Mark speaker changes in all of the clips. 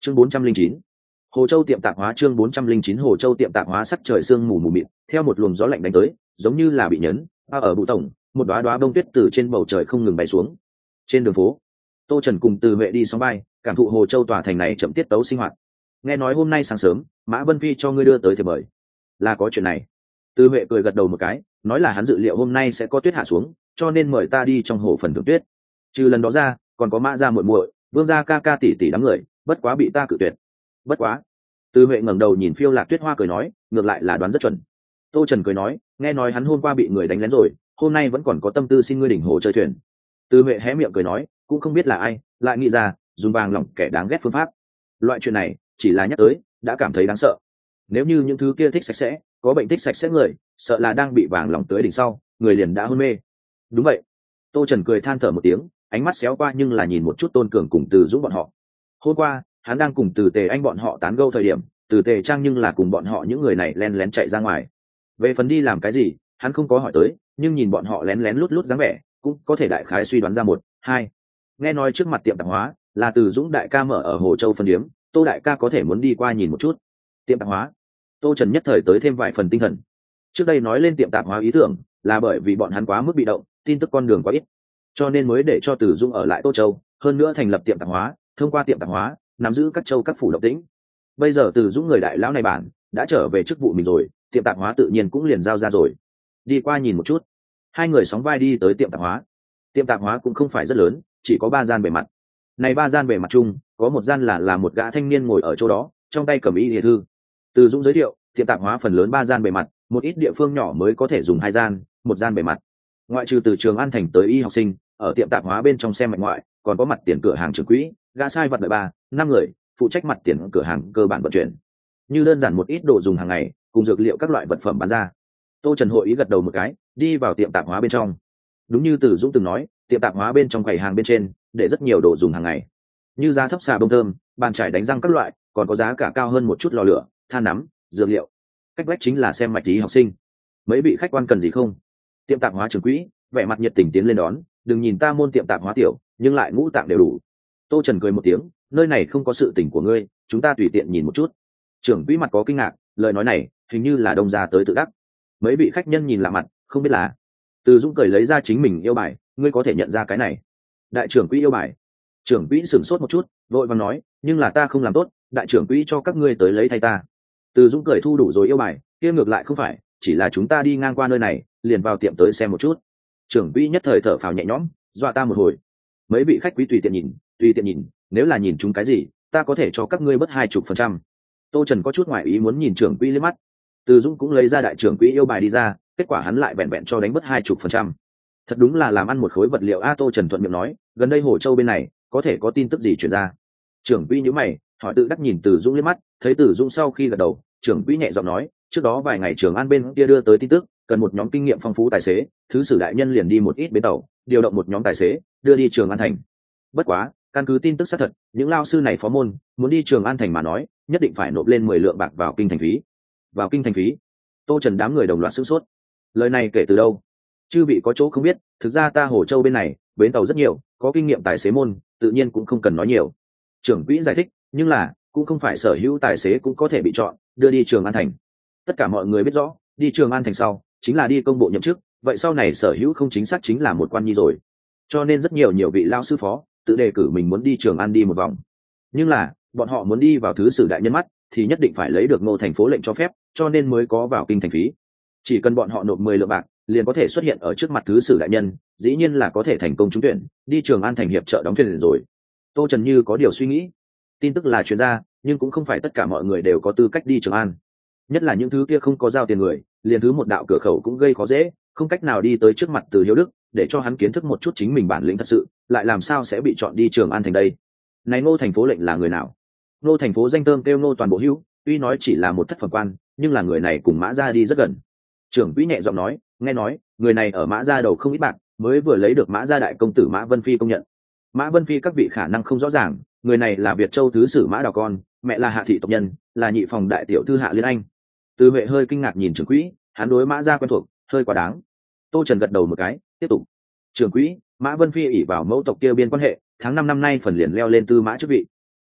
Speaker 1: Chương 409. Hồ Châu tiệm tạp hóa. Chương 409. Hồ Châu tiệm tạp hóa. Sắc trời sương mù mù mịt, theo một luồng gió lạnh đánh tới, giống như là bị nhấn ở bụ tổng, một đóa đóa bông tuyết từ trên bầu trời không ngừng bay xuống. Trên đường phố, Tô Trần cùng Từ Huệ đi sóng vai, cảm thụ Hồ Châu tòa thành này chậm tiết tấu sinh hoạt. Nghe nói hôm nay sáng sớm, Mã Vân Phi cho ngươi đưa tới thiệp mời, là có chuyện này. Từ Huệ cười gật đầu một cái, nói là hắn dự liệu hôm nay sẽ có tuyết hạ xuống, cho nên mời ta đi trong hồ phần thưởng tuyết. Trừ lần đó ra, còn có Mã gia muội muội, Vương gia ca ca tỷ tỷ đám người, bất quá bị ta cự tuyệt. Bất quá. Từ Huệ ngẩng đầu nhìn Phiêu Lạc Tuyết Hoa cười nói, ngược lại là đoán rất chuẩn. Tô Trần cười nói, nghe nói hắn hôm qua bị người đánh lén rồi, hôm nay vẫn còn có tâm tư xin ngươi đỉnh hồ chơi thuyền. Từ Huệ hé miệng cười nói, cũng không biết là ai, lại nghĩ ra dùng vàng lỏng kẻ đáng ghét phương pháp. Loại chuyện này, chỉ là nhắc tới, đã cảm thấy đáng sợ. Nếu như những thứ kia thích sạch sẽ, có bệnh thích sạch sẽ người, sợ là đang bị vàng lỏng tới đỉnh sau, người liền đã hôn mê. Đúng vậy. Tô Trần cười than thở một tiếng, ánh mắt xéo qua nhưng là nhìn một chút Tôn Cường cùng Từ Dũng bọn họ. Hôm qua, hắn đang cùng Từ Tề Anh bọn họ tán gẫu thời điểm, Từ Tề Trang nhưng là cùng bọn họ những người này lén lén chạy ra ngoài. Về phần đi làm cái gì, hắn không có hỏi tới, nhưng nhìn bọn họ lén lén lút lút dáng vẻ, cũng có thể đại khái suy đoán ra một, hai. Nghe nói trước mặt tiệm tạp hóa là Từ Dũng đại ca mở ở Hồ Châu phân điếm, Tô đại ca có thể muốn đi qua nhìn một chút. Tiệm tạp hóa. Tô Trần nhất thời tới thêm vài phần tinh thần. Trước đây nói lên tiệm tạp hóa ý tưởng, là bởi vì bọn hắn quá mức bị động, tin tức con đường quá ít, cho nên mới để cho Từ Dũng ở lại Tô Châu, hơn nữa thành lập tiệm tạp hóa, thông qua tiệm tạp hóa nắm giữ các châu các phủ động tĩnh. Bây giờ Từ Dũng người đại lão này bản đã trở về chức vụ mình rồi, tiệm tạp hóa tự nhiên cũng liền giao ra rồi. Đi qua nhìn một chút. Hai người sóng vai đi tới tiệm tạp hóa. Tiệm tạp hóa cũng không phải rất lớn, chỉ có 3 gian bề mặt. Này 3 gian bề mặt chung, có một gian là một gã thanh niên ngồi ở chỗ đó, trong tay cầm y địa thư. Từ Dũng giới thiệu, tiệm tạp hóa phần lớn 3 gian bề mặt, một ít địa phương nhỏ mới có thể dùng 2 gian, một gian bề mặt. Ngoại trừ từ Trường An thành tới y học sinh, ở tiệm tạp hóa bên trong xem mạch ngoại, còn có mặt tiền cửa hàng trưởng quỹ, gã sai vật đợi 3, 5 người, phụ trách mặt tiền cửa hàng cơ bản vận chuyển. Như đơn giản một ít đồ dùng hàng ngày, cùng dược liệu các loại vật phẩm bán ra. Tô Trần hội ý gật đầu một cái, đi vào tiệm tạp hóa bên trong. Đúng như Từ Dũng từng nói, tiệm tạp hóa bên trong quầy hàng bên trên để rất nhiều đồ dùng hàng ngày, như giá thấp xà bông thơm, bàn chải đánh răng các loại, còn có giá cả cao hơn một chút lò lửa, than nắm, dược liệu. Cách vách chính là xem mạch lý học sinh. Mấy vị khách quan cần gì không? Tiệm tạp hóa trưởng quỹ vẻ mặt nhiệt tình tiến lên đón, đừng nhìn ta môn tiệm tạp hóa tiểu, nhưng lại ngũ tạng đều đủ. Tô Trần cười một tiếng, nơi này không có sự tình của ngươi, chúng ta tùy tiện nhìn một chút. Trưởng quỹ mặt có kinh ngạc, lời nói này hình như là đông gia tới tự đắc. Mấy vị khách nhân nhìn lạ mặt, không biết là. Từ Dũng cười lấy ra chính mình yêu bài, ngươi có thể nhận ra cái này. Đại trưởng quỹ yêu bài. Trưởng quỹ sửng sốt một chút, vội vàng nói, nhưng là ta không làm tốt, đại trưởng quỹ cho các ngươi tới lấy thay ta. Từ Dũng cười thu đủ rồi yêu bài, kia ngược lại không phải, chỉ là chúng ta đi ngang qua nơi này, liền vào tiệm tới xem một chút. Trưởng quỹ nhất thời thở phào nhẹ nhõm, dọa ta một hồi. Mấy vị khách quý tùy tiện nhìn, nếu là nhìn chúng cái gì, ta có thể cho các ngươi bớt 20%. Tô Trần có chút ngoại ý muốn nhìn trưởng quỹ liếc mắt. Từ Dũng cũng lấy ra đại trưởng quỹ yêu bài đi ra, kết quả hắn lại vẹn vẹn cho đánh bớt 20%. Thật đúng là làm ăn một khối vật liệu a. Tô Trần thuận miệng nói, gần đây Hồ Châu bên này có thể có tin tức gì chuyển ra. Trưởng quỹ nhíu mày, hỏi tự đắc nhìn Từ Dũng liếc mắt, thấy Từ Dũng sau khi gật đầu, trưởng quỹ nhẹ giọng nói, trước đó vài ngày Trường An bên kia đưa tới tin tức, cần một nhóm kinh nghiệm phong phú tài xế, thứ sử đại nhân liền đi một ít bến tàu, điều động một nhóm tài xế đưa đi Trường An thành. Bất quá, căn cứ tin tức xác thật, những lao sư này phó môn muốn đi Trường An thành mà nói, nhất định phải nộp lên 10 lượng bạc vào kinh thành phí. Vào kinh thành phí? Tô Trần đám người đồng loạt sửng sốt. Lời này kể từ đâu? Chư vị có chỗ không biết, thực ra ta Hồ Châu bên này bến tàu rất nhiều, có kinh nghiệm tài xế môn, tự nhiên cũng không cần nói nhiều. Trưởng quỹ giải thích, nhưng là cũng không phải sở hữu tài xế cũng có thể bị chọn đưa đi Trường An thành. Tất cả mọi người biết rõ, đi Trường An thành sau chính là đi công bộ nhậm chức, vậy sau này sở hữu không chính xác chính là một quan nhi rồi. Cho nên rất nhiều vị lao sư phó tự đề cử mình muốn đi Trường An đi một vòng. Nhưng là bọn họ muốn đi vào thứ sử đại nhân mắt thì nhất định phải lấy được Ngô thành phố lệnh cho phép, cho nên mới có vào kinh thành phí. Chỉ cần bọn họ nộp 10 lượng bạc, liền có thể xuất hiện ở trước mặt thứ sử đại nhân, dĩ nhiên là có thể thành công trúng tuyển, đi Trường An thành hiệp trợ đóng thuyền rồi. Tô Trần như có điều suy nghĩ. Tin tức là chuyên gia, nhưng cũng không phải tất cả mọi người đều có tư cách đi Trường An. Nhất là những thứ kia không có giao tiền người, liền thứ một đạo cửa khẩu cũng gây khó dễ, không cách nào đi tới trước mặt Từ Hiếu Đức để cho hắn kiến thức một chút chính mình bản lĩnh thật sự, lại làm sao sẽ bị chọn đi Trường An thành đây. Này Ngô thành phố lệnh là người nào? Ngô thành phố danh tơm kêu Ngô toàn bộ hữu, tuy nói chỉ là một thất phẩm quan, nhưng là người này cùng Mã gia đi rất gần. Trưởng quỹ nhẹ giọng nói, nghe nói người này ở Mã gia đầu không ít bạc, mới vừa lấy được Mã gia đại công tử Mã Vân Phi công nhận. Mã Vân Phi các vị khả năng không rõ ràng, người này là Việt Châu thứ sử Mã Đào con, mẹ là Hạ thị tộc nhân, là nhị phòng đại tiểu thư Hạ Liên Anh. Từ Huệ hơi kinh ngạc nhìn trưởng quỹ, hắn đối Mã gia quen thuộc, hơi quá đáng. Tô Trần gật đầu một cái, tiếp tục. Trưởng quỹ, Mã Vân Phi ỷ vào mẫu tộc kia biên quan hệ, tháng 5 năm nay phần liền leo lên tư mã chức vị.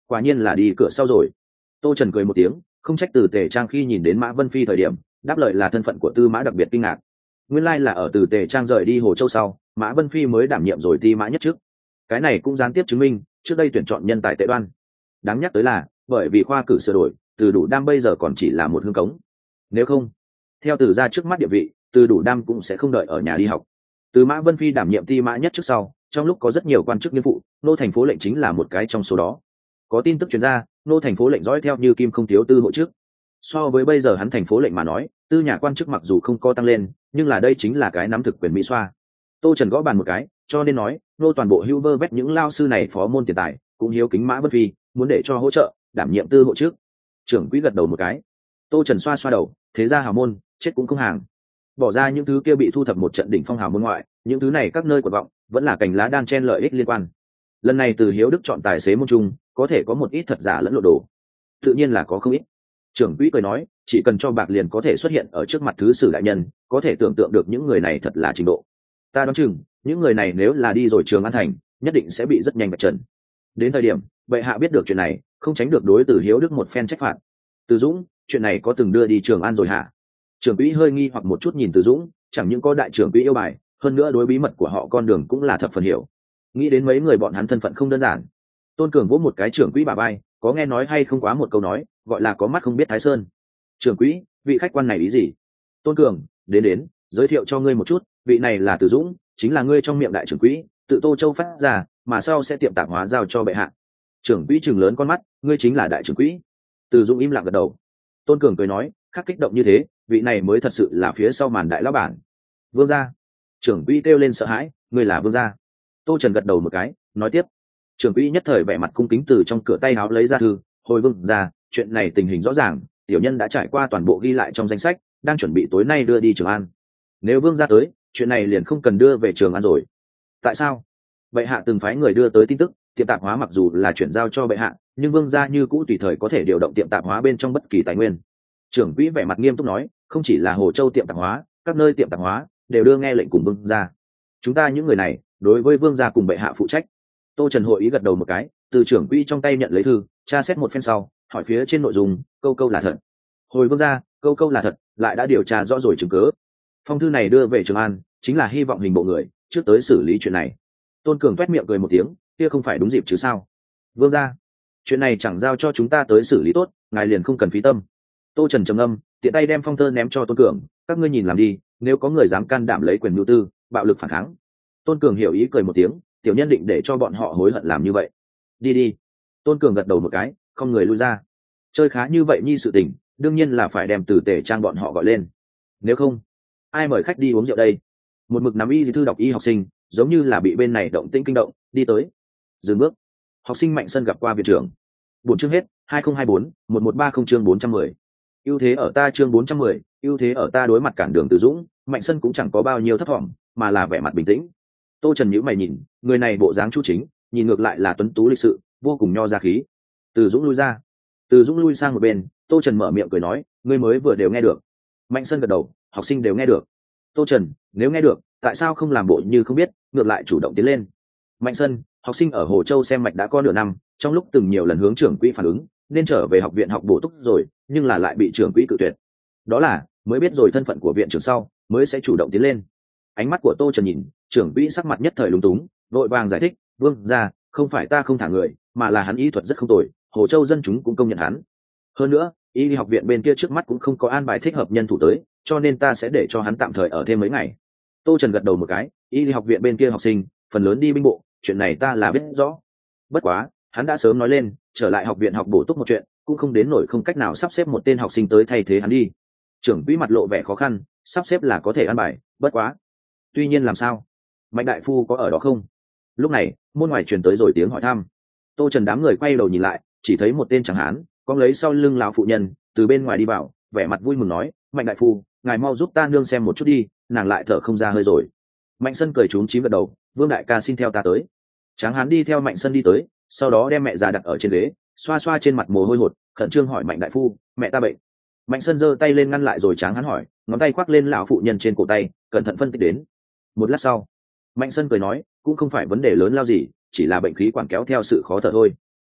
Speaker 1: quả nhiên là đi cửa sau rồi. Tô Trần cười một tiếng, không trách Từ Tề Trang khi nhìn đến Mã Vân Phi thời điểm đáp lời là thân phận của Tư Mã đặc biệt kinh ngạc. Nguyên lai là ở Từ Tề Trang rời đi Hồ Châu sau, Mã Vân Phi mới đảm nhiệm rồi Ti Mã nhất chức. Cái này cũng gián tiếp chứng minh trước đây tuyển chọn nhân tài tệ đoan. Đáng nhắc tới là bởi vì khoa cử sửa đổi, Từ Đủ Đam bây giờ còn chỉ là một hương cống. Nếu không, theo Từ gia trước mắt địa vị, Từ Đủ Đam cũng sẽ không đợi ở nhà đi học. Từ Mã Vân Phi đảm nhiệm Ti Mã nhất chức sau, trong lúc có rất nhiều quan chức nghiên phụ, nô thành phố lệnh chính là một cái trong số đó. Có tin tức truyền ra, nô thành phố lệnh dõi theo như kim không thiếu tư hộ chức. So với bây giờ hắn thành phố lệnh mà nói, tư nhà quan chức mặc dù không có tăng lên, nhưng là đây chính là cái nắm thực quyền mỹ xoa. Tô Trần gõ bàn một cái, cho nên nói nô toàn bộ hưu vơ vét những lao sư này phó môn tiền tài, cũng hiếu kính Mã Vân Phi, muốn để cho hỗ trợ đảm nhiệm tư hộ chức. Trưởng quỹ gật đầu một cái. Tô Trần xoa xoa đầu, thế ra hào môn chết cũng không hàng. Bỏ ra những thứ kia bị thu thập một trận đỉnh phong hào môn ngoại, những thứ này các nơi quật vọng vẫn là cành lá đan chen lợi ích liên quan. Lần này Từ Hiếu Đức chọn tài xế môn trung, có thể có một ít thật giả lẫn lộ đồ, tự nhiên là có không ít. Trưởng quỹ cười nói, chỉ cần cho bạc liền có thể xuất hiện ở trước mặt thứ sử đại nhân, có thể tưởng tượng được những người này thật là trình độ. Ta đoán chừng những người này nếu là đi rồi Trường An thành, nhất định sẽ bị rất nhanh vạch trần. Đến thời điểm bệ hạ biết được chuyện này, không tránh được đối Từ Hiếu Đức một phen trách phạt. Từ Dũng, chuyện này có từng đưa đi Trường An rồi hả? Trưởng quỹ hơi nghi hoặc một chút nhìn Từ Dũng, chẳng những có đại trưởng quỹ yêu bài, hơn nữa đối bí mật của họ con đường cũng là thập phần hiểu. Nghĩ đến mấy người bọn hắn thân phận không đơn giản. Tôn Cường vỗ một cái trưởng quỹ bà bay, có nghe nói hay không quá một câu nói, gọi là có mắt không biết Thái Sơn. Trưởng quỹ, vị khách quan này ý gì? Tôn Cường, đến giới thiệu cho ngươi một chút, vị này là Từ Dũng, chính là ngươi trong miệng đại trưởng quỹ, tự Tô Châu phát ra, mà sau sẽ tiệm tạp hóa giao cho bệ hạ. Trưởng quỹ trừng lớn con mắt, ngươi chính là đại trưởng quỹ. Từ Dũng im lặng gật đầu. Tôn Cường cười nói, khắc kích động như thế, vị này mới thật sự là phía sau màn đại lão bản. Vương gia. Trưởng quỹ kêu lên sợ hãi, ngươi là vương gia. Tô Trần gật đầu một cái, nói tiếp. Trưởng quỹ nhất thời vẻ mặt cung kính từ trong cửa tay áo lấy ra thư, hồi vương gia, chuyện này tình hình rõ ràng, tiểu nhân đã trải qua toàn bộ ghi lại trong danh sách, đang chuẩn bị tối nay đưa đi Trường An. Nếu vương gia tới, chuyện này liền không cần đưa về Trường An rồi. Tại sao? Bệ hạ từng phái người đưa tới tin tức, tiệm tạp hóa mặc dù là chuyển giao cho bệ hạ, nhưng vương gia như cũ tùy thời có thể điều động tiệm tạp hóa bên trong bất kỳ tài nguyên. Trưởng quỹ vẻ mặt nghiêm túc nói, không chỉ là Hồ Châu tiệm tạp hóa, các nơi tiệm tạp hóa đều đưa nghe lệnh cùng vương gia. Chúng ta những người này đối với vương gia cùng bệ hạ phụ trách. Tô Trần hội ý gật đầu một cái, từ trưởng quỹ trong tay nhận lấy thư, tra xét một phen sau, hỏi phía trên nội dung, câu là thật. Hồi vương gia, câu là thật, lại đã điều tra rõ rồi chứng cứ. Phong thư này đưa về Trường An, chính là hy vọng hình bộ người trước tới xử lý chuyện này. Tôn Cường toét miệng cười một tiếng, kia không phải đúng dịp chứ sao? Vương gia, chuyện này chẳng giao cho chúng ta tới xử lý tốt, ngài liền không cần phí tâm. Tô Trần trầm âm, tiện tay đem phong thơ ném cho Tôn Cường, các ngươi nhìn làm đi, nếu có người dám can đảm lấy quyền mưu tư, bạo lực phản kháng. Tôn Cường hiểu ý cười một tiếng, tiểu nhân định để cho bọn họ hối hận làm như vậy. Đi. Tôn Cường gật đầu một cái, không người lui ra. Chơi khá như vậy nhi sự tình, đương nhiên là phải đem Từ Tề Trang bọn họ gọi lên. Nếu không, ai mời khách đi uống rượu đây? Một mực nắm y thư đọc y học sinh, giống như là bị bên này động tĩnh kinh động, đi tới. Dừng bước. Học sinh Mạnh Sân gặp qua viện trưởng. Buổi chương hết, 2024-1130 chương 410. Ưu thế ở ta chương 410, ưu thế ở ta đối mặt cản đường Từ Dũng, Mạnh Sân cũng chẳng có bao nhiêu thất vọng, mà là vẻ mặt bình tĩnh. Tô Trần nhíu mày nhìn, người này bộ dáng chu chính, nhìn ngược lại là tuấn tú lịch sự, vô cùng nho ra khí. Từ Dũng lui ra. Từ Dũng lui sang một bên, Tô Trần mở miệng cười nói, ngươi mới vừa đều nghe được. Mạnh Sân gật đầu, học sinh đều nghe được. Tô Trần, nếu nghe được, tại sao không làm bộ như không biết, ngược lại chủ động tiến lên? Mạnh Sân, học sinh ở Hồ Châu xem mạch đã có nửa năm, trong lúc từng nhiều lần hướng trưởng quỹ phản ứng, nên trở về học viện học bổ túc rồi, nhưng là lại bị trưởng quỹ cự tuyệt. Đó là, mới biết rồi thân phận của viện trưởng sau, mới sẽ chủ động tiến lên. Ánh mắt của Tô Trần nhìn, trưởng quỹ sắc mặt nhất thời lúng túng, vội vàng giải thích, vương gia, không phải ta không thả người, mà là hắn y thuật rất không tồi, Hồ Châu dân chúng cũng công nhận hắn. Hơn nữa, y học viện bên kia trước mắt cũng không có an bài thích hợp nhân thủ tới, cho nên ta sẽ để cho hắn tạm thời ở thêm mấy ngày. Tô Trần gật đầu một cái, y học viện bên kia học sinh phần lớn đi binh bộ, chuyện này ta là biết rõ. Bất quá, hắn đã sớm nói lên, trở lại học viện học bổ túc một chuyện, cũng không đến nổi không cách nào sắp xếp một tên học sinh tới thay thế hắn đi. Trưởng quỹ mặt lộ vẻ khó khăn, sắp xếp là có thể an bài, bất quá. Tuy nhiên làm sao? Mạnh đại phu có ở đó không? Lúc này, môn ngoài truyền tới rồi tiếng hỏi thăm. Tô Trần đám người quay đầu nhìn lại, chỉ thấy một tên tráng hán, con lấy sau lưng lão phụ nhân, từ bên ngoài đi vào, vẻ mặt vui mừng nói, Mạnh đại phu, ngài mau giúp ta nương xem một chút đi, nàng lại thở không ra hơi rồi. Mạnh Sân cười trúng chím gật đầu, Vương đại ca xin theo ta tới. Tráng hán đi theo Mạnh Sân đi tới, sau đó đem mẹ già đặt ở trên ghế, xoa xoa trên mặt mồ hôi hột, khẩn trương hỏi Mạnh đại phu, mẹ ta bệnh. Mạnh Sân giơ tay lên ngăn lại rồi Tráng hán hỏi, ngón tay khoác lên lão phụ nhân trên cổ tay, cẩn thận phân tích đến. Một lát sau, Mạnh Sân cười nói, cũng không phải vấn đề lớn lao gì, chỉ là bệnh khí quản kéo theo sự khó thở thôi.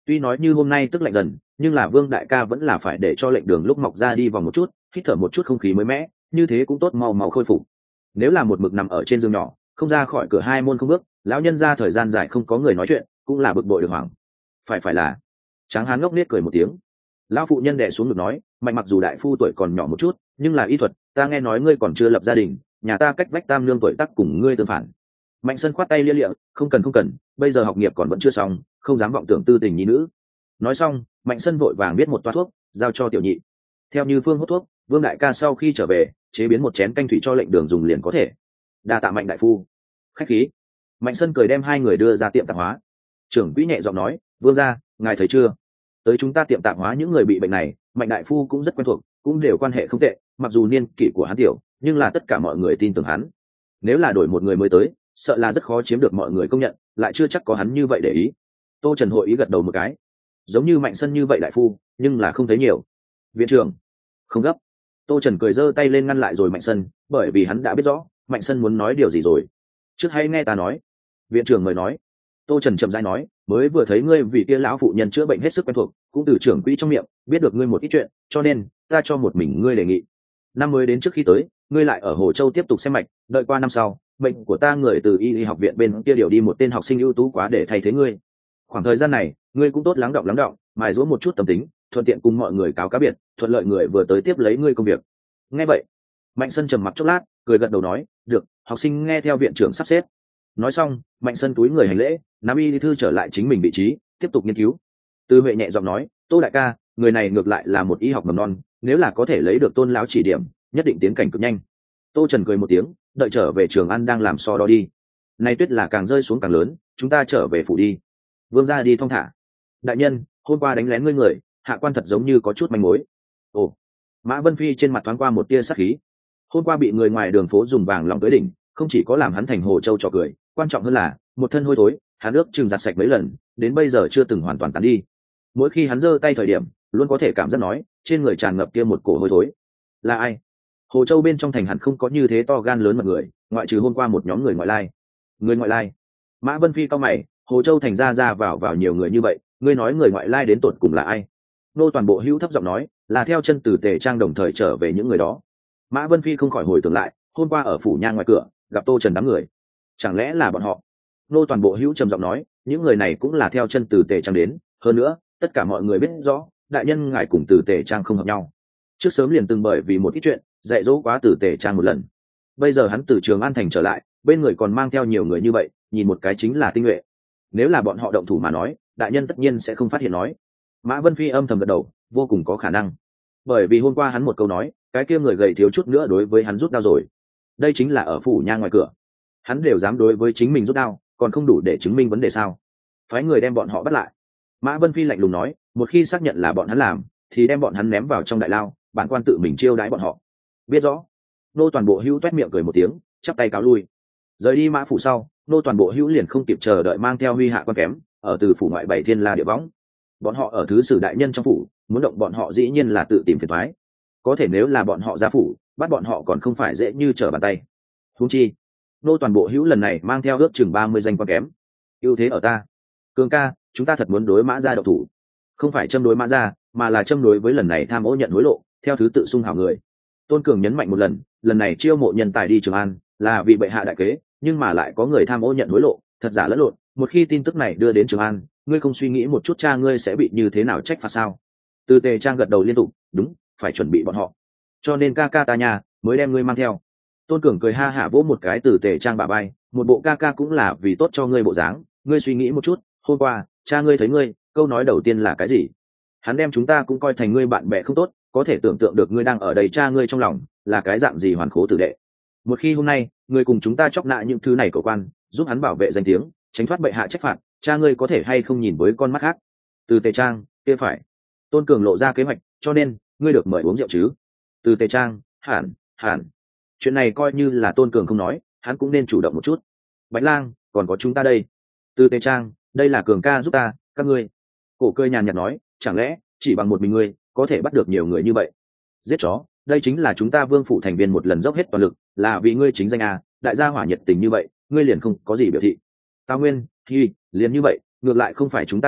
Speaker 1: Tuy nói như hôm nay tức lạnh dần, nhưng là Vương đại ca vẫn là phải để cho lệnh đường lúc mọc ra đi vòng một chút, hít thở một chút không khí mới mẻ, như thế cũng tốt mau mau khôi phục. Nếu là một mực nằm ở trên giường nhỏ, không ra khỏi cửa hai môn không bước, lão nhân ra thời gian dài không có người nói chuyện, cũng là bực bội được hoảng. Phải là. Tráng hán ngốc nết cười một tiếng. Lão phụ nhân đè xuống ngực nói, Mạnh mặc dù đại phu tuổi còn nhỏ một chút, nhưng là y thuật, ta nghe nói ngươi còn chưa lập gia đình, nhà ta cách vách tam lương tuổi tác cùng ngươi tương phản. Mạnh Sân khoát tay lia lịa, không cần, bây giờ học nghiệp còn vẫn chưa xong, không dám vọng tưởng tư tình nhi nữ. Nói xong, Mạnh Sân vội vàng biết một toa thuốc, giao cho tiểu nhị. Theo như phương hút thuốc, Vương đại ca sau khi trở về, chế biến một chén canh thủy cho lệnh đường dùng liền có thể. Đa tạ Mạnh đại phu. Khách khí. Mạnh Sân cười đem hai người đưa ra tiệm tạp hóa. Trưởng quỹ nhẹ giọng nói, Vương gia, ngài thấy chưa? Tới chúng ta tiệm tạp hóa những người bị bệnh này, Mạnh đại phu cũng rất quen thuộc, cũng đều quan hệ không tệ, mặc dù niên kỷ của hắn tiểu, nhưng là tất cả mọi người tin tưởng hắn. Nếu là đổi một người mới tới, sợ là rất khó chiếm được mọi người công nhận, lại chưa chắc có hắn như vậy để ý. Tô Trần hội ý gật đầu một cái. Giống như Mạnh Sân như vậy đại phu, nhưng là không thấy nhiều. Viện trưởng, không gấp. Tô Trần cười giơ tay lên ngăn lại rồi Mạnh Sân, bởi vì hắn đã biết rõ Mạnh Sân muốn nói điều gì rồi. Trước hãy nghe ta nói. Viện trưởng mời nói. Tô Trần chậm rãi nói, mới vừa thấy ngươi vì kia lão phụ nhân chữa bệnh hết sức quen thuộc, cũng từ trưởng quỹ trong miệng biết được ngươi một ít chuyện, cho nên ta cho một mình ngươi đề nghị. Năm mới đến trước khi tới, ngươi lại ở Hồ Châu tiếp tục xem mạch, đợi qua năm sau, bệnh của ta người từ y học viện bên kia điều đi một tên học sinh ưu tú quá để thay thế ngươi. Khoảng thời gian này, ngươi cũng tốt lắng động, mài giũa một chút tâm tính, thuận tiện cùng mọi người cáo cá biệt, thuận lợi người vừa tới tiếp lấy ngươi công việc. Nghe vậy, Mạnh Sân trầm mặc chốc lát, cười gật đầu nói, được, học sinh nghe theo viện trưởng sắp xếp. Nói xong, Mạnh Sân túi người hành lễ, nắm y thư trở lại chính mình vị trí, tiếp tục nghiên cứu. Tư Huệ nhẹ giọng nói, Tô đại ca, người này ngược lại là một y học mầm non, nếu là có thể lấy được Tôn lão chỉ điểm, nhất định tiến cảnh cực nhanh. Tô Trần cười một tiếng, đợi trở về Trường An đang làm so đo đi. Nay tuyết là càng rơi xuống càng lớn, chúng ta trở về phủ đi. Vương gia đi thong thả. Đại nhân, hôm qua đánh lén ngươi người, hạ quan thật giống như có chút manh mối. Ồ. Mã Vân Phi trên mặt thoáng qua một tia sắc khí. Hôm qua bị người ngoài đường phố dùng vàng lòng tới đỉnh, không chỉ có làm hắn thành Hồ Châu trò cười, quan trọng hơn là một thân hôi thối, hắn ước chừng giặt sạch mấy lần, đến bây giờ chưa từng hoàn toàn tán đi. Mỗi khi hắn giơ tay thời điểm, luôn có thể cảm giác nói, trên người tràn ngập kia một cổ hôi thối. Là ai? Hồ Châu bên trong thành hẳn không có như thế to gan lớn mật người, ngoại trừ hôm qua một nhóm người ngoại lai. Người ngoại lai? Mã Vân Phi cau mày, Hồ Châu thành ra vào nhiều người như vậy, ngươi nói người ngoại lai đến tột cùng là ai? Nô Toàn Bộ hữu thấp giọng nói, là theo chân từ Tề Trang đồng thời trở về những người đó. Mã Vân Phi không khỏi hồi tưởng lại, hôm qua ở phủ nha ngoài cửa gặp Tô Trần đám người, chẳng lẽ là bọn họ? Nô Toàn Bộ hữu trầm giọng nói, những người này cũng là theo chân từ Tề Trang đến, hơn nữa tất cả mọi người biết rõ đại nhân ngài cùng từ Tề Trang không hợp nhau, trước sớm liền từng bởi vì một ít chuyện dạy dỗ quá từ Tề Trang một lần. Bây giờ hắn từ Trường An thành trở lại, bên người còn mang theo nhiều người như vậy, nhìn một cái chính là tinh nhuệ. Nếu là bọn họ động thủ mà nói, đại nhân tất nhiên sẽ không phát hiện nói. Mã Vân Phi âm thầm gật đầu, vô cùng có khả năng, bởi vì hôm qua hắn một câu nói, cái kia người gầy thiếu chút nữa đối với hắn rút đao rồi. Đây chính là ở phủ nha ngoài cửa, hắn đều dám đối với chính mình rút đao, còn không đủ để chứng minh vấn đề sao? Phái người đem bọn họ bắt lại. Mã Vân Phi lạnh lùng nói, một khi xác nhận là bọn hắn làm, thì đem bọn hắn ném vào trong đại lao, bản quan tự mình chiêu đãi bọn họ. Biết rõ. Nô Toàn Bộ hữu toét miệng cười một tiếng, chắp tay cáo lui. Rời đi Mã phủ sau, Nô Toàn Bộ hữu liền không kịp chờ đợi mang theo huy hạ quan kém, ở từ phủ ngoại bảy thiên la địa võng. Bọn họ ở thứ sử đại nhân trong phủ, muốn động bọn họ dĩ nhiên là tự tìm phiền toái. Có thể nếu là bọn họ ra phủ, bắt bọn họ còn không phải dễ như trở bàn tay. Huống chi, Nô Toàn Bộ hữu lần này mang theo ước chừng 30 danh quan kém. Ưu thế ở ta. Cường ca, chúng ta thật muốn đối Mã gia độc thủ. Không phải châm đối Mã gia, mà là châm đối với lần này tham ô nhận hối lộ, theo thứ tự xung hảo người. Tôn Cường nhấn mạnh một lần này chiêu mộ nhân tài đi Trường An, là vì bệ hạ đại kế, nhưng mà lại có người tham ô nhận hối lộ, thật giả lẫn lộn. Một khi tin tức này đưa đến Trường An, ngươi không suy nghĩ một chút cha ngươi sẽ bị như thế nào trách phạt sao? Từ Tề Trang gật đầu liên tục, đúng, phải chuẩn bị bọn họ. Cho nên ca ca ta nhà mới đem ngươi mang theo. Tôn Cường cười ha hả vỗ một cái Từ Tề Trang bả vai, một bộ ca ca cũng là vì tốt cho ngươi bộ dáng, ngươi suy nghĩ một chút, hôm qua cha ngươi thấy ngươi, câu nói đầu tiên là cái gì? Hắn đem chúng ta cũng coi thành ngươi bạn bè không tốt, có thể tưởng tượng được ngươi đang ở đây cha ngươi trong lòng là cái dạng gì hoàn khố tử đệ. Một khi hôm nay ngươi cùng chúng ta chọc nạ những thứ này của quan, giúp hắn bảo vệ danh tiếng, tránh thoát bệ hạ trách phạt, cha ngươi có thể hay không nhìn với con mắt khác? Từ Tề Trang, kia phải. Tôn Cường lộ ra kế hoạch, cho nên ngươi được mời uống rượu chứ? Từ Tề Trang, hẳn. Chuyện này coi như là Tôn Cường không nói, hắn cũng nên chủ động một chút. Bạch Lang, còn có chúng ta đây. Từ Tề Trang, đây là Cường ca giúp ta, các ngươi. Cổ Cười nhàn nhạt nói, chẳng lẽ chỉ bằng một mình ngươi có thể bắt được nhiều người như vậy? Giết chó, đây chính là chúng ta Vương phủ thành viên một lần dốc hết toàn lực, là vì ngươi chính danh à? Đại gia hỏa nhiệt tình như vậy, ngươi liền không có gì biểu thị. Tào Nguyên, thì liền như vậy, ngược lại không phải chúng ta cha,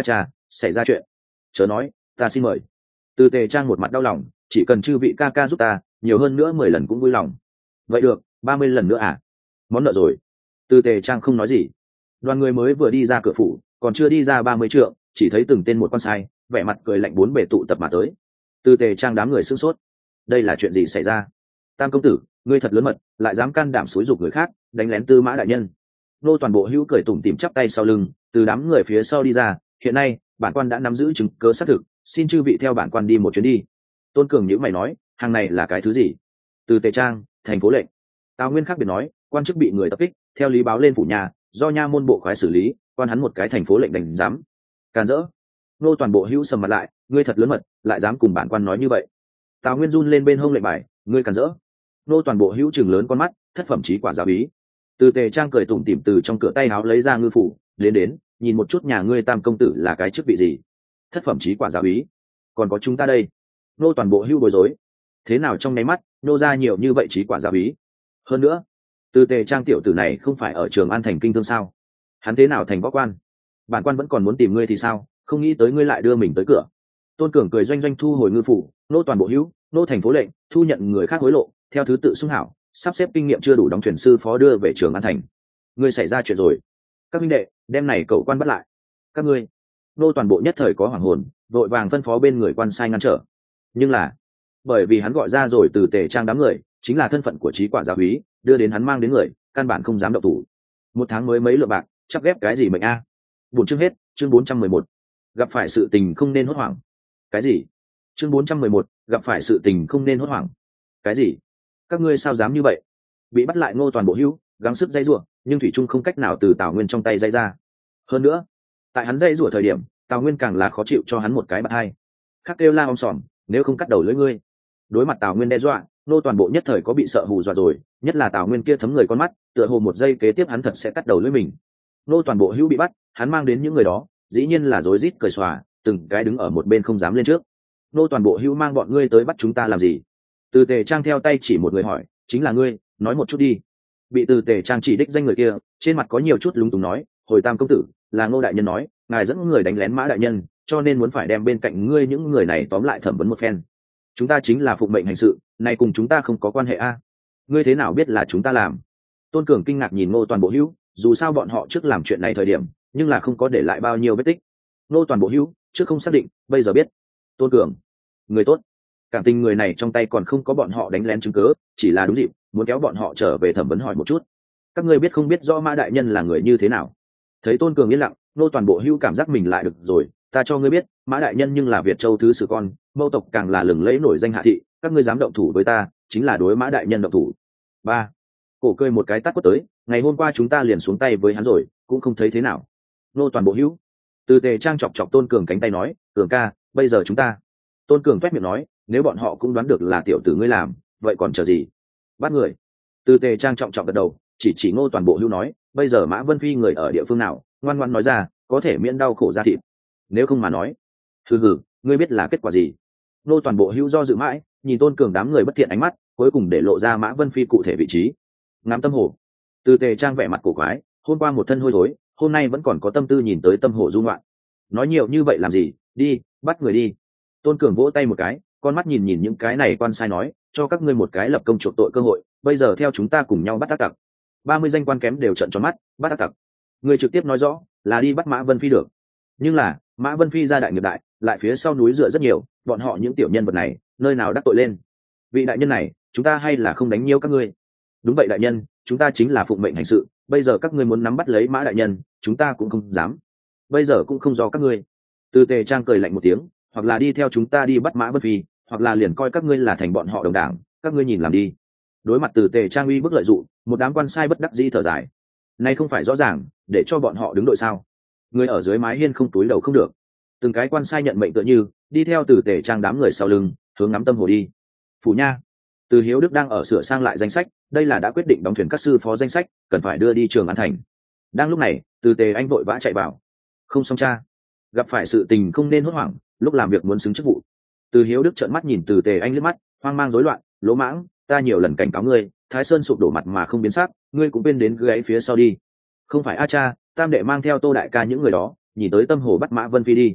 Speaker 1: xảy ra chuyện. Chớ nói, ta xin mời. Từ Tề Trang một mặt đau lòng, chỉ cần chư vị ca ca giúp ta, nhiều hơn nữa 10 lần cũng vui lòng. Vậy được, 30 lần nữa à? Món nợ rồi. Từ Tề Trang không nói gì. Đoàn người mới vừa đi ra cửa phủ, còn chưa đi ra 30 trượng, chỉ thấy từng tên một con sai, vẻ mặt cười lạnh bốn bề tụ tập mà tới. Từ Tề Trang đám người sửng sốt. Đây là chuyện gì xảy ra? Tam công tử, ngươi thật lớn mật, lại dám can đảm xúi giục người khác, đánh lén Tư Mã đại nhân. Nô Toàn Bộ Hữu cười tủm tỉm chắp tay sau lưng, từ đám người phía sau đi ra. Hiện nay, bản quan đã nắm giữ chứng cớ xác thực, xin chư vị theo bản quan đi một chuyến đi. Tôn Cường nhíu mày nói, hàng này là cái thứ gì? Từ Tề Trang, thành phố lệnh. Tào Nguyên khác biệt nói, quan chức bị người tập kích, theo lý báo lên phủ nhà, do nha môn bộ khoái xử lý, quan hắn một cái thành phố lệnh đành dám. Càn rỡ. Nô Toàn Bộ Hữu sầm mặt lại, ngươi thật lớn mật, lại dám cùng bản quan nói như vậy. Tào Nguyên run lên bên hông lệnh bài, ngươi càn rỡ. Nô Toàn Bộ Hữu chừng lớn con mắt, thất phẩm chí quả giáo ý. Từ Tề Trang cười tủm tỉm từ trong cửa tay áo lấy ra ngư phủ, đến, nhìn một chút nhà ngươi Tam công tử là cái chức vị gì? Thất phẩm chí quả giáo ý. Còn có chúng ta đây. Nô Toàn Bộ Hữu bối rối. Thế nào trong nháy mắt, nô ra nhiều như vậy chí quả giáo ý? Hơn nữa, Từ Tề Trang tiểu tử này không phải ở Trường An thành kinh thương sao? Hắn thế nào thành võ quan? Bản quan vẫn còn muốn tìm ngươi thì sao, không nghĩ tới ngươi lại đưa mình tới cửa. Tôn Cường cười doanh doanh thu hồi ngư phủ, nô Toàn Bộ Hữu, nô thành phố lệnh, thu nhận người khác hối lộ, theo thứ tự xung hảo, sắp xếp kinh nghiệm chưa đủ đóng thuyền sư phó đưa về Trường An thành. Ngươi xảy ra chuyện rồi. Các minh đệ, đem này cậu quan bắt lại. Các ngươi. Nô Toàn Bộ nhất thời có hoàng hồn, vội vàng phân phó bên người quan sai ngăn trở. Nhưng là, bởi vì hắn gọi ra rồi Từ Tề Trang đám người, chính là thân phận của chí quả giáo úy, đưa đến hắn mang đến người, căn bản không dám động thủ. Một tháng mới mấy lượng bạc, chắc ghép cái gì mệnh a? Buồn chương hết, chương 411. Gặp phải sự tình không nên hốt hoảng. Cái gì? Chương 411, gặp phải sự tình không nên hốt hoảng. Cái gì? Các ngươi sao dám như vậy? Bị bắt lại Ngô Toàn Bộ Hữu, gắng sức dây rủa, nhưng thủy trung không cách nào từ Tào Nguyên trong tay dây ra. Hơn nữa, tại hắn dây rủa thời điểm, Tào Nguyên càng là khó chịu cho hắn một cái bạt hai. Khắc kêu la om sòm, nếu không cắt đầu lưỡi ngươi. Đối mặt Tào Nguyên đe dọa, Ngô Toàn Bộ nhất thời có bị sợ hù dọa rồi, nhất là Tào Nguyên kia thấm người con mắt, tựa hồ một giây kế tiếp hắn thật sẽ cắt đầu lưỡi mình. Ngô Toàn Bộ Hữu bị bắt, hắn mang đến những người đó, dĩ nhiên là rối rít cười xòa, từng cái đứng ở một bên không dám lên trước. Ngô Toàn Bộ Hữu mang bọn ngươi tới bắt chúng ta làm gì? Từ Tề Trang theo tay chỉ một người hỏi, chính là ngươi, nói một chút đi. Bị Từ Tề Trang chỉ đích danh người kia, trên mặt có nhiều chút lúng túng nói, hồi Tam công tử, là Ngô đại nhân nói, ngài dẫn người đánh lén Mã đại nhân, cho nên muốn phải đem bên cạnh ngươi những người này tóm lại thẩm vấn một phen. Chúng ta chính là phụng mệnh hành sự, này cùng chúng ta không có quan hệ a. Ngươi thế nào biết là chúng ta làm? Tôn Cường kinh ngạc nhìn Ngô Toàn Bộ Hữu, dù sao bọn họ trước làm chuyện này thời điểm, nhưng là không có để lại bao nhiêu vết tích. Ngô Toàn Bộ Hữu, trước không xác định, bây giờ biết. Tôn Cường, người tốt. Cảm tình người này trong tay còn không có bọn họ đánh lén chứng cớ, chỉ là đúng dịp, muốn kéo bọn họ trở về thẩm vấn hỏi một chút. Các ngươi biết không biết rõ Mã đại nhân là người như thế nào? Thấy Tôn Cường yên lặng, Ngô Toàn Bộ Hữu cảm giác mình lại được rồi, ta cho ngươi biết, Mã đại nhân nhưng là Việt Châu thứ sử con, Mâu tộc càng là lừng lẫy nổi danh hạ thị, các ngươi dám động thủ với ta, chính là đối Mã đại nhân động thủ. Ba, cổ cười một cái tát quất tới, ngày hôm qua chúng ta liền xuống tay với hắn rồi, cũng không thấy thế nào. Ngô Toàn Bộ Hữu. Từ Tề Trang chọc chọc Tôn Cường cánh tay nói, Cường ca, bây giờ chúng ta. Tôn Cường toét miệng nói, nếu bọn họ cũng đoán được là tiểu tử ngươi làm, vậy còn chờ gì? Bắt người. Từ Tề Trang trọng trọng gật đầu, chỉ Ngô Toàn Bộ Hữu nói, bây giờ Mã Vân Phi người ở địa phương nào, ngoan ngoãn nói ra, có thể miễn đau khổ ra thịt. Nếu không mà nói, hừ, ngươi biết là kết quả gì? Ngô Toàn Bộ Hữu do dự mãi, nhìn Tôn Cường đám người bất thiện ánh mắt, cuối cùng để lộ ra Mã Vân Phi cụ thể vị trí. Ngắm Tâm Hồ. Từ Tề Trang vẻ mặt cổ quái, hôm qua một thân hôi thối, hôm nay vẫn còn có tâm tư nhìn tới Tâm Hồ du ngoạn. Nói nhiều như vậy làm gì, đi, bắt người đi. Tôn Cường vỗ tay một cái, con mắt nhìn nhìn những cái này quan sai nói, cho các ngươi một cái lập công chuộc tội cơ hội, bây giờ theo chúng ta cùng nhau bắt ác tặc. 30 danh quan kém đều trợn tròn mắt, bắt ác tặc. Người trực tiếp nói rõ, là đi bắt Mã Vân Phi được. Nhưng là, Mã Vân Phi gia đại nghiệp đại, lại phía sau núi dựa rất nhiều, bọn họ những tiểu nhân vật này, nơi nào đắc tội lên. Vị đại nhân này, chúng ta hay là không đánh nhiêu các ngươi? Đúng vậy đại nhân, chúng ta chính là phụng mệnh hành sự, bây giờ các ngươi muốn nắm bắt lấy Mã đại nhân, chúng ta cũng không dám. Bây giờ cũng không do các ngươi. Từ Tề Trang cười lạnh một tiếng, hoặc là đi theo chúng ta đi bắt Mã Vân Phi, hoặc là liền coi các ngươi là thành bọn họ đồng đảng, các ngươi nhìn làm đi. Đối mặt Từ Tề Trang uy bức lợi dụng, một đám quan sai bất đắc dĩ thở dài. Nay không phải rõ ràng, để cho bọn họ đứng đội sao? Người ở dưới mái hiên không túi đầu không được. Từng cái quan sai nhận mệnh tựa như, đi theo Từ Tề Trang đám người sau lưng, hướng Ngắm Tâm Hồ đi. Phủ nha. Từ Hiếu Đức đang ở sửa sang lại danh sách, đây là đã quyết định đóng thuyền các sư phó danh sách, cần phải đưa đi Trường An thành. Đang lúc này, Từ Tề Anh vội vã chạy vào. Không xong cha, gặp phải sự tình không nên hốt hoảng, lúc làm việc muốn xứng chức vụ. Từ Hiếu Đức trợn mắt nhìn Từ Tề Anh liếc mắt, hoang mang rối loạn, lỗ mãng, ta nhiều lần cảnh cáo ngươi, Thái Sơn sụp đổ mặt mà không biến sắc, ngươi cũng quên đến gáy phía sau đi. Không phải a cha, tam đệ mang theo Tô đại ca những người đó, nhìn tới Tâm Hồ bắt Mã Vân Phi đi.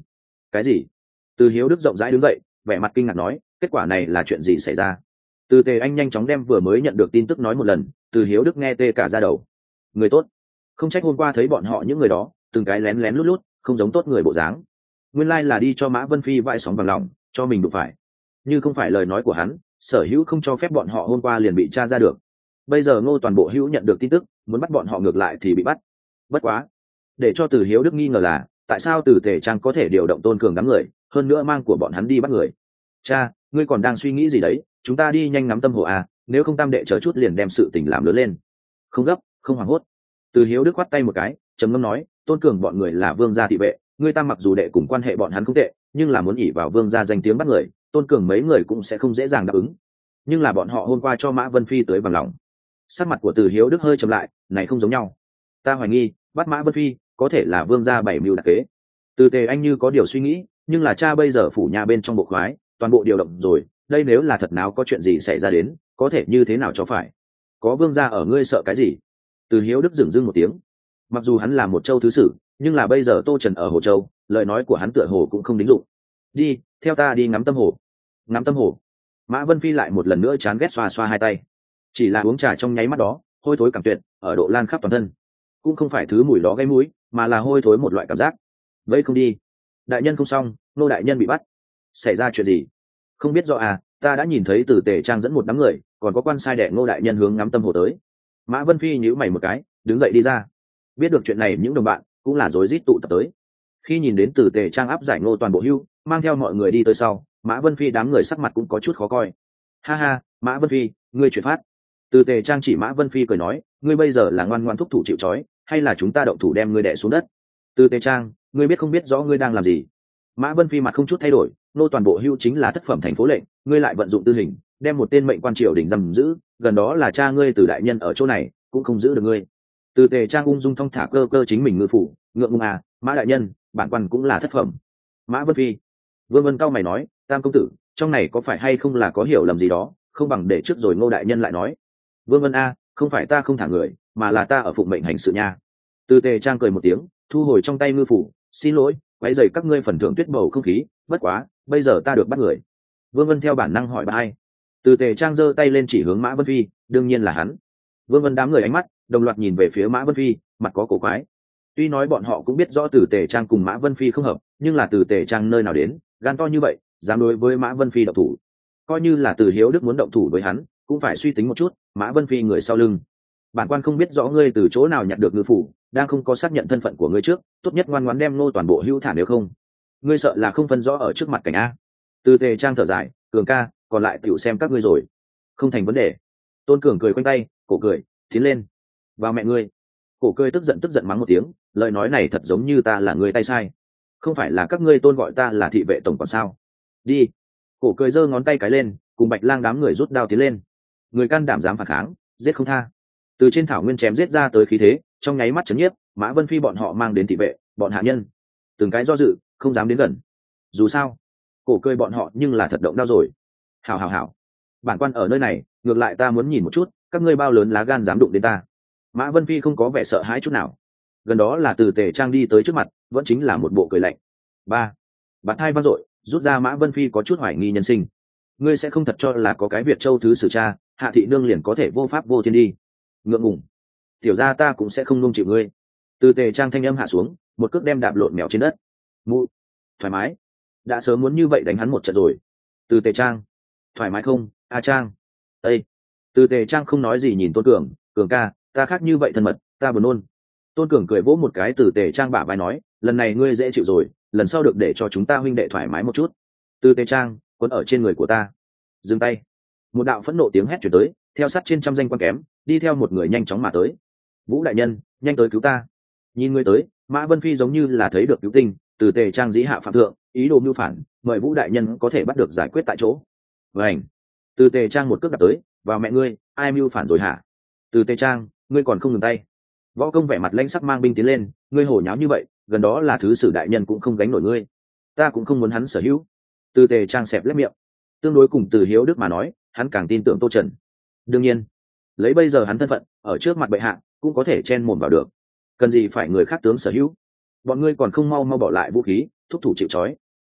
Speaker 1: Cái gì? Từ Hiếu Đức rộng rãi đứng dậy, vẻ mặt kinh ngạc nói, kết quả này là chuyện gì xảy ra? Từ Tề Anh nhanh chóng đem vừa mới nhận được tin tức nói một lần. Từ Hiếu Đức nghe tê cả da đầu. Người tốt, không trách hôm qua thấy bọn họ những người đó từng cái lén lén lút lút, không giống tốt người bộ dáng. Nguyên lai là đi cho Mã Vân Phi vãi sóng bằng lòng, cho mình đụng phải. Như không phải lời nói của hắn, Sở Hữu không cho phép bọn họ hôm qua liền bị tra ra được. Bây giờ Ngô toàn bộ hữu nhận được tin tức, muốn bắt bọn họ ngược lại thì bị bắt. Bất quá, để cho Từ Hiếu Đức nghi ngờ là, tại sao Từ Tề Trang có thể điều động Tôn Cường đám người, hơn nữa mang của bọn hắn đi bắt người. Cha, ngươi còn đang suy nghĩ gì đấy? Chúng ta đi nhanh ngắm tâm hồ à, nếu không tam đệ chờ chút liền đem sự tình làm lớn lên. Không gấp, không hoảng hốt. Từ Hiếu Đức khoát tay một cái, trầm ngâm nói, Tôn Cường bọn người là vương gia thị vệ, ngươi tam mặc dù đệ cùng quan hệ bọn hắn không tệ, nhưng là muốn ỷ vào vương gia danh tiếng bắt người, Tôn Cường mấy người cũng sẽ không dễ dàng đáp ứng. Nhưng là bọn họ hôm qua cho Mã Vân Phi tới bằng lòng. Sắc mặt của Từ Hiếu Đức hơi trầm lại, này không giống nhau. Ta hoài nghi, bắt Mã Vân Phi, có thể là vương gia bảy mưu đặc kế. Từ Tề Anh như có điều suy nghĩ, nhưng là cha bây giờ phủ nhà bên trong bộ khoái, toàn bộ điều động rồi, đây nếu là thật nào có chuyện gì xảy ra đến, có thể như thế nào cho phải? Có vương gia ở ngươi sợ cái gì? Từ Hiếu Đức dửng dưng một tiếng. Mặc dù hắn là một châu thứ sử, nhưng là bây giờ Tô Trần ở Hồ Châu, lời nói của hắn tựa hồ cũng không đính dụng. Đi, theo ta đi ngắm tâm hồ. Ngắm tâm hồ. Mã Vân Phi lại một lần nữa chán ghét xoa xoa hai tay. Chỉ là uống trà trong nháy mắt đó, hôi thối cảm tuyệt, ở độ lan khắp toàn thân. Cũng không phải thứ mùi đó gây mũi, mà là hôi thối một loại cảm giác. Vậy không đi. Đại nhân không xong, nô đại nhân bị bắt. Xảy ra chuyện gì? Không biết rõ à, ta đã nhìn thấy Từ Tề Trang dẫn một đám người, còn có quan sai đệ Ngô đại nhân hướng ngắm tâm hồ tới. Mã Vân Phi nhíu mày một cái, đứng dậy đi ra. Biết được chuyện này những đồng bạn cũng là rối rít tụ tập tới. Khi nhìn đến Từ Tề Trang áp giải Ngô toàn bộ hưu, mang theo mọi người đi tới sau, Mã Vân Phi đám người sắc mặt cũng có chút khó coi. Ha ha, Mã Vân Phi, ngươi chuyển phát. Từ Tề Trang chỉ Mã Vân Phi cười nói, ngươi bây giờ là ngoan ngoan thúc thủ chịu trói, hay là chúng ta động thủ đem ngươi đè xuống đất? Từ Tề Trang, ngươi biết không biết rõ ngươi đang làm gì? Mã Vân Phi mặt không chút thay đổi, nô toàn bộ hưu chính là thất phẩm thành phố lệnh, ngươi lại vận dụng tư hình, đem một tên mệnh quan triều đình giam giữ, gần đó là cha ngươi Từ đại nhân ở chỗ này, cũng không giữ được ngươi. Từ Tề Trang ung dung thong thả cơ cơ chính mình ngư phủ, ngượng ngùng à, Mã đại nhân, bản quan cũng là thất phẩm. Mã Vân Phi. Vương Vân cao mày nói, Tam công tử, trong này có phải hay không là có hiểu lầm gì đó, không bằng để trước rồi Ngô đại nhân lại nói. Vương Vân a, không phải ta không thả người, mà là ta ở phụng mệnh hành sự nha. Từ Tề Trang cười một tiếng, thu hồi trong tay ngư phủ, xin lỗi, quấy rầy các ngươi phần thưởng tuyết bầu không khí, bất quá, bây giờ ta được bắt người. Vương Vân theo bản năng hỏi bà ai. Từ Tề Trang giơ tay lên chỉ hướng Mã Vân Phi, đương nhiên là hắn. Vương Vân đám người ánh mắt đồng loạt nhìn về phía Mã Vân Phi, mặt có cổ quái. Tuy nói bọn họ cũng biết rõ Từ Tề Trang cùng Mã Vân Phi không hợp, nhưng là Từ Tề Trang nơi nào đến, gan to như vậy, dám đối với Mã Vân Phi động thủ. Coi như là Từ Hiếu Đức muốn động thủ với hắn, cũng phải suy tính một chút, Mã Vân Phi người sau lưng. Bản quan không biết rõ ngươi từ chỗ nào nhặt được ngư phủ, đang không có xác nhận thân phận của ngươi trước, tốt nhất ngoan ngoãn đem nô toàn bộ hưu thả, nếu không, ngươi sợ là không phân rõ ở trước mặt cảnh a. Từ Tề Trang thở dài, Cường ca, còn lại tiểu xem các ngươi rồi. Không thành vấn đề. Tôn Cường cười quanh tay, cổ cười, tiến lên. Vào mẹ ngươi. Cổ cười tức giận mắng một tiếng, lời nói này thật giống như ta là người tay sai. Không phải là các ngươi Tôn gọi ta là thị vệ tổng quản sao? Đi. Cổ cười giơ ngón tay cái lên, cùng Bạch Lang đám người rút đao tiến lên. Người can đảm dám phản kháng, giết không tha. Từ trên thảo nguyên chém giết ra tới khí thế, trong nháy mắt chấn nhiếp, Mã Vân Phi bọn họ mang đến thị vệ, bọn hạ nhân, từng cái do dự, không dám đến gần. Dù sao, cổ cười bọn họ nhưng là thật động đao rồi. Hảo, bản quan ở nơi này, ngược lại ta muốn nhìn một chút, các ngươi bao lớn lá gan dám đụng đến ta. Mã Vân Phi không có vẻ sợ hãi chút nào. Gần đó là Từ Tề Trang đi tới trước mặt, vẫn chính là một bộ cười lạnh. Ba, bạt hai vang dội, rút ra Mã Vân Phi có chút hoài nghi nhân sinh. Ngươi sẽ không thật cho là có cái Việt Châu thứ sử cha, Hạ thị nương liền có thể vô pháp vô thiên đi. Ngượng ngùng, tiểu gia ta cũng sẽ không nuông chịu ngươi. Từ Tề Trang thanh âm hạ xuống, một cước đem đạp lộn mèo trên đất. Mụ, thoải mái. Đã sớm muốn như vậy đánh hắn một trận rồi. Từ Tề Trang, thoải mái không, A Trang? Ê. Từ Tề Trang không nói gì nhìn Tôn Cường, Cường ca, ta khác như vậy thân mật, ta buồn nôn. Tôn Cường cười vỗ một cái Từ Tề Trang bả vai nói, lần này ngươi dễ chịu rồi, lần sau được để cho chúng ta huynh đệ thoải mái một chút. Từ Tề Trang, quấn ở trên người của ta. Dừng tay. Một đạo phẫn nộ tiếng hét chuyển tới, theo sát trên trăm danh quan kém, đi theo một người nhanh chóng mà tới. Vũ đại nhân, nhanh tới cứu ta. Nhìn người tới, Mã Vân Phi giống như là thấy được cứu tinh, Từ Tề Trang dĩ hạ phạm thượng, ý đồ mưu phản, mời Vũ đại nhân có thể bắt được giải quyết tại chỗ. Vảnh. Từ Tề Trang một cước đạp tới, vào mẹ ngươi, ai mưu phản rồi hả? Từ Tề Trang, ngươi còn không ngừng tay. Võ Công vẻ mặt lãnh sắc mang binh tiến lên, ngươi hổ nháo như vậy, gần đó là thứ sử đại nhân cũng không gánh nổi ngươi. Ta cũng không muốn hắn sở hữu. Từ Tề Trang xẹp lép miệng. Tương đối cùng Từ Hiếu Đức mà nói, hắn càng tin tưởng Tô Trần. Đương nhiên, lấy bây giờ hắn thân phận, ở trước mặt bệ hạ, cũng có thể chen mồm vào được. Cần gì phải người khác tướng sở hữu? Bọn ngươi còn không mau mau bỏ lại vũ khí, thúc thủ chịu trói.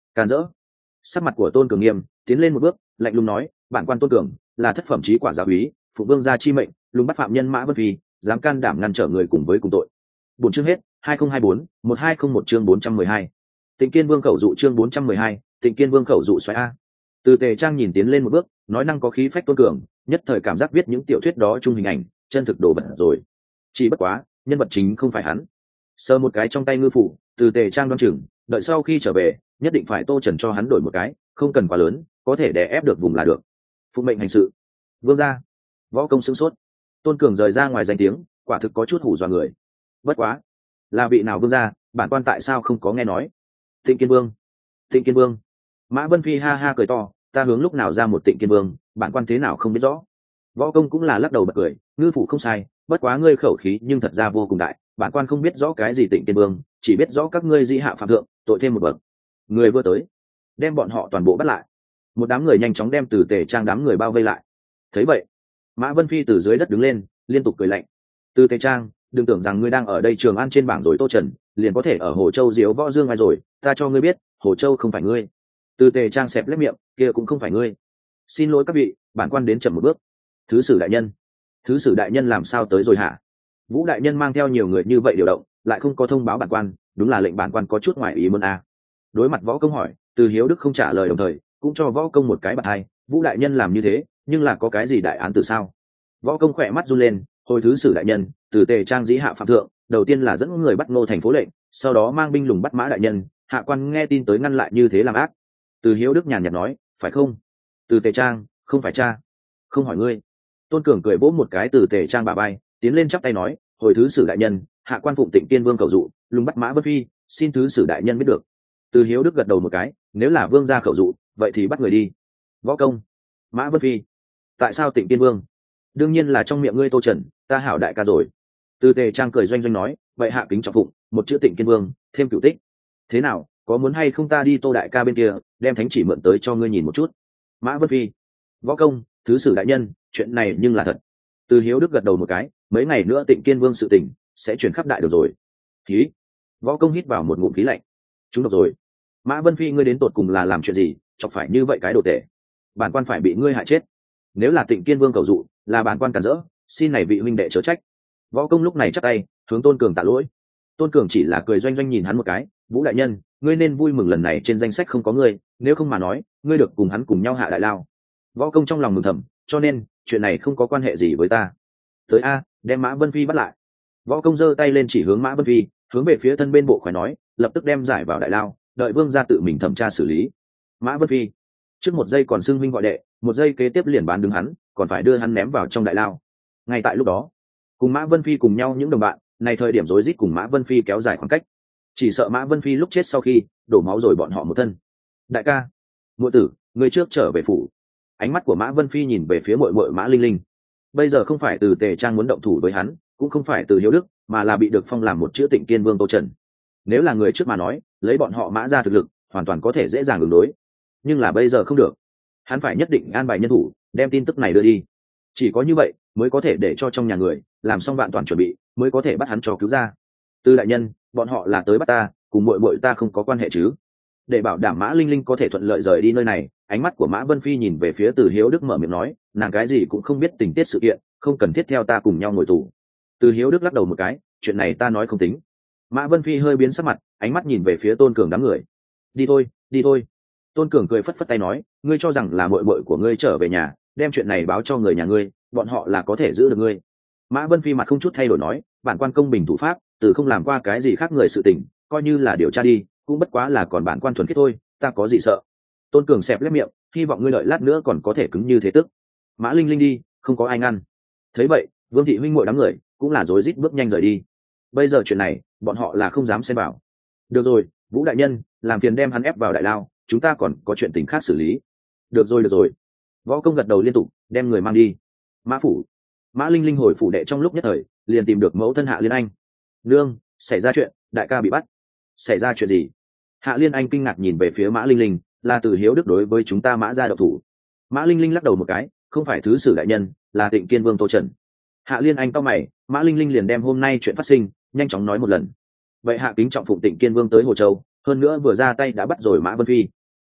Speaker 1: Càn rỡ. Sắc mặt của Tôn Cường nghiêm, tiến lên một bước, lạnh lùng nói, bản quan Tôn Cường là thất phẩm chí quả giáo úy, phụ vương gia chi mệnh, lùng bắt phạm nhân Mã Vân Phi, dám can đảm ngăn trở người cùng với cùng tội. Bốn chương hết. 2024-1201 chương 412. Tịnh Kiên Vương khẩu dụ chương 412, Tịnh Kiên Vương khẩu dụ xoáy a. Từ Tề Trang nhìn tiến lên một bước, nói năng có khí phách Tôn Cường, nhất thời cảm giác viết những tiểu thuyết đó chung hình ảnh, chân thực đồ vật rồi. Chỉ bất quá, nhân vật chính không phải hắn. Sờ một cái trong tay ngư phủ, Từ Tề Trang đoan chừng, đợi sau khi trở về, nhất định phải Tô Trần cho hắn đổi một cái, không cần quá lớn, có thể đè ép được vùng là được. Phụ mệnh hành sự. Vương gia. Võ công sững sốt. Tôn Cường rời ra ngoài danh tiếng, quả thực có chút hù dọa người. Bất quá, là vị nào vương gia, bản quan tại sao không có nghe nói? Tịnh Kiên Vương. Tịnh Kiên Vương. Mã Vân Phi ha ha cười to, ta hướng lúc nào ra một Tịnh Kiên Vương, bản quan thế nào không biết rõ. Võ công cũng là lắc đầu bật cười, ngư phủ không sai, bất quá ngươi khẩu khí nhưng thật ra vô cùng đại, bản quan không biết rõ cái gì Tịnh Kiên Vương, chỉ biết rõ các ngươi dĩ hạ phạm thượng, tội thêm một bậc. Người vừa tới, đem bọn họ toàn bộ bắt lại. Một đám người nhanh chóng đem Từ Tề Trang đám người bao vây lại. Thấy vậy, Mã Vân Phi từ dưới đất đứng lên, liên tục cười lạnh. Từ Tề Trang, đừng tưởng rằng ngươi đang ở đây Trường An trên bảng rồi Tô Trần, liền có thể ở Hồ Châu diếu võ dương ai rồi, ta cho ngươi biết, Hồ Châu không phải ngươi. Từ Tề Trang xẹp lép miệng, kia cũng không phải ngươi. Xin lỗi các vị, bản quan đến chậm một bước. Thứ sử đại nhân. Thứ sử đại nhân làm sao tới rồi hả? Vũ đại nhân mang theo nhiều người như vậy điều động, lại không có thông báo bản quan, đúng là lệnh bản quan có chút ngoài ý muốn a. Đối mặt Võ Công hỏi, Từ Hiếu Đức không trả lời, đồng thời cũng cho Võ Công một cái bạt hai. Vũ đại nhân làm như thế, nhưng là có cái gì đại án từ sao? Võ Công khỏe mắt run lên, hồi thứ sử đại nhân, Từ Tề Trang dĩ hạ phạm thượng, đầu tiên là dẫn người bắt Ngô thành phố lệnh, sau đó mang binh lùng bắt Mã đại nhân, hạ quan nghe tin tới ngăn lại như thế làm ác. Từ Hiếu Đức nhàn nhạt nói, phải không? Từ Tề Trang, không phải cha, không hỏi ngươi. Tôn Cường cười vỗ một cái Từ Tề Trang bả vai, tiến lên chắp tay nói, hồi thứ sử đại nhân, hạ quan phụng Tịnh Kiên Vương khẩu dụ, lùng bắt Mã Vân Phi, xin thứ sử đại nhân biết được. Từ Hiếu Đức gật đầu một cái, nếu là vương gia khẩu dụ, vậy thì bắt người đi. Võ Công. Mã Vân Phi. Tại sao Tịnh Kiên Vương? Đương nhiên là trong miệng ngươi Tô Trần, ta hảo đại ca rồi. Từ Tề Trang cười doanh doanh nói, vậy hạ kính trọng phụng, một chữ Tịnh Kiên Vương, thêm cửu tích. Thế nào, có muốn hay không ta đi Tô đại ca bên kia, đem thánh chỉ mượn tới cho ngươi nhìn một chút. Mã Vân Phi. Võ Công, thứ sử đại nhân, chuyện này nhưng là thật. Từ Hiếu Đức gật đầu một cái, mấy ngày nữa Tịnh Kiên Vương sự tình sẽ chuyển khắp đại được rồi. Khí. Võ Công hít vào một ngụm khí lạnh. Chúng độc rồi. Mã Vân Phi ngươi đến tột cùng là làm chuyện gì, chọc phải như vậy cái đồ tệ. Bản quan phải bị ngươi hại chết. Nếu là Tịnh Kiên Vương cầu dụ, là bản quan cản rỡ, xin này vị huynh đệ chớ trách. Võ Công lúc này chắp tay, hướng Tôn Cường tạ lỗi. Tôn Cường chỉ là cười doanh doanh nhìn hắn một cái, Vũ đại nhân, ngươi nên vui mừng lần này trên danh sách không có ngươi, nếu không mà nói, ngươi được cùng hắn cùng nhau hạ đại lao. Võ Công trong lòng mừng thầm, cho nên chuyện này không có quan hệ gì với ta. Tới a, đem Mã Vân Phi bắt lại. Võ Công giơ tay lên chỉ hướng Mã Vân Phi, hướng về phía thân bên bộ khoái nói, lập tức đem giải vào đại lao, đợi vương gia tự mình thẩm tra xử lý. Mã Vân Phi trước một giây còn xưng huynh gọi đệ, một giây kế tiếp liền bán đứng hắn, còn phải đưa hắn ném vào trong đại lao. Ngay tại lúc đó, cùng Mã Vân Phi cùng nhau những đồng bạn này thời điểm rối rít cùng Mã Vân Phi kéo dài khoảng cách, chỉ sợ Mã Vân Phi lúc chết sau khi đổ máu rồi bọn họ một thân. Đại ca, muội tử, người trước trở về phủ. Ánh mắt của Mã Vân Phi nhìn về phía muội muội Mã Linh Linh. Bây giờ không phải Từ Tề Trang muốn động thủ với hắn, cũng không phải Từ Hiếu Đức, mà là bị được phong làm một chữ Tịnh Kiên Vương Tô Trần. Nếu là người trước mà nói, lấy bọn họ Mã ra thực lực, hoàn toàn có thể dễ dàng ứng đối. Nhưng là bây giờ không được, hắn phải nhất định an bài nhân thủ, đem tin tức này đưa đi. Chỉ có như vậy mới có thể để cho trong nhà người làm xong vạn toàn chuẩn bị, mới có thể bắt hắn cho cứu ra. Từ đại nhân, bọn họ là tới bắt ta, cùng muội muội ta không có quan hệ chứ? Để bảo đảm Mã Linh Linh có thể thuận lợi rời đi nơi này, ánh mắt của Mã Vân Phi nhìn về phía Từ Hiếu Đức mở miệng nói, nàng cái gì cũng không biết tình tiết sự kiện, không cần thiết theo ta cùng nhau ngồi tù. Từ Hiếu Đức lắc đầu một cái, chuyện này ta nói không tính. Mã Vân Phi hơi biến sắc mặt, ánh mắt nhìn về phía Tôn Cường đám người. Đi thôi, đi thôi. Tôn Cường cười phất phất tay nói, ngươi cho rằng là muội muội của ngươi trở về nhà, đem chuyện này báo cho người nhà ngươi, bọn họ là có thể giữ được ngươi. Mã Vân Phi mặt không chút thay đổi nói, bản quan công bình thủ pháp, từ không làm qua cái gì khác người sự tình, coi như là điều tra đi, cũng bất quá là còn bản quan thuần khiết thôi, ta có gì sợ. Tôn Cường xẹp lép miệng, hy vọng ngươi đợi lát nữa còn có thể cứng như thế tức. Mã Linh Linh đi, không có ai ngăn. Thấy vậy, Vương thị huynh muội đám người cũng là rối rít bước nhanh rời đi. Bây giờ chuyện này, bọn họ là không dám xen vào. Được rồi, Vũ đại nhân, làm phiền đem hắn ép vào đại lao, chúng ta còn có chuyện tình khác xử lý. Được rồi, được rồi. Võ Công gật đầu liên tục, đem người mang đi. Mã phủ. Mã Linh Linh hồi phủ đệ trong lúc nhất thời, liền tìm được mẫu thân Hạ Liên Anh. Nương, xảy ra chuyện, đại ca bị bắt. Xảy ra chuyện gì? Hạ Liên Anh kinh ngạc nhìn về phía Mã Linh Linh, là Từ Hiếu Đức đối với chúng ta Mã gia độc thủ. Mã Linh Linh lắc đầu một cái, không phải thứ sử đại nhân, là Tịnh Kiên Vương Tô Trần. Hạ Liên Anh cau mày, Mã Linh Linh liền đem hôm nay chuyện phát sinh nhanh chóng nói một lần. Vậy hạ kính trọng phụng Tịnh Kiên Vương tới Hồ Châu, hơn nữa vừa ra tay đã bắt rồi Mã Vân Phi.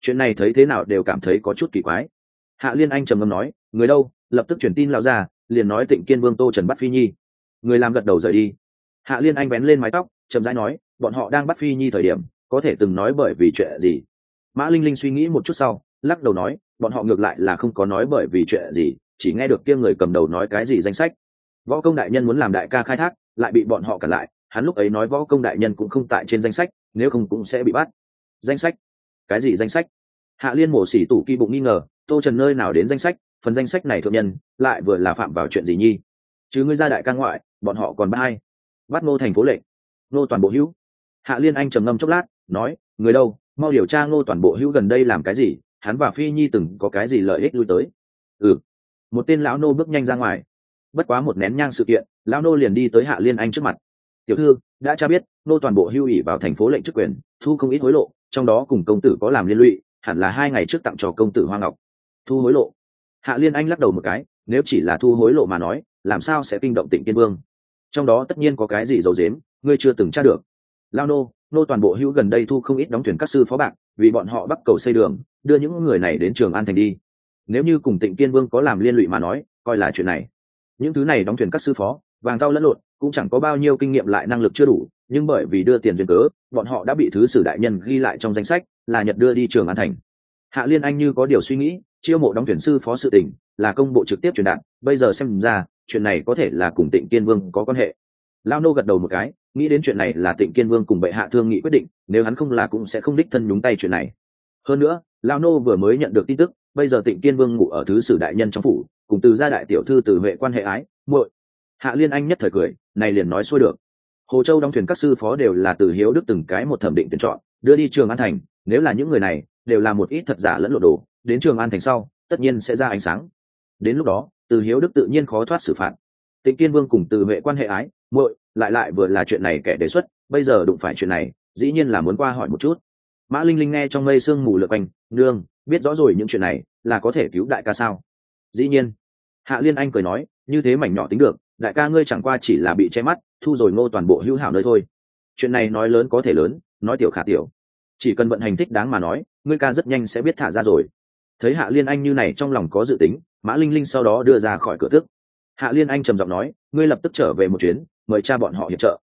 Speaker 1: chuyện này thấy thế nào đều cảm thấy có chút kỳ quái. Hạ Liên Anh trầm ngâm nói, người đâu? Lập tức truyền tin lão ra, liền nói Tịnh Kiên Vương Tô Trần bắt Phi Nhi. Người làm gật đầu rời đi. Hạ Liên Anh vén lên mái tóc, chậm rãi nói, bọn họ đang bắt Phi Nhi thời điểm, có thể từng nói bởi vì chuyện gì? Mã Linh Linh suy nghĩ một chút sau, lắc đầu nói, bọn họ ngược lại là không có nói bởi vì chuyện gì, chỉ nghe được kia người cầm đầu nói cái gì danh sách. Võ công đại nhân muốn làm đại ca khai thác, lại bị bọn họ cản lại. Hắn lúc ấy nói võ công đại nhân cũng không tại trên danh sách, nếu không cũng sẽ bị bắt. Danh sách? Cái gì danh sách? Hạ Liên mổ xỉ tủ kỳ bụng nghi ngờ, Tô Trần nơi nào đến danh sách, phần danh sách này thượng nhân lại vừa là phạm vào chuyện gì nhi? Chứ ngươi ra đại ca ngoại, bọn họ còn bắt ai? Bắt Ngô thành phố lệnh, Ngô toàn bộ hữu. Hạ Liên Anh trầm ngâm chốc lát, nói, người đâu, mau điều tra Ngô toàn bộ hữu gần đây làm cái gì, hắn và Phi Nhi từng có cái gì lợi ích lui tới. Một tên lão nô bước nhanh ra ngoài. Bất quá một nén nhang sự kiện, lão nô liền đi tới Hạ Liên Anh trước mặt. Tiểu thư, đã cha biết Ngô toàn bộ hưu ỷ vào thành phố lệnh chức quyền, thu không ít hối lộ, trong đó cùng công tử có làm liên lụy, hẳn là 2 ngày trước tặng cho công tử Hoa Ngọc. Thu hối lộ? Hạ Liên Anh lắc đầu một cái, nếu chỉ là thu hối lộ mà nói, làm sao sẽ kinh động Tịnh Kiên Vương? Trong đó tất nhiên có cái gì giấu giếm, ngươi chưa từng tra được. Lao nô toàn bộ hữu gần đây thu không ít đóng thuyền các sư phó bạc, vì bọn họ bắt cầu xây đường, đưa những người này đến Trường An thành đi. Nếu như cùng Tịnh Kiên Vương có làm liên lụy mà nói, coi là chuyện này. Những thứ này đóng thuyền các sư phó, vàng tao lẫn lộn, cũng chẳng có bao nhiêu kinh nghiệm lại năng lực chưa đủ, nhưng bởi vì đưa tiền duyên cớ, bọn họ đã bị thứ sử đại nhân ghi lại trong danh sách, là Nhật đưa đi Trường An thành. Hạ Liên Anh như có điều suy nghĩ, chiêu mộ đóng thuyền sư phó sự tình là công bộ trực tiếp truyền đạt, bây giờ xem ra chuyện này có thể là cùng Tịnh Kiên Vương có quan hệ. Lao nô gật đầu một cái, nghĩ đến chuyện này là Tịnh Kiên Vương cùng bệ hạ thương nghị quyết định, nếu hắn không là cũng sẽ không đích thân nhúng tay chuyện này. Hơn nữa, Lao nô vừa mới nhận được tin tức, bây giờ Tịnh Kiên Vương ngủ ở thứ sử đại nhân trong phủ, cùng Từ gia đại tiểu thư Từ Huệ quan hệ ái muội. Hạ Liên Anh nhất thời cười, này liền nói xuôi được. Hồ Châu đóng thuyền các sư phó đều là Từ Hiếu Đức từng cái một thẩm định tuyển chọn, đưa đi Trường An thành, nếu là những người này đều là một ít thật giả lẫn lộn đồ, đến Trường An thành sau, tất nhiên sẽ ra ánh sáng. Đến lúc đó, Từ Hiếu Đức tự nhiên khó thoát xử phạt. Tịnh Kiên Vương cùng Từ Huệ quan hệ ái muội, lại vừa là chuyện này kẻ đề xuất, bây giờ đụng phải chuyện này, dĩ nhiên là muốn qua hỏi một chút. Mã Linh Linh nghe trong mây sương mù lượn quanh, nương, biết rõ rồi những chuyện này, là có thể cứu đại ca sao? Dĩ nhiên. Hạ Liên Anh cười nói, như thế mảnh nhỏ tính được, đại ca ngươi chẳng qua chỉ là bị che mắt, thu rồi Ngô toàn bộ hữu hảo nơi thôi. Chuyện này nói lớn có thể lớn, nói tiểu khả tiểu. Chỉ cần vận hành thích đáng mà nói, ngươi ca rất nhanh sẽ biết thả ra rồi. Thấy Hạ Liên Anh như này trong lòng có dự tính, Mã Linh Linh sau đó đưa ra khỏi cửa tước. Hạ Liên Anh trầm giọng nói, ngươi lập tức trở về một chuyến, mời cha bọn họ hiệp trợ.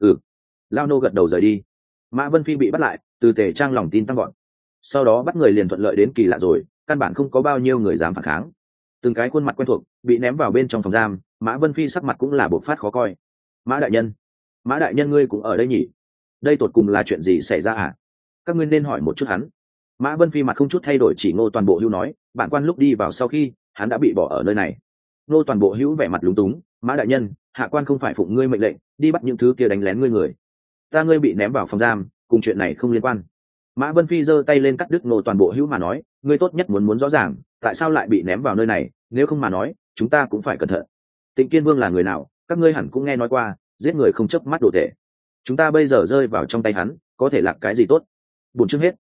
Speaker 1: Lao nô gật đầu rời đi. Mã Vân Phi bị bắt lại, Từ Tề Trang lòng tin tăng gọn. Sau đó bắt người liền thuận lợi đến kỳ lạ rồi, căn bản không có bao nhiêu người dám phản kháng. Từng cái khuôn mặt quen thuộc bị ném vào bên trong phòng giam, Mã Vân Phi sắc mặt cũng là bộc phát khó coi. Mã đại nhân ngươi cũng ở đây nhỉ? Đây tột cùng là chuyện gì xảy ra à? Các ngươi nên hỏi một chút hắn. Mã Vân Phi mặt không chút thay đổi chỉ Ngô toàn bộ hữu nói, bản quan lúc đi vào sau khi hắn đã bị bỏ ở nơi này. Ngô toàn bộ hữu vẻ mặt lúng túng, Mã đại nhân, hạ quan không phải phụng ngươi mệnh lệnh đi bắt những thứ kia đánh lén ngươi người, ngươi bị ném vào phòng giam, cùng chuyện này không liên quan. Mã Vân Phi giơ tay lên cắt đứt Ngô toàn bộ hữu mà nói, ngươi tốt nhất muốn rõ ràng tại sao lại bị ném vào nơi này, nếu không mà nói chúng ta cũng phải cẩn thận. Tịnh Kiên Vương là người nào, các ngươi hẳn cũng nghe nói qua, giết người không chớp mắt đồ tệ. Chúng ta bây giờ rơi vào trong tay hắn, có thể làm cái gì tốt? Buổi chương hết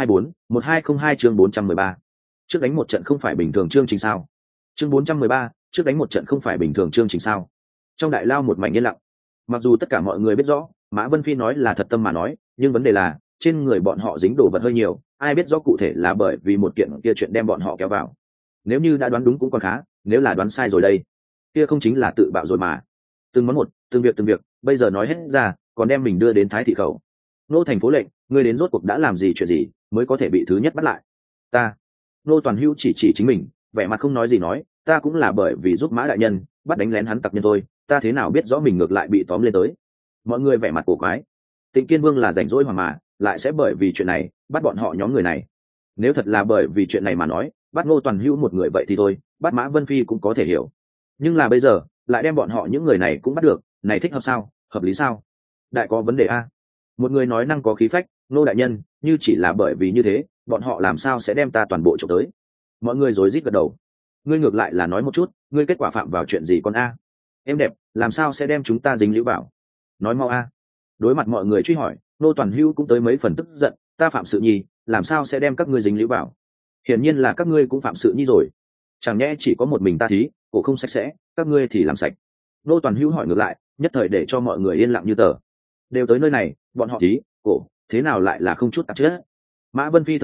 Speaker 1: 2024-1202 chương 413. Trước đánh một trận không phải bình thường chương trình sao? Chương 413, trước đánh một trận không phải bình thường chương trình sao? Trong đại lao một mảnh yên lặng. Mặc dù tất cả mọi người biết rõ, Mã Vân Phi nói là thật tâm mà nói, nhưng vấn đề là, trên người bọn họ dính đồ vật hơi nhiều, ai biết rõ cụ thể là bởi vì một kiện kia chuyện đem bọn họ kéo vào. Nếu như đã đoán đúng cũng còn khá, nếu là đoán sai rồi đây, kia không chính là tự bạo rồi mà. Từng món một, từng việc, bây giờ nói hết ra, còn đem mình đưa đến Thái thị khẩu. Nô thành phố lệnh, ngươi đến rốt cuộc đã làm gì chuyện gì, mới có thể bị thứ nhất bắt lại? Ta. Nô Toàn Hữu chỉ chính mình, vẻ mặt không nói gì nói, ta cũng là bởi vì giúp Mã đại nhân bắt đánh lén hắn tặc nhân thôi, ta thế nào biết rõ mình ngược lại bị tóm lên tới. Mọi người vẻ mặt cổ quái. Tịnh Kiên Vương là rảnh rỗi hoàng mà, lại sẽ bởi vì chuyện này bắt bọn họ nhóm người này. Nếu thật là bởi vì chuyện này mà nói, bắt Ngô Toàn Hữu một người vậy thì thôi, bắt Mã Vân Phi cũng có thể hiểu. Nhưng là bây giờ lại đem bọn họ những người này cũng bắt được, này thích hợp sao, hợp lý sao? Đại có vấn đề a. Một người nói năng có khí phách, Ngô đại nhân, như chỉ là bởi vì như thế, bọn họ làm sao sẽ đem ta toàn bộ trộm tới? Mọi người rối rít gật đầu. Ngươi ngược lại là nói một chút, ngươi kết quả phạm vào chuyện gì con a? Em đẹp, làm sao sẽ đem chúng ta dính líu vào? Nói mau a. Đối mặt mọi người truy hỏi, Ngô Toàn Hữu cũng tới mấy phần tức giận, ta phạm sự nhi, làm sao sẽ đem các ngươi dính líu vào? Hiển nhiên là các ngươi cũng phạm sự nhi rồi. Chẳng nhẽ chỉ có một mình ta thí, cổ không sạch sẽ, các ngươi thì làm sạch? Ngô Toàn Hữu hỏi ngược lại, nhất thời để cho mọi người yên lặng như tờ. Đều tới nơi này, bọn họ thí, cổ, thế nào lại là không chút tạp chất? Mã Vân Phi thở dài,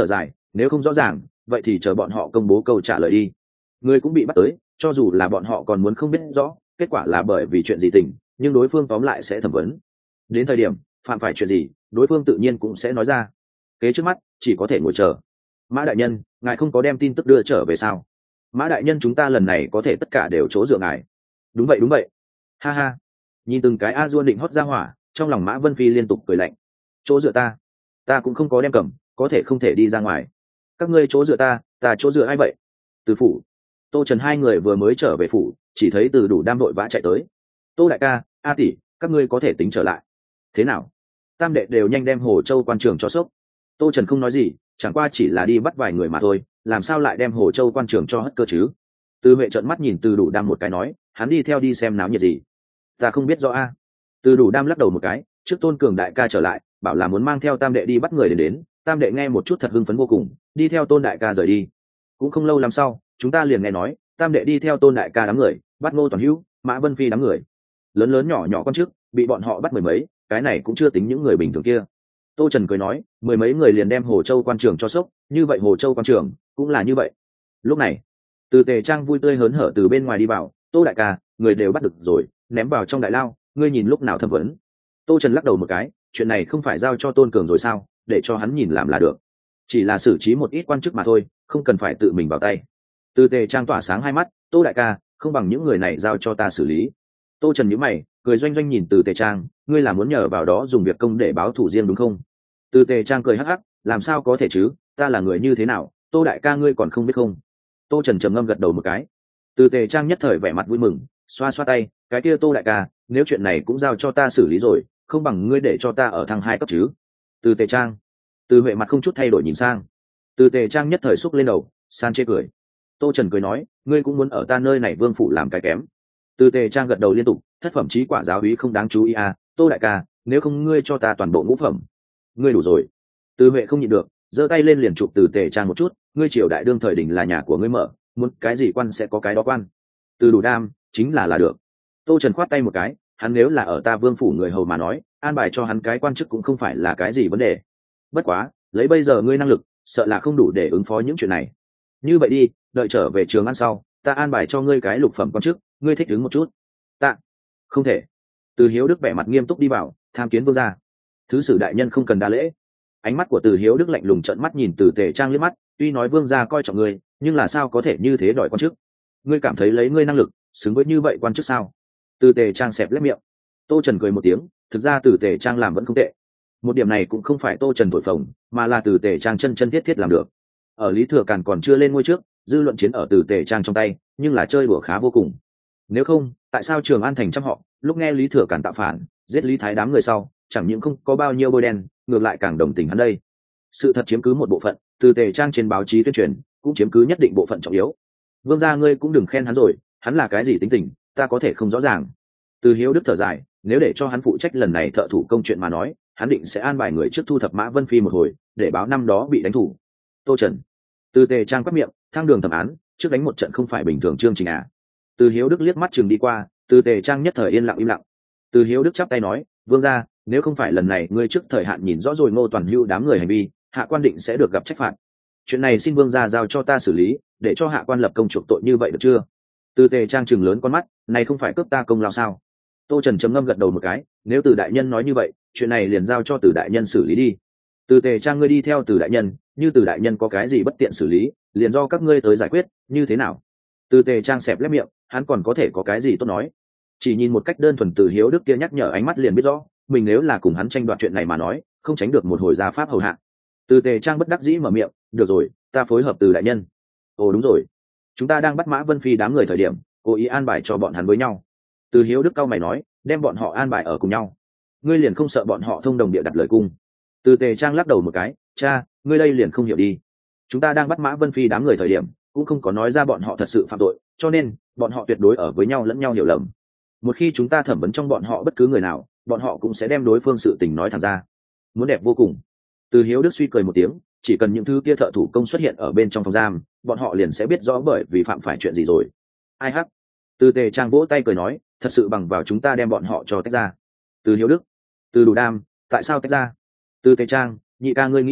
Speaker 1: nếu không rõ ràng vậy thì chờ bọn họ công bố câu trả lời đi. Người cũng bị bắt tới, cho dù là bọn họ còn muốn không biết rõ kết quả là bởi vì chuyện gì tình, nhưng đối phương tóm lại sẽ thẩm vấn. Đến thời điểm phạm phải chuyện gì đối phương tự nhiên cũng sẽ nói ra. Kế trước mắt chỉ có thể ngồi chờ. Mã đại nhân, ngài không có đem tin tức đưa trở về sao? Mã đại nhân, chúng ta lần này có thể tất cả đều chỗ dựa ngài. Đúng vậy đúng vậy, ha ha. Nhìn từng cái a dua định hót ra hỏa, trong lòng Mã Vân Phi liên tục cười lạnh. Chỗ dựa ta cũng không có đem cầm, có thể không thể đi ra ngoài. Các ngươi chỗ dựa ta chỗ dựa ai vậy? Từ phủ. Tô Trần hai người vừa mới trở về phủ, chỉ thấy Từ Đủ Đam vội vã chạy tới. Tô đại ca, A tỷ, các ngươi có thể tính trở lại. Thế nào? Tam đệ đều nhanh đem Hồ Châu quan trường cho sốc. Tô Trần không nói gì, chẳng qua chỉ là đi bắt vài người mà thôi, làm sao lại đem Hồ Châu quan trường cho hất cơ chứ? Từ Huệ trợn mắt nhìn Từ Đủ Đam một cái nói, hắn đi theo đi xem náo nhiệt gì? Ta không biết rõ a. Từ Đủ Đam lắc đầu một cái, trước Tôn Cường đại ca trở lại, bảo là muốn mang theo Tam đệ đi bắt người đến. Tam đệ nghe một chút thật hưng phấn vô cùng, đi theo Tôn đại ca rời đi. Cũng không lâu lắm sau, chúng ta liền nghe nói, Tam đệ đi theo Tôn đại ca đám người, bắt Ngô Toàn Hữu, Mã Vân Phi đám người. Lớn lớn nhỏ nhỏ con trước, bị bọn họ bắt mười mấy, cái này cũng chưa tính những người bình thường kia. Tô Trần cười nói, mười mấy người liền đem Hồ Châu quan trường cho sốc, như vậy Hồ Châu quan trường cũng là như vậy. Lúc này, Từ Tề Trang vui tươi hớn hở từ bên ngoài đi vào, Tô đại ca, người đều bắt được rồi, ném vào trong đại lao, ngươi nhìn lúc nào thẩm vấn. Tô Trần lắc đầu một cái, chuyện này không phải giao cho Tôn Cường rồi sao, để cho hắn nhìn làm là được. Chỉ là xử trí một ít quan chức mà thôi, không cần phải tự mình vào tay. Từ Tề Trang tỏa sáng hai mắt, Tô đại ca, không bằng những người này giao cho ta xử lý. Tô Trần nhíu mày, cười doanh doanh nhìn Từ Tề Trang, ngươi là muốn nhờ vào đó dùng việc công để báo thù riêng đúng không? Từ Tề Trang cười hắc hắc, làm sao có thể chứ, ta là người như thế nào, Tô đại ca ngươi còn không biết không? Tô Trần trầm ngâm gật đầu một cái. Từ Tề Trang nhất thời vẻ mặt vui mừng, xoa xoa tay, cái kia Tô đại ca, nếu chuyện này cũng giao cho ta xử lý rồi, không bằng ngươi để cho ta ở thăng 2 cấp chứ? Từ Tề Trang. Từ Huệ mặt không chút thay đổi nhìn sang. Từ Tề Trang nhất thời xúc lên đầu, san chê cười. Tô Trần cười nói, ngươi cũng muốn ở ta nơi này vương phủ làm cái kém. Từ Tề Trang gật đầu liên tục, thất phẩm chí quả giáo úy không đáng chú ý à, Tô đại ca, nếu không ngươi cho ta toàn bộ ngũ phẩm. Ngươi đủ rồi. Từ Huệ không nhịn được, giơ tay lên liền chụp Từ Tề Trang một chút, ngươi triều đại đương thời đình là nhà của ngươi mở, muốn cái gì quan sẽ có cái đó quan. Từ Đủ Đam, chính là được. Tô Trần khoát tay một cái, hắn nếu là ở ta vương phủ người hầu mà nói, an bài cho hắn cái quan chức cũng không phải là cái gì vấn đề. Bất quá, lấy bây giờ ngươi năng lực, sợ là không đủ để ứng phó những chuyện này. Như vậy đi, đợi trở về trường ăn sau, ta an bài cho ngươi cái lục phẩm quan chức, ngươi thích ứng một chút. Ta, không thể. Từ Hiếu Đức vẻ mặt nghiêm túc đi vào, tham kiến vương gia. Thứ sử đại nhân không cần đa lễ. Ánh mắt của Từ Hiếu Đức lạnh lùng trợn mắt nhìn Từ Tề Trang liếc mắt, tuy nói vương gia coi trọng ngươi, nhưng là sao có thể như thế đòi quan chức? Ngươi cảm thấy lấy ngươi năng lực, xứng với như vậy quan chức sao? Từ Tề Trang xẹp lép miệng. Tô Trần cười một tiếng, thực ra Từ Tề Trang làm vẫn không tệ. Một điểm này cũng không phải Tô Trần thổi phồng, mà là Từ Tề Trang chân chân thiết thiết làm được. Ở Lý Thừa Càn còn chưa lên ngôi trước, dư luận chiến ở Từ Tề Trang trong tay, nhưng là chơi đùa khá vô cùng. Nếu không, tại sao Trường An thành trăm họ, lúc nghe Lý Thừa Càn tạo phản, giết Lý Thái đám người sau, chẳng những không có bao nhiêu bôi đen, ngược lại càng đồng tình hắn đây. Sự thật chiếm cứ một bộ phận, Từ Tề Trang trên báo chí tuyên truyền cũng chiếm cứ nhất định bộ phận trọng yếu. Vương gia ngươi cũng đừng khen hắn rồi, hắn là cái gì tính tình, ta có thể không rõ ràng. Từ Hiếu Đức thở dài, nếu để cho hắn phụ trách lần này thợ thủ công chuyện mà nói, hắn định sẽ an bài người trước thu thập Mã Vân Phi một hồi, để báo năm đó bị đánh thủ. Tô Trần. Từ Tề Trang quát miệng, thang đường thẩm án, trước đánh một trận không phải bình thường chương trình à? Từ Hiếu Đức liếc mắt chừng đi qua, Từ Tề Trang nhất thời yên lặng im lặng. Từ Hiếu Đức chắp tay nói, vương gia, nếu không phải lần này ngươi trước thời hạn nhìn rõ rồi Ngô Toàn Hưu đám người hành vi, hạ quan định sẽ được gặp trách phạt. Chuyện này xin vương gia giao cho ta xử lý, để cho hạ quan lập công chuộc tội như vậy được chưa? Từ Tề Trang trừng lớn con mắt, này không phải cướp ta công lao sao? Tô Trần chấm ngâm gật đầu một cái, nếu Từ đại nhân nói như vậy, chuyện này liền giao cho Từ đại nhân xử lý đi. Từ Tề Trang ngươi đi theo Từ đại nhân, như Từ đại nhân có cái gì bất tiện xử lý, liền do các ngươi tới giải quyết, như thế nào? Từ Tề Trang xẹp lép miệng, hắn còn có thể có cái gì tốt nói? Chỉ nhìn một cách đơn thuần Từ Hiếu Đức kia nhắc nhở ánh mắt liền biết rõ, mình nếu là cùng hắn tranh đoạt chuyện này mà nói, không tránh được một hồi gia pháp hầu hạ. Từ Tề Trang bất đắc dĩ mở miệng, được rồi, ta phối hợp Từ đại nhân. Ồ đúng rồi, chúng ta đang bắt Mã Vân Phi đám người thời điểm, cố ý an bài cho bọn hắn với nhau. Từ Hiếu Đức cao mày nói, đem bọn họ an bài ở cùng nhau, ngươi liền không sợ bọn họ thông đồng địa đặt lời cung? Từ Tề Trang lắc đầu một cái, cha, ngươi đây liền không hiểu đi. Chúng ta đang bắt Mã Vân Phi đám người thời điểm, cũng không có nói ra bọn họ thật sự phạm tội, cho nên bọn họ tuyệt đối ở với nhau lẫn nhau hiểu lầm. Một khi chúng ta thẩm vấn trong bọn họ bất cứ người nào, bọn họ cũng sẽ đem đối phương sự tình nói thẳng ra. Muốn đẹp vô cùng. Từ Hiếu Đức suy cười một tiếng, chỉ cần những thứ kia thợ thủ công xuất hiện ở bên trong phòng giam, bọn họ liền sẽ biết rõ bởi vì phạm phải chuyện gì rồi. Ai hắc. Từ Tề Trang vỗ tay cười nói, thật sự bằng vào chúng ta đem bọn họ cho tách ra. Từ Hiếu Đức. Từ Đủ Đam, tại sao tách ra? Từ Tề Trang, nhị ca ngươi nghĩ à,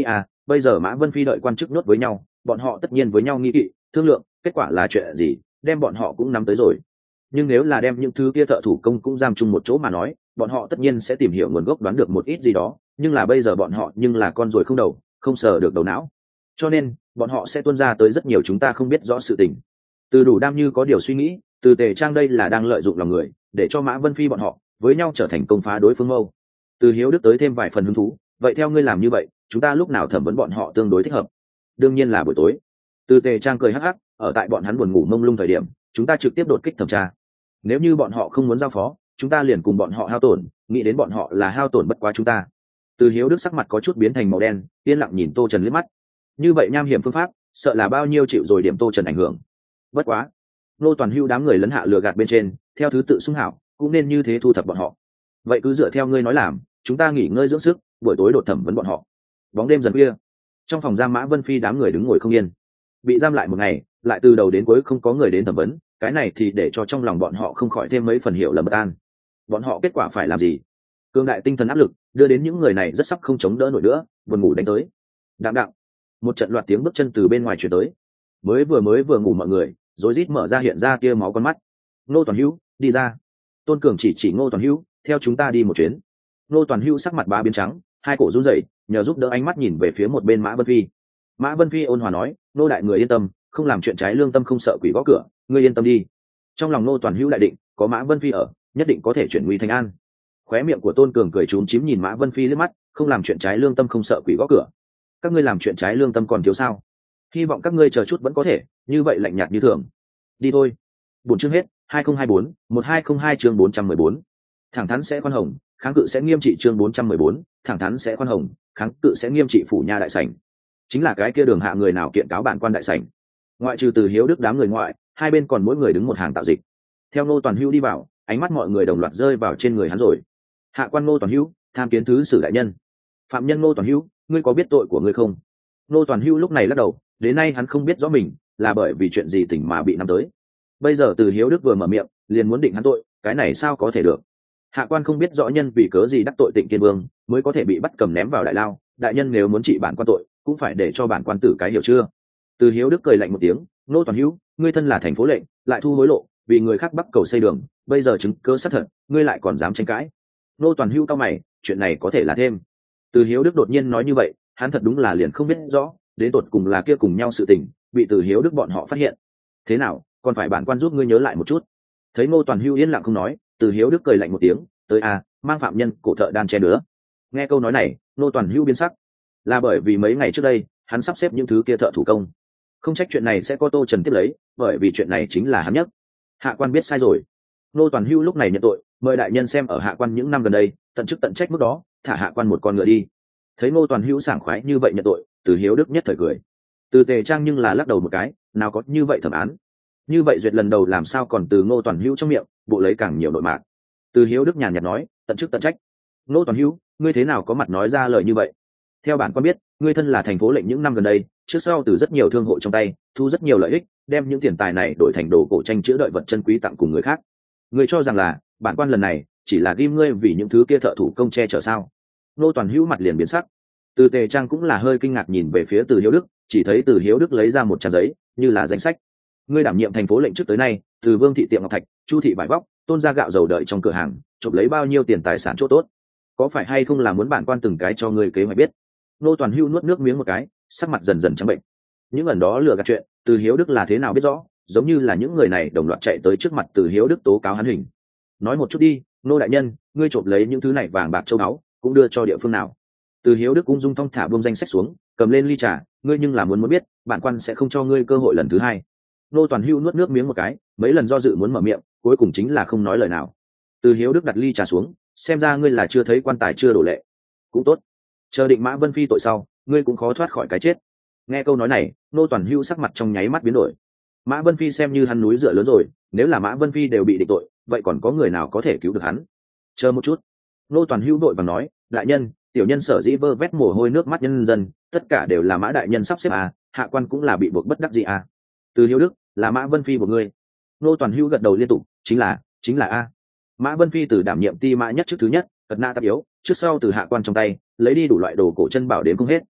Speaker 1: bây giờ Mã Vân Phi đợi quan chức nhốt với nhau, bọn họ tất nhiên với nhau nghi kỵ thương lượng kết quả là chuyện gì, đem bọn họ cũng nắm tới rồi. Nhưng nếu là đem những thứ kia thợ thủ công cũng giam chung một chỗ mà nói, bọn họ tất nhiên sẽ tìm hiểu nguồn gốc, đoán được một ít gì đó. Nhưng là bây giờ bọn họ nhưng là con ruồi không đầu, không sờ được đầu não, cho nên bọn họ sẽ tuôn ra tới rất nhiều chúng ta không biết rõ sự tình. Từ Đủ Đam như có điều suy nghĩ, Từ Tề Trang đây là đang lợi dụng lòng người để cho Mã Vân Phi bọn họ với nhau trở thành công phá đối phương mâu. Từ Hiếu Đức tới thêm vài phần hứng thú, vậy theo ngươi làm như vậy chúng ta lúc nào thẩm vấn bọn họ tương đối thích hợp? Đương nhiên là buổi tối. Từ Tề Trang cười hắc hắc, ở tại bọn hắn buồn ngủ mông lung thời điểm chúng ta trực tiếp đột kích thẩm tra. Nếu như bọn họ không muốn giao phó, chúng ta liền cùng bọn họ hao tổn, nghĩ đến bọn họ là hao tổn bất quá chúng ta. Từ Hiếu Đức sắc mặt có chút biến thành màu đen, yên lặng nhìn Tô Trần liếc mắt. Như vậy nham hiểm phương pháp sợ là bao nhiêu chịu rồi điểm Tô Trần ảnh hưởng. Bất quá Ngô Toàn Hưu đám người lấn hạ lừa gạt bên trên theo thứ tự xung hảo, cũng nên như thế thu thập bọn họ. Vậy cứ dựa theo ngươi nói làm, chúng ta nghỉ ngơi dưỡng sức, buổi tối đột thẩm vấn bọn họ. Bóng đêm dần khuya, trong phòng giam Mã Vân Phi đám người đứng ngồi không yên. Bị giam lại một ngày, lại từ đầu đến cuối không có người đến thẩm vấn, cái này thì để cho trong lòng bọn họ không khỏi thêm mấy phần hiểu lầm bất an. Bọn họ kết quả phải làm gì? Cương đại tinh thần áp lực đưa đến những người này rất sắp không chống đỡ nổi nữa, buồn ngủ đánh tới. Đặng đặng, một trận loạt tiếng bước chân từ bên ngoài truyền tới. Mới vừa ngủ mọi người rối rít mở ra, hiện ra tia máu con mắt. Ngô Toàn Hữu đi ra. Tôn Cường chỉ Ngô Toàn Hữu, theo chúng ta đi một chuyến. Ngô Toàn Hữu sắc mặt bá biến trắng, hai cổ run rẩy, nhờ giúp đỡ ánh mắt nhìn về phía một bên Mã Vân Phi. Mã Vân Phi ôn hòa nói, Ngô đại người yên tâm, không làm chuyện trái lương tâm, không sợ quỷ gõ cửa, ngươi yên tâm đi. Trong lòng Ngô Toàn Hữu đại định, có Mã Vân Phi ở, nhất định có thể chuyển nguy thành an. Khóe miệng của Tôn Cường cười trúng chím nhìn Mã Vân Phi liếc mắt, không làm chuyện trái lương tâm, không sợ quỷ gõ cửa. Các ngươi làm chuyện trái lương tâm còn thiếu sao? Hy vọng các ngươi chờ chút vẫn có thể như vậy lạnh nhạt như thường. Đi thôi. Buổi chương hết 2024-1202 chương 414. Thẳng thắn sẽ khoan hồng, kháng cự sẽ nghiêm trị chương 414. Thẳng thắn sẽ khoan hồng, kháng cự sẽ nghiêm trị phủ nha đại sảnh. Chính là cái kia Đường Hạ người nào kiện cáo bản quan đại sảnh. Ngoại trừ Từ Hiếu Đức đám người ngoại, hai bên còn mỗi người đứng một hàng tạo dịch. Theo Ngô Toàn Hữu đi vào, ánh mắt mọi người đồng loạt rơi vào trên người hắn rồi. Hạ quan Ngô Toàn Hữu, tham kiến thứ sử đại nhân. Phạm nhân Ngô Toàn Hữu, ngươi có biết tội của ngươi không? Ngô Toàn Hữu lúc này lắc đầu, đến nay hắn không biết rõ mình là bởi vì chuyện gì tỉnh mà bị nắm tới. Bây giờ Từ Hiếu Đức vừa mở miệng liền muốn định hắn tội, cái này sao có thể được? Hạ quan không biết rõ nhân vì cớ gì đắc tội Tịnh Kiên Vương mới có thể bị bắt cầm ném vào đại lao, đại nhân nếu muốn trị bản quan tội cũng phải để cho bản quan tử cái hiểu chưa? Từ Hiếu Đức cười lạnh một tiếng, Ngô Toàn Hữu, ngươi thân là thành phố lệnh, lại thu hối lộ, vì người khác bắt cầu xây đường, bây giờ chứng cớ xác thật, ngươi lại còn dám tranh cãi? Ngô Toàn Hữu cao mày, chuyện này có thể là thêm. Từ Hiếu Đức đột nhiên nói như vậy, hắn thật đúng là liền không biết rõ đến tột cùng là kia cùng nhau sự tình bị Từ Hiếu Đức bọn họ phát hiện. Thế nào, còn phải bản quan giúp ngươi nhớ lại một chút? Thấy Ngô Toàn Hữu yên lặng không nói, Từ Hiếu Đức cười lạnh một tiếng, tới a, mang phạm nhân cổ thợ đan che nữa. Nghe câu nói này, Ngô Toàn Hữu biến sắc, là bởi vì mấy ngày trước đây hắn sắp xếp những thứ kia thợ thủ công, không trách chuyện này sẽ có Tô Trần tiếp lấy, bởi vì chuyện này chính là hắn nhất. Hạ quan biết sai rồi. Ngô Toàn Hữu lúc này nhận tội, mời đại nhân xem ở hạ quan những năm gần đây tận chức tận trách mức đó, thả hạ quan một con ngựa đi. Thấy Ngô Toàn Hữu sảng khoái như vậy nhận tội, Từ Hiếu Đức nhất thời cười. Từ Tề Trang nhưng là lắc đầu một cái, nào có như vậy thẩm án, như vậy duyệt lần đầu làm sao còn từ Ngô Toàn Hữu trong miệng bộ lấy càng nhiều nội mạc. Từ Hiếu Đức nhàn nhạt nói, tận chức tận trách. Ngô Toàn Hữu, ngươi thế nào có mặt nói ra lời như vậy? Theo bản quan biết, ngươi thân là thành phố lệnh những năm gần đây, trước sau từ rất nhiều thương hộ trong tay thu rất nhiều lợi ích, đem những tiền tài này đổi thành đồ cổ tranh chữ đợi vật chân quý tặng cùng người khác. Ngươi cho rằng là bản quan lần này chỉ là ghim ngươi vì những thứ kia thợ thủ công che chở sao? Ngô Toàn Hữu mặt liền biến sắc. Từ Tề Trang cũng là hơi kinh ngạc nhìn về phía Từ Hiếu Đức, chỉ thấy Từ Hiếu Đức lấy ra một trang giấy, như là danh sách. Ngươi đảm nhiệm thành phố lệnh trước tới nay, từ Vương thị tiệm ngọc thạch, Chu thị vải vóc, Tôn gia gạo dầu đợi trong cửa hàng, chụp lấy bao nhiêu tiền tài sản chỗ tốt? Có phải hay không là muốn bản quan từng cái cho ngươi kế hoạch biết? Ngô Toàn Hữu nuốt nước miếng một cái, sắc mặt dần dần trắng bệnh. Những ẩn đó lừa gạt chuyện, Từ Hiếu Đức là thế nào biết rõ, giống như là những người này đồng loạt chạy tới trước mặt Từ Hiếu Đức tố cáo hắn hình. Nói một chút đi, Ngô đại nhân, ngươi trộm lấy những thứ này vàng bạc châu báu, cũng đưa cho địa phương nào? Từ Hiếu Đức cũng dung thong thả buông danh sách xuống, cầm lên ly trà, ngươi nhưng là muốn biết, bản quan sẽ không cho ngươi cơ hội lần thứ hai. Ngô Toàn Hữu nuốt nước miếng một cái, mấy lần do dự muốn mở miệng, cuối cùng chính là không nói lời nào. Từ Hiếu Đức đặt ly trà xuống, xem ra ngươi là chưa thấy quan tài chưa đổ lệ. Cũng tốt, chờ định Mã Vân Phi tội sau, ngươi cũng khó thoát khỏi cái chết. Nghe câu nói này, Ngô Toàn Hữu sắc mặt trong nháy mắt biến đổi. Mã Vân Phi xem như hắn núi dựa lớn rồi, nếu là Mã Vân Phi đều bị định tội, vậy còn có người nào có thể cứu được hắn? Chờ một chút. Ngô Toàn Hữu đội vàng nói, đại nhân, tiểu nhân sở dĩ vơ vét mồ hôi nước mắt nhân dân, tất cả đều là Mã đại nhân sắp xếp à, hạ quan cũng là bị buộc bất đắc dĩ à? Từ Hiếu Đức, là Mã Vân Phi của ngươi? Ngô Toàn Hữu gật đầu liên tục, chính là a. Mã Vân Phi từ đảm nhiệm ti mã nhất trước thứ nhất, cật na tạp yếu, trước sau từ hạ quan trong tay lấy đi đủ loại đồ cổ chân bảo đến không hết.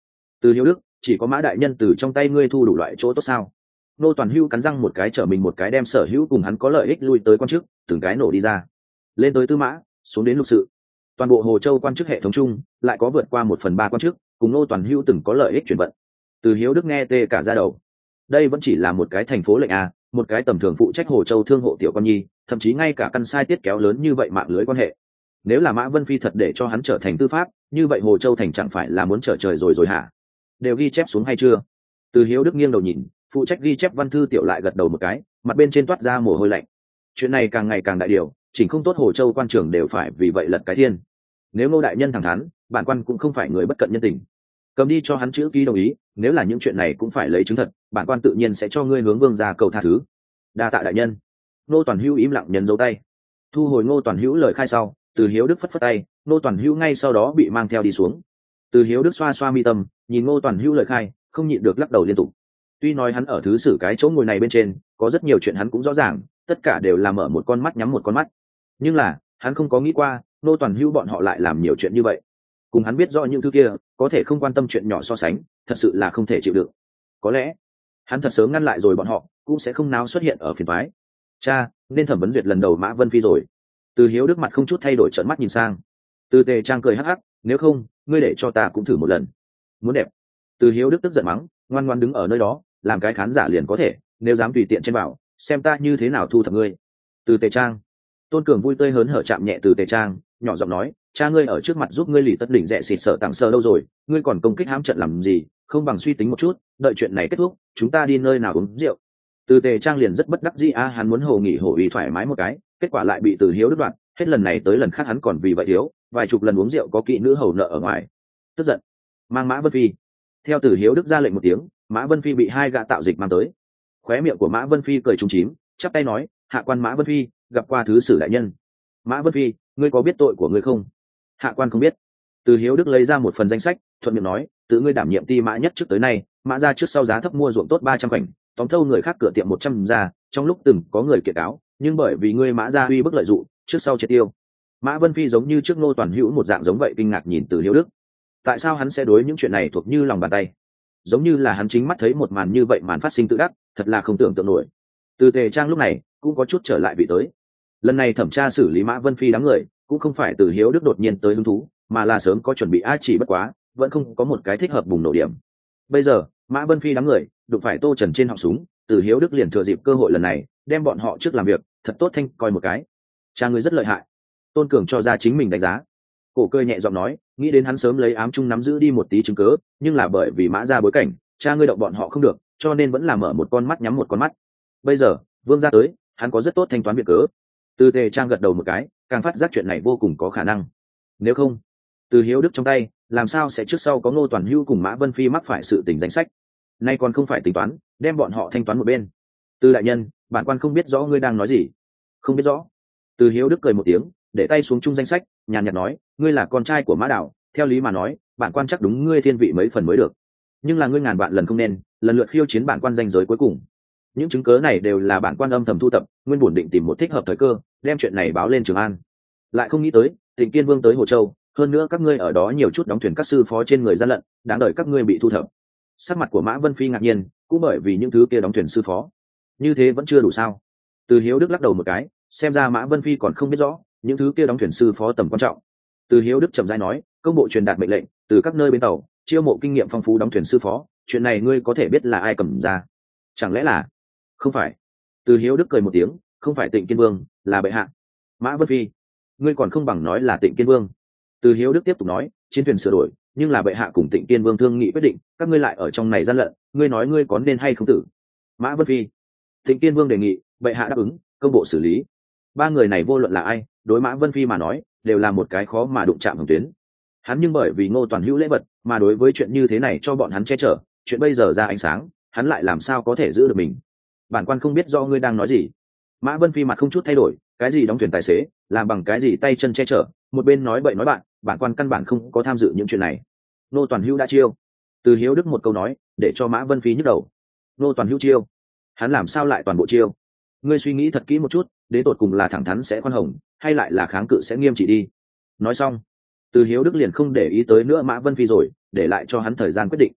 Speaker 1: Từ Hiếu Đức, chỉ có Mã đại nhân từ trong tay ngươi thu đủ loại chỗ tốt sao? Ngô Toàn Hưu cắn răng một cái trở mình một cái đem sở hữu cùng hắn có lợi ích lui tới quan chức, từng cái nổ đi ra. Lên tới tư mã, xuống đến lục sự. Toàn bộ Hồ Châu quan chức hệ thống chung, lại có vượt qua 1/3 quan chức, cùng Ngô Toàn Hưu từng có lợi ích chuyển vận. Từ Hiếu Đức nghe tê cả da đầu. Đây vẫn chỉ là một cái thành phố lệnh a, một cái tầm thường phụ trách Hồ Châu thương hộ tiểu con nhi, thậm chí ngay cả căn sai tiết kéo lớn như vậy mạng lưới quan hệ. Nếu là Mã Vân Phi thật để cho hắn trở thành tư pháp, như vậy Hồ Châu thành chẳng phải là muốn trở trời rồi hả? Đều ghi chép xuống hay chưa? Từ Hiếu Đức nghiêng đầu nhìn, phụ trách ghi chép văn thư tiểu lại gật đầu một cái, mặt bên trên toát ra mồ hôi lạnh. Chuyện này càng ngày càng đại điều, chỉnh không tốt Hồ Châu quan trưởng đều phải vì vậy lật cái thiên. Nếu Ngô đại nhân thẳng thắn, bản quan cũng không phải người bất cận nhân tình, cầm đi cho hắn chữ ký đồng ý, nếu là những chuyện này cũng phải lấy chứng thật, bản quan tự nhiên sẽ cho ngươi hướng vương gia cầu tha thứ. Đa tạ đại nhân. Ngô Toàn Hữu im lặng nhấn dấu tay. Thu hồi Ngô Toàn Hữu lời khai sau, Từ Hiếu Đức phất phất tay, Ngô Toàn Hữu ngay sau đó bị mang theo đi xuống. Từ Hiếu Đức xoa xoa mi tâm, nhìn Ngô Toàn Hữu lời khai, không nhịn được lắc đầu liên tục. Tuy nói hắn ở thứ sử cái chỗ ngồi này bên trên, có rất nhiều chuyện hắn cũng rõ ràng, tất cả đều là mở một con mắt nhắm một con mắt. Nhưng là, hắn không có nghĩ qua, Ngô Toàn Hữu bọn họ lại làm nhiều chuyện như vậy. Cùng hắn biết rõ những thứ kia, có thể không quan tâm chuyện nhỏ so sánh, thật sự là không thể chịu đựng. Có lẽ, hắn thật sớm ngăn lại rồi bọn họ, cũng sẽ không náo xuất hiện ở phiền toái. Cha, nên thẩm vấn duyệt lần đầu Mã Vân Phi rồi. Từ Hiếu Đức mặt không chút thay đổi trợn mắt nhìn sang. Từ Tề Trang cười hắc hắc, nếu không, ngươi để cho ta cũng thử một lần. Muốn đẹp. Từ Hiếu Đức tức giận mắng, ngoan ngoãn đứng ở nơi đó, làm cái khán giả liền có thể, nếu dám tùy tiện trên bảo, xem ta như thế nào thu thập ngươi. Từ Tề Trang. Tôn Cường vui tươi hớn hở chạm nhẹ Từ Tề Trang, nhỏ giọng nói, cha ngươi ở trước mặt giúp ngươi lì tất đỉnh rẻ xịt sợ tặng sơ lâu rồi, ngươi còn công kích hãm trận làm gì, không bằng suy tính một chút, đợi chuyện này kết thúc, chúng ta đi nơi nào uống rượu. Từ Tề Trang liền rất bất đắc dĩ hắn muốn hồ nghỉ hồ ý thoải mái một cái, kết quả lại bị Từ Hiếu Đức đoạn, hết lần này tới lần khác hắn còn vì vậy thiếu, vài chục lần uống rượu có kỵ nữ hầu nợ ở ngoài. Tức giận, mang Mã Vân Phi. Theo Từ Hiếu Đức ra lệnh một tiếng, Mã Vân Phi bị hai gã tạo dịch mang tới. Khóe miệng của Mã Vân Phi cười trúng chím, chắp tay nói, hạ quan Mã Vân Phi, gặp qua thứ sử đại nhân. Mã Vân Phi, ngươi có biết tội của ngươi không? Hạ quan không biết. Từ Hiếu Đức lấy ra một phần danh sách, thuận miệng nói, tự ngươi đảm nhiệm ti mã nhất trước tới nay, mã ra trước sau giá thấp mua ruộng tốt 300 khoảnh, tóm thâu người khác cửa tiệm 100 ra, trong lúc từng có người kiện cáo, nhưng bởi vì ngươi mã ra uy bức lợi dụng, trước sau triệt tiêu. Mã Vân Phi giống như trước Ngô Toàn Hữu một dạng giống vậy kinh ngạc nhìn Từ Hiếu Đức. Tại sao hắn sẽ đối những chuyện này thuộc như lòng bàn tay? Giống như là hắn chính mắt thấy một màn như vậy màn phát sinh tự đắc, thật là không tưởng tượng nổi. Từ Tề Trang lúc này cũng có chút trở lại vị tới. Lần này thẩm tra xử lý Mã Vân Phi đám người, cũng không phải Từ Hiếu Đức đột nhiên tới hứng thú, mà là sớm có chuẩn bị chỉ bất quá, vẫn không có một cái thích hợp bùng nổ điểm. Bây giờ, Mã Vân Phi đám người đụng phải Tô Trần trên họng súng, Từ Hiếu Đức liền thừa dịp cơ hội lần này, đem bọn họ trước làm việc, thật tốt thanh coi một cái. Cha ngươi rất lợi hại. Tôn Cường cho ra chính mình đánh giá. Cổ Cười nhẹ giọng nói, nghĩ đến hắn sớm lấy ám chung nắm giữ đi một tí chứng cớ, nhưng là bởi vì Mã ra bối cảnh, cha ngươi động bọn họ không được, cho nên vẫn là mở một con mắt nhắm một con mắt. Bây giờ, Vương gia tới, hắn có rất tốt thanh toán việc cớ. Từ Tề Trang gật đầu một cái, càng phát giác chuyện này vô cùng có khả năng. Nếu không, Từ Hiếu Đức trong tay, làm sao sẽ trước sau có Ngô Toàn Hữu cùng Mã Vân Phi mắc phải sự tình danh sách? Nay còn không phải tính toán, đem bọn họ thanh toán một bên. Từ đại nhân, bản quan không biết rõ ngươi đang nói gì. Không biết rõ. Từ Hiếu Đức cười một tiếng, để tay xuống chung danh sách, nhàn nhạt nói, ngươi là con trai của Mã Đảo, theo lý mà nói, bản quan chắc đúng ngươi thiên vị mấy phần mới được. Nhưng là ngươi ngàn vạn lần không nên, lần lượt khiêu chiến bản quan danh giới cuối cùng. Những chứng cớ này đều là bản quan âm thầm thu thập, nguyên bổn định tìm một thích hợp thời cơ, đem chuyện này báo lên Trường An. Lại không nghĩ tới, Tịnh Kiên Vương tới Hồ Châu, hơn nữa các ngươi ở đó nhiều chút đóng thuyền các sư phó trên người gian lận, đáng đợi các ngươi bị thu thập. Sắc mặt của Mã Vân Phi ngạc nhiên, cũng bởi vì những thứ kia đóng thuyền sư phó. Như thế vẫn chưa đủ sao? Từ Hiếu Đức lắc đầu một cái, xem ra Mã Vân Phi còn không biết rõ những thứ kia đóng thuyền sư phó tầm quan trọng. Từ Hiếu Đức chậm rãi nói, công bộ truyền đạt mệnh lệnh, từ các nơi bên tàu chiêu mộ kinh nghiệm phong phú đóng thuyền sư phó, chuyện này ngươi có thể biết là ai cầm ra? Chẳng lẽ là? Không phải. Từ Hiếu Đức cười một tiếng, không phải Tịnh Kiên Vương, là bệ hạ. Mã Vân Phi, ngươi còn không bằng nói là Tịnh Kiên Vương. Từ Hiếu Đức tiếp tục nói, chiến thuyền sửa đổi, nhưng là bệ hạ cùng Tịnh Kiên Vương thương nghị quyết định, các ngươi lại ở trong này gian lận, ngươi nói ngươi có nên hay không tử? Mã Vân Phi, Tịnh Kiên Vương đề nghị, bệ hạ đáp ứng, công bộ xử lý. Ba người này vô luận là ai, đối Mã Vân Phi mà nói, đều là một cái khó mà đụng chạm hồng tuyến. Hắn nhưng bởi vì Ngô Toàn Hữu lễ vật, mà đối với chuyện như thế này cho bọn hắn che chở, chuyện bây giờ ra ánh sáng, hắn lại làm sao có thể giữ được mình? Bản quan không biết do ngươi đang nói gì. Mã Vân Phi mặt không chút thay đổi, cái gì đóng thuyền tài xế, làm bằng cái gì tay chân che chở, một bên nói bậy nói bạn, bản quan căn bản không có tham dự những chuyện này. Ngô Toàn Hữu đã chiêu. Từ Hiếu Đức một câu nói, để cho Mã Vân Phi nhức đầu. Ngô Toàn Hữu chiêu? Hắn làm sao lại toàn bộ chiêu? Ngươi suy nghĩ thật kỹ một chút, đến tột cùng là thẳng thắn sẽ khoan hồng, hay lại là kháng cự sẽ nghiêm trị đi. Nói xong, Từ Hiếu Đức liền không để ý tới nữa Mã Vân Phi rồi, để lại cho hắn thời gian quyết định.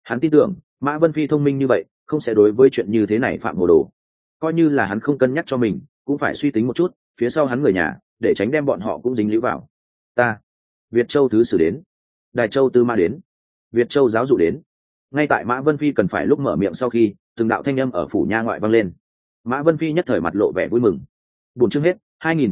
Speaker 1: Hắn tin tưởng Mã Vân Phi thông minh như vậy không sẽ đối với chuyện như thế này phạm hồ đồ. Coi như là hắn không cân nhắc cho mình cũng phải suy tính một chút phía sau hắn người nhà, để tránh đem bọn họ cũng dính líu vào. Ta Việt Châu thứ sử đến, Đài Châu tư mã đến, Việt Châu giáo dụ đến. Ngay tại Mã Vân Phi cần phải lúc mở miệng sau khi từng đạo thanh âm ở phủ nha ngoại vang lên, Mã Vân Phi nhất thời mặt lộ vẻ vui mừng. Buổi chương hết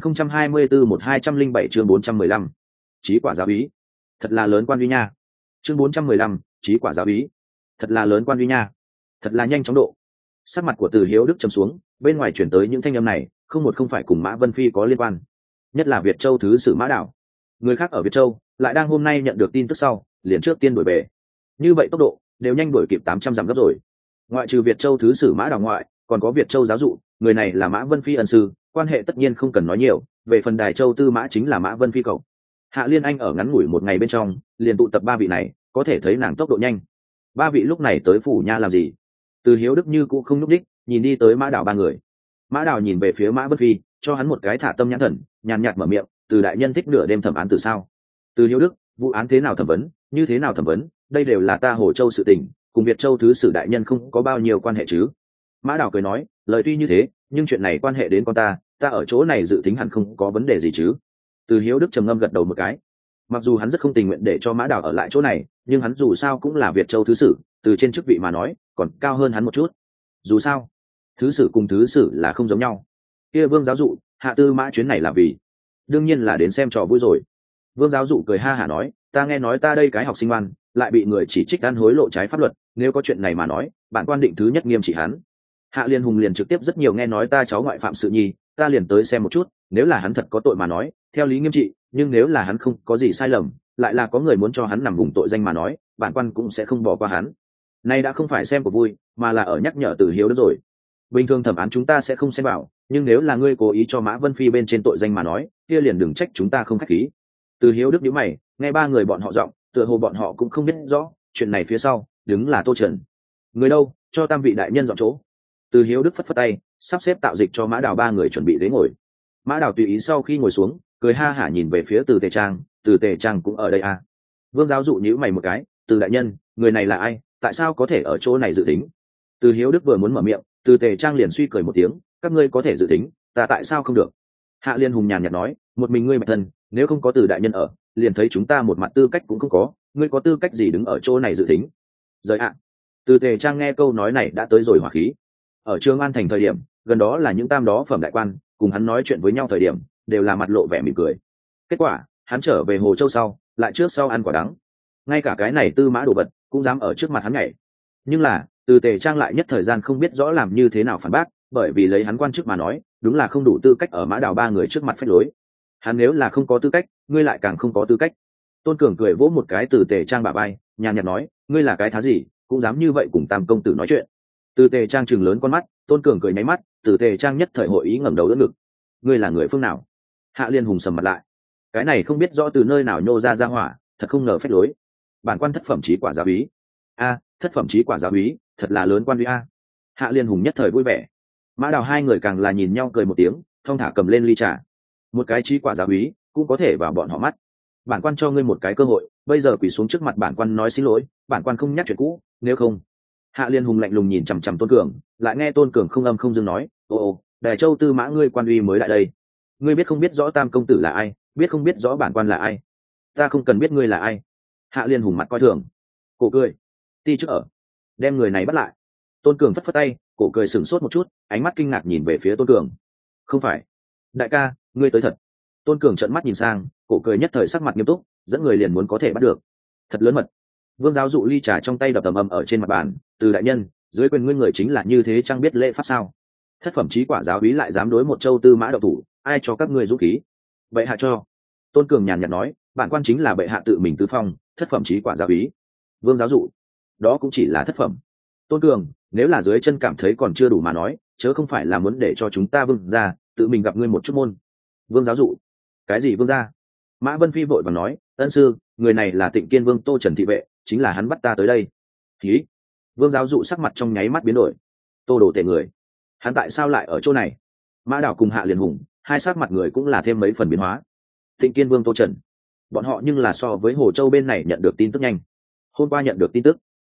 Speaker 1: 2024-1207 chương 415. Chí quả giáo úy, thật là lớn quan uy nha. Chương 415, chí quả giáo úy, thật là lớn quan uy nha. Thật là nhanh chóng độ. Sắc mặt của Từ Hiếu Đức trầm xuống, bên ngoài chuyển tới những thanh âm này, không phải cùng Mã Vân Phi có liên quan. Nhất là Việt Châu thứ sử Mã Đảo. Người khác ở Việt Châu lại đang hôm nay nhận được tin tức sau, liền trước tiên đuổi về. Như vậy tốc độ đều nhanh đuổi kịp 800 dặm gấp rồi. Ngoại trừ Việt Châu thứ sử Mã Đảo ngoại, còn có Việt Châu giáo dụ, người này là Mã Vân Phi ân sư, quan hệ tất nhiên không cần nói nhiều, về phần Đài Châu tư mã chính là Mã Vân Phi cậu. Hạ Liên Anh ở ngắn ngủi một ngày bên trong, liền tụ tập ba vị này, có thể thấy nàng tốc độ nhanh. Ba vị lúc này tới phủ nha làm gì? Từ Hiếu Đức như cũng không nhúc đích, nhìn đi tới Mã Đảo ba người. Mã Đảo nhìn về phía Mã Vân Phi, cho hắn một cái thả tâm nhãn thần, nhàn nhạt mở miệng, Từ đại nhân thích nửa đêm thẩm án từ sao? Từ Hiếu Đức, vụ án thế nào thẩm vấn, như thế nào thẩm vấn, đây đều là ta Hồ Châu sự tình, cùng Việt Châu thứ sử đại nhân không có bao nhiêu quan hệ chứ? Mã Đảo cười nói, lời tuy như thế, nhưng chuyện này quan hệ đến con ta ở chỗ này dự tính hẳn không có vấn đề gì chứ? Từ Hiếu Đức trầm ngâm gật đầu một cái. Mặc dù hắn rất không tình nguyện để cho Mã Đảo ở lại chỗ này, nhưng hắn dù sao cũng là Việt Châu thứ sử, từ trên chức vị mà nói, còn cao hơn hắn một chút. Dù sao, thứ sử cùng thứ sử là không giống nhau. Kia Vương giáo dụ, Hạ Tư Mã chuyến này là vì, đương nhiên là đến xem trò vui rồi. Vương giáo dụ cười ha hả nói, ta nghe nói ta đây cái học sinh ngoan, lại bị người chỉ trích ăn hối lộ trái pháp luật, nếu có chuyện này mà nói, bản quan định thứ nhất nghiêm trị hắn. Hạ Liên Hùng liền trực tiếp rất nhiều nghe nói ta cháu ngoại phạm sự nhi, ta liền tới xem một chút, nếu là hắn thật có tội mà nói, theo lý nghiêm trị, nhưng nếu là hắn không có gì sai lầm, lại là có người muốn cho hắn nằm vùng tội danh mà nói, bản quan cũng sẽ không bỏ qua hắn. Nay đã không phải xem của vui, mà là ở nhắc nhở Từ Hiếu Đức rồi. Bình thường thẩm án chúng ta sẽ không xem vào, nhưng nếu là ngươi cố ý cho Mã Vân Phi bên trên tội danh mà nói, kia liền đừng trách chúng ta không khách khí. Từ Hiếu Đức nhíu mày, nghe ba người bọn họ giọng, tựa hồ bọn họ cũng không biết rõ, chuyện này phía sau đứng là Tô Trần. Người đâu, cho tam vị đại nhân dọn chỗ. Từ Hiếu Đức phất phất tay, sắp xếp tạo dịch cho Mã Đào ba người chuẩn bị ghế ngồi. Mã Đào tùy ý sau khi ngồi xuống, cười ha hả nhìn về phía Từ Tề Trang, Từ Tề Trang cũng ở đây à? Vương giáo dụ nhíu mày một cái, Từ đại nhân, người này là ai, tại sao có thể ở chỗ này dự tính? Từ Hiếu Đức vừa muốn mở miệng, Từ Tề Trang liền suy cười một tiếng, các ngươi có thể dự tính, ta tại sao không được? Hạ Liên Hùng nhàn nhạt nói, một mình ngươi bạch thân, nếu không có Từ đại nhân ở, liền thấy chúng ta một mặt tư cách cũng không có, ngươi có tư cách gì đứng ở chỗ này dự tính? Rời ạ. Từ Tề Trang nghe câu nói này đã tới rồi hỏa khí. Ở Trường An thành thời điểm, gần đó là những tam đó phẩm đại quan, cùng hắn nói chuyện với nhau thời điểm, đều là mặt lộ vẻ mỉm cười. Kết quả, hắn trở về Hồ Châu sau, lại trước sau ăn quả đắng. Ngay cả cái này tư mã đồ vật, cũng dám ở trước mặt hắn nhảy. Nhưng là, Từ Tề Trang lại nhất thời gian không biết rõ làm như thế nào phản bác, bởi vì lấy hắn quan chức mà nói, đúng là không đủ tư cách ở Mã Đào ba người trước mặt phách lối. Hắn nếu là không có tư cách, ngươi lại càng không có tư cách. Tôn Cường cười vỗ một cái Từ Tề Trang bả vai, nhàn nhạt nói, ngươi là cái thá gì, cũng dám như vậy cùng Tam công tử nói chuyện. Từ Tề Trang trừng lớn con mắt, Tôn Cường cười nháy mắt, Từ Tề Trang nhất thời hội ý ngẩng đầu đỡ ngực. Ngươi là người phương nào? Hạ Liên Hùng sầm mặt lại. Cái này không biết rõ từ nơi nào nhô ra hỏa, thật không ngờ phách lối. Bản quan thất phẩm chí quả giáo úy. A, thất phẩm chí quả giáo úy, thật là lớn quan uy a. Hạ Liên Hùng nhất thời vui vẻ. Mã Đào hai người càng là nhìn nhau cười một tiếng, thong thả cầm lên ly trà. Một cái chí quả giáo úy cũng có thể vào bọn họ mắt. Bản quan cho ngươi một cái cơ hội, bây giờ quỳ xuống trước mặt bản quan nói xin lỗi, bản quan không nhắc chuyện cũ, nếu không. Hạ Liên Hùng lạnh lùng nhìn chằm chằm Tôn Cường, lại nghe Tôn Cường không âm không dương nói, ồ, Đài Châu tư mã ngươi quan uy mới lại đây. Ngươi biết không biết rõ Tam công tử là ai, biết không biết rõ bản quan là ai? Ta không cần biết ngươi là ai. Hạ Liên Hùng mặt coi thường, cổ cười, ti trước ở, đem người này bắt lại. Tôn Cường phất phất tay, cổ cười sửng sốt một chút, ánh mắt kinh ngạc nhìn về phía Tôn Cường. Không phải, đại ca, ngươi tới thật. Tôn Cường trợn mắt nhìn sang, cổ cười nhất thời sắc mặt nghiêm túc, dẫn người liền muốn có thể bắt được. Thật lớn mật. Vương giáo dụ ly trà trong tay đập ầm ầm ở trên mặt bàn, Từ đại nhân, dưới quyền ngươi người chính là như thế chẳng biết lễ pháp sao? Thất phẩm chí quả giáo úy lại dám đối một châu tư mã đậu thủ, ai cho các ngươi dũng khí? Bệ hạ cho. Tôn Cường nhàn nhạt nói, bản quan chính là bệ hạ tự mình tứ phong, thất phẩm chí quả giáo úy. Vương giáo dụ, đó cũng chỉ là thất phẩm. Tôn Cường, nếu là dưới chân cảm thấy còn chưa đủ mà nói, chớ không phải là muốn để cho chúng ta Vương ra tự mình gặp ngươi một chút môn. Vương giáo dụ, cái gì Vương gia? Mã Vân Phi vội vàng nói, ân sư, người này là Tịnh Kiên Vương Tô Trần thị vệ, chính là hắn bắt ta tới đây. Khí. Vương giáo dụ sắc mặt trong nháy mắt biến đổi. Tô đồ tệ người, hắn tại sao lại ở chỗ này? Mã Đảo cùng Hạ Liên Hùng, hai sắc mặt người cũng là thêm mấy phần biến hóa. Tịnh Kiên Vương Tô Trần, bọn họ nhưng là so với Hồ Châu bên này nhận được tin tức nhanh. Hôm qua nhận được tin tức,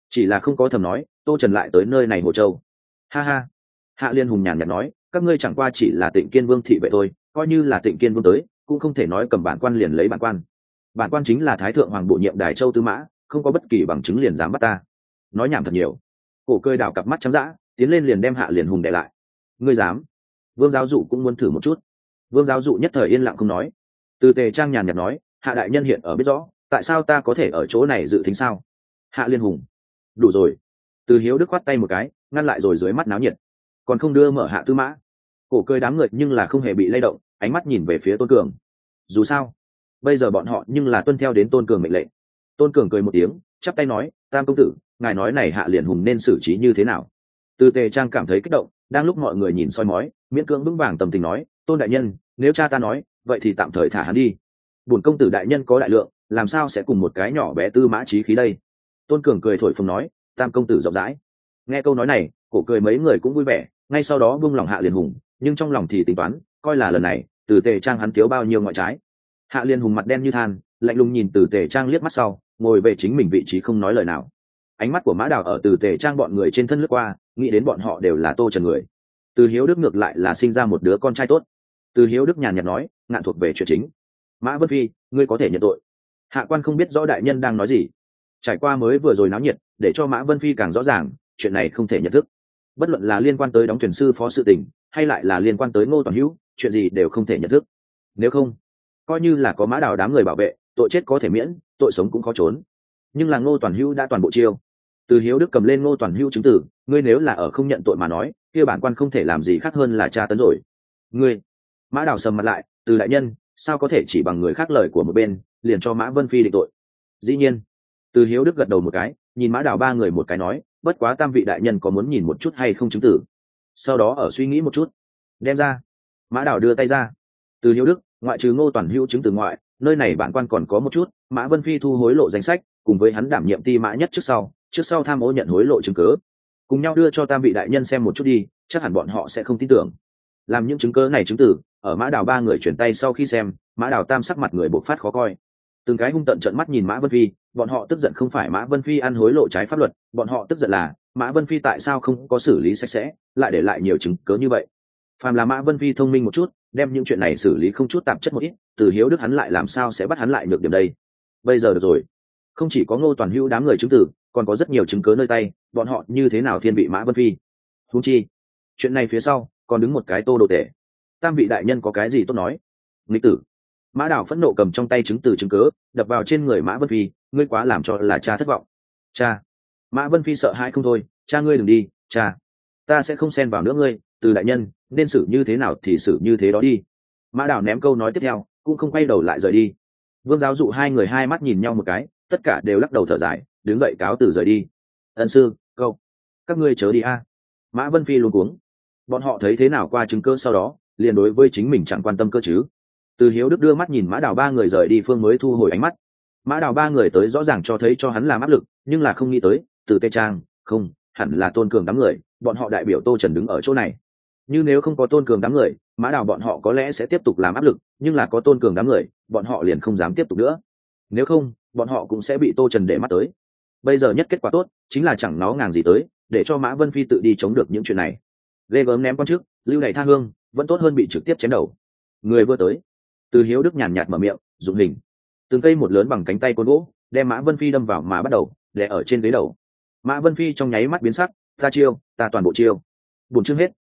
Speaker 1: chỉ là không có thầm nói tô trần lại tới nơi này hồ châu. Ha ha. Hạ Liên Hùng nhàn nhạt nói, các ngươi chẳng qua chỉ là Tịnh Kiên Vương thị vệ thôi, coi như là Tịnh Kiên Vương tới cũng không thể nói cầm bản quan liền lấy bản quan. Bản quan chính là thái thượng hoàng bổ nhiệm Đài Châu Tư Mã, không có bất kỳ bằng chứng liền dám bắt ta. Nói nhảm thật nhiều. Cổ Cười đảo cặp mắt trắng dã, tiến lên liền đem Hạ Liên Hùng đè lại. Ngươi dám? Vương giáo dụ cũng muốn thử một chút. Vương giáo dụ nhất thời yên lặng không nói. Từ Tề Trang nhàn nhạt nói, Hạ đại nhân hiện ở biết rõ, tại sao ta có thể ở chỗ này dự thính sao? Hạ Liên Hùng. Đủ rồi. Từ Hiếu Đức khoát tay một cái, ngăn lại rồi dưới mắt náo nhiệt. Còn không đưa mở Hạ Tư Mã. Cổ Cười đám người nhưng là không hề bị lay động, ánh mắt nhìn về phía Tôn Cường. Dù sao, bây giờ bọn họ nhưng là tuân theo đến Tôn Cường mệnh lệnh. Tôn Cường cười một tiếng, chắp tay nói, Tam công tử, ngài nói này Hạ Liên Hùng nên xử trí như thế nào? Từ Tề Trang cảm thấy kích động, đang lúc mọi người nhìn soi mói, miễn cưỡng vững vàng tầm tình nói, Tôn đại nhân, nếu cha ta nói, vậy thì tạm thời thả hắn đi. Bổn công tử đại nhân có đại lượng, làm sao sẽ cùng một cái nhỏ bé Tư Mã trí khí đây? Tôn Cường cười thổi phồng nói, Tam công tử rộng rãi. Nghe câu nói này, Cổ Cười mấy người cũng vui vẻ, ngay sau đó buông lòng Hạ Liên Hùng, nhưng trong lòng thì tính toán, coi là lần này Từ Tề Trang hắn thiếu bao nhiêu ngoại trái. Hạ Liên Hùng mặt đen như than, lạnh lùng nhìn Từ Tề Trang liếc mắt sau, ngồi về chính mình vị trí không nói lời nào. Ánh mắt của Mã Đào ở Từ Tề Trang bọn người trên thân lướt qua, nghĩ đến bọn họ đều là Tô Trần người. Từ Hiếu Đức ngược lại là sinh ra một đứa con trai tốt. Từ Hiếu Đức nhàn nhạt nói, ngạn thuộc về chuyện chính. Mã Vân Phi, ngươi có thể nhận tội. Hạ quan không biết rõ đại nhân đang nói gì. Trải qua mới vừa rồi náo nhiệt, để cho Mã Vân Phi càng rõ ràng, chuyện này không thể nhận thức. Bất luận là liên quan tới đóng thuyền sư phó sự tình, hay lại là liên quan tới Ngô Toàn Hữu, chuyện gì đều không thể nhận thức. Nếu không, coi như là có Mã Đào đám người bảo vệ, tội chết có thể miễn, tội sống cũng khó trốn. Nhưng là Ngô Toàn Hữu đã toàn bộ chiêu. Từ Hiếu Đức cầm lên Ngô Toàn Hữu chứng tử, ngươi nếu là ở không nhận tội mà nói, kia bản quan không thể làm gì khác hơn là tra tấn rồi. Ngươi. Mã Đào sầm mặt lại, Từ đại nhân, sao có thể chỉ bằng người khác lời của một bên, liền cho Mã Vân Phi định tội? Dĩ nhiên. Từ Hiếu Đức gật đầu một cái, nhìn Mã Đào ba người một cái nói, bất quá Tam vị đại nhân có muốn nhìn một chút hay không chứng tử? Sau đó ở suy nghĩ một chút, đem ra. Mã Đào đưa tay ra. Từ Hiếu Đức, ngoại trừ Ngô Toàn Hữu chứng từ ngoại, nơi này bản quan còn có một chút, Mã Vân Phi thu hối lộ danh sách, cùng với hắn đảm nhiệm ti mã nhất trước sau tham ô nhận hối lộ chứng cứ, cùng nhau đưa cho Tam vị đại nhân xem một chút đi, chắc hẳn bọn họ sẽ không tin tưởng. Làm những chứng cứ này chứng tử, ở Mã Đào ba người chuyển tay sau khi xem, Mã Đào tam sắc mặt người bộc phát khó coi. Từng cái hung tợn trợn mắt nhìn Mã Vân Phi, bọn họ tức giận không phải Mã Vân Phi ăn hối lộ trái pháp luật, bọn họ tức giận là Mã Vân Phi tại sao không có xử lý sạch sẽ, lại để lại nhiều chứng cứ như vậy. Phàm là Mã Vân Phi thông minh một chút, đem những chuyện này xử lý không chút tạp chất một ít, Từ Hiếu Đức hắn lại làm sao sẽ bắt hắn lại được điểm đây? Bây giờ được rồi, không chỉ có Ngô Toàn Hữu đám người chứng tử, còn có rất nhiều chứng cứ nơi tay, bọn họ như thế nào thiên vị Mã Vân Phi? Huống chi, chuyện này phía sau còn đứng một cái Tô Đồ Tể. Tam vị đại nhân có cái gì tốt nói? Nghịch tử. Mã Đào phẫn nộ cầm trong tay chứng từ chứng cớ, đập vào trên người Mã Vân Phi, ngươi quá làm cho là cha thất vọng. Cha. Mã Vân Phi sợ hãi không thôi, cha ngươi đừng đi, cha. Ta sẽ không xen vào nữa ngươi, Từ đại nhân, nên xử như thế nào thì xử như thế đó đi. Mã Đào ném câu nói tiếp theo, cũng không quay đầu lại rời đi. Vương giáo dụ hai người hai mắt nhìn nhau một cái, tất cả đều lắc đầu thở dài, đứng dậy cáo từ rời đi. Ân sư, câu, các ngươi chớ đi a. Mã Vân Phi luống cuống. Bọn họ thấy thế nào qua chứng cơ sau đó, liền đối với chính mình chẳng quan tâm cơ chứ. Từ Hiếu Đức đưa mắt nhìn Mã Đào ba người rời đi phương mới thu hồi ánh mắt. Mã Đào ba người tới rõ ràng cho thấy cho hắn làm áp lực, nhưng là không nghĩ tới, Từ Tề Trang, không, hẳn là Tôn Cường đám người, bọn họ đại biểu Tô Trần đứng ở chỗ này. Như nếu không có Tôn Cường đám người, Mã Đào bọn họ có lẽ sẽ tiếp tục làm áp lực, nhưng là có Tôn Cường đám người, bọn họ liền không dám tiếp tục nữa. Nếu không, bọn họ cũng sẽ bị Tô Trần để mắt tới. Bây giờ nhất kết quả tốt, chính là chẳng nó ngàng gì tới, để cho Mã Vân Phi tự đi chống được những chuyện này. Ghê gớm ném con trước, lưu này tha hương, vẫn tốt hơn bị trực tiếp chém đầu. Người vừa tới. Từ Hiếu Đức nhàn nhạt mở miệng, dụng hình. Từng cây một lớn bằng cánh tay côn gỗ, đem Mã Vân Phi đâm vào mà bắt đầu, đè ở trên ghế đầu. Mã Vân Phi trong nháy mắt biến sắc, ta chiêu, ta toàn bộ chiêu. Buổi chương hết,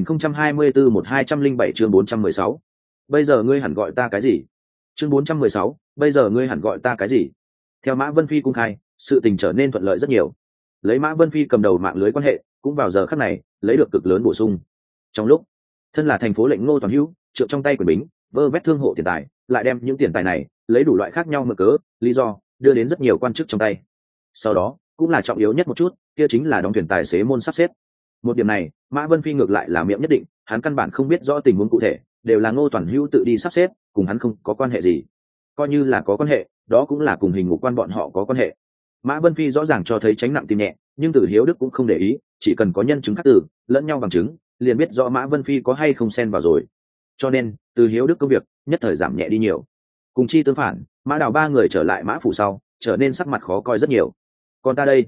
Speaker 1: 2024-1207 chương 416. Bây giờ ngươi hẳn gọi ta cái gì? Chương 416, bây giờ ngươi hẳn gọi ta cái gì? Theo Mã Vân Phi cung khai, sự tình trở nên thuận lợi rất nhiều. Lấy Mã Vân Phi cầm đầu mạng lưới quan hệ, cũng vào giờ khắc này, lấy được cực lớn bổ sung. Trong lúc, thân là thành phố lệnh Ngô Toàn Hữu, trượng trong tay quyền bính, vơ vét thương hộ tiền tài, lại đem những tiền tài này, lấy đủ loại khác nhau mượn cớ, lý do, đưa đến rất nhiều quan chức trong tay. Sau đó, cũng là trọng yếu nhất một chút, kia chính là đóng thuyền tài xế môn sắp xếp. Một điểm này, Mã Vân Phi ngược lại là miệng nhất định, hắn căn bản không biết rõ tình huống cụ thể, đều là Ngô Toàn Hữu tự đi sắp xếp, cùng hắn không có quan hệ gì. Coi như là có quan hệ, đó cũng là cùng hình ngục quan bọn họ có quan hệ. Mã Vân Phi rõ ràng cho thấy tránh nặng tim nhẹ, nhưng Từ Hiếu Đức cũng không để ý, chỉ cần có nhân chứng khắc từ, lẫn nhau bằng chứng, liền biết rõ Mã Vân Phi có hay không xen vào rồi. Cho nên, Từ Hiếu Đức công việc nhất thời giảm nhẹ đi nhiều. Cùng chi tương phản, Mã Đào ba người trở lại Mã phủ sau, trở nên sắc mặt khó coi rất nhiều. Còn ta đây,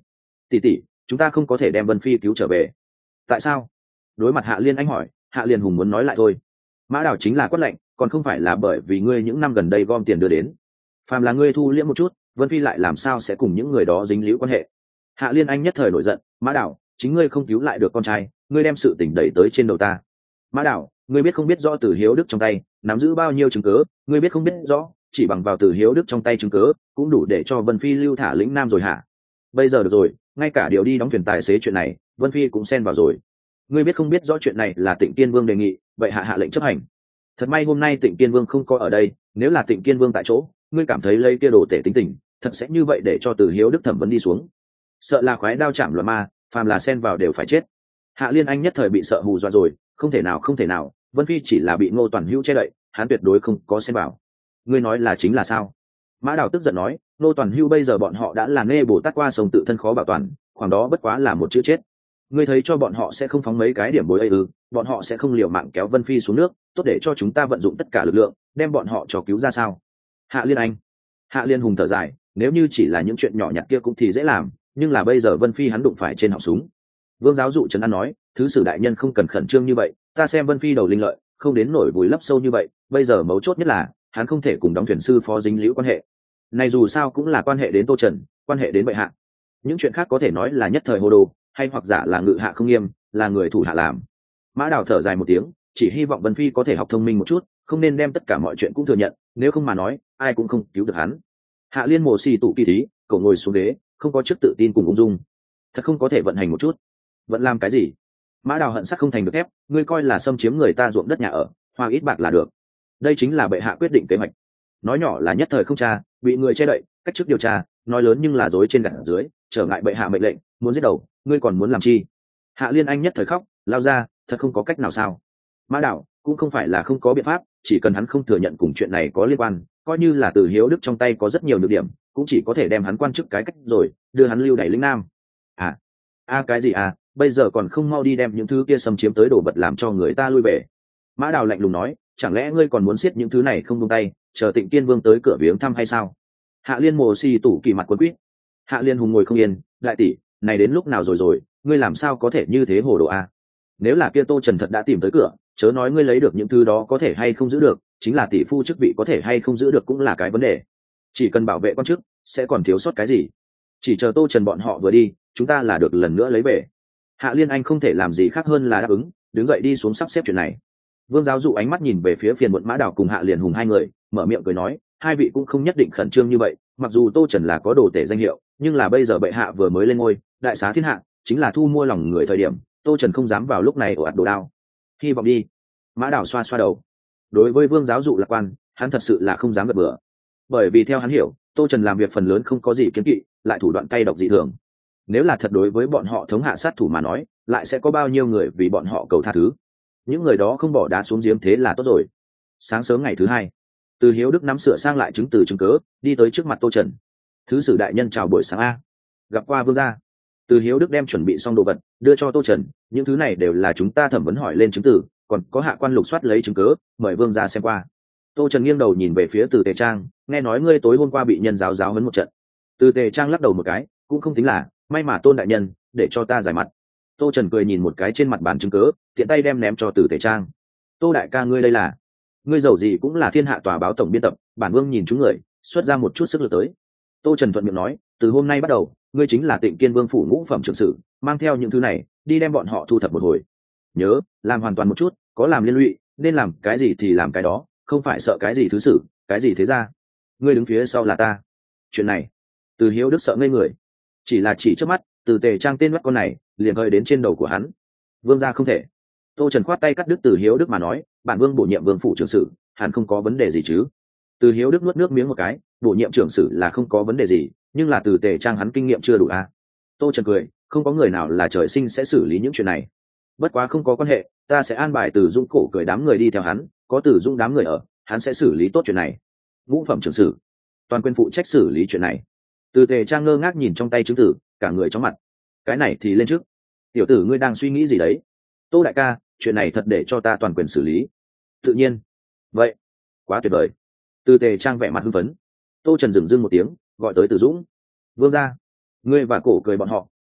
Speaker 1: tỷ tỷ, chúng ta không có thể đem Vân Phi cứu trở về. Tại sao? Đối mặt Hạ Liên Anh hỏi, Hạ Liên Hùng muốn nói lại thôi. Mã Đào chính là quát lệnh, còn không phải là bởi vì ngươi những năm gần đây gom tiền đưa đến. Phàm là ngươi thu liễm một chút, Vân Phi lại làm sao sẽ cùng những người đó dính líu quan hệ? Hạ Liên Anh nhất thời nổi giận, Mã Đào, chính ngươi không cứu lại được con trai, ngươi đem sự tình đẩy tới trên đầu ta. Mã Đào, ngươi biết không biết rõ Từ Hiếu Đức trong tay nắm giữ bao nhiêu chứng cứ, ngươi biết không biết rõ, chỉ bằng vào Từ Hiếu Đức trong tay chứng cứ cũng đủ để cho Vân Phi lưu thả lĩnh Nam rồi hả? Bây giờ được rồi, ngay cả điều đi đóng thuyền tài xế chuyện này, Vân Phi cũng xen vào rồi. Ngươi biết không biết rõ chuyện này là Tịnh Kiên Vương đề nghị, vậy hạ lệnh chấp hành. Thật may hôm nay Tịnh Kiên Vương không có ở đây, nếu là Tịnh Kiên Vương tại chỗ, ngươi cảm thấy lấy kia đồ tể tính tình, thật sẽ như vậy để cho Từ Hiếu Đức thẩm vấn đi xuống. Sợ là khoái đao chạm loạn ma, phàm là xen vào đều phải chết. Hạ Liên Anh nhất thời bị sợ hù dọa rồi, không thể nào, Vân Phi chỉ là bị Ngô Toàn Hữu che đậy, hắn tuyệt đối không có xen vào. Ngươi nói là chính là sao? Mã Đào tức giận nói, Ngô Toàn Hữu bây giờ bọn họ đã là nê Bồ Tát qua sông tự thân khó bảo toàn, khoảng đó bất quá là một chữ chết. Ngươi thấy cho bọn họ sẽ không phóng mấy cái điểm bối ấy ư? Bọn họ sẽ không liều mạng kéo Vân Phi xuống nước, tốt để cho chúng ta vận dụng tất cả lực lượng, đem bọn họ cho cứu ra sao? Hạ Liên Anh, Hạ Liên Hùng thở dài, nếu như chỉ là những chuyện nhỏ nhặt kia cũng thì dễ làm, nhưng là bây giờ Vân Phi hắn đụng phải trên họng súng. Vương giáo dụ trấn an nói, thứ sử đại nhân không cần khẩn trương như vậy, ta xem Vân Phi đầu linh lợi, không đến nổi vùi lấp sâu như vậy, bây giờ mấu chốt nhất là hắn không thể cùng đóng thuyền sư phó dính liễu quan hệ. Này dù sao cũng là quan hệ đến Tô Trần, quan hệ đến bệ hạ. Những chuyện khác có thể nói là nhất thời hồ đồ, hay hoặc giả là ngự hạ không nghiêm, là người thủ hạ làm. Mã Đào thở dài một tiếng, chỉ hy vọng Vân Phi có thể học thông minh một chút, không nên đem tất cả mọi chuyện cũng thừa nhận, nếu không mà nói, ai cũng không cứu được hắn. Hạ Liên mồ xì tụ kỳ thí, cậu ngồi xuống ghế, không có chức tự tin cùng ung dung. Thật không có thể vận hành một chút. Vẫn làm cái gì? Mã Đào hận sắc không thành được ép, ngươi coi là xâm chiếm người ta ruộng đất nhà ở, hoa ít bạc là được. Đây chính là bệ hạ quyết định kế hoạch. Nói nhỏ là nhất thời không tra, bị người che đậy, cách chức điều tra, nói lớn nhưng là dối trên gặt dưới, trở ngại bệ hạ mệnh lệnh, muốn giết đầu, ngươi còn muốn làm chi? Hạ Liên Anh nhất thời khóc, lao ra, thật không có cách nào sao? Mã Đào cũng không phải là không có biện pháp, chỉ cần hắn không thừa nhận cùng chuyện này có liên quan, coi như là Từ Hiếu Đức trong tay có rất nhiều nhược điểm, cũng chỉ có thể đem hắn quan chức cái cách rồi đưa hắn lưu đày lĩnh Nam. Cái gì bây giờ còn không mau đi đem những thứ kia xâm chiếm tới đồ vật làm cho người ta lui về. Mã Đào lạnh lùng nói, chẳng lẽ ngươi còn muốn siết những thứ này không buông tay, chờ Tịnh Kiên Vương tới cửa viếng thăm hay sao? Hạ Liên mồ xì tủ kỳ mặt quấn quýt. Hạ Liên Hùng ngồi không yên, đại tỷ, này đến lúc nào rồi, ngươi làm sao có thể như thế hồ đồ Nếu là kia Tô Trần thật đã tìm tới cửa, chớ nói ngươi lấy được những thứ đó có thể hay không giữ được, chính là tỷ phu chức vị có thể hay không giữ được cũng là cái vấn đề. Chỉ cần bảo vệ quan chức, sẽ còn thiếu sót cái gì? Chỉ chờ Tô Trần bọn họ vừa đi, chúng ta là được lần nữa lấy về. Hạ Liên Anh không thể làm gì khác hơn là đáp ứng, đứng dậy đi xuống sắp xếp chuyện này. Vương giáo dụ ánh mắt nhìn về phía phiền muộn Mã Đào cùng Hạ Liên Hùng hai người, mở miệng cười nói, hai vị cũng không nhất định khẩn trương như vậy, mặc dù Tô Trần là có đồ tể danh hiệu, nhưng là bây giờ bệ hạ vừa mới lên ngôi, đại xá thiên hạ, chính là thu mua lòng người thời điểm, Tô Trần không dám vào lúc này ồ ạt đồ đao. Hy vọng đi. Mã Đào xoa xoa đầu. Đối với Vương giáo dụ lạc quan, hắn thật sự là không dám gật bừa. Bởi vì theo hắn hiểu, Tô Trần làm việc phần lớn không có gì kiến kỵ, lại thủ đoạn cay độc dị thường. Nếu là thật đối với bọn họ thống hạ sát thủ mà nói, lại sẽ có bao nhiêu người vì bọn họ cầu tha thứ. Những người đó không bỏ đá xuống giếng thế là tốt rồi. Sáng sớm ngày thứ hai, Từ Hiếu Đức nắm sửa sang lại chứng từ chứng cớ, đi tới trước mặt Tô Trần. Thứ sử đại nhân chào buổi sáng gặp qua vương gia. Từ Hiếu Đức đem chuẩn bị xong đồ vật đưa cho Tô Trần, những thứ này đều là chúng ta thẩm vấn hỏi lên chứng từ, còn có hạ quan lục soát lấy chứng cớ, mời vương gia xem qua. Tô Trần nghiêng đầu nhìn về phía Từ Tề Trang, nghe nói ngươi tối hôm qua bị nhân giáo huấn một trận. Từ Tề Trang lắc đầu một cái, cũng không tính là, may mà Tôn đại nhân để cho ta giải mặt. Tô Trần cười nhìn một cái trên mặt bàn chứng cớ, tiện tay đem ném cho Từ Tề Trang. Tô đại ca ngươi đây là, ngươi giàu gì cũng là thiên hạ tòa báo tổng biên tập, bản vương nhìn chúng người, xuất ra một chút sức lực tới. Tô Trần thuận miệng nói, từ hôm nay bắt đầu, ngươi chính là Tịnh Kiên Vương phủ ngũ phẩm trưởng sử, mang theo những thứ này đi đem bọn họ thu thập một hồi. Nhớ làm hoàn toàn một chút, có làm liên lụy, nên làm cái gì thì làm cái đó, không phải sợ cái gì thứ sử, cái gì thế ra. Ngươi đứng phía sau là ta. Chuyện này, Từ Hiếu Đức sợ ngây người, chỉ trước mắt, Từ Tề Trang tên mắt con này liền hơi đến trên đầu của hắn. Vương gia không thể. Tô Trần khoát tay cắt đứt Từ Hiếu Đức mà nói, bản vương bổ nhiệm vương phủ trưởng sử, hẳn không có vấn đề gì chứ. Từ Hiếu Đức nuốt nước miếng một cái, bổ nhiệm trưởng sử là không có vấn đề gì, nhưng là Từ Tề Trang hắn kinh nghiệm chưa đủ Tô Trần cười, không có người nào là trời sinh sẽ xử lý những chuyện này. Bất quá không có quan hệ, ta sẽ an bài Từ Dũng cổ cười đám người đi theo hắn, có Từ Dũng đám người ở, hắn sẽ xử lý tốt chuyện này. Ngũ phẩm trưởng sử, toàn quyền phụ trách xử lý chuyện này. Từ Tề Trang ngơ ngác nhìn trong tay chứng tử, cả người chóng mặt. Cái này thì lên trước. Tiểu tử ngươi đang suy nghĩ gì đấy? Tô đại ca, chuyện này thật để cho ta toàn quyền xử lý. Tự nhiên. Vậy, quá tuyệt vời. Từ Tề Trang vẻ mặt hưng phấn. Tô Trần dừng dưng một tiếng, gọi tới Từ Dũng. Vương gia, ngươi và cổ cười bọn họ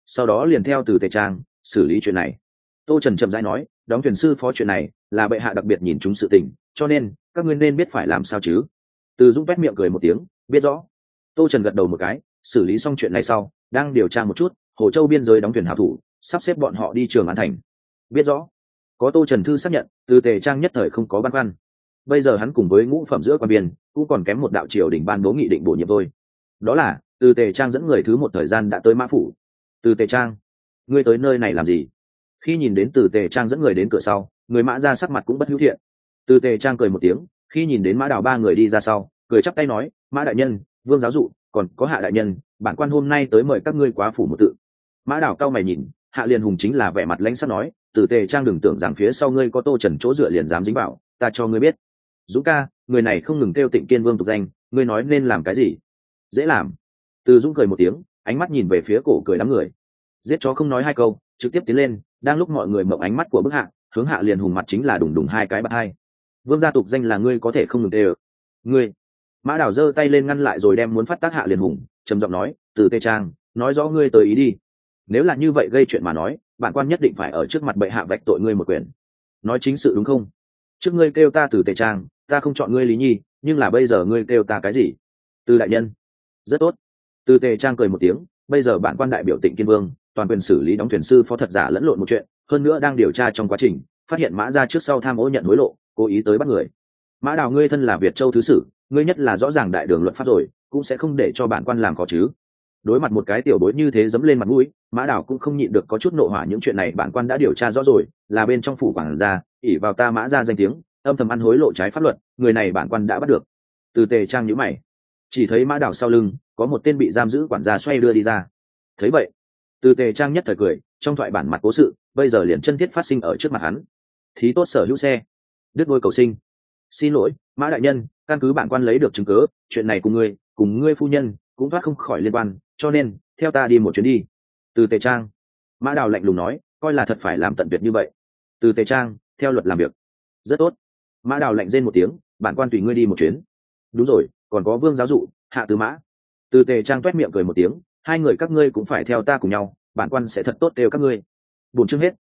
Speaker 1: sau đó liền theo từ tề trang xử lý chuyện này. Tô Trần chậm rãi nói, đóng thuyền sư phó chuyện này là bệ hạ đặc biệt nhìn chúng sự tình, cho nên các ngươi nên biết phải làm sao chứ. Từ Dũng vét miệng cười một tiếng, biết rõ. Tô Trần gật đầu một cái, xử lý xong chuyện này sau, đang điều tra một chút Hồ Châu biên giới đóng thuyền hảo thủ, sắp xếp bọn họ đi Trường An thành. Biết rõ. Có Tô Trần thư xác nhận, từ tề trang nhất thời không có băn khoăn. Bây giờ hắn cùng với ngũ phẩm giữa quan biên cũng còn kém một đạo triều đình ban bố nghị định bổ nhiệm thôi. Đó là từ tề trang dẫn người thứ một thời gian đã tới Mã phủ. Từ tề trang, ngươi tới nơi này làm gì? Khi nhìn đến từ tề trang dẫn người đến cửa sau, người Mã ra sắc mặt cũng bất hữu thiện. Từ tề trang cười một tiếng, khi nhìn đến Mã Đào ba người đi ra sau, cười chắp tay nói, Mã đại nhân, Vương giáo dụ, còn có Hạ đại nhân, bản quan hôm nay tới mời các ngươi quá phủ một tự. Mã Đào cao mày nhìn, Hạ liền hùng chính là vẻ mặt lãnh sắc nói, từ tề trang đừng tưởng rằng phía sau ngươi có Tô Trần chỗ dựa liền dám dính vào, ta cho ngươi biết. Dũng ca, người này không ngừng kêu Tịnh Kiên Vương tục danh, ngươi nói nên làm cái gì? Dễ làm. Từ Dũng cười một tiếng, ánh mắt nhìn về phía cổ cười đám người. Giết chó không nói hai câu, trực tiếp tiến lên, đang lúc mọi người mộng ánh mắt của bức Hạ, hướng Hạ liền hùng mặt chính là đùng đùng hai cái bạt hai. Vương gia tục danh là ngươi có thể không ngừng tê. Ngươi. Mã Đào giơ tay lên ngăn lại rồi đem muốn phát tác Hạ liền hùng, trầm giọng nói, từ tề trang, nói rõ ngươi tới ý đi. Nếu là như vậy gây chuyện mà nói, bản quan nhất định phải ở trước mặt bệ hạ vạch tội ngươi một quyền. Nói chính sự đúng không? Trước ngươi kêu ta từ tề trang, ta không chọn ngươi Lý Nhi, nhưng là bây giờ ngươi kêu ta cái gì? Từ đại nhân. Rất tốt. Từ tề trang cười một tiếng, bây giờ bản quan đại biểu Tịnh Kiên Vương, toàn quyền xử lý đóng thuyền sư phó thật giả lẫn lộn một chuyện, hơn nữa đang điều tra trong quá trình, phát hiện Mã ra trước sau tham ô nhận hối lộ, cố ý tới bắt người. Mã Đào ngươi thân là Việt Châu thứ sử, ngươi nhất là rõ ràng đại đường luật pháp rồi, cũng sẽ không để cho bản quan làm khó chứ. Đối mặt một cái tiểu bối như thế dẫm lên mặt mũi, Mã Đào cũng không nhịn được có chút nộ hỏa. Những chuyện này bản quan đã điều tra rõ rồi, là bên trong phủ quản gia ỷ vào ta Mã ra danh tiếng, âm thầm ăn hối lộ trái pháp luật, người này bản quan đã bắt được. Từ tề trang nhíu mày, chỉ thấy Mã Đào sau lưng có một tên bị giam giữ quản gia xoay đưa đi ra. Thấy vậy, từ tề trang nhất thời cười, trong thoại bản mặt cố sự bây giờ liền chân thiết phát sinh ở trước mặt hắn. Thí tốt sở hữu xe, đứt đôi cầu sinh. Xin lỗi Mã đại nhân, căn cứ bản quan lấy được chứng cớ, chuyện này cùng ngươi phu nhân cũng thoát không khỏi liên quan, cho nên theo ta đi một chuyến đi. Từ tề trang. Mã Đào lạnh lùng nói, coi là thật phải làm tận tuyệt như vậy. Từ tề trang, theo luật làm việc. Rất tốt. Mã Đào lạnh rên một tiếng, bản quan tùy ngươi đi một chuyến. Đúng rồi, còn có Vương giáo dụ, Hạ tứ mã. Từ tề trang toét miệng cười một tiếng, hai người các ngươi cũng phải theo ta cùng nhau, bản quan sẽ thật tốt đều các ngươi. Buổi chương hết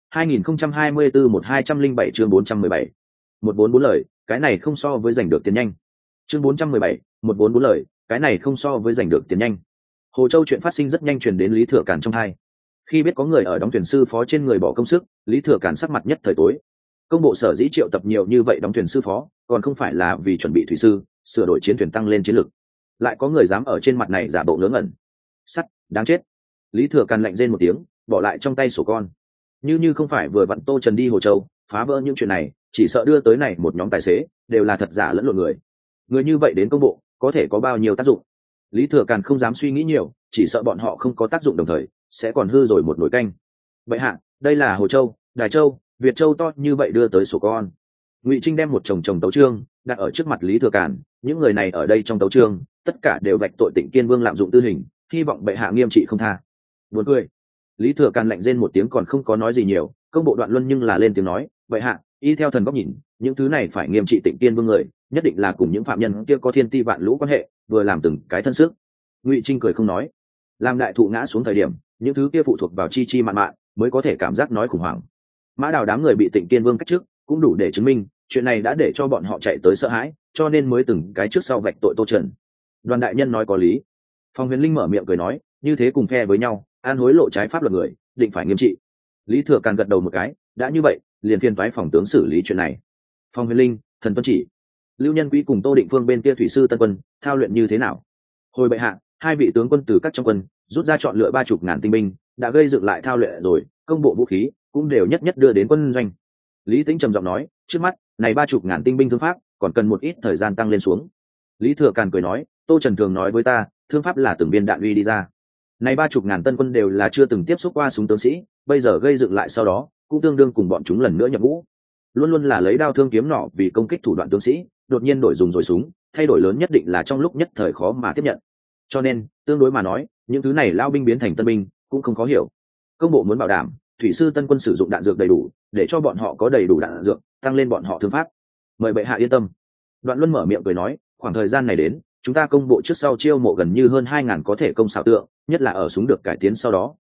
Speaker 1: 2024-1207 chương 417. 144 lời, cái này không so với giành được tiền nhanh. Chương 417, 144 lời, cái này không so với giành được tiền nhanh. Hồ Châu chuyện phát sinh rất nhanh truyền đến Lý Thừa Càn trong hai. Khi biết có người ở đóng thuyền sư phó trên người bỏ công sức, Lý Thừa Càn sắc mặt nhất thời tối. Công bộ sở dĩ triệu tập nhiều như vậy đóng thuyền sư phó, còn không phải là vì chuẩn bị thủy sư, sửa đổi chiến thuyền tăng lên chiến lực. Lại có người dám ở trên mặt này giả bộ ngớ ngẩn. Sắt, đáng chết. Lý Thừa Càn lạnh rên một tiếng, bỏ lại trong tay sổ con. Như không phải vừa vặn Tô Trần đi Hồ Châu, phá vỡ những chuyện này, chỉ sợ đưa tới này một nhóm tài xế, đều là thật giả lẫn lộn người. Người như vậy đến công bộ, có thể có bao nhiêu tác dụng? Lý Thừa Càn không dám suy nghĩ nhiều, chỉ sợ bọn họ không có tác dụng đồng thời sẽ còn hư rồi một nồi canh. Vậy hạ, đây là Hồ Châu, Đài Châu, Việt Châu to như vậy đưa tới sổ con. Ngụy Trinh đem một chồng tấu chương đặt ở trước mặt Lý Thừa Càn, những người này ở đây trong tấu chương tất cả đều vạch tội Tịnh Kiên Vương lạm dụng tư hình, hy vọng bệ hạ nghiêm trị không tha. Buồn cười. Lý Thừa Càn lạnh rên một tiếng còn không có nói gì nhiều, công bộ Đoạn Luân nhưng là lên tiếng nói, bệ hạ, y theo thần góc nhìn, những thứ này phải nghiêm trị Tịnh Kiên Vương người, nhất định là cùng những phạm nhân kia có thiên ti vạn lũ quan hệ, vừa làm từng cái thân sức. Ngụy Trinh cười không nói. Làm đại thụ ngã xuống thời điểm, những thứ kia phụ thuộc vào chi chi mạn mạn mới có thể cảm giác nói khủng hoảng. Mã Đào đám người bị Tịnh Kiên Vương cách trước, cũng đủ để chứng minh chuyện này đã để cho bọn họ chạy tới sợ hãi, cho nên mới từng cái trước sau vạch tội Tô Trần. Đoàn đại nhân nói có lý. Phong Huyền Linh mở miệng cười nói, như thế cùng phe với nhau, ăn hối lộ trái pháp luật người, định phải nghiêm trị. Lý Thừa Càn gật đầu một cái, đã như vậy, liền phiền toái phòng tướng xử lý chuyện này. Phong Huyền Linh, thần tuân chỉ. Lưu Nhân Quý cùng Tô Định Phương bên kia thủy sư Tân Quân, thao luyện như thế nào? Hồi bệ hạ, hai vị tướng quân từ các trong quân rút ra chọn lựa 30.000 tinh binh, đã gây dựng lại thao luyện rồi, công bộ vũ khí cũng đều nhất nhất đưa đến quân doanh. Lý Tĩnh trầm giọng nói, trước mắt này 30.000 tinh binh thương pháp còn cần một ít thời gian tăng lên xuống. Lý Thừa Càn cười nói, Tô Trần thường nói với ta, thương pháp là từng viên đạn uy đi ra. Này 30.000 tân quân đều là chưa từng tiếp xúc qua súng tướng sĩ, bây giờ gây dựng lại sau đó, cũng tương đương cùng bọn chúng lần nữa nhập ngũ. Luôn luôn là lấy đao thương kiếm nỏ vì công kích thủ đoạn tướng sĩ, đột nhiên đổi dùng rồi súng, thay đổi lớn nhất định là trong lúc nhất thời khó mà tiếp nhận. Cho nên, tương đối mà nói, những thứ này lao binh biến thành tân binh, cũng không khó hiểu. Công bộ muốn bảo đảm thủy sư tân quân sử dụng đạn dược đầy đủ, để cho bọn họ có đầy đủ đạn dược, tăng lên bọn họ thương pháp. Mời bệ hạ yên tâm. Đoạn Luân mở miệng cười nói, khoảng thời gian này đến, chúng ta công bộ trước sau chiêu mộ gần như hơn 2.000 có thể công xảo tượng, nhất là ở súng được cải tiến sau đó,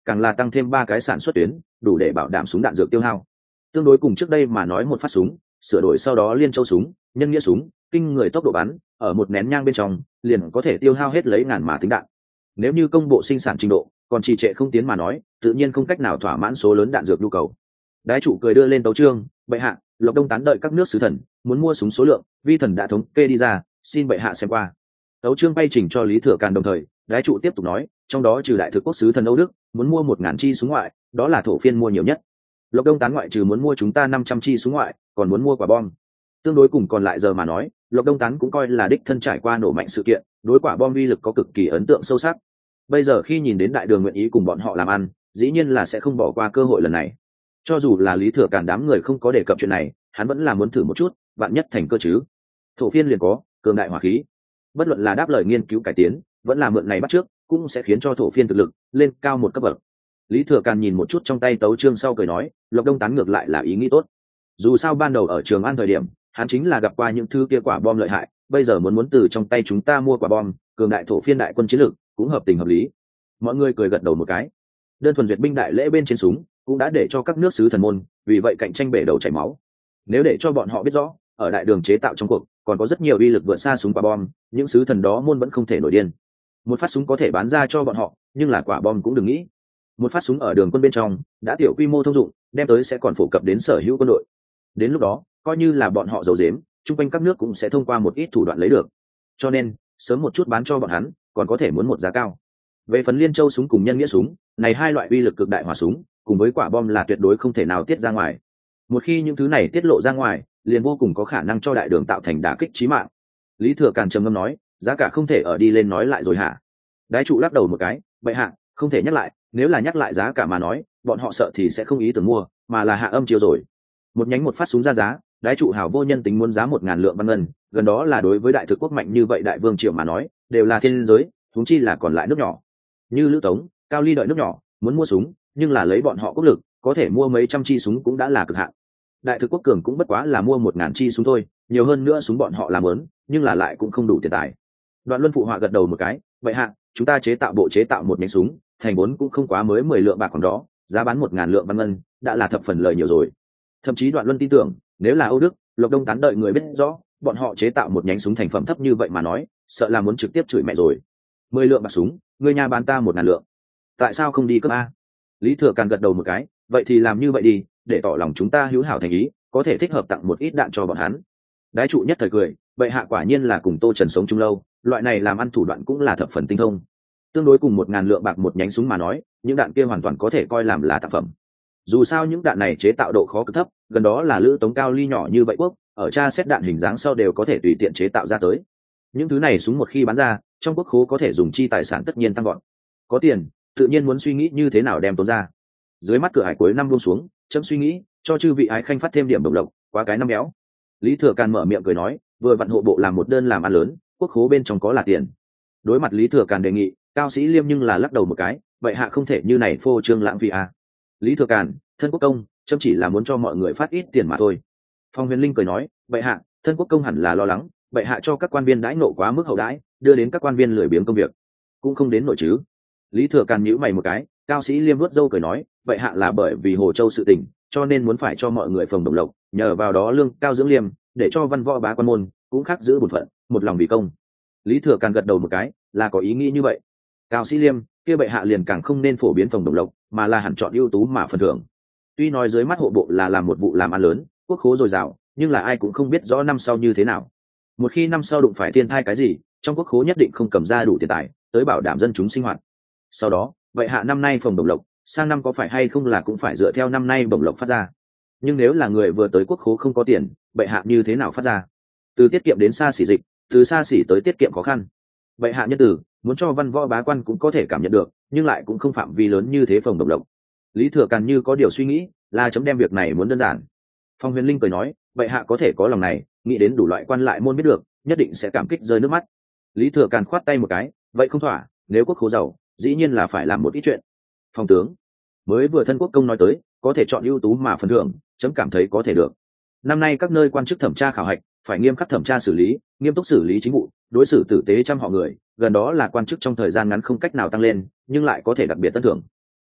Speaker 1: càng là tăng thêm 3 cái sản xuất tuyến, đủ để bảo đảm súng đạn dược tiêu hao. Tương đối cùng trước đây mà nói một phát súng, sửa đổi sau đó liên châu súng, nhân nghĩa súng, kinh người tốc độ bắn, ở một nén nhang bên trong, liền có thể tiêu hao hết lấy ngàn mà tính đạn. Nếu như công bộ sinh sản trình độ còn trì trệ không tiến mà nói, tự nhiên không cách nào thỏa mãn số lớn đạn dược nhu cầu. Đái chủ cười đưa lên tấu chương, bệ hạ, Lộc Đông tán đợi các nước sứ thần muốn mua súng số lượng, vi thần đã thống kê đi ra, xin bệ hạ xem qua. Tấu chương bay trình cho Lý Thừa Càn đồng thời, đái trụ tiếp tục nói, trong đó trừ đại thực quốc sứ thần Âu Đức muốn mua 1000 chi súng ngoại, đó là thổ phiên mua nhiều nhất. Lộc Đông tán ngoại trừ muốn mua chúng ta 500 chi súng ngoại, còn muốn mua quả bom. Tương đối cùng còn lại giờ mà nói, Lộc Đông tán cũng coi là đích thân trải qua nổ mạnh sự kiện, đối quả bom uy lực có cực kỳ ấn tượng sâu sắc. Bây giờ khi nhìn đến đại đường nguyện ý cùng bọn họ làm ăn, dĩ nhiên là sẽ không bỏ qua cơ hội lần này. Cho dù là Lý Thừa Càn đám người không có đề cập chuyện này, hắn vẫn là muốn thử một chút, vạn nhất thành cơ chứ. Thổ phiên liền có cường đại hỏa khí, bất luận là đáp lời nghiên cứu cải tiến, vẫn là mượn này bắt trước, cũng sẽ khiến cho thổ phiên thực lực lên cao một cấp bậc. Lý Thừa Càn nhìn một chút trong tay tấu chương sau cười nói, Lộc Đông tán ngược lại là ý nghĩ tốt. Dù sao ban đầu ở Trường An thời điểm, hắn chính là gặp qua những thứ kia quả bom lợi hại, bây giờ muốn từ trong tay chúng ta mua quả bom, cường đại thổ phiên đại quân chiến lược, cũng hợp tình hợp lý. Mọi người cười gật đầu một cái. Đơn thuần duyệt binh đại lễ bên trên súng, cũng đã để cho các nước sứ thần môn, vì vậy cạnh tranh bể đầu chảy máu. Nếu để cho bọn họ biết rõ, ở đại đường chế tạo trong cuộc, còn có rất nhiều uy lực vượt xa súng quả bom, những sứ thần đó môn vẫn không thể nổi điên. Một phát súng có thể bán ra cho bọn họ, nhưng là quả bom cũng đừng nghĩ. Một phát súng ở đường quân bên trong đã tiểu quy mô thông dụng, đem tới sẽ còn phổ cập đến sở hữu quân đội. Đến lúc đó, coi như là bọn họ giấu giếm, chung quanh các nước cũng sẽ thông qua một ít thủ đoạn lấy được. Cho nên, sớm một chút bán cho bọn hắn, còn có thể muốn một giá cao. Về phần liên châu súng cùng nhân nghĩa súng, này hai loại uy lực cực đại hỏa súng, cùng với quả bom là tuyệt đối không thể nào tiết ra ngoài. Một khi những thứ này tiết lộ ra ngoài, liền vô cùng có khả năng cho đại đường tạo thành đả kích chí mạng. Lý Thừa Càn trầm ngâm nói, giá cả không thể ở đi lên nói lại rồi hả? Đái trụ lắc đầu một cái, bệ hạ, không thể nhắc lại, nếu là nhắc lại giá cả mà nói, bọn họ sợ thì sẽ không ý tưởng mua, mà là hạ âm chiều rồi. Một nhánh một phát súng ra giá, đái trụ hảo vô nhân tính muốn giá 1000 lượng văn ngân, gần đó là đối với đại thực quốc mạnh như vậy đại vương triều mà nói, đều là thiên giới, huống chi là còn lại nước nhỏ. Như Lữ Tống, Cao Ly đợi nước nhỏ, muốn mua súng, nhưng là lấy bọn họ quốc lực, có thể mua mấy trăm chi súng cũng đã là cực hạn. Đại thực quốc cường cũng bất quá là mua 1000 chi súng thôi, nhiều hơn nữa súng bọn họ làm lớn, nhưng là lại cũng không đủ tiền tài. Đoạn Luân phụ họa gật đầu một cái, vậy hạ, chúng ta chế tạo một nhánh súng, thành vốn cũng không quá mới 10 lượng bạc còn đó, giá bán 1000 lượng văn ngân, đã là thập phần lời nhiều rồi. Thậm chí Đoạn Luân tin tưởng, nếu là Âu Đức, Lộc Đông tán đợi người biết rõ, bọn họ chế tạo một nhánh súng thành phẩm thấp như vậy mà nói, sợ là muốn trực tiếp chửi mẹ rồi. 10 lượng bạc súng, người nhà bán ta 1000 lượng. Tại sao không đi cấp a? Lý Thừa Càn gật đầu một cái, vậy thì làm như vậy đi, để tỏ lòng chúng ta hữu hảo thành ý, có thể thích hợp tặng một ít đạn cho bọn hắn. Đái trụ nhất thời cười, vậy hạ quả nhiên là cùng Tô Trần sống chung lâu, loại này làm ăn thủ đoạn cũng là thập phần tinh thông. Tương đối cùng 1000 lượng bạc một nhánh súng mà nói, những đạn kia hoàn toàn có thể coi làm là tạp phẩm. Dù sao những đạn này chế tạo độ khó cực thấp, gần đó là Lữ Tống Cao Ly nhỏ như vậy quốc, ở tra xét đạn hình dáng sau đều có thể tùy tiện chế tạo ra tới. Những thứ này súng một khi bán ra, trong quốc khố có thể dùng chi tài sản tất nhiên tăng gọn. Có tiền, tự nhiên muốn suy nghĩ như thế nào đem tốn ra. Dưới mắt cửa hải cuối năm buông xuống, chấm suy nghĩ, cho chư vị ái khanh phát thêm điểm đồng lộc, quá cái năm béo. Lý Thừa Càn mở miệng cười nói, vừa vặn hộ bộ làm một đơn làm ăn lớn, quốc khố bên trong có là tiền. Đối mặt Lý Thừa Càn đề nghị, Cao Sĩ Liêm nhưng là lắc đầu một cái, vậy hạ không thể như này phô trương lãng phí à. Lý Thừa Càn, thân quốc công, chấm chỉ là muốn cho mọi người phát ít tiền mà thôi. Phong Huyền Linh cười nói, vậy hạ, thân quốc công hẳn là lo lắng, vậy hạ cho các quan viên đãi nộ quá mức hậu đãi, đưa đến các quan viên lười biếng công việc, cũng không đến nổi chứ. Lý Thừa Càn nhíu mày một cái, Cao Sĩ Liêm vuốt râu cười nói, vậy hạ là bởi vì Hồ Châu sự tình, cho nên muốn phải cho mọi người phòng đồng lộc, nhờ vào đó lương cao dưỡng liêm, để cho văn võ bá quan môn cũng khắc giữ bổn phận, một lòng vì công. Lý Thừa Càn gật đầu một cái, là có ý nghĩ như vậy. Cao Sĩ Liêm, kia bệ hạ liền càng không nên phổ biến phòng đồng lộc, mà là hẳn chọn ưu tú mà phần thưởng. Tuy nói dưới mắt hộ bộ là làm một vụ làm ăn lớn, quốc khố dồi dào, nhưng là ai cũng không biết rõ năm sau như thế nào. Một khi năm sau đụng phải thiên thai cái gì, trong quốc khố nhất định không cầm ra đủ tiền tài tới bảo đảm dân chúng sinh hoạt. Sau đó, vậy hạ năm nay phòng đồng lộc, sang năm có phải hay không là cũng phải dựa theo năm nay bổng lộc phát ra. Nhưng nếu là người vừa tới quốc khố không có tiền, bệ hạ như thế nào phát ra? Từ tiết kiệm đến xa xỉ dịch, từ xa xỉ tới tiết kiệm khó khăn. Bệ hạ nhân tử muốn cho văn võ bá quan cũng có thể cảm nhận được, nhưng lại cũng không phạm vi lớn như thế phòng đồng lộc. Lý Thừa Càn như có điều suy nghĩ, là chấm đem việc này muốn đơn giản. Phong Huyền Linh cười nói, bệ hạ có thể có lòng này, nghĩ đến đủ loại quan lại môn biết được, nhất định sẽ cảm kích rơi nước mắt. Lý Thừa Càn khoát tay một cái, vậy không thỏa, nếu quốc khố giàu, dĩ nhiên là phải làm một ít chuyện. Phong tướng, mới vừa thân quốc công nói tới, có thể chọn ưu tú mà phần thưởng, chấm cảm thấy có thể được. Năm nay các nơi quan chức thẩm tra khảo hạch, phải nghiêm khắc thẩm tra xử lý, nghiêm túc xử lý chính vụ, đối xử tử tế trăm họ người, gần đó là quan chức trong thời gian ngắn không cách nào tăng lên, nhưng lại có thể đặc biệt tân thưởng.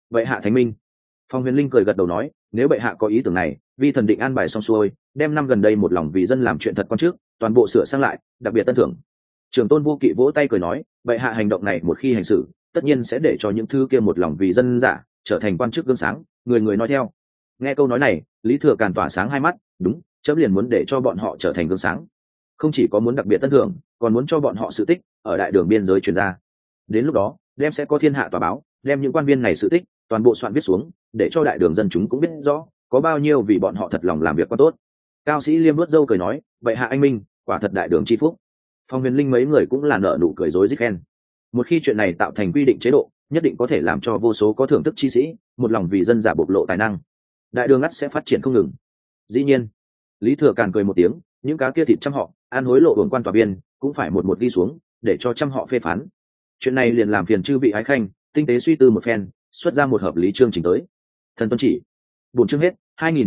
Speaker 1: Vậy hạ thánh minh. Phong Huyền Linh cười gật đầu nói, nếu bệ hạ có ý tưởng này, vi thần định an bài xong xuôi, đem năm gần đây một lòng vì dân làm chuyện thật quan trước, toàn bộ sửa sang lại, đặc biệt tân thưởng. Trường Tôn Vô Kỵ vỗ tay cười nói, bệ hạ hành động này một khi hành xử, tất nhiên sẽ để cho những thứ kia một lòng vì dân giả trở thành quan chức gương sáng, người người nói theo. Nghe câu nói này, Lý Thừa Càn tỏa sáng hai mắt, đúng, chấm liền muốn để cho bọn họ trở thành gương sáng. Không chỉ có muốn đặc biệt tân thưởng, còn muốn cho bọn họ sự tích ở đại đường biên giới truyền ra. Đến lúc đó, đem sẽ có thiên hạ tòa báo, đem những quan viên này sự tích toàn bộ soạn viết xuống, để cho đại đường dân chúng cũng biết rõ có bao nhiêu vì bọn họ thật lòng làm việc quá tốt. Cao Sĩ Liêm vuốt râu cười nói, vậy hạ anh minh, quả thật đại đường chi phúc. Phong Huyền Linh mấy người cũng là nở nụ cười rối rít khen. Một khi chuyện này tạo thành quy định chế độ, nhất định có thể làm cho vô số có thưởng thức chi sĩ một lòng vì dân giả bộc lộ tài năng, đại đường ắt sẽ phát triển không ngừng. Dĩ nhiên, Lý Thừa Càn cười một tiếng, những cá kia thịt trăm họ ăn hối lộ uổng quan tòa biên cũng phải một một đi xuống, để cho trăm họ phê phán. Chuyện này liền làm phiền chư vị ái khanh tinh tế suy tư một phen, xuất ra một hợp lý chương trình tới. Thần tuân chỉ. Bốn chương hết.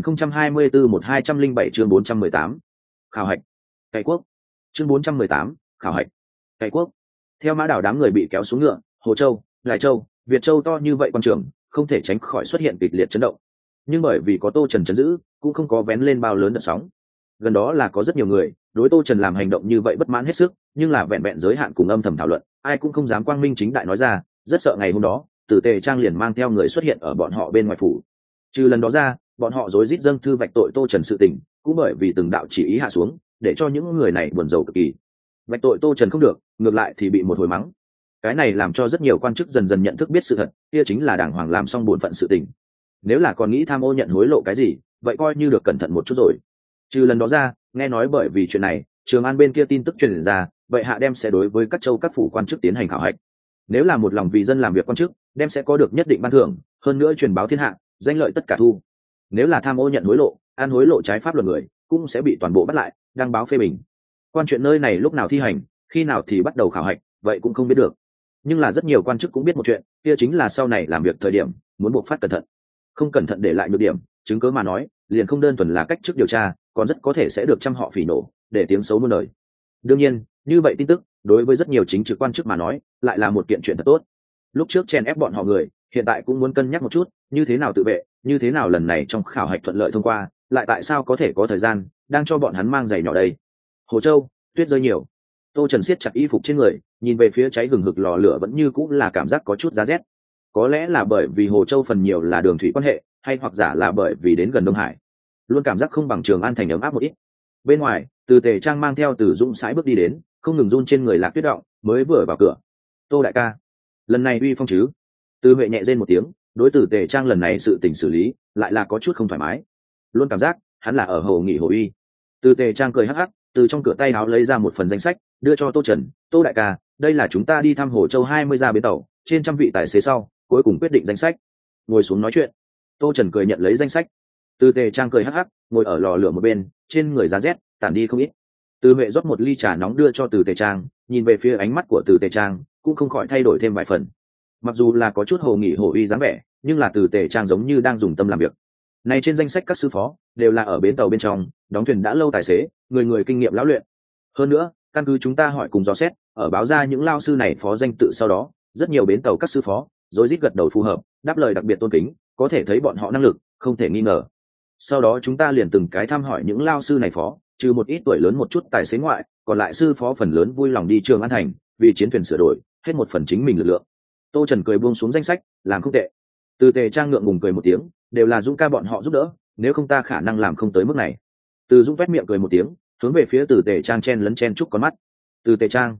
Speaker 1: 2024-1207 chương 418. Khảo hạch. Cày quốc. Chương 418. Khảo hạch. Cày quốc. Theo Mã Đảo đám người bị kéo xuống ngựa, Hồ Châu, Lại Châu, Việt Châu to như vậy quan trường, không thể tránh khỏi xuất hiện kịch liệt chấn động. Nhưng bởi vì có Tô Trần chấn giữ, cũng không có vén lên bao lớn đợt sóng. Gần đó là có rất nhiều người đối Tô Trần làm hành động như vậy bất mãn hết sức, nhưng là vẹn vẹn giới hạn cùng âm thầm thảo luận, ai cũng không dám quang minh chính đại nói ra, rất sợ ngày hôm đó Tử Tề Trang liền mang theo người xuất hiện ở bọn họ bên ngoài phủ. Trừ lần đó ra, bọn họ rối rít dâng thư vạch tội Tô Trần sự tình, cũng bởi vì từng đạo chỉ ý hạ xuống, để cho những người này buồn rầu cực kỳ. Vạch tội Tô Trần không được, ngược lại thì bị một hồi mắng. Cái này làm cho rất nhiều quan chức dần dần nhận thức biết sự thật, kia chính là đàng hoàng làm xong bổn phận sự tình. Nếu là còn nghĩ tham ô nhận hối lộ cái gì, vậy coi như được cẩn thận một chút rồi. Trừ lần đó ra, nghe nói bởi vì chuyện này, Trường An bên kia tin tức truyền ra, vậy hạ đem sẽ đối với các châu các phủ quan chức tiến hành khảo hạch. Nếu là một lòng vì dân làm việc quan chức, đem sẽ có được nhất định ban thưởng, hơn nữa truyền báo thiên hạ, danh lợi tất cả thu. Nếu là tham ô nhận hối lộ, ăn hối lộ trái pháp luật người, cũng sẽ bị toàn bộ bắt lại, đăng báo phê bình. Quan chuyện nơi này lúc nào thi hành, khi nào thì bắt đầu khảo hạch, vậy cũng không biết được. Nhưng là rất nhiều quan chức cũng biết một chuyện, kia chính là sau này làm việc thời điểm, muốn buộc phát cẩn thận. Không cẩn thận để lại nhược điểm, chứng cớ mà nói, liền không đơn thuần là cách chức điều tra, còn rất có thể sẽ được trăm họ phỉ nổ, để tiếng xấu muôn đời. Đương nhiên, như vậy tin tức, đối với rất nhiều chính trực quan chức mà nói, lại là một kiện chuyện thật tốt. Lúc trước chen ép bọn họ người, hiện tại cũng muốn cân nhắc một chút, như thế nào tự vệ, như thế nào lần này trong khảo hạch thuận lợi thông qua, lại tại sao có thể có thời gian đang cho bọn hắn mang giày nhỏ đây. Hồ Châu, tuyết rơi nhiều. Tô Trần siết chặt y phục trên người, nhìn về phía cháy hừng hực lò lửa vẫn như cũng là cảm giác có chút giá rét. Có lẽ là bởi vì Hồ Châu phần nhiều là đường thủy quan hệ, hay hoặc giả là bởi vì đến gần Đông Hải, luôn cảm giác không bằng Trường An thành ấm áp một ít. Bên ngoài, Từ Tề Trang mang theo Từ Dũng sải bước đi đến, không ngừng run trên người Lạc Tuyết động, mới vừa vào cửa. Tô đại ca, lần này uy phong chứ? Từ Huệ nhẹ rên một tiếng, đối Từ Tề Trang lần này sự tình xử lý, lại là có chút không thoải mái. Luôn cảm giác hắn là ở hồ nghỉ hồ uy. Từ Tề Trang cười hắc hắc, từ trong cửa tay áo lấy ra một phần danh sách, đưa cho Tô Trần. Tô đại ca, đây là chúng ta đi thăm Hồ Châu 20 gia bến tàu, trên trăm vị tài xế sau, cuối cùng quyết định danh sách. Ngồi xuống nói chuyện. Tô Trần cười nhận lấy danh sách. Từ Tề Trang cười hắc hắc, ngồi ở lò lửa một bên, trên người giá rét tản đi không ít. Từ Huệ rót một ly trà nóng đưa cho Từ Tề Trang, nhìn về phía ánh mắt của Từ Tề Trang, cũng không khỏi thay đổi thêm vài phần. Mặc dù là có chút hồ nghỉ hồ uy dáng vẻ, nhưng là Từ Tề Trang giống như đang dùng tâm làm việc. Này trên danh sách các sư phó đều là ở bến tàu bên trong đóng thuyền đã lâu tài xế, người người kinh nghiệm lão luyện. Hơn nữa, căn cứ chúng ta hỏi cùng dò xét, ở báo ra những lao sư này phó danh tự sau đó, rất nhiều bến tàu các sư phó rối rít gật đầu phù hợp, đáp lời đặc biệt tôn kính, có thể thấy bọn họ năng lực không thể nghi ngờ. Sau đó chúng ta liền từng cái thăm hỏi những lao sư này phó, trừ một ít tuổi lớn một chút tài xế ngoại, còn lại sư phó phần lớn vui lòng đi Trường An thành, vì chiến thuyền sửa đổi hết một phần chính mình lực lượng. Tô Trần cười buông xuống danh sách, làm không tệ. Từ Tề Trang ngượng ngùng cười một tiếng, đều là Dũng ca bọn họ giúp đỡ, nếu không ta khả năng làm không tới mức này. Từ Dũng toét miệng cười một tiếng, hướng về phía Từ Tề Trang chen lấn chen chúc con mắt. Từ Tề Trang,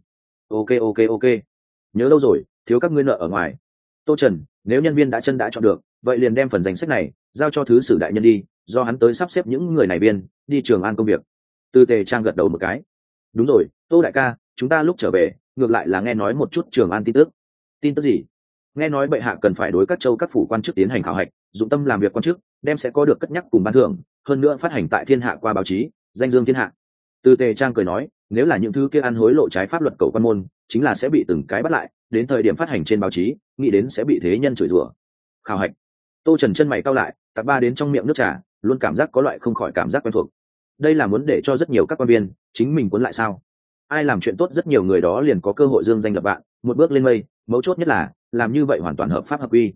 Speaker 1: ok, nhớ lâu rồi, thiếu các ngươi nợ ở ngoài. Tô Trần, nếu nhân viên đã chọn được, vậy liền đem phần danh sách này giao cho thứ sử đại nhân đi, do hắn tới sắp xếp những người này biên đi Trường An công việc. Từ Tề Trang gật đầu một cái. Đúng rồi, Tô đại ca, chúng ta lúc trở về ngược lại là nghe nói một chút Trường An tin tức. Tin tức gì? Nghe nói bệ hạ cần phải đối các châu các phủ quan chức tiến hành khảo hạch, dụng tâm làm việc quan chức, đem sẽ có được cất nhắc cùng ban thưởng, hơn nữa phát hành tại thiên hạ qua báo chí, danh dương thiên hạ. Từ Tề Trang cười nói, nếu là những thứ kia ăn hối lộ trái pháp luật cầu quan môn, chính là sẽ bị từng cái bắt lại, đến thời điểm phát hành trên báo chí, nghĩ đến sẽ bị thế nhân chửi rủa. Khảo hạch. Tô Trần chân mày cau lại, tạt ba đến trong miệng nước trà, luôn cảm giác có loại không khỏi cảm giác quen thuộc. Đây là muốn để cho rất nhiều các quan viên chính mình cuốn lại sao? Ai làm chuyện tốt rất nhiều người đó liền có cơ hội dương danh lập vạn, một bước lên mây, mấu chốt nhất là làm như vậy hoàn toàn hợp pháp hợp quy.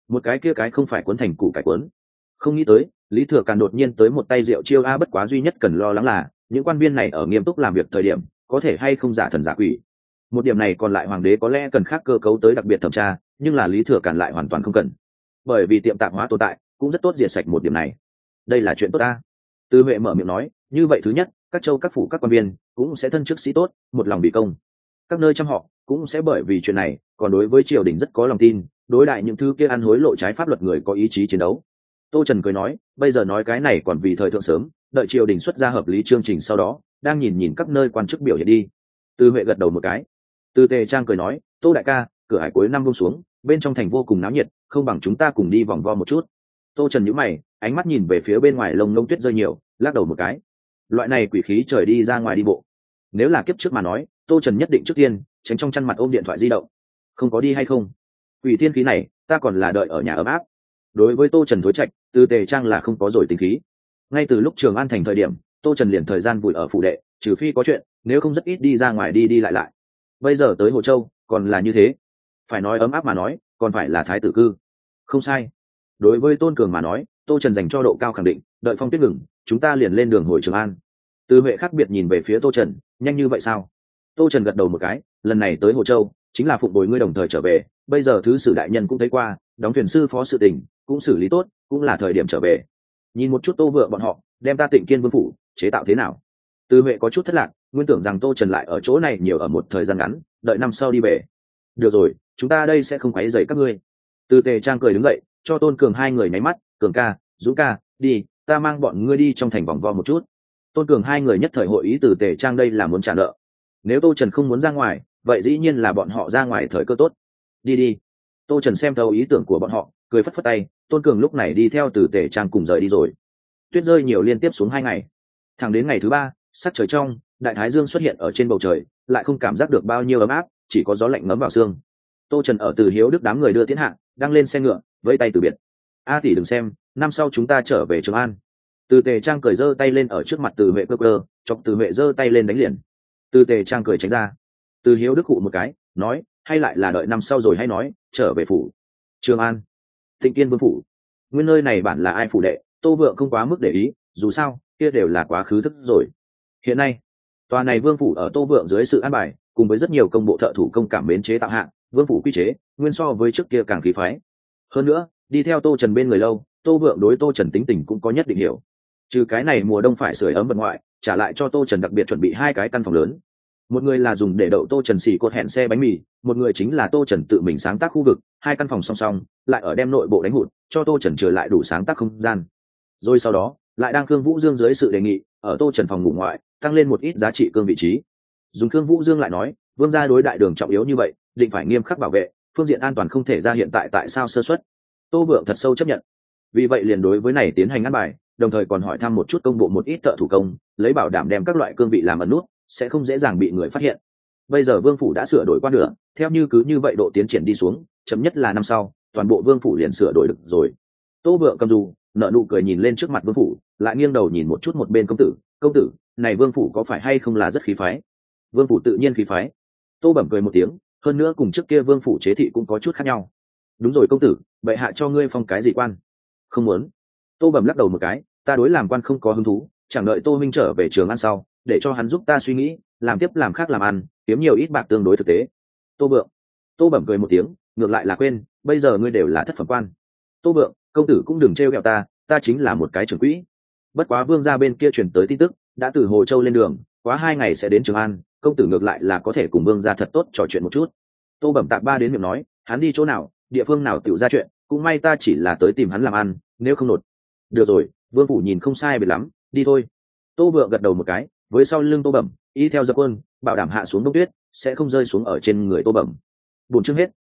Speaker 1: một cái kia cái không phải cuốn thành củ cải cuốn. Không nghĩ tới Lý Thừa Càn đột nhiên tới một tay rượu chiêu a, bất quá duy nhất cần lo lắng là những quan viên này ở nghiêm túc làm việc thời điểm có thể hay không giả thần giả quỷ. Một điểm này còn lại hoàng đế có lẽ cần khác cơ cấu tới đặc biệt thẩm tra, nhưng là Lý Thừa Càn lại hoàn toàn không cần, bởi vì tiệm tạp hóa tồn tại cũng rất tốt diệt sạch một điểm này. Đây là chuyện tốt ta. Từ Huệ mở miệng nói, như vậy thứ nhất, các châu các phủ các quan viên cũng sẽ thân chức sĩ tốt, một lòng bị công. Các nơi trăm họ cũng sẽ bởi vì chuyện này còn đối với triều đình rất có lòng tin, đối đại những thứ kia ăn hối lộ trái pháp luật người có ý chí chiến đấu. Tô Trần cười nói, bây giờ nói cái này còn vì thời thượng sớm, đợi triều đình xuất ra hợp lý chương trình sau đó đang nhìn các nơi quan chức biểu hiện đi. Từ Huệ gật đầu một cái. Từ Tề Trang cười nói, Tô đại ca, cửa hải cuối năm buông xuống, bên trong thành vô cùng náo nhiệt, không bằng chúng ta cùng đi vòng vo một chút. Tô Trần nhíu mày, ánh mắt nhìn về phía bên ngoài lông lông tuyết rơi nhiều, lắc đầu một cái. Loại này quỷ khí trời đi ra ngoài đi bộ, nếu là kiếp trước mà nói, Tô Trần nhất định trước tiên tránh trong chăn mặt ôm điện thoại di động. Không có đi hay không? Quỷ thiên khí này, ta còn là đợi ở nhà ấm áp. Đối với Tô Trần thối trạch, Từ Tề Trang là không có rồi tính khí. Ngay từ lúc Trường An thành thời điểm, Tô Trần liền thời gian vùi ở phủ đệ, trừ phi có chuyện, nếu không rất ít đi ra ngoài đi đi lại lại. Bây giờ tới Hồ Châu, còn là như thế. Phải nói ấm áp mà nói, còn phải là thái tử cư. Không sai. Đối với Tôn Cường mà nói, Tô Trần dành cho độ cao khẳng định, đợi phong tuyết ngừng, chúng ta liền lên đường hồi Trường An. Từ Huệ khác biệt nhìn về phía Tô Trần, nhanh như vậy sao? Tô Trần gật đầu một cái, lần này tới Hồ Châu chính là phụng bồi ngươi đồng thời trở về, bây giờ thứ sử đại nhân cũng thấy qua, đóng thuyền sư phó sự tình cũng xử lý tốt, cũng là thời điểm trở về. Nhìn một chút Tô Vượng bọn họ đem ta Tịnh Kiên Vương phủ chế tạo thế nào. Từ Huệ có chút thất lạc, nguyên tưởng rằng Tô Trần lại ở chỗ này nhiều ở một thời gian ngắn, đợi năm sau đi về. Được rồi, chúng ta đây sẽ không quấy rầy các ngươi. Từ Tề Trang cười đứng dậy, cho Tôn Cường hai người nháy mắt, Cường ca, Dũng ca, đi, ta mang bọn ngươi đi trong thành vòng vo một chút. Tôn Cường hai người nhất thời hội ý Từ Tề Trang đây là muốn trả nợ. Nếu Tô Trần không muốn ra ngoài, vậy dĩ nhiên là bọn họ ra ngoài thời cơ tốt. Đi đi. Tô Trần xem thấu ý tưởng của bọn họ, cười phất phất tay. Tôn Cường lúc này đi theo Từ Tề Trang cùng rời đi rồi. Tuyết rơi nhiều liên tiếp xuống 2 ngày, thẳng đến ngày thứ 3, sắc trời trong, đại thái dương xuất hiện ở trên bầu trời, lại không cảm giác được bao nhiêu ấm áp, chỉ có gió lạnh ngấm vào xương. Tô Trần ở Từ Hiếu Đức đám người đưa tiến hạ, đang lên xe ngựa, vẫy tay từ biệt. A tỷ đừng xem, năm sau chúng ta trở về Trường An. Từ Tề Trang cười giơ tay lên ở trước mặt Từ Huệ cơ cơ, chọc Từ Huệ giơ tay lên đánh liền. Từ Tề Trang cười tránh ra. Từ Hiếu Đức hụ một cái, nói, hay lại là đợi năm sau rồi hay nói, trở về phủ Trường An, Tịnh Kiên Vương phủ. Nguyên nơi này bản là ai phủ đệ, Tô Vượng không quá mức để ý, dù sao kia đều là quá khứ thức rồi. Hiện nay tòa này vương phủ ở Tô Vượng dưới sự an bài, cùng với rất nhiều công bộ thợ thủ công cảm mến chế tạo hạng vương phủ quy chế, nguyên so với trước kia càng khí phái. Hơn nữa đi theo Tô Trần bên người lâu, Tô Vượng đối Tô Trần tính tình cũng có nhất định hiểu. Trừ cái này mùa đông phải sưởi ấm vật ngoại, trả lại cho Tô Trần đặc biệt chuẩn bị 2 cái căn phòng lớn. Một người là dùng để đậu Tô Trần xỉ cột hẹn xe bánh mì, một người chính là Tô Trần tự mình sáng tác khu vực, 2 căn phòng song song, lại ở đem nội bộ đánh hụt, cho Tô Trần trở lại đủ sáng tác không gian. Rồi sau đó lại đang Khương Vũ Dương dưới sự đề nghị, ở Tô Trần phòng ngủ ngoại tăng lên một ít giá trị cương vị trí. Dùng Khương Vũ Dương lại nói, vương gia đối đại đường trọng yếu như vậy, định phải nghiêm khắc bảo vệ, phương diện an toàn không thể ra hiện tại sao sơ suất. Tô Vượng thật sâu chấp nhận, vì vậy liền đối với này tiến hành ăn bài, đồng thời còn hỏi thăm một chút công bộ một ít thợ thủ công, lấy bảo đảm đem các loại cương vị làm ẩn nút, sẽ không dễ dàng bị người phát hiện. Bây giờ vương phủ đã sửa đổi qua nửa, theo như cứ như vậy độ tiến triển đi xuống, chậm nhất là năm sau toàn bộ vương phủ liền sửa đổi được rồi. Tô Vượng cầm dù nợ nụ cười nhìn lên trước mặt vương phủ, lại nghiêng đầu nhìn một chút một bên công tử, này vương phủ có phải hay không là rất khí phái? Vương phủ tự nhiên khí phái. Tô Bẩm cười một tiếng, hơn nữa cùng trước kia vương phủ chế thị cũng có chút khác nhau. Đúng rồi công tử, bệ hạ cho ngươi phong cái gì quan? Không muốn. Tô Bẩm lắc đầu một cái, ta đối làm quan không có hứng thú, chẳng đợi Tô Minh trở về Trường An sau, để cho hắn giúp ta suy nghĩ, làm tiếp làm khác làm ăn, kiếm nhiều ít bạc tương đối thực tế. Tô Vượng. Tô Bẩm cười một tiếng, ngược lại là quên, bây giờ ngươi đều là thất phẩm quan. Tô Vượng, công tử cũng đừng trêu ghẹo ta chính là một cái trưởng quỹ. Bất quá vương gia bên kia truyền tới tin tức, đã từ Hồ Châu lên đường, quá 2 ngày sẽ đến Trường An, công tử ngược lại là có thể cùng vương gia thật tốt trò chuyện một chút. Tô Bẩm tạc ba đến miệng nói, hắn đi chỗ nào, địa phương nào tiểu ra chuyện, cũng may ta chỉ là tới tìm hắn làm ăn, nếu không nột. Được rồi, vương phủ nhìn không sai biệt lắm, đi thôi. Tô Vượng gật đầu một cái, với sau lưng Tô Bẩm, y theo dập quân, bảo đảm hạ xuống đông tuyết sẽ không rơi xuống ở trên người Tô Bẩm. Buổi chương hết,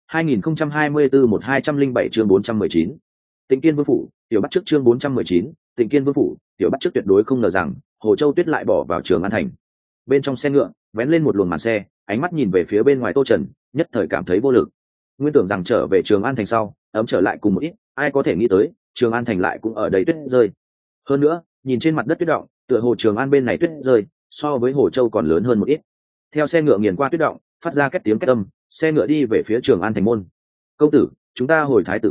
Speaker 1: 2024-1207 chương 419. Tịnh Kiên Vương phủ, tiểu bắt trước chương 419, Tịnh Kiên Vương phủ, tiểu bắt trước tuyệt đối không ngờ rằng Hồ Châu Tuyết lại bỏ vào Trường An thành. Bên trong xe ngựa, vén lên một luồng màn xe, ánh mắt nhìn về phía bên ngoài Tô Trần, nhất thời cảm thấy vô lực. Nguyên tưởng rằng trở về Trường An thành sau, ấm trở lại cùng một ít, ai có thể nghĩ tới, Trường An thành lại cũng ở đầy tuyết rơi. Hơn nữa, nhìn trên mặt đất tuyết động, tựa hồ Trường An bên này tuyết rơi, so với Hồ Châu còn lớn hơn một ít. Theo xe ngựa nghiền qua tuyết động, phát ra két tiếng két âm, xe ngựa đi về phía Trường An thành môn. Công tử, chúng ta hồi thái tử cư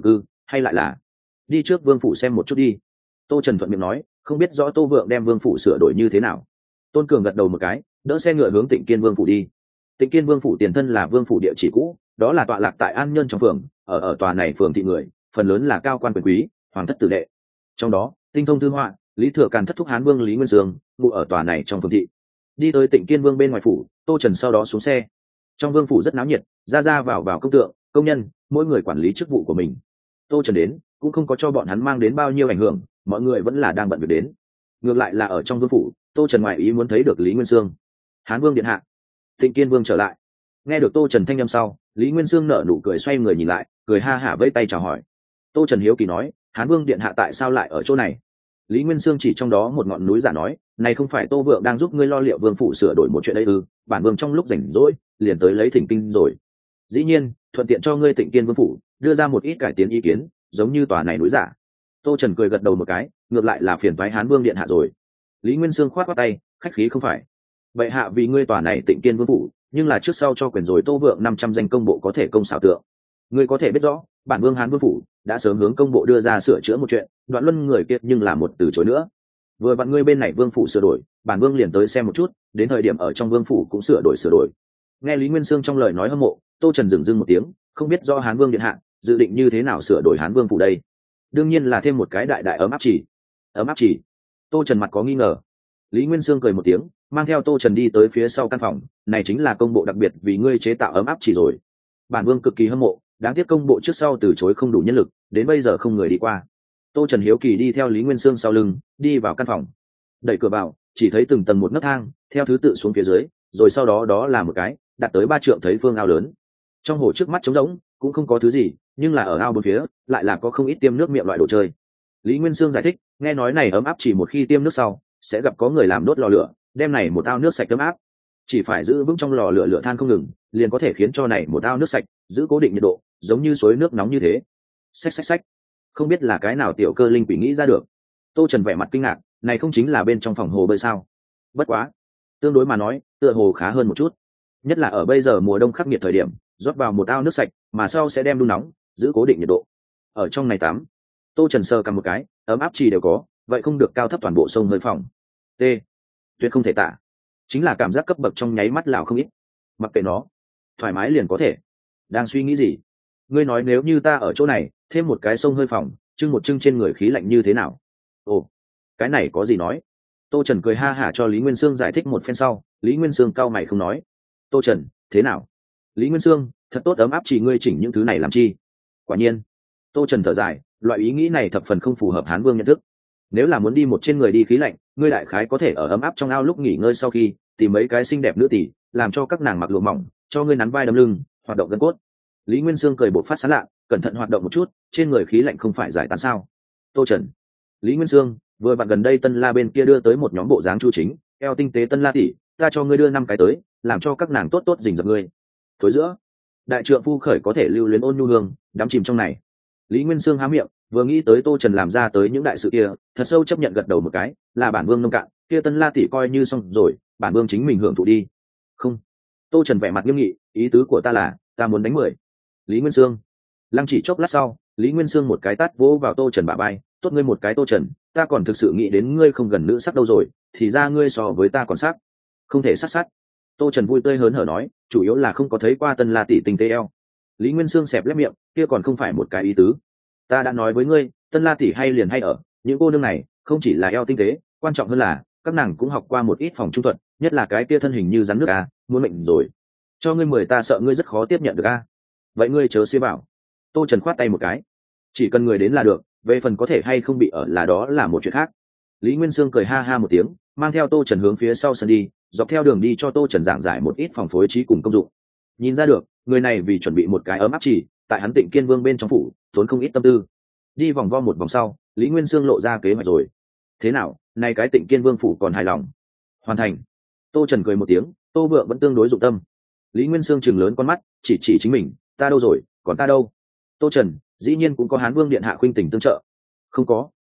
Speaker 1: hay lại là đi trước vương phủ xem một chút đi. Tô Trần thuận miệng nói, không biết rõ Tô Vượng đem vương phủ sửa đổi như thế nào. Tôn Cường gật đầu một cái, đỡ xe ngựa hướng Tịnh Kiên vương phủ đi. Tịnh Kiên vương phủ tiền thân là vương phủ địa chỉ cũ, đó là tọa lạc tại An Nhơn trong phường, ở tòa này phường thị người phần lớn là cao quan quyền quý, hoàng thất tử đệ. Trong đó tinh thông thư họa, Lý Thừa Càn thất thúc Hán Vương Lý Nguyên Sương ngụ ở tòa này trong phường thị. Đi tới Tịnh Kiên vương bên ngoài phủ, Tô Trần sau đó xuống xe. Trong vương phủ rất náo nhiệt, ra vào công tượng, công nhân, mỗi người quản lý chức vụ của mình. Tô Trần đến cũng không có cho bọn hắn mang đến bao nhiêu ảnh hưởng, mọi người vẫn là đang bận việc đến. Ngược lại là ở trong vương phủ, Tô Trần ngoại ý muốn thấy được Lý Nguyên Sương. Hán Vương điện hạ. Tịnh Kiên vương trở lại. Nghe được Tô Trần thanh âm sau, Lý Nguyên Sương nở nụ cười, xoay người nhìn lại, cười ha hả vẫy tay chào hỏi. Tô Trần hiếu kỳ nói, Hán Vương điện hạ tại sao lại ở chỗ này? Lý Nguyên Sương chỉ trong đó một ngọn núi giả nói, này không phải Tô Vượng đang giúp ngươi lo liệu vương phủ sửa đổi một chuyện đây ư? Bản vương trong lúc rảnh rỗi liền tới lấy thỉnh kinh rồi. Dĩ nhiên thuận tiện cho ngươi Tịnh Kiên vương phủ đưa ra một ít cải tiến ý kiến, giống như tòa này núi giả. Tô Trần cười gật đầu một cái, ngược lại là phiền toái Hán Vương điện hạ rồi. Lý Nguyên Sương khoát tay, khách khí không phải. Vậy hạ vì ngươi tòa này Tịnh Kiên vương phủ, nhưng là trước sau cho quyền rồi Tô Vượng 500 danh công bộ có thể công xảo tượng. Ngươi có thể biết rõ, bản vương Hán Vương phủ đã sớm hướng công bộ đưa ra sửa chữa một chuyện, Đoạn Luân người kia nhưng là một từ chối nữa. Vừa vặn ngươi bên này vương phủ sửa đổi, bản vương liền tới xem một chút, đến thời điểm ở trong vương phủ cũng sửa đổi. Nghe Lý Nguyên Sương trong lời nói hâm mộ, Tô Trần dừng một tiếng, không biết do Hán Vương điện hạ dự định như thế nào sửa đổi Hán Vương phủ đây. Đương nhiên là thêm một cái đại ấm áp chỉ. Ấm áp chỉ? Tô Trần mặt có nghi ngờ. Lý Nguyên Sương cười một tiếng, mang theo Tô Trần đi tới phía sau căn phòng, này chính là công bộ đặc biệt vì ngươi chế tạo ấm áp chỉ rồi. Bản vương cực kỳ hâm mộ, đáng tiếc công bộ trước sau từ chối không đủ nhân lực, đến bây giờ không người đi qua. Tô Trần hiếu kỳ đi theo Lý Nguyên Sương sau lưng, đi vào căn phòng. Đẩy cửa vào, chỉ thấy từng tầng một nấc thang, theo thứ tự xuống phía dưới, rồi sau đó là một cái đạt tới 3 trượng thấy phương ao lớn. Trong hồ trước mắt trống rỗng, cũng không có thứ gì, nhưng là ở ao bốn phía lại là có không ít tiêm nước miệng loại đồ chơi. Lý Nguyên Sương giải thích, nghe nói này ấm áp chỉ một khi tiêm nước sau sẽ gặp có người làm đốt lò lửa, đem này một ao nước sạch ấm áp, chỉ phải giữ vững trong lò lửa lửa than không ngừng, liền có thể khiến cho này một ao nước sạch giữ cố định nhiệt độ, giống như suối nước nóng như thế. Xách. Không biết là cái nào tiểu cơ linh quỷ nghĩ ra được. Tô Trần vẻ mặt kinh ngạc, này không chính là bên trong phòng hồ bơi sao? Bất quá, tương đối mà nói, tựa hồ khá hơn một chút. Nhất là ở bây giờ mùa đông khắc nghiệt thời điểm, rót vào một ao nước sạch, mà sau sẽ đem đun nóng, giữ cố định nhiệt độ. Ở trong này tắm. Tô Trần sờ cầm một cái, ấm áp chỉ đều có, vậy không được cao thấp toàn bộ sông hơi phòng. T. Tuyệt không thể tả. Chính là cảm giác cấp bậc trong nháy mắt lão không ít. Mặc kệ nó, thoải mái liền có thể. Đang suy nghĩ gì? Ngươi nói nếu như ta ở chỗ này, thêm một cái sông hơi phòng, trưng một trưng trên người khí lạnh như thế nào? Ồ, cái này có gì nói? Tô Trần cười ha hả cho Lý Nguyên Sương giải thích một phen sau, Lý Nguyên Sương cau mày không nói. Tô Trần, thế nào? Lý Nguyên Sương, thật tốt ấm áp chỉ ngươi chỉnh những thứ này làm chi? Quả nhiên. Tô Trần thở dài, loại ý nghĩ này thập phần không phù hợp Hán Vương nhận thức. Nếu là muốn đi một trên người đi khí lạnh, ngươi đại khái có thể ở ấm áp trong ao lúc nghỉ ngơi sau khi tìm mấy cái xinh đẹp nữ tỷ, làm cho các nàng mặc lụa mỏng, cho ngươi nắn vai đấm lưng, hoạt động gân cốt. Lý Nguyên Sương cười bộc phát sán lạ, cẩn thận hoạt động một chút, trên người khí lạnh không phải giải tán sao? Tô Trần, Lý Nguyên Sương, vừa vặn gần đây Tân La bên kia đưa tới một nhóm bộ dáng chu chính, eo tinh tế Tân La tỷ, ta cho ngươi đưa 5 cái tới, làm cho các nàng tốt rình rập ngươi. Thối giữa, đại trượng phu khởi có thể lưu luyến ôn nhu hương, đắm chìm trong này. Lý Nguyên Sương há miệng, vừa nghĩ tới Tô Trần làm ra tới những đại sự kia, thật sâu chấp nhận gật đầu một cái, là bản vương nông cạn, kia Tân La tỷ coi như xong rồi, bản vương chính mình hưởng thụ đi. Không. Tô Trần vẻ mặt nghiêm nghị, ý tứ của ta là, ta muốn đánh 10. Lý Nguyên Sương. Lăng chỉ chốc lát sau, Lý Nguyên Sương một cái tát vỗ vào Tô Trần bả vai, tốt ngươi một cái Tô Trần, ta còn thực sự nghĩ đến ngươi không gần nữ sắc đâu rồi, thì ra ngươi so với ta còn sắc. Không thể sát. Tô Trần vui tươi hớn hở nói, chủ yếu là không có thấy qua Tân La tỷ tinh tế eo. Lý Nguyên Sương xẹp lép miệng, kia còn không phải một cái ý tứ. Ta đã nói với ngươi, Tân La tỷ hay liền hay ở, những cô nương này không chỉ là eo tinh tế, quan trọng hơn là các nàng cũng học qua một ít phòng trung thuật, nhất là cái kia thân hình như rắn nước a, muốn mệnh rồi. Cho ngươi 10 ta sợ ngươi rất khó tiếp nhận được a. Vậy ngươi chớ xía bảo. Tô Trần khoát tay một cái, chỉ cần người đến là được, về phần có thể hay không bị ở là đó là một chuyện khác. Lý Nguyên Sương cười ha ha một tiếng, mang theo Tô Trần hướng phía sau sân đi, dọc theo đường đi cho Tô Trần giảng giải một ít phòng phối trí cùng công dụng. Nhìn ra được, người này vì chuẩn bị một cái ấm áp chỉ, tại hắn Tịnh Kiên Vương bên trong phủ, tốn không ít tâm tư. Đi vòng vo một vòng sau, Lý Nguyên Sương lộ ra kế hoạch rồi. Thế nào, nay cái Tịnh Kiên Vương phủ còn hài lòng? Hoàn thành. Tô Trần cười một tiếng, Tô Vượng vẫn tương đối dụng tâm. Lý Nguyên Sương chừng lớn con mắt, chỉ chính mình, ta đâu rồi, còn ta đâu? Tô Trần, dĩ nhiên cũng có Hán Vương điện hạ khuynh tình tương trợ. Không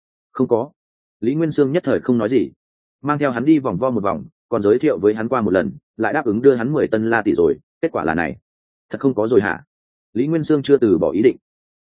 Speaker 1: có. Lý Nguyên Sương nhất thời không nói gì, mang theo hắn đi vòng vo một vòng, còn giới thiệu với hắn qua một lần, lại đáp ứng đưa hắn 10 Tân La tỷ rồi, kết quả là này. Thật không có rồi hả? Lý Nguyên Sương chưa từ bỏ ý định.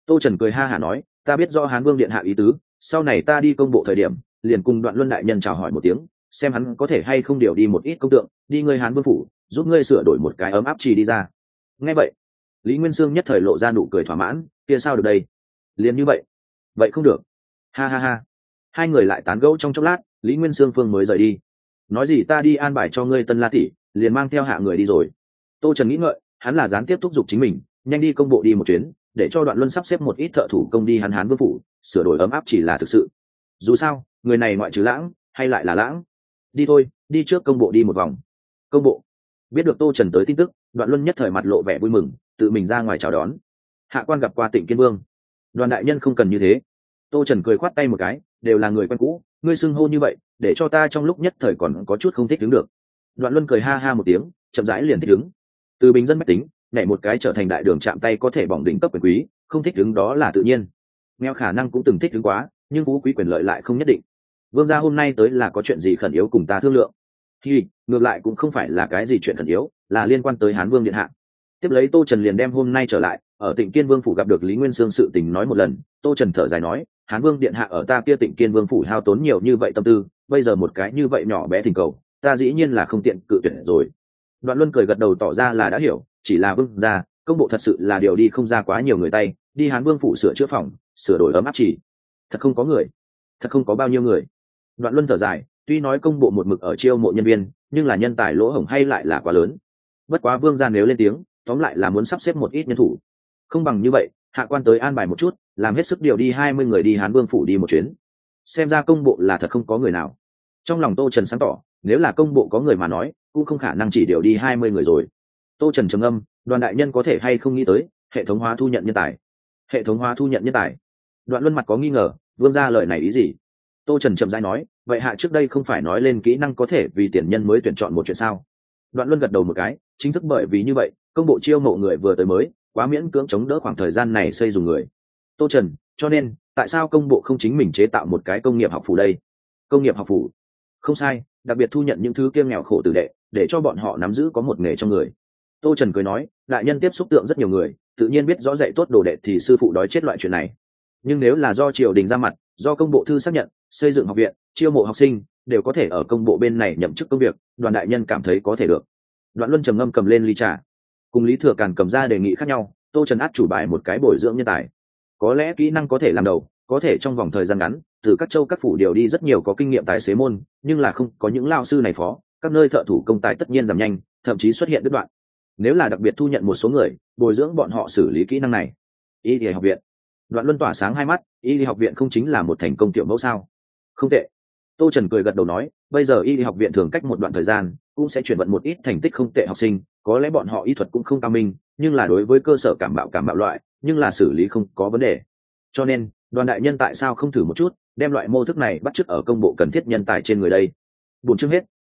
Speaker 1: Tô Trần cười ha hả nói, ta biết rõ Hán Vương điện hạ ý tứ, sau này ta đi công bộ thời điểm liền cùng Đoạn Luân đại nhân chào hỏi một tiếng, xem hắn có thể hay không điều đi một ít công tượng đi ngươi Hán Vương phủ, giúp ngươi sửa đổi một cái ấm áp trì đi ra. Nghe vậy, Lý Nguyên Sương nhất thời lộ ra nụ cười thỏa mãn, kia sao được đây? Liền như vậy? Vậy không được. Ha ha ha. Hai người lại tán gẫu trong chốc lát, Lý Nguyên Sương phương mới rời đi. Nói gì ta đi an bài cho ngươi Tân La tỷ, liền mang theo hạ người đi rồi. Tô Trần nghĩ ngợi, hắn là gián tiếp thúc giục chính mình, nhanh đi công bộ đi một chuyến, để cho Đoạn Luân sắp xếp một ít thợ thủ công đi Hán Vương phủ, sửa đổi ấm áp chỉ là thực sự. Dù sao, người này ngoại trừ lãng, hay lại là lãng. Đi thôi, đi trước công bộ đi một vòng. Công bộ. Biết được Tô Trần tới tin tức, Đoạn Luân nhất thời mặt lộ vẻ vui mừng, tự mình ra ngoài chào đón. Hạ quan gặp qua Tịnh Kiên Vương. Đoàn đại nhân không cần như thế. Tô Trần cười khoát tay một cái, đều là người quen cũ, ngươi xưng hô như vậy, để cho ta trong lúc nhất thời còn có chút không thích đứng được. Đoạn Luân cười ha ha một tiếng, chậm rãi liền thích đứng. Từ bình dân mách tính, nhảy một cái trở thành đại đường chạm tay có thể bỏng đỉnh cấp quyền quý, không thích đứng đó là tự nhiên. Nghèo khả năng cũng từng thích đứng quá, nhưng phú quý quyền lợi lại không nhất định. Vương gia hôm nay tới là có chuyện gì khẩn yếu cùng ta thương lượng? Thì ngược lại cũng không phải là cái gì chuyện khẩn yếu, là liên quan tới Hán Vương điện hạ. Tiếp lấy Tô Trần liền đem hôm nay trở lại ở Tịnh Kiên Vương phủ gặp được Lý Nguyên Sương sự tình nói một lần. Tô Trần thở dài nói, Hán Vương điện hạ ở ta kia Tịnh Kiên Vương phủ hao tốn nhiều như vậy tâm tư, bây giờ một cái như vậy nhỏ bé thỉnh cầu, ta dĩ nhiên là không tiện cự tuyệt rồi. Đoạn Luân cười gật đầu tỏ ra là đã hiểu, chỉ là Vương gia, công bộ thật sự là điều đi không ra quá nhiều người tay, đi Hán Vương phủ sửa chữa phòng, sửa đổi ấm áp chỉ, thật không có người, thật không có bao nhiêu người. Đoạn Luân thở dài, tuy nói công bộ một mực ở chiêu mộ nhân viên, nhưng là nhân tài lỗ hổng hay lại là quá lớn. Bất quá Vương gia nếu lên tiếng, tóm lại là muốn sắp xếp một ít nhân thủ, không bằng như vậy, hạ quan tới an bài một chút, làm hết sức điều đi 20 người đi Hán Vương phủ đi một chuyến. Xem ra công bộ là thật không có người nào. Trong lòng Tô Trần sáng tỏ, nếu là công bộ có người mà nói, cũng không khả năng chỉ điều đi 20 người rồi. Tô Trần trầm ngâm, Đoàn đại nhân có thể hay không nghĩ tới hệ thống hóa thu nhận nhân tài? Hệ thống hóa thu nhận nhân tài? Đoạn Luân mặt có nghi ngờ, Vương gia lời này ý gì? Tô Trần chậm rãi nói, vậy hạ trước đây không phải nói lên kỹ năng có thể vì tiền nhân mới tuyển chọn một chuyện sao? Đoạn Luân gật đầu một cái, chính thức bởi vì như vậy, công bộ chiêu mộ người vừa tới mới, quá miễn cưỡng chống đỡ khoảng thời gian này xây dùng người. Tô Trần, cho nên tại sao công bộ không chính mình chế tạo một cái công nghiệp học phủ đây? Công nghiệp học phủ? Không sai, đặc biệt thu nhận những thứ kia nghèo khổ tử đệ, để cho bọn họ nắm giữ có một nghề trong người. Tô Trần cười nói, đại nhân tiếp xúc tượng rất nhiều người, tự nhiên biết rõ dạy tốt đồ đệ thì sư phụ đói chết loại chuyện này. Nhưng nếu là do triều đình ra mặt, do công bộ thư xác nhận, xây dựng học viện, chiêu mộ học sinh, đều có thể ở công bộ bên này nhậm chức công việc, Đoàn đại nhân cảm thấy có thể được. Đoạn Luân trầm ngâm cầm lên ly trà, cùng Lý Thừa Càn cầm ra đề nghị khác nhau. Tô Trần át chủ bài một cái bồi dưỡng nhân tài, có lẽ kỹ năng có thể làm đầu, có thể trong vòng thời gian ngắn từ các châu các phủ điều đi rất nhiều có kinh nghiệm tài xế môn, nhưng là không có những lao sư này phó, các nơi thợ thủ công tài tất nhiên giảm nhanh, thậm chí xuất hiện đứt đoạn. Nếu là đặc biệt thu nhận một số người, bồi dưỡng bọn họ xử lý kỹ năng này. Y lý học viện. Đoạn Luân tỏa sáng hai mắt, y lý học viện không chính là một thành công tiểu mẫu sao? Không tệ. Tô Trần cười gật đầu nói, bây giờ y lý học viện thường cách một đoạn thời gian cũng sẽ chuyển vận một ít thành tích không tệ học sinh, có lẽ bọn họ y thuật cũng không cao minh, nhưng là đối với cơ sở cảm bạo loại, nhưng là xử lý không có vấn đề. Cho nên, Đoàn đại nhân tại sao không thử một chút, đem loại mô thức này bắt chước ở công bộ cần thiết nhân tài trên người đây. Buổi chương hết,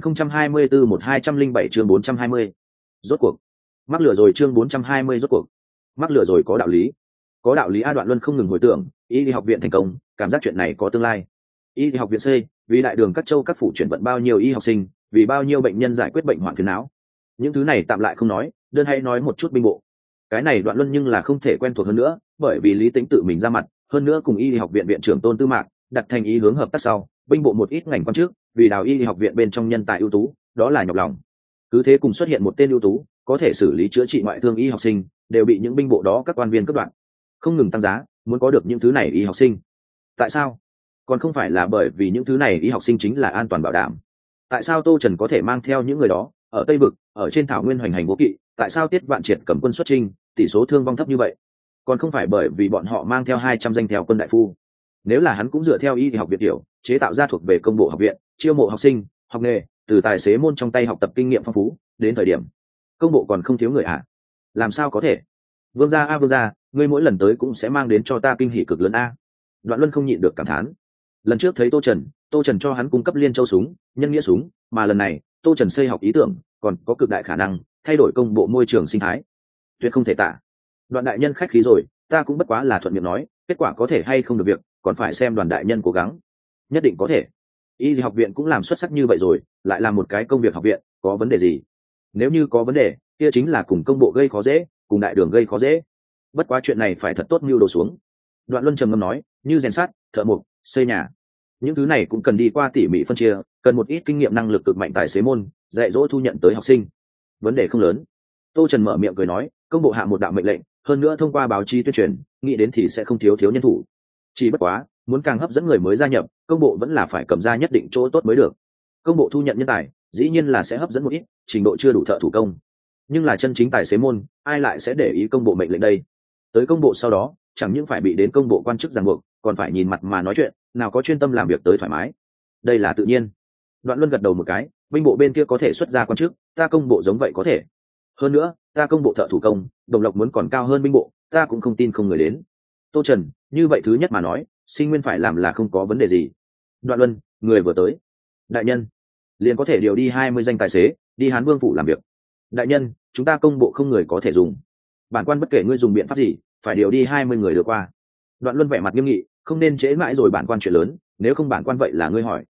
Speaker 1: 2024-1207 chương 420. Rốt cuộc. Mắc lừa rồi chương 420 rốt cuộc. Mắc lừa rồi có đạo lý. Có đạo lý a. Đoạn Luân không ngừng hồi tưởng, y lý học viện thành công, cảm giác chuyện này có tương lai. Y lý học viện xây, vì đại đường các châu các phủ chuyển vận bao nhiêu y học sinh, vì bao nhiêu bệnh nhân giải quyết bệnh hoạn phiền não. Những thứ này tạm lại không nói, đơn hay nói một chút binh bộ. Cái này Đoạn Luân nhưng là không thể quen thuộc hơn nữa, bởi vì Lý Tĩnh tự mình ra mặt, hơn nữa cùng y lý học viện viện trưởng Tôn Tư Mạc đặt thành ý hướng hợp tác sau, binh bộ một ít ngành quan trước, vì đào y lý học viện bên trong nhân tài ưu tú, đó là nhọc lòng. Cứ thế cùng xuất hiện một tên ưu tú, có thể xử lý chữa trị ngoại thương y học sinh, đều bị những binh bộ đó các quan viên cắt đoạn, không ngừng tăng giá, muốn có được những thứ này y học sinh. Tại sao? Còn không phải là bởi vì những thứ này y học sinh chính là an toàn bảo đảm. Tại sao Tô Trần có thể mang theo những người đó ở Tây Vực, ở trên thảo nguyên hoành hành vô kỵ, tại sao Tiết Vạn Triệt cầm quân xuất chinh, tỷ số thương vong thấp như vậy? Còn không phải bởi vì bọn họ mang theo 200 danh theo quân đại phu. Nếu là hắn cũng dựa theo y học viện tiểu chế tạo ra thuộc về công bộ học viện, chiêu mộ học sinh, học nghề, từ tài xế môn trong tay học tập kinh nghiệm phong phú, đến thời điểm công bộ còn không thiếu người à? Làm sao có thể? Vương gia vương gia, ngươi mỗi lần tới cũng sẽ mang đến cho ta kinh hỉ cực lớn a. Đoạn Luân không nhịn được cảm thán. Lần trước thấy Tô Trần cho hắn cung cấp liên châu súng, nhân nghĩa súng, mà lần này Tô Trần xây học ý tưởng, còn có cực đại khả năng thay đổi công bộ môi trường sinh thái, tuyệt không thể tả. Đoạn đại nhân khách khí rồi, ta cũng bất quá là thuận miệng nói, kết quả có thể hay không được việc, còn phải xem Đoàn đại nhân cố gắng. Nhất định có thể. Y học viện cũng làm xuất sắc như vậy rồi, lại làm một cái công việc học viện, có vấn đề gì? Nếu như có vấn đề, kia chính là cùng công bộ gây khó dễ, cùng đại đường gây khó dễ. bất quá chuyện này phải thật tốt mưu đồ xuống. Đoạn Luân trầm ngâm nói, như rèn sắt, thợ mộc, xây nhà, những thứ này cũng cần đi qua tỉ mỉ phân chia, cần một ít kinh nghiệm năng lực cực mạnh tài xế môn dạy dỗ thu nhận tới học sinh. Vấn đề không lớn. Tô Trần mở miệng cười nói, công bộ hạ một đạo mệnh lệnh, hơn nữa thông qua báo chí tuyên truyền, nghĩ đến thì sẽ không thiếu nhân thủ. Chỉ bất quá, muốn càng hấp dẫn người mới gia nhập, công bộ vẫn là phải cầm ra nhất định chỗ tốt mới được. Công bộ thu nhận nhân tài, dĩ nhiên là sẽ hấp dẫn một ít, trình độ chưa đủ thợ thủ công. Nhưng là chân chính tài xế môn, ai lại sẽ để ý công bộ mệnh lệnh đây? Tới công bộ sau đó, chẳng những phải bị đến công bộ quan chức ràng buộc, còn phải nhìn mặt mà nói chuyện, nào có chuyên tâm làm việc tới thoải mái. Đây là tự nhiên. Đoạn Luân gật đầu một cái, binh bộ bên kia có thể xuất ra quan chức, ta công bộ giống vậy có thể. Hơn nữa, ta công bộ thợ thủ công, đồng lộc muốn còn cao hơn binh bộ, ta cũng không tin không người đến. Tô Trần, như vậy thứ nhất mà nói, sinh nguyên phải làm là không có vấn đề gì. Đoạn Luân, người vừa tới. Đại nhân, liền có thể điều đi 20 danh tài xế, đi Hán Vương phủ làm việc. Đại nhân, chúng ta công bộ không người có thể dùng. Bản quan bất kể ngươi dùng biện pháp gì, phải điều đi 20 người được qua. Đoạn Luân vẻ mặt nghiêm nghị, không nên trễ mãi rồi bản quan chuyện lớn, nếu không bản quan vậy là ngươi hỏi.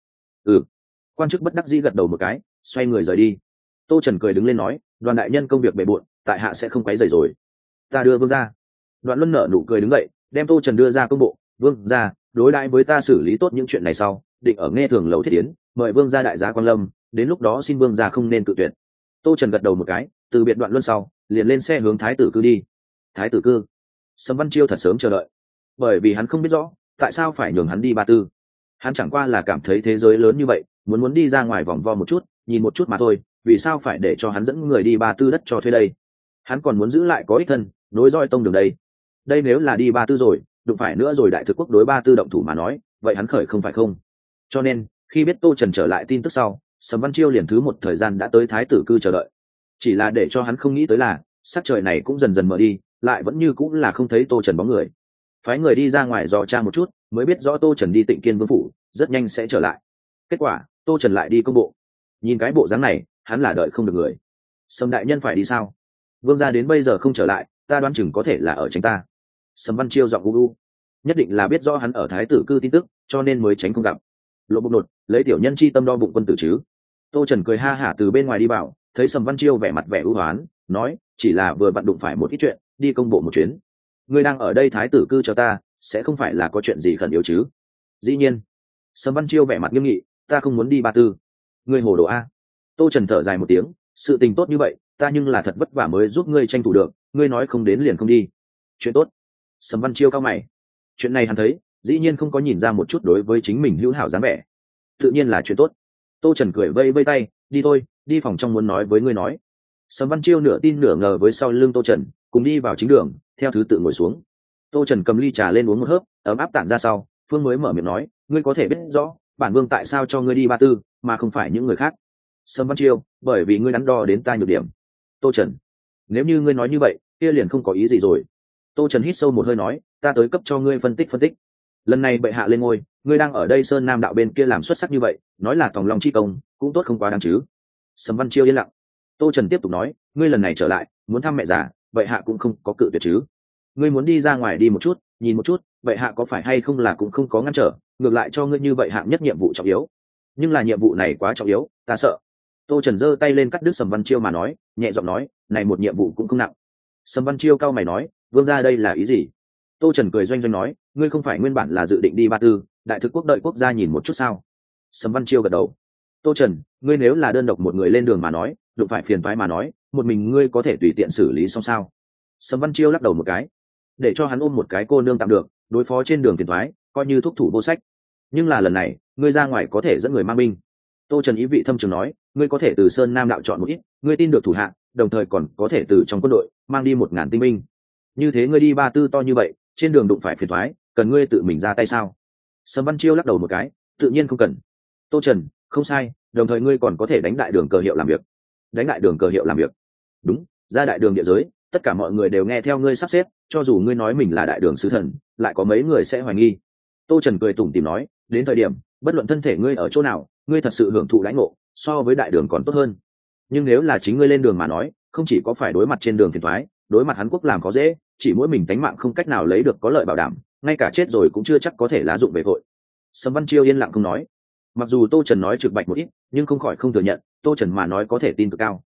Speaker 1: Quan chức bất đắc dĩ gật đầu một cái, xoay người rời đi. Tô Trần cười đứng lên nói, Đoàn đại nhân công việc bề bộn, tại hạ sẽ không quấy rầy rồi. Ta đưa vương ra. Đoạn Luân nở nụ cười đứng dậy, đem Tô Trần đưa ra công bộ. Vương ra, đối đãi với ta xử lý tốt những chuyện này sau, định ở nghe thường lầu thiết tiến, mời vương ra đại giá quan lâm, đến lúc đó xin vương ra không nên cự tuyệt. Tô Trần gật đầu một cái, từ biệt Đoạn Luân sau, liền lên xe hướng Thái tử cư đi. Thái tử cư. Sâm Văn Chiêu thật sớm chờ đợi, bởi vì hắn không biết rõ tại sao phải nhường hắn đi Ba Tư. Hắn chẳng qua là cảm thấy thế giới lớn như vậy, muốn đi ra ngoài vòng vo một chút, nhìn một chút mà thôi, vì sao phải để cho hắn dẫn người đi Ba Tư đất cho thuê đây? Hắn còn muốn giữ lại có ích thân, nối roi tông đường đây. Đây nếu là đi Ba Tư rồi, đụng phải nữa rồi đại thực quốc đối Ba Tư động thủ mà nói, vậy hắn khởi không phải không? Cho nên, khi biết Tô Trần trở lại tin tức sau, Sâm Văn Chiêu liền thứ một thời gian đã tới Thái tử cư chờ đợi. Chỉ là để cho hắn không nghĩ tới là, sắc trời này cũng dần dần mở đi, lại vẫn như cũng là không thấy Tô Trần bóng người. Phái người đi ra ngoài dò tra một chút, mới biết rõ Tô Trần đi Tịnh Kiên Vương phủ, rất nhanh sẽ trở lại. Kết quả, Tô Trần lại đi công bộ. Nhìn cái bộ dáng này, hắn là đợi không được người. Sâm đại nhân phải đi sao? Vương gia đến bây giờ không trở lại, ta đoán chừng có thể là ở tránh ta. Sâm Văn Chiêu giọng u u, nhất định là biết rõ hắn ở Thái tử cư tin tức, cho nên mới tránh không gặp. Lộ bụng nột, lấy tiểu nhân chi tâm đo bụng quân tử chứ. Tô Trần cười ha hả từ bên ngoài đi vào, thấy Sâm Văn Chiêu vẻ mặt vẻ ưu hoán, nói, chỉ là vừa vặn đụng phải một ít chuyện, đi công bộ một chuyến. Ngươi đang ở đây Thái tử cư cho ta, sẽ không phải là có chuyện gì khẩn yếu chứ? Dĩ nhiên. Sâm Văn Chiêu vẻ mặt nghiêm nghị, ta không muốn đi Ba Tư. Ngươi hồ đồ a. Tô Trần thở dài một tiếng, sự tình tốt như vậy, ta nhưng là thật vất vả mới giúp ngươi tranh thủ được, ngươi nói không đến liền không đi. Chuyện tốt. Sâm Văn Chiêu cao mày. Chuyện này hắn thấy, dĩ nhiên không có nhìn ra một chút đối với chính mình hữu hảo dáng vẻ. Tự nhiên là chuyện tốt. Tô Trần cười vây vây tay, đi thôi, đi phòng trong muốn nói với ngươi nói. Sâm Văn Chiêu nửa tin nửa ngờ với sau lưng Tô Trần, cùng đi vào chính đường, theo thứ tự ngồi xuống. Tô Trần cầm ly trà lên uống một hớp, ấm áp tản ra sau, Phương mới mở miệng nói, ngươi có thể biết rõ bản vương tại sao cho ngươi đi Ba Tư, mà không phải những người khác. Sâm Văn Chiêu, bởi vì ngươi đắn đo đến ta nhược điểm. Tô Trần, nếu như ngươi nói như vậy, kia liền không có ý gì rồi. Tô Trần hít sâu một hơi nói, ta tới cấp cho ngươi phân tích. Lần này bệ hạ lên ngôi, ngươi đang ở đây Sơn Nam đạo bên kia làm xuất sắc như vậy, nói là tòng long chi công, cũng tốt không quá đáng chứ. Sâm Văn Chiêu yên lặng. Tô Trần tiếp tục nói, ngươi lần này trở lại, muốn thăm mẹ già, bệ hạ cũng không có cự tuyệt chứ. Ngươi muốn đi ra ngoài đi một chút, nhìn một chút, bệ hạ có phải hay không là cũng không có ngăn trở, ngược lại cho ngươi như vậy hạng nhất nhiệm vụ trọng yếu. Nhưng là nhiệm vụ này quá trọng yếu, ta sợ. Tô Trần giơ tay lên cắt đứt Sâm Văn Chiêu mà nói, nhẹ giọng nói, này một nhiệm vụ cũng không nặng. Sâm Văn Chiêu cao mày nói, vương gia đây là ý gì? Tô Trần cười doanh doanh nói, ngươi không phải nguyên bản là dự định đi Ba Tư, đại thực quốc đợi quốc gia nhìn một chút sao? Sâm Văn Chiêu gật đầu. Tô Trần, ngươi nếu là đơn độc một người lên đường mà nói, đụng phải phiền toái mà nói, một mình ngươi có thể tùy tiện xử lý xong sao? Sâm Văn Chiêu lắc đầu một cái, để cho hắn ôm một cái cô nương tạm được, đối phó trên đường phiền toái, coi như thúc thủ vô sách. Nhưng là lần này, ngươi ra ngoài có thể dẫn người mang binh. Tô Trần ý vị thâm trường nói, ngươi có thể từ Sơn Nam đạo chọn một ít, ngươi tin được thủ hạ, đồng thời còn có thể từ trong quân đội mang đi 1000 tinh binh. Như thế ngươi đi Ba Tư to như vậy, trên đường đụng phải phiền toái, cần ngươi tự mình ra tay sao? Sâm Văn Chiêu lắc đầu một cái, tự nhiên không cần. Tô Trần, không sai, đồng thời ngươi còn có thể đánh đại đường cờ hiệu làm việc. Đánh đại đường cờ hiệu làm việc? Đúng, ra đại đường địa giới, tất cả mọi người đều nghe theo ngươi sắp xếp, cho dù ngươi nói mình là đại đường sứ thần, lại có mấy người sẽ hoài nghi. Tô Trần cười tủm tỉm nói, đến thời điểm, bất luận thân thể ngươi ở chỗ nào, ngươi thật sự hưởng thụ đãi ngộ, so với đại đường còn tốt hơn. Nhưng nếu là chính ngươi lên đường mà nói, không chỉ có phải đối mặt trên đường phiền toái, đối mặt Hán Quốc làm có dễ, chỉ mỗi mình tánh mạng không cách nào lấy được có lợi bảo đảm, ngay cả chết rồi cũng chưa chắc có thể lá dụng về vội. Sâm Văn Chiêu yên lặng không nói. Mặc dù Tô Trần nói trực bạch một ít, nhưng không khỏi không thừa nhận, Tô Trần mà nói có thể tin cực cao.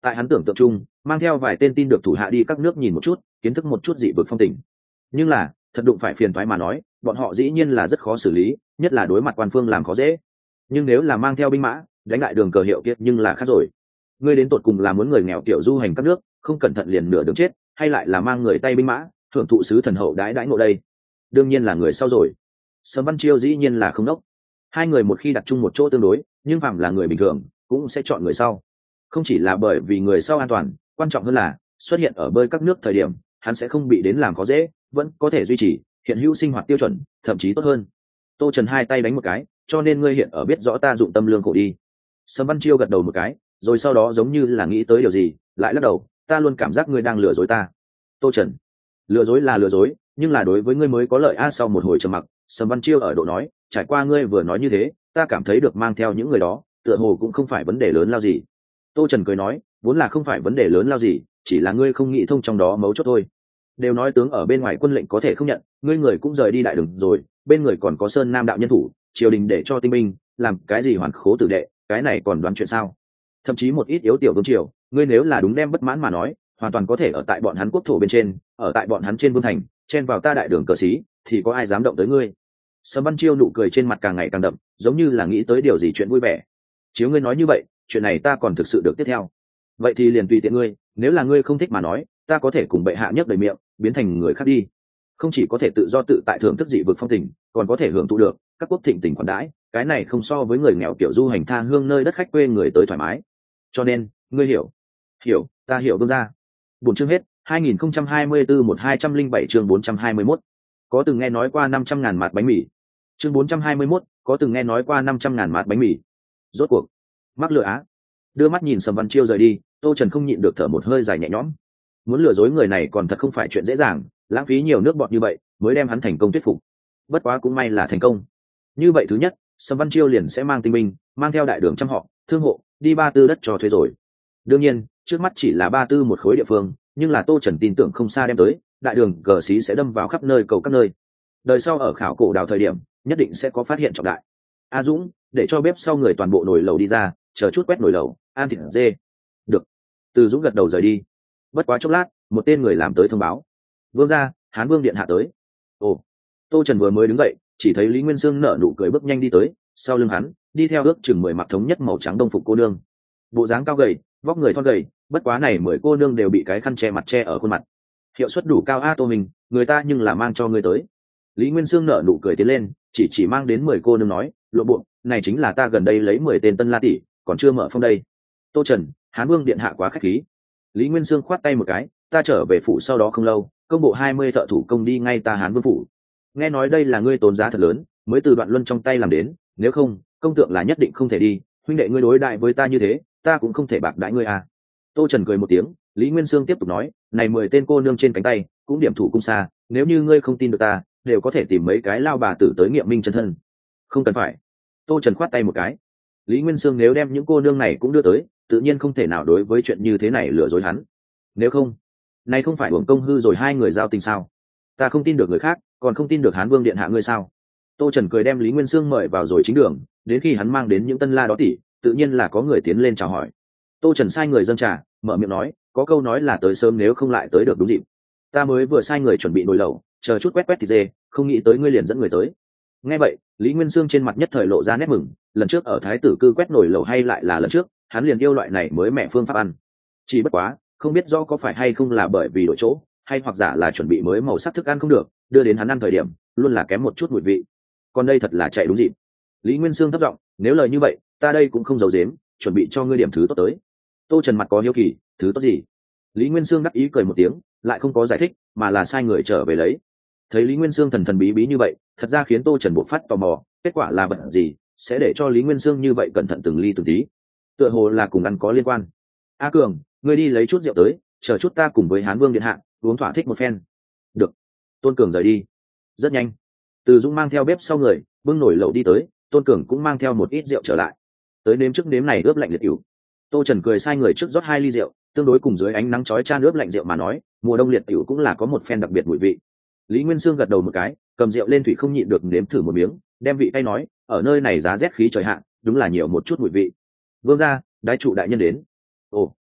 Speaker 1: Tại hắn tưởng tượng chung, mang theo vài tên tin được thủ hạ đi các nước nhìn một chút, kiến thức một chút dị vực phong tình. Nhưng là thật đụng phải phiền toái mà nói, bọn họ dĩ nhiên là rất khó xử lý, nhất là đối mặt quan phương làm khó dễ. Nhưng nếu là mang theo binh mã đánh lại đường cờ hiệu kiệt nhưng là khác rồi. Ngươi đến tột cùng là muốn người nghèo tiểu du hành các nước, không cẩn thận liền nửa đường chết, hay lại là mang người tay binh mã thưởng thụ sứ thần hậu đãi đãi ngộ đây? Đương nhiên là người sau rồi. Sầm Văn Chiêu dĩ nhiên là không đốc. Hai người một khi đặt chung một chỗ tương đối, nhưng phạm là người bình thường cũng sẽ chọn người sau. Không chỉ là bởi vì người sau an toàn, quan trọng hơn là xuất hiện ở bơi các nước thời điểm hắn sẽ không bị đến làm khó dễ, vẫn có thể duy trì hiện hữu sinh hoạt tiêu chuẩn, thậm chí tốt hơn. Tô Trần hai tay đánh một cái, cho nên ngươi hiện ở biết rõ ta dụng tâm lương khổ đi. Sầm Văn Chiêu gật đầu một cái, rồi sau đó giống như là nghĩ tới điều gì, lại lắc đầu, ta luôn cảm giác ngươi đang lừa dối ta. Tô Trần, lừa dối là lừa dối, nhưng là đối với ngươi mới có lợi. Sau một hồi trầm mặc, Sầm Văn Chiêu ở độ nói, trải qua ngươi vừa nói như thế, ta cảm thấy được mang theo những người đó tựa hồ cũng không phải vấn đề lớn lao gì. Tô Trần cười nói, vốn là không phải vấn đề lớn lao gì, chỉ là ngươi không nghĩ thông trong đó mấu chốt thôi. Đều nói tướng ở bên ngoài quân lệnh có thể không nhận, ngươi người cũng rời đi đại đường rồi, bên người còn có Sơn Nam đạo nhân thủ, triều đình để cho tinh binh làm cái gì hoàn khố tử đệ, cái này còn đoán chuyện sao? Thậm chí một ít yếu tiểu vương triều, ngươi nếu là đúng đem bất mãn mà nói, hoàn toàn có thể ở tại bọn hắn quốc thổ bên trên, ở tại bọn hắn trên vương thành, chen vào ta đại đường cờ sĩ, thì có ai dám động tới ngươi? Sầm Văn Chiêu nụ cười trên mặt càng ngày càng đậm, giống như là nghĩ tới điều gì chuyện vui vẻ. Chiếu ngươi nói như vậy, chuyện này ta còn thực sự được tiếp theo. Vậy thì liền tùy tiện ngươi, nếu là ngươi không thích mà nói, ta có thể cùng bệ hạ nhấc đầy miệng, biến thành người khác đi. Không chỉ có thể tự do tự tại thưởng thức dị vực phong tình, còn có thể hưởng thụ được các quốc thịnh tình khoản đãi, cái này không so với người nghèo kiểu du hành tha hương nơi đất khách quê người tới thoải mái. Cho nên, ngươi hiểu? Hiểu, ta hiểu vương gia. Buổi chương hết, 2024-1207 chương 421. Có từng nghe nói qua 500.000 mạt bánh mì. Chương 421, có từng nghe nói qua 500.000 mạt bánh mì. Rốt cuộc, mắc lừa á. Đưa mắt nhìn Sầm Văn Chiêu rời đi, Tô Trần không nhịn được thở một hơi dài nhẹ nhõm. Muốn lừa dối người này còn thật không phải chuyện dễ dàng, lãng phí nhiều nước bọt như vậy mới đem hắn thành công thuyết phục. Bất quá cũng may là thành công. Như vậy thứ nhất, Sầm Văn Chiêu liền sẽ mang tinh binh, mang theo đại đường trăm họ, thương hộ, đi Ba Tư đất cho thuê rồi. Đương nhiên, trước mắt chỉ là Ba Tư một khối địa phương, nhưng là Tô Trần tin tưởng không xa đem tới, đại đường cờ xí sẽ đâm vào khắp nơi cầu các nơi. Đời sau ở khảo cổ đào thời điểm, nhất định sẽ có phát hiện trọng đại. A Dũng, để cho bếp sau người toàn bộ nồi lẩu đi ra, chờ chút quét nồi lẩu, ăn thịt dê. Được. Từ Dũng gật đầu rời đi. Bất quá chốc lát, một tên người làm tới thông báo. Vương gia, Hán Vương điện hạ tới. Ồ. Tô Trần vừa mới đứng dậy, chỉ thấy Lý Nguyên Sương nở nụ cười bước nhanh đi tới, sau lưng hắn đi theo ước chừng 10 mặc thống nhất màu trắng đông phục cô nương. Bộ dáng cao gầy, vóc người thon gầy, bất quá này 10 cô nương đều bị cái khăn che mặt che ở khuôn mặt. Hiệu suất đủ cao a Tô mình, người ta nhưng là mang cho ngươi tới. Lý Nguyên Sương nở nụ cười tiến lên, chỉ mang đến 10 cô nương nói, lộ bộ, này chính là ta gần đây lấy 10 tên tân la tỷ, còn chưa mở phong đây. Tô Trần, Hán Vương điện hạ quá khách khí. Lý Nguyên Sương khoát tay một cái, ta trở về phủ sau đó không lâu, công bộ 20 thợ thủ công đi ngay ta Hán Vương phủ. Nghe nói đây là ngươi tốn giá thật lớn, mới từ Đoạn Luân trong tay làm đến, nếu không, công tượng là nhất định không thể đi, huynh đệ ngươi đối đại với ta như thế, ta cũng không thể bạc đãi ngươi à. Tô Trần cười một tiếng, Lý Nguyên Sương tiếp tục nói, này 10 tên cô nương trên cánh tay, cũng điểm thủ cung xa, nếu như ngươi không tin được ta, đều có thể tìm mấy cái lao bà tử tới nghiệm minh chân thân. Không cần phải. Tô Trần khoát tay một cái. Lý Nguyên Sương nếu đem những cô nương này cũng đưa tới, tự nhiên không thể nào đối với chuyện như thế này lừa dối hắn. Nếu không, này không phải uổng công hư rồi hai người giao tình sao? Ta không tin được người khác, còn không tin được Hán Vương điện hạ ngươi sao? Tô Trần cười đem Lý Nguyên Sương mời vào rồi chính đường, đến khi hắn mang đến những tân la đó tỷ, tự nhiên là có người tiến lên chào hỏi. Tô Trần sai người dâng trà, mở miệng nói, có câu nói là tới sớm nếu không lại tới được đúng dịp. Ta mới vừa sai người chuẩn bị nồi lẩu, chờ chút quét thịt dê, không nghĩ tới ngươi liền dẫn người tới. Nghe vậy, Lý Nguyên Sương trên mặt nhất thời lộ ra nét mừng, lần trước ở Thái tử cư quét nồi lẩu hay lại là lần trước, hắn liền yêu loại này mới mẹ phương pháp ăn. Chỉ bất quá, không biết do có phải hay không là bởi vì đổi chỗ, hay hoặc giả là chuẩn bị mới màu sắc thức ăn không được, đưa đến hắn ăn thời điểm, luôn là kém một chút mùi vị. Còn đây thật là chạy đúng dịp. Lý Nguyên Sương thấp giọng, nếu lời như vậy, ta đây cũng không giấu giếm, chuẩn bị cho ngươi điểm thứ tốt tới. Tô Trần mặt có hiếu kỳ, thứ tốt gì? Lý Nguyên Sương đắc ý cười một tiếng, lại không có giải thích, mà là sai người trở về lấy. Thấy Lý Nguyên Sương thần thần bí bí như vậy, thật ra khiến Tô Trần buộc phát tò mò, kết quả là vật gì, sẽ để cho Lý Nguyên Sương như vậy cẩn thận từng ly từng tí. Tựa hồ là cùng ăn có liên quan. A Cường, ngươi đi lấy chút rượu tới, chờ chút ta cùng với Hán Vương điện hạ uống thỏa thích một phen. Được. Tôn Cường rời đi. Rất nhanh. Từ Dũng mang theo bếp sau người, bưng nổi lẩu đi tới, Tôn Cường cũng mang theo một ít rượu trở lại. Tới nếm trước nếm này ướp lạnh liệt cửu. Tô Trần cười sai người trước rót 2 ly rượu, tương đối cùng dưới ánh nắng chói chan ướp lạnh rượu mà nói, mùa đông liệt cửu cũng là có một phen đặc biệt mùi vị. Lý Nguyên Sương gật đầu một cái, cầm rượu lên thủy không nhịn được nếm thử một miếng, đem vị cay nói, ở nơi này giá rét khí trời hạ, đúng là nhiều một chút mùi vị. Vương gia, đái trụ đại nhân đến. Ồ.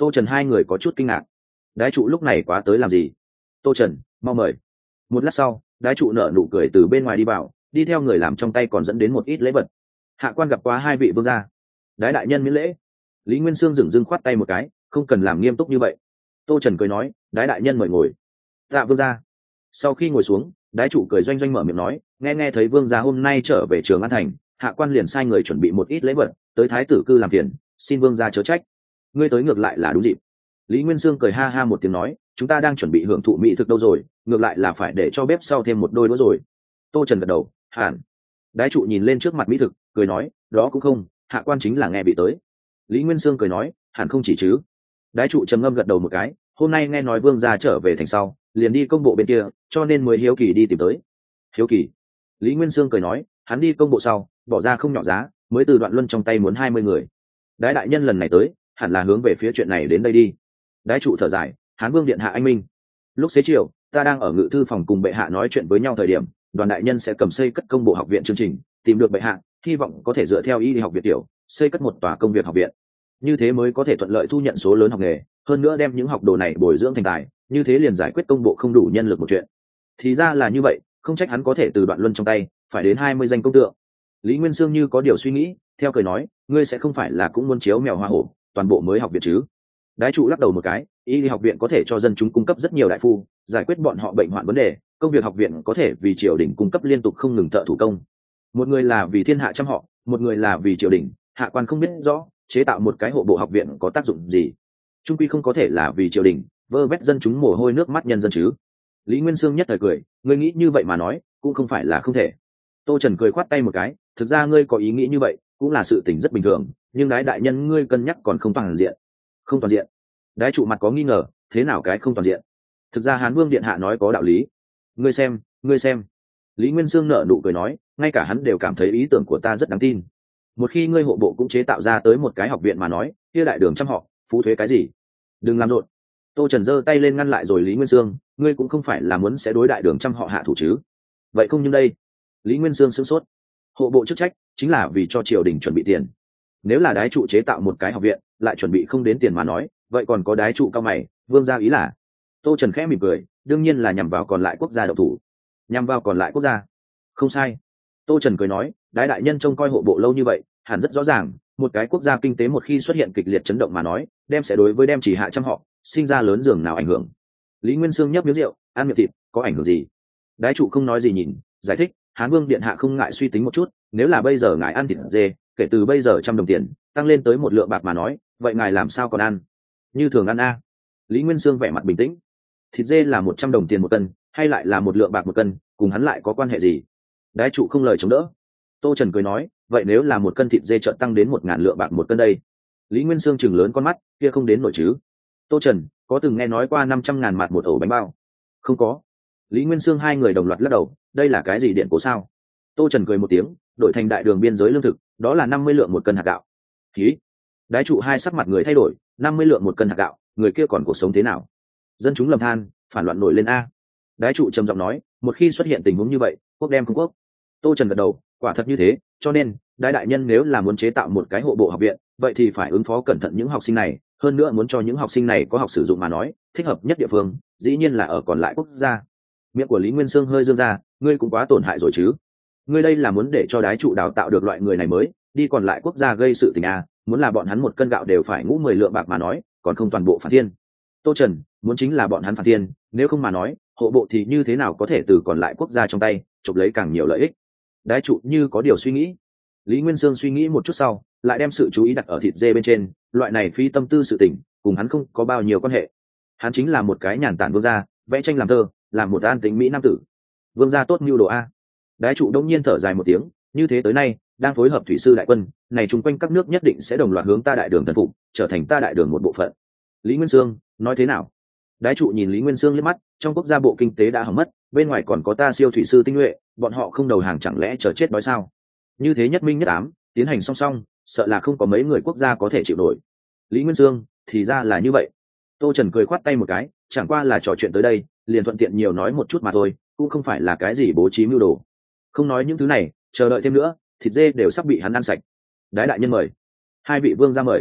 Speaker 1: Tô Trần hai người có chút kinh ngạc. Đái trụ lúc này quá tới làm gì? Tô Trần, mau mời. Một lát sau, đái trụ nở nụ cười từ bên ngoài đi vào, đi theo người làm trong tay còn dẫn đến một ít lễ vật. Hạ quan gặp qua hai vị vương gia. Đái đại nhân miễn lễ. Lý Nguyên Sương dửng dưng khoát tay một cái, không cần làm nghiêm túc như vậy. Tô Trần cười nói, đái đại nhân mời ngồi. Dạ vương gia. Sau khi ngồi xuống, đái trụ cười doanh doanh mở miệng nói, nghe thấy vương gia hôm nay trở về Trường An thành, hạ quan liền sai người chuẩn bị một ít lễ vật tới thái tử cư làm phiền, xin vương gia chớ trách. Ngươi tới ngược lại là đúng dịp. Lý Nguyên Sương cười ha ha một tiếng nói, chúng ta đang chuẩn bị hưởng thụ mỹ thực đâu rồi, ngược lại là phải để cho bếp sau thêm một đôi đũa rồi. Tô Trần gật đầu, hẳn. Đái trụ nhìn lên trước mặt mỹ thực, cười nói, đó cũng không, hạ quan chính là nghe bị tới. Lý Nguyên Sương cười nói, hẳn không chỉ chứ. Đái trụ trầm ngâm gật đầu một cái, hôm nay nghe nói vương gia trở về thành sau, liền đi công bộ bên kia, cho nên mới hiếu kỳ đi tìm tới. Hiếu kỳ? Lý Nguyên Sương cười nói, hắn đi công bộ sau, bỏ ra không nhỏ giá, mới từ Đoạn Luân trong tay muốn 20 người. Đái đại nhân lần này tới, hẳn là hướng về phía chuyện này đến đây đi. Đái trụ thở dài, Hán Vương điện hạ anh minh. Lúc xế chiều, ta đang ở ngự thư phòng cùng bệ hạ nói chuyện với nhau thời điểm, Đoàn đại nhân sẽ cầm xây cất công bộ học viện chương trình, tìm được bệ hạ, hy vọng có thể dựa theo y học viện tiểu, xây cất một tòa công việc học viện. Như thế mới có thể thuận lợi thu nhận số lớn học nghề, hơn nữa đem những học đồ này bồi dưỡng thành tài, như thế liền giải quyết công bộ không đủ nhân lực một chuyện. Thì ra là như vậy, không trách hắn có thể từ Đoạn Luân trong tay phải đến 20 danh công tượng. Lý Nguyên Sương như có điều suy nghĩ, theo cười nói, ngươi sẽ không phải là cũng muốn chiếu mèo hoa hổ, toàn bộ mới học viện chứ? Đái trụ lắc đầu một cái, y học viện có thể cho dân chúng cung cấp rất nhiều đại phu, giải quyết bọn họ bệnh hoạn vấn đề, công việc học viện có thể vì triều đình cung cấp liên tục không ngừng thợ thủ công. Một người là vì thiên hạ trăm họ, một người là vì triều đình, hạ quan không biết rõ chế tạo một cái hộ bộ học viện có tác dụng gì. Trung quy không có thể là vì triều đình vơ vét dân chúng mồ hôi nước mắt nhân dân chứ. Lý Nguyên Sương nhất thời cười, ngươi nghĩ như vậy mà nói cũng không phải là không thể. Tô Trần cười khoát tay một cái, thực ra ngươi có ý nghĩ như vậy cũng là sự tình rất bình thường, nhưng đái đại nhân ngươi cân nhắc còn không toàn diện. Không toàn diện? Đái trụ mặt có nghi ngờ, thế nào cái không toàn diện? Thực ra Hán Vương điện hạ nói có đạo lý. Ngươi xem. Lý Nguyên Sương nở nụ cười nói, ngay cả hắn đều cảm thấy ý tưởng của ta rất đáng tin. Một khi ngươi hộ bộ cũng chế tạo ra tới một cái học viện mà nói, kia đại đường trăm họ, phú thuế cái gì? Đừng làm rộn. Tô Trần giơ tay lên ngăn lại rồi Lý Nguyên Sương, ngươi cũng không phải là muốn sẽ đối đại đường trăm họ hạ thủ chứ? Vậy không như đây. Lý Nguyên Sương sửng sốt. Hộ bộ chức trách chính là vì cho triều đình chuẩn bị tiền. Nếu là đái trụ chế tạo một cái học viện, lại chuẩn bị không đến tiền mà nói, vậy còn có đái trụ cao mày, vương gia ý là? Tô Trần khẽ mỉm cười, đương nhiên là nhằm vào còn lại quốc gia độc thủ. Nhằm vào còn lại quốc gia? Không sai. Tô Trần cười nói, đái đại nhân trông coi hộ bộ lâu như vậy, hẳn rất rõ ràng, một cái quốc gia kinh tế một khi xuất hiện kịch liệt chấn động mà nói, đem sẽ đối với đem chỉ hạ trăm họ, sinh ra lớn giường nào ảnh hưởng. Lý Nguyên Sương nhấp miếng rượu, ăn miệng thịt, có ảnh hưởng gì? Đái trụ không nói gì nhìn, giải thích, Hán Vương điện hạ không ngại suy tính một chút, nếu là bây giờ ngài ăn thịt dê, kể từ bây giờ 100 đồng tiền, tăng lên tới 1 lượng bạc mà nói, vậy ngài làm sao còn ăn? Như thường ăn a. Lý Nguyên Sương vẻ mặt bình tĩnh. Thịt dê là 100 đồng tiền một cân, hay lại là 1 lượng bạc một cân, cùng hắn lại có quan hệ gì? Đái trụ không lời chống đỡ. Tô Trần cười nói, vậy nếu là 1 cân thịt dê chợt tăng đến 1.000 lượng bạc một cân đây? Lý Nguyên Sương chừng lớn con mắt, kia không đến nổi chứ? Tô Trần, có từng nghe nói qua 500.000 mạt một ổ bánh bao? Không có. Lý Nguyên Sương hai người đồng loạt lắc đầu, đây là cái gì điện cố sao? Tô Trần cười một tiếng, đổi thành đại đường biên giới lương thực, đó là 50 lượng một cân hạt gạo. Khí. Đái trụ hai sắc mặt người thay đổi, 50 lượng một cân hạt gạo, người kia còn cuộc sống thế nào? Dân chúng lầm than, phản loạn nổi lên a. Đái trụ trầm giọng nói, một khi xuất hiện tình huống như vậy, quốc đem không quốc. Tô Trần gật đầu, quả thật như thế, cho nên đái đại nhân nếu là muốn chế tạo một cái hộ bộ học viện, vậy thì phải ứng phó cẩn thận những học sinh này, hơn nữa muốn cho những học sinh này có học sử dụng mà nói, thích hợp nhất địa phương, dĩ nhiên là ở còn lại quốc gia. Miệng của Lý Nguyên Sương hơi dương ra, ngươi cũng quá tổn hại rồi chứ? Ngươi đây là muốn để cho đái trụ đào tạo được loại người này mới, đi còn lại quốc gia gây sự tình a, muốn là bọn hắn 1 cân gạo đều phải ngũ 10 lượng bạc mà nói, còn không toàn bộ phản thiên. Tô Trần, muốn chính là bọn hắn phản thiên, nếu không mà nói, hộ bộ thì như thế nào có thể từ còn lại quốc gia trong tay chụp lấy càng nhiều lợi ích? Đái trụ như có điều suy nghĩ. Lý Nguyên Sương suy nghĩ một chút sau, lại đem sự chú ý đặt ở thịt dê bên trên, loại này phi tâm tư sự tình, cùng hắn không có bao nhiêu quan hệ. Hắn chính là một cái nhàn tản vương gia, vẽ tranh làm thơ, làm một an tính mỹ nam tử. Vương gia tốt mưu đồ a. Đái trụ đông nhiên thở dài một tiếng, như thế tới nay, đang phối hợp thủy sư đại quân, này chung quanh các nước nhất định sẽ đồng loạt hướng ta đại đường thần phục, trở thành ta đại đường một bộ phận. Lý Nguyên Sương, nói thế nào? Đái trụ nhìn Lý Nguyên Sương liếc mắt, trong quốc gia bộ kinh tế đã hỏng mất, bên ngoài còn có ta siêu thủy sư tinh nhuệ, bọn họ không đầu hàng chẳng lẽ chờ chết đói sao? Như thế nhất minh nhất ám, tiến hành song song, sợ là không có mấy người quốc gia có thể chịu nổi. Lý Nguyên Sương, thì ra là như vậy. Tô Trần cười khoát tay một cái, chẳng qua là trò chuyện tới đây, liền thuận tiện nhiều nói một chút mà thôi, cũng không phải là cái gì bố trí mưu đồ. Không nói những thứ này, chờ đợi thêm nữa, thịt dê đều sắp bị hắn ăn sạch. Đái đại nhân mời. Hai vị vương ra mời.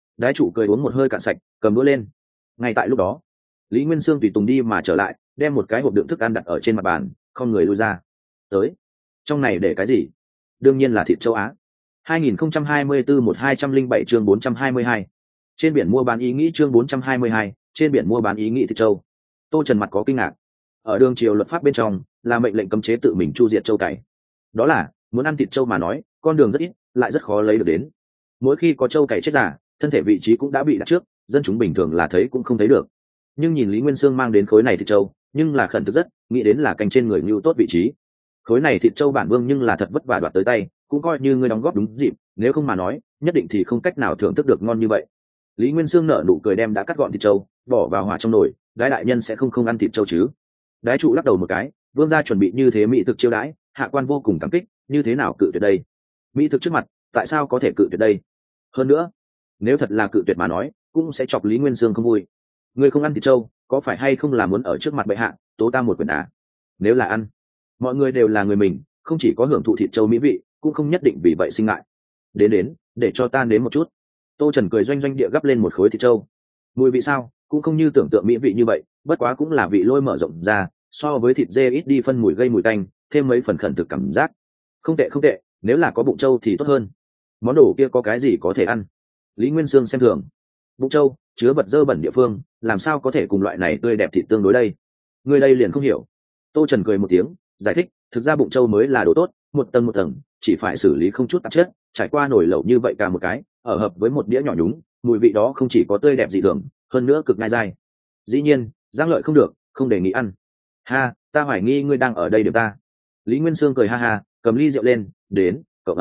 Speaker 1: Đái chủ cười uống một hơi cạn sạch, cầm đũa lên. Ngay tại lúc đó, Lý Nguyên Sương tùy tùng đi mà trở lại, đem một cái hộp đựng thức ăn đặt ở trên mặt bàn, không người lui ra. Tới, trong này để cái gì? Đương nhiên là thịt châu Á. 2024-1207 chương 422. Trên biển mua bán ý nghĩ chương 422, trên biển mua bán ý nghĩ thịt châu. Tô Trần mặt có kinh ngạc. Ở đường triều luật pháp bên trong, là mệnh lệnh cấm chế tự mình chu diệt châu cày. Đó là, muốn ăn thịt châu mà nói, con đường rất ít, lại rất khó lấy được đến. Mỗi khi có châu cày chết giả, thân thể vị trí cũng đã bị đặt trước, dân chúng bình thường là thấy cũng không thấy được. Nhưng nhìn Lý Nguyên Sương mang đến khối này thịt châu, nhưng là khẩn thực rất, nghĩ đến là canh trên người Ngưu tốt vị trí. Khối này thịt châu bản vương nhưng là thật vất vả đoạt tới tay, cũng coi như ngươi đóng góp đúng dịp, nếu không mà nói, nhất định thì không cách nào thưởng thức được ngon như vậy. Lý Nguyên Sương nở nụ cười đem đã cắt gọn thịt châu, bỏ vào hỏa trong nồi, đái đại nhân sẽ không ăn thịt châu chứ? Đái trụ lắc đầu một cái, vương gia chuẩn bị như thế mỹ thực chiêu đãi, hạ quan vô cùng cảm kích, như thế nào cự tuyệt đây? Mỹ thực trước mặt, tại sao có thể cự tuyệt đây? Hơn nữa, nếu thật là cự tuyệt mà nói, cũng sẽ chọc Lý Nguyên Sương không vui. Ngươi không ăn thịt châu, có phải hay không là muốn ở trước mặt bệ hạ tố ta một quyền à? Nếu là ăn, mọi người đều là người mình, không chỉ có hưởng thụ thịt châu mỹ vị, cũng không nhất định vì vậy sinh ngại. Đến, để cho ta nếm một chút. Tô Trần cười doanh doanh địa gắp lên một khối thịt châu. Mùi vị sao, cũng không như tưởng tượng mỹ vị như vậy, bất quá cũng là vị lôi mở rộng ra, so với thịt dê ít đi phân mùi gây mùi tanh, thêm mấy phần khẩn thực cảm giác. Không tệ, nếu là có bụng trâu thì tốt hơn. Món đồ kia có cái gì có thể ăn? Lý Nguyên Sương xem thường. Bụng trâu chứa vật dơ bẩn địa phương, làm sao có thể cùng loại này tươi đẹp thịt tương đối đây? Người đây liền không hiểu. Tô Trần cười một tiếng, giải thích, thực ra bụng trâu mới là đồ tốt, một tầng, chỉ phải xử lý không chút tạp chất, trải qua nồi lẩu như vậy cả một cái, ở hợp với một đĩa nhỏ nhúng, mùi vị đó không chỉ có tươi đẹp dị thường, hơn nữa cực ngai dai. Dĩ nhiên, Giang Lợi không được, không đề nghị ăn. Ha, ta hoài nghi ngươi đang ở đây điểm ta. Lý Nguyên Sương cười ha ha, cầm ly rượu lên, đến, cậu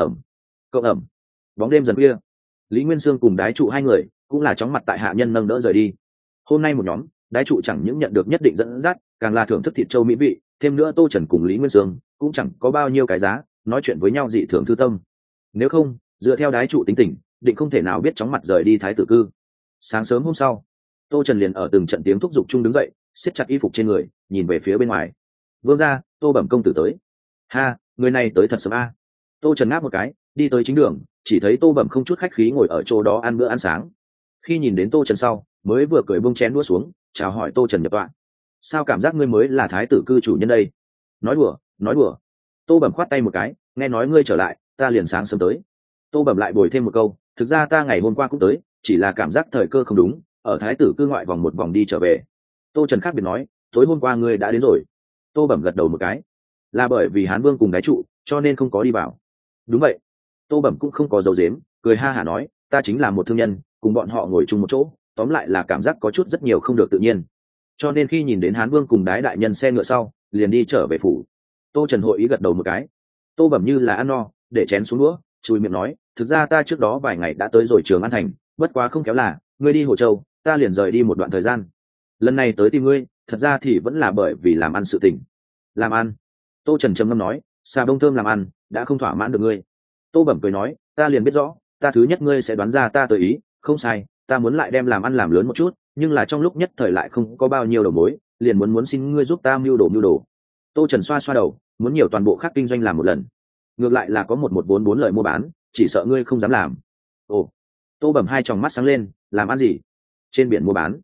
Speaker 1: ẩm. Bóng đêm dần khuya, Lý Nguyên Sương cùng đái trụ hai người cũng là chóng mặt tại hạ nhân nâng đỡ rời đi. Hôm nay một nhóm, đái trụ chẳng những nhận được nhất định dẫn dắt, càng là thưởng thức thịt châu mỹ vị, thêm nữa Tô Trần cùng Lý Nguyên Sương cũng chẳng có bao nhiêu cái giá, nói chuyện với nhau dị thường thư tâm. Nếu không, dựa theo đái trụ tính tình, định không thể nào biết chóng mặt rời đi thái tử cư. Sáng sớm hôm sau, Tô Trần liền ở từng trận tiếng thúc giục chung đứng dậy, siết chặt y phục trên người, nhìn về phía bên ngoài. Vương gia, Tô Bẩm công tử tới. Ha, người này tới thật sớm a. Tô Trần ngáp một cái, đi tới chính đường, chỉ thấy Tô Bẩm không chút khách khí ngồi ở chỗ đó ăn bữa ăn sáng. Khi nhìn đến Tô Trần sau, mới vừa cười buông chén đũa xuống, chào hỏi Tô Trần nhập tọa. Sao cảm giác ngươi mới là thái tử cư chủ nhân đây? Nói đùa. Tô Bẩm khoát tay một cái, nghe nói ngươi trở lại, ta liền sáng sớm tới. Tô Bẩm lại bồi thêm một câu, thực ra ta ngày hôm qua cũng tới, chỉ là cảm giác thời cơ không đúng, ở thái tử cư ngoại vòng một vòng đi trở về. Tô Trần khác biệt nói, tối hôm qua ngươi đã đến rồi. Tô Bẩm gật đầu một cái, là bởi vì Hán Vương cùng đái trụ, cho nên không có đi vào. Đúng vậy. Tô Bẩm cũng không có dấu dếm, cười ha hả nói, ta chính là một thương nhân, cùng bọn họ ngồi chung một chỗ, tóm lại là cảm giác có chút rất nhiều không được tự nhiên. Cho nên khi nhìn đến Hán Vương cùng đái đại nhân xe ngựa sau, liền đi trở về phủ. Tô Trần hội ý gật đầu một cái. Tô Bẩm như là ăn no, để chén xuống đũa, chùi miệng nói, thực ra ta trước đó vài ngày đã tới rồi Trường An Thành, bất quá không kéo là, ngươi đi Hồ Châu, ta liền rời đi một đoạn thời gian. Lần này tới tìm ngươi, thật ra thì vẫn là bởi vì làm ăn sự tình. Làm ăn? Tô Trần trầm ngâm nói, xà bông thơm làm ăn, đã không thỏa mãn được ngươi. Tô Bẩm cười nói, ta liền biết rõ, ta thứ nhất ngươi sẽ đoán ra ta tới ý, không sai, ta muốn lại đem làm ăn làm lớn một chút, nhưng là trong lúc nhất thời lại không có bao nhiêu đầu mối, liền muốn xin ngươi giúp ta mưu đồ. Tô Trần xoa đầu, muốn nhiều toàn bộ khác kinh doanh làm một lần. Ngược lại là có một vốn bốn lời mua bán, chỉ sợ ngươi không dám làm. Ồ. Tô Bẩm hai tròng mắt sáng lên, làm ăn gì? Trên biển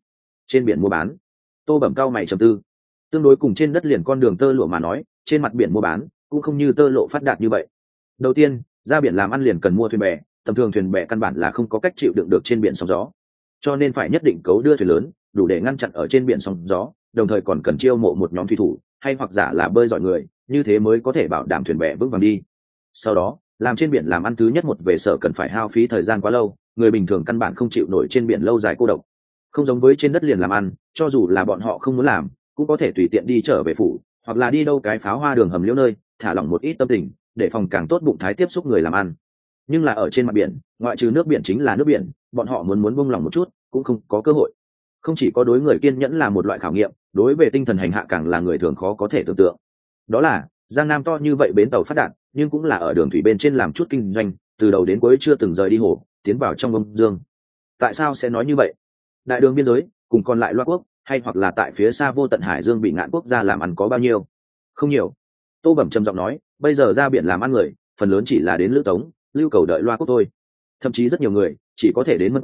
Speaker 1: mua bán. Tô Bẩm cao mày trầm tư. Tương đối cùng trên đất liền con đường tơ lụa mà nói, trên mặt biển mua bán cũng không như tơ lụa phát đạt như vậy. Đầu tiên, ra biển làm ăn liền cần mua thuyền bè, tầm thường thuyền bè căn bản là không có cách chịu đựng được trên biển sóng gió, cho nên phải nhất định cấu đưa thuyền lớn, đủ để ngăn chặn ở trên biển sóng gió, đồng thời còn cần chiêu mộ một nhóm thủy thủ hay hoặc giả là bơi giỏi người, như thế mới có thể bảo đảm thuyền bè vững vàng đi. Sau đó, làm trên biển làm ăn thứ nhất một về sở cần phải hao phí thời gian quá lâu, người bình thường căn bản không chịu nổi trên biển lâu dài cô độc. Không giống với trên đất liền làm ăn, cho dù là bọn họ không muốn làm, cũng có thể tùy tiện đi trở về phủ, hoặc là đi đâu cái pháo hoa đường hầm liễu nơi, thả lỏng một ít tâm tình, để phòng càng tốt bụng thái tiếp xúc người làm ăn. Nhưng là ở trên mặt biển, ngoại trừ nước biển chính là nước biển, bọn họ muốn buông lỏng một chút, cũng không có cơ hội. Không chỉ có đối người kiên nhẫn là một loại khảo nghiệm, đối về tinh thần hành hạ càng là người thường khó có thể tưởng tượng. Đó là, Giang Nam to như vậy bến tàu phát đạt, nhưng cũng là ở đường thủy bên trên làm chút kinh doanh, từ đầu đến cuối chưa từng rời đi hồ, tiến vào trong Đông Dương. Tại sao sẽ nói như vậy? Đại đường biên giới, cùng còn lại Loa quốc, hay hoặc là tại phía xa vô tận hải dương bị ngạn quốc gia làm ăn có bao nhiêu? Không nhiều. Tô Bẩm trầm giọng nói, bây giờ ra biển làm ăn người, phần lớn chỉ là đến Lữ Tống, Lưu Cầu đợi Loa quốc thôi. Thậm chí rất nhiều người chỉ có thể đến Mân quốc,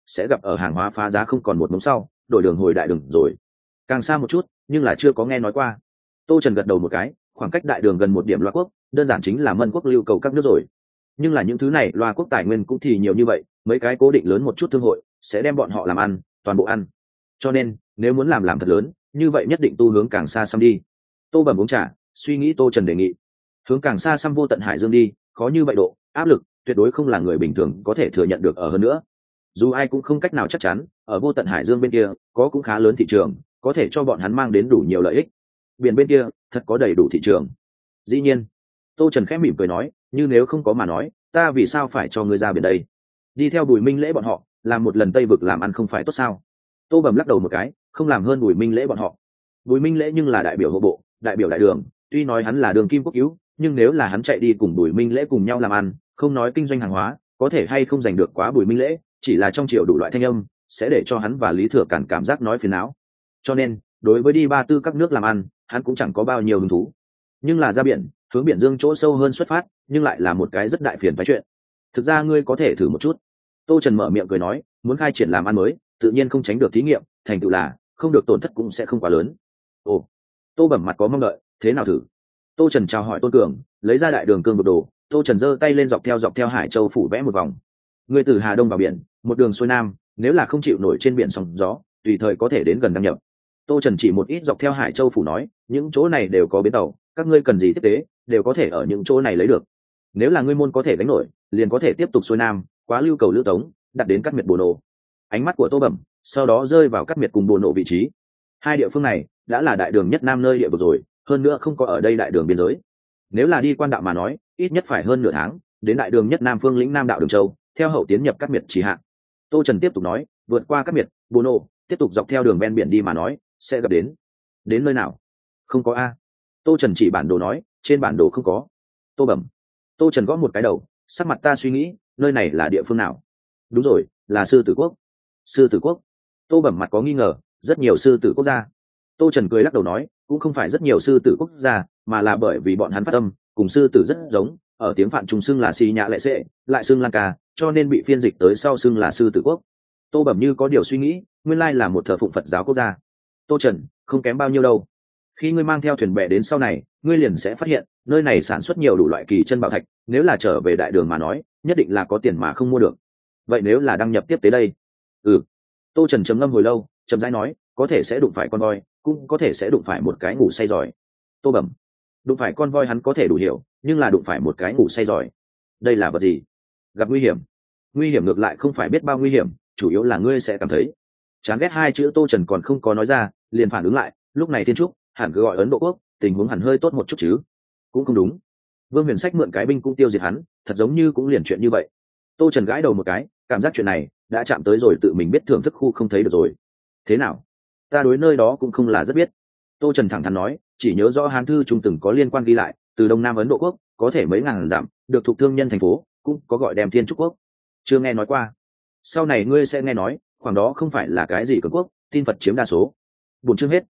Speaker 1: sẽ gặp ở hàng hóa phá giá không còn một mống sau đổi đường hồi đại đường rồi. Càng xa một chút nhưng là chưa có nghe nói qua. Tô Trần gật đầu một cái, khoảng cách đại đường gần một điểm loa quốc, đơn giản chính là mân quốc lưu cầu các nước rồi. Nhưng là những thứ này loa quốc tài nguyên cũng thì nhiều như vậy, mấy cái cố định lớn một chút thương hội sẽ đem bọn họ làm ăn toàn bộ ăn, cho nên nếu muốn làm thật lớn như vậy nhất định tu hướng càng xa xăm đi. Tô Bẩm uống trà suy nghĩ. Tô Trần đề nghị hướng càng xa xăm vô tận hải dương đi, khó như vậy độ áp lực tuyệt đối không là người bình thường có thể thừa nhận được. Ở hơn nữa dù ai cũng không cách nào chắc chắn ở vô tận hải dương bên kia có cũng khá lớn thị trường có thể cho bọn hắn mang đến đủ nhiều lợi ích. Biển bên kia thật có đầy đủ thị trường. Dĩ nhiên. Tô Trần khẽ mỉm cười nói, như nếu không có mà nói ta vì sao phải cho ngươi ra biển đây? Đi theo Bùi Minh Lễ bọn họ làm một lần Tây vực làm ăn không phải tốt sao? Tô Bẩm lắc đầu một cái, không làm hơn Bùi Minh Lễ bọn họ. Bùi Minh Lễ nhưng là đại biểu hộ bộ, đại biểu đại đường, tuy nói hắn là đường kim quốc cứu, nhưng nếu là hắn chạy đi cùng Bùi Minh Lễ cùng nhau làm ăn, không nói kinh doanh hàng hóa có thể hay không giành được quá Bùi Minh Lễ, chỉ là trong triều đủ loại thanh âm sẽ để cho hắn và Lý Thừa Cản cảm giác nói phiền não. Cho nên đối với đi ba tư các nước làm ăn hắn cũng chẳng có bao nhiêu hứng thú. Nhưng là ra biển, hướng biển dương chỗ sâu hơn xuất phát, nhưng lại là một cái rất đại phiền phái chuyện. Thực ra ngươi có thể thử một chút. Tô Trần mở miệng cười nói, muốn khai triển làm ăn mới tự nhiên không tránh được thí nghiệm, thành tựu là không được tổn thất cũng sẽ không quá lớn. Ồ. Tô Bẩm mặt có mong đợi, thế nào thử? Tô Trần chào hỏi Tôn Cường, lấy ra đại đường cương một đồ. Tô Trần giơ tay lên dọc theo Hải Châu phủ vẽ một vòng. Ngươi từ Hà Đông vào biển, một đường xuôi nam, nếu là không chịu nổi trên biển sóng gió, tùy thời có thể đến gần đăng nhập. Tô Trần chỉ một ít dọc theo Hải Châu phủ nói, những chỗ này đều có bến tàu, các ngươi cần gì tiếp tế đều có thể ở những chỗ này lấy được. Nếu là ngươi môn có thể gánh nổi, liền có thể tiếp tục xuôi nam, quá lưu cầu lữ tống, đặt đến Cát Miệt Bồ Nộ. Ánh mắt của Tô Bẩm sau đó rơi vào Cát Miệt cùng Bồ Nộ vị trí. Hai địa phương này đã là đại đường nhất nam nơi địa vực rồi, hơn nữa không có ở đây đại đường biên giới. Nếu là đi quan đạo mà nói, ít nhất phải hơn nửa tháng, đến đại đường nhất nam phương lĩnh Nam đạo Đường Châu, theo hậu tiến nhập Cát Miệt chỉ hạn. Tô Trần tiếp tục nói, vượt qua Cát Miệt, Bồ Nộ, tiếp tục dọc theo đường ven biển đi mà nói, sẽ gặp đến nơi nào? Không có a. Tô Trần chỉ bản đồ nói, trên bản đồ không có. Tô Bẩm. Tô Trần gõ một cái đầu, sắc mặt ta suy nghĩ, nơi này là địa phương nào? Đúng rồi, là Sư Tử Quốc. Sư Tử Quốc. Tô Bẩm mặt có nghi ngờ, rất nhiều sư tử quốc gia. Tô Trần cười lắc đầu nói, cũng không phải rất nhiều sư tử quốc gia, mà là bởi vì bọn hắn phát âm cùng sư tử rất giống, ở tiếng Phạn trùng xưng là xì nhã lệ sệ, lại xưng Lan Ca, cho nên bị phiên dịch tới sau xưng là Sư Tử Quốc. Tô Bẩm như có điều suy nghĩ, nguyên lai là một thờ phụng Phật giáo quốc gia. Tô Trần, không kém bao nhiêu đâu. Khi ngươi mang theo thuyền bè đến sau này, ngươi liền sẽ phát hiện nơi này sản xuất nhiều đủ loại kỳ chân bảo thạch, nếu là trở về đại đường mà nói, nhất định là có tiền mà không mua được. Vậy nếu là đăng nhập tiếp tế đây? Tô Trần trầm ngâm hồi lâu, chậm rãi nói, có thể sẽ đụng phải con voi, cũng có thể sẽ đụng phải một cái ngủ say giỏi. Tô Bẩm. Đụng phải con voi hắn có thể đủ hiểu, nhưng là đụng phải một cái ngủ say giỏi, đây là vật gì? Gặp nguy hiểm. Nguy hiểm ngược lại không phải biết bao nguy hiểm, chủ yếu là ngươi sẽ cảm thấy chán ghét. Hai chữ Tô Trần còn không có nói ra, liền phản ứng lại, lúc này Thiên Trúc hẳn cứ gọi Ấn Độ Quốc, tình huống hẳn hơi tốt một chút chứ? Cũng không đúng. Vương Huyền Sách mượn cái binh cũng tiêu diệt hắn, thật giống như cũng liền chuyện như vậy. Tô Trần gãi đầu một cái, cảm giác chuyện này đã chạm tới rồi tự mình biết thưởng thức khu không thấy được rồi. Thế nào? Ta đối nơi đó cũng không là rất biết. Tô Trần thẳng thắn nói, chỉ nhớ rõ Hán thư trung từng có liên quan ghi lại, từ Đông Nam Ấn Độ Quốc có thể mấy ngàn dặm, được thuộc thương nhân thành phố, cũng có gọi đem Thiên Trúc Quốc. Chưa nghe nói qua. Sau này ngươi sẽ nghe nói, khoảng đó không phải là cái gì cường quốc, tin Phật chiếm đa số. Buổi chương hết,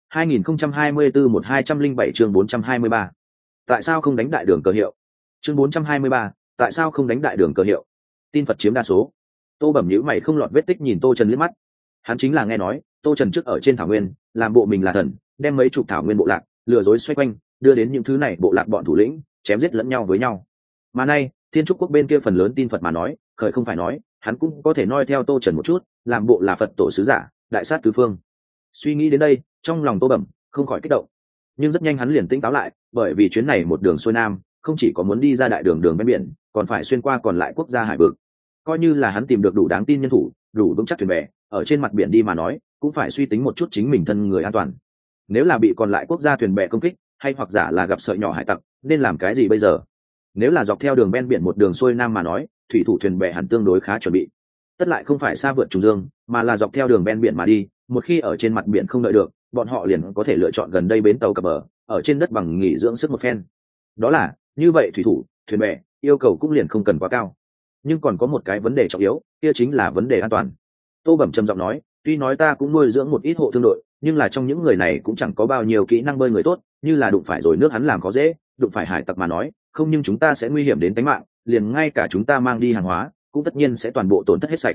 Speaker 1: 2024-1207 chương 423. Tại sao không đánh đại đường cờ hiệu? Chương 423, tại sao không đánh đại đường cờ hiệu? Tin Phật chiếm đa số. Tô Bẩm nhíu mày không lọt vết tích nhìn Tô Trần liếc mắt. Hắn chính là nghe nói, Tô Trần trước ở trên thảo nguyên, làm bộ mình là thần, đem mấy chục thảo nguyên bộ lạc, lừa dối xoay quanh, đưa đến những thứ này bộ lạc bọn thủ lĩnh, chém giết lẫn nhau với nhau. Mà nay, Thiên Trúc Quốc bên kia phần lớn tin Phật mà nói, khởi không phải nói, hắn cũng có thể noi theo Tô Trần một chút, làm bộ là Phật tổ sứ giả, đại sát tứ phương. Suy nghĩ đến đây, trong lòng Tô Bẩm không khỏi kích động. Nhưng rất nhanh hắn liền tỉnh táo lại, bởi vì chuyến này một đường xuôi nam, không chỉ có muốn đi ra đại đường đường ven biển, còn phải xuyên qua còn lại quốc gia hải vực. Coi như là hắn tìm được đủ đáng tin nhân thủ, đủ vững chắc thuyền bè, ở trên mặt biển đi mà nói, cũng phải suy tính một chút chính mình thân người an toàn. Nếu là bị còn lại quốc gia thuyền bè công kích, hay hoặc giả là gặp sợi nhỏ hải tặc, nên làm cái gì bây giờ? Nếu là dọc theo đường ven biển một đường xuôi nam mà nói, thủy thủ thuyền bè hẳn tương đối khá chuẩn bị. Tất lại không phải xa vượt trùng dương, mà là dọc theo đường ven biển mà đi, một khi ở trên mặt biển không đợi được, bọn họ liền có thể lựa chọn gần đây bến tàu cập bờ, ở trên đất bằng nghỉ dưỡng sức một phen. Đó là, như vậy thủy thủ, thuyền bè, yêu cầu cũng liền không cần quá cao. Nhưng còn có một cái vấn đề trọng yếu, kia chính là vấn đề an toàn. Tô Bẩm trầm giọng nói, tuy nói ta cũng nuôi dưỡng một ít hộ thương đội, nhưng là trong những người này cũng chẳng có bao nhiêu kỹ năng bơi người tốt, như là đụng phải rồi nước hắn làm khó dễ, đụng phải hải tặc mà nói, không nhưng chúng ta sẽ nguy hiểm đến tính mạng, liền ngay cả chúng ta mang đi hàng hóa, cũng tất nhiên sẽ toàn bộ tổn thất hết sạch.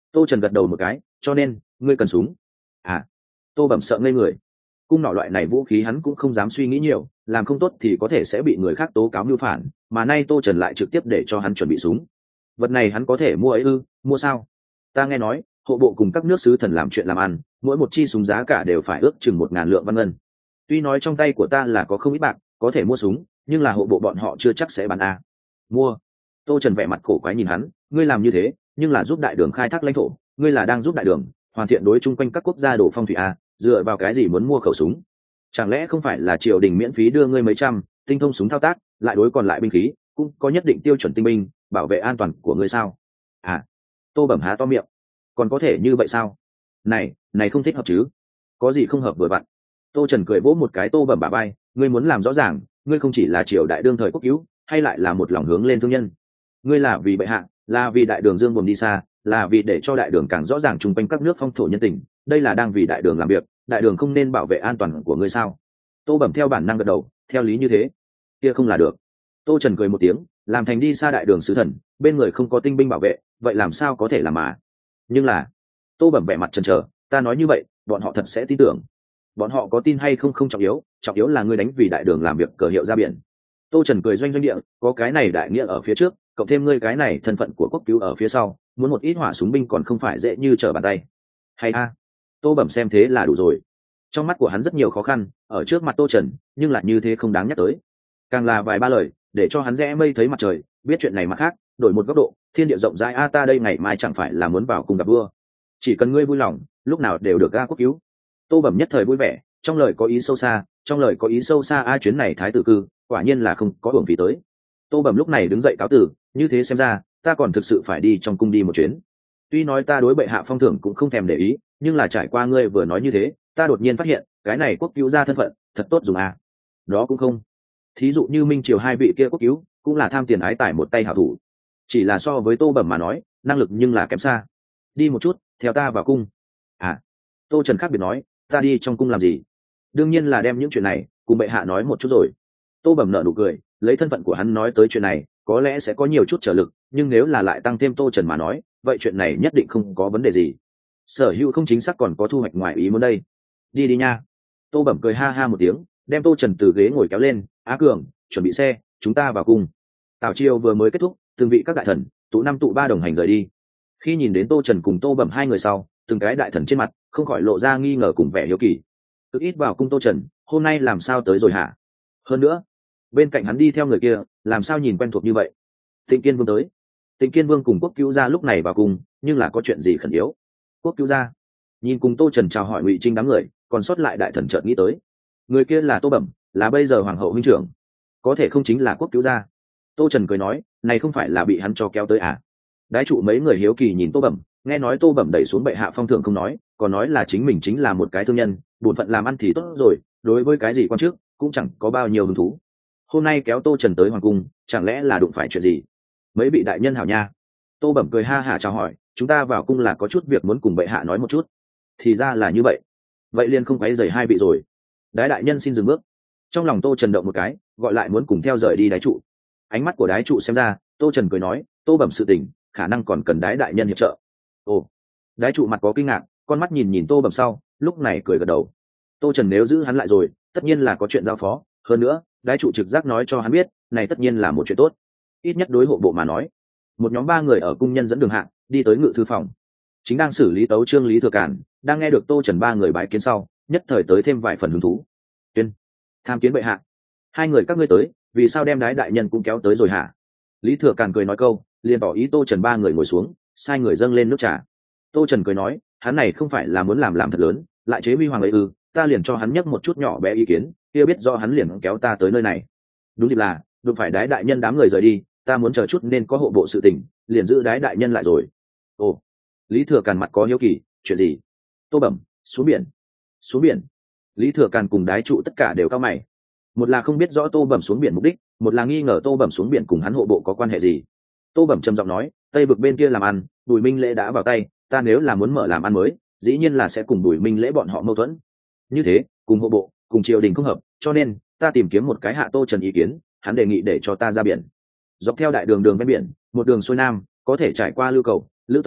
Speaker 1: Tô Trần gật đầu một cái, cho nên ngươi cần súng à? Tô Bẩm sợ ngây người. Cung nỏ loại này vũ khí hắn cũng không dám suy nghĩ nhiều, làm không tốt thì có thể sẽ bị người khác tố cáo mưu phản, mà nay Tô Trần lại trực tiếp để cho hắn chuẩn bị súng. Vật này hắn có thể mua ấy ư? Mua sao? Ta nghe nói hộ bộ cùng các nước sứ thần làm chuyện làm ăn, mỗi một chi súng giá cả đều phải ước chừng 1.000 lượng văn ngân. Tuy nói trong tay của ta là có không ít bạc có thể mua súng, nhưng là hộ bộ bọn họ chưa chắc sẽ bán a. Mua? Tô Trần vẻ mặt cổ quái nhìn hắn, ngươi làm như thế nhưng là giúp đại đường khai thác lãnh thổ, ngươi là đang giúp đại đường hoàn thiện đối chung quanh các quốc gia đổ phong thủy a, dựa vào cái gì muốn mua khẩu súng? Chẳng lẽ không phải là triều đình miễn phí đưa ngươi mấy trăm tinh thông súng thao tác, lại đối còn lại binh khí cũng có nhất định tiêu chuẩn tinh binh bảo vệ an toàn của ngươi sao? À? Tô Bẩm há to miệng, còn có thể như vậy sao? Này không thích hợp chứ? Có gì không hợp vừa vặn? Tô Trần cười vỗ một cái Tô Bẩm bả vai, ngươi muốn làm rõ ràng, ngươi không chỉ là triều đại đương thời quốc cứu, hay lại là một lòng hướng lên thương nhân. Ngươi là vì bệ hạ, là vì đại đường dương buồm đi xa, là vì để cho đại đường càng rõ ràng chung quanh các nước phong thổ nhân tình, đây là đang vì đại đường làm việc, đại đường không nên bảo vệ an toàn của ngươi sao? Tô Bẩm theo bản năng gật đầu, theo lý như thế. Kia không là được. Tô Trần cười một tiếng, làm thành đi xa đại đường sứ thần, bên người không có tinh binh bảo vệ, vậy làm sao có thể làm mà? Nhưng là, Tô Bẩm vẻ mặt chần chờ, ta nói như vậy bọn họ thật sẽ tin tưởng? Bọn họ có tin hay không không trọng yếu là ngươi đánh vì đại đường làm việc cờ hiệu ra biển. Tô Trần cười doanh địa, có cái này đại nghĩa ở phía trước, cộng thêm ngươi cái này thân phận của quốc cứu ở phía sau, muốn một ít hỏa súng binh còn không phải dễ như trở bàn tay. Hay a? Tô Bẩm xem thế là đủ rồi. Trong mắt của hắn rất nhiều khó khăn ở trước mặt Tô Trần, nhưng lại như thế không đáng nhắc tới. Càng là vài ba lời để cho hắn rẽ mây thấy mặt trời, biết chuyện này mà khác, đổi một góc độ, thiên địa rộng rãi a, ta đây ngày mai chẳng phải là muốn vào cùng gặp vua. Chỉ cần ngươi vui lòng, lúc nào đều được ga quốc cứu. Tô Bẩm nhất thời vui vẻ, trong lời có ý sâu xa, a chuyến này thái tử cư quả nhiên là không có hưởng phí tới. Tô Bẩm lúc này đứng dậy cáo từ, như thế xem ra ta còn thực sự phải đi trong cung đi một chuyến. Tuy nói ta đối bệ hạ phong thưởng cũng không thèm để ý, nhưng là trải qua ngươi vừa nói như thế, ta đột nhiên phát hiện cái này quốc cứu ra thân phận thật tốt dùng à. Đó cũng không. Thí dụ như minh triều hai vị kia quốc cứu cũng là tham tiền ái tài một tay hảo thủ, chỉ là so với Tô Bẩm mà nói năng lực nhưng là kém xa. Đi một chút, theo ta vào cung. À? Tô Trần khác biệt nói, ta đi trong cung làm gì? Đương nhiên là đem những chuyện này cùng bệ hạ nói một chút rồi. Tô Bẩm nở nụ cười, lấy thân phận của hắn nói tới chuyện này có lẽ sẽ có nhiều chút trở lực, nhưng nếu là lại tăng thêm Tô Trần mà nói, vậy chuyện này nhất định không có vấn đề gì. Sở hữu không chính xác còn có thu hoạch ngoài ý muốn đây. Đi đi nha. Tô Bẩm cười ha ha một tiếng, đem Tô Trần từ ghế ngồi kéo lên, Á Cường chuẩn bị xe, chúng ta vào cung. Tào chiêu vừa mới kết thúc, từng vị các đại thần tụ năm tụ ba đồng hành rời đi. Khi nhìn đến Tô Trần cùng Tô Bẩm hai người sau, từng cái đại thần trên mặt không khỏi lộ ra nghi ngờ cùng vẻ hiếu kỳ. Cực ít vào cung Tô Trần, hôm nay làm sao tới rồi hả? Hơn nữa, bên cạnh hắn đi theo người kia, làm sao nhìn quen thuộc như vậy? Tịnh Kiên Vương tới. Tịnh Kiên Vương cùng Quốc Cứu gia lúc này vào cung, nhưng là có chuyện gì khẩn yếu? Quốc Cứu gia nhìn cùng Tô Trần chào hỏi Ngụy Trinh đám người, còn sót lại đại thần chợt nghĩ tới, người kia là Tô Bẩm, là bây giờ hoàng hậu huynh trưởng, có thể không chính là Quốc Cứu gia? Tô Trần cười nói, này không phải là bị hắn cho kéo tới à? Đái trụ mấy người hiếu kỳ nhìn Tô Bẩm, nghe nói Tô Bẩm đẩy xuống bệ hạ phong thưởng không nói, còn nói là chính mình chính là một cái thương nhân, bổn phận làm ăn thì tốt rồi, đối với cái gì quan chức cũng chẳng có bao nhiêu hứng thú. Hôm nay kéo Tô Trần tới hoàng cung, chẳng lẽ là đụng phải chuyện gì? Mấy vị đại nhân hảo nha. Tô Bẩm cười ha hả chào hỏi, chúng ta vào cung là có chút việc muốn cùng bệ hạ nói một chút. Thì ra là như vậy. Vậy liền không quấy rầy hai vị rồi. Đái đại nhân xin dừng bước. Trong lòng Tô Trần động một cái, gọi lại muốn cùng theo rời đi đái trụ. Ánh mắt của đái trụ xem ra, Tô Trần cười nói, Tô Bẩm sự tình, khả năng còn cần đái đại nhân hiệp trợ. Ồ. Đái trụ mặt có kinh ngạc, con mắt nhìn nhìn Tô Bẩm sau, lúc này cười gật đầu. Tô Trần nếu giữ hắn lại rồi, tất nhiên là có chuyện giao phó, hơn nữa, đái trụ trực giác nói cho hắn biết, này tất nhiên là một chuyện tốt. Ít nhất đối hộ bộ mà nói. Một nhóm ba người ở cung nhân dẫn đường hạng, đi tới ngự thư phòng. Chính đang xử lý tấu chương Lý Thừa Cản, đang nghe được Tô Trần ba người bái kiến sau, nhất thời tới thêm vài phần hứng thú. Tuyên, tham kiến bệ hạ. Hai người các ngươi tới, vì sao đem đái đại nhân cũng kéo tới rồi hả? Lý Thừa Cản cười nói câu, liền tỏ ý Tô Trần ba người ngồi xuống, sai người dâng lên nước trà. Tô Trần cười nói, hắn này không phải là muốn làm thật lớn, lại chế huy hoàng ấy ư? Ta liền cho hắn nhắc một chút nhỏ bé ý kiến, kia biết do hắn liền kéo ta tới nơi này. Đúng dịp là, đụng phải đái đại nhân đám người rời đi, ta muốn chờ chút nên có hộ bộ sự tình, liền giữ đái đại nhân lại rồi. Ồ. Lý Thừa Càn mặt có hiếu kỳ, chuyện gì? Tô Bẩm, xuống biển. Xuống biển? Lý Thừa Càn cùng đái trụ tất cả đều cao mày. Một là không biết rõ Tô Bẩm xuống biển mục đích, một là nghi ngờ Tô Bẩm xuống biển cùng hắn hộ bộ có quan hệ gì. Tô Bẩm trầm giọng nói, Tây vực bên kia làm ăn, Bùi Minh Lễ đã vào tay, ta nếu là muốn mở làm ăn mới, dĩ nhiên là sẽ cùng Bùi Minh Lễ bọn họ mâu thuẫn. Như thế, cùng hộ bộ, cùng triều đình không hợp, cho nên ta tìm kiếm một cái hạ Tô Trần ý kiến, hắn đề nghị để cho ta ra biển. Dọc theo đại đường ven biển, một đường xuôi nam, có thể trải qua Lưu Cầu, Lữ Tống,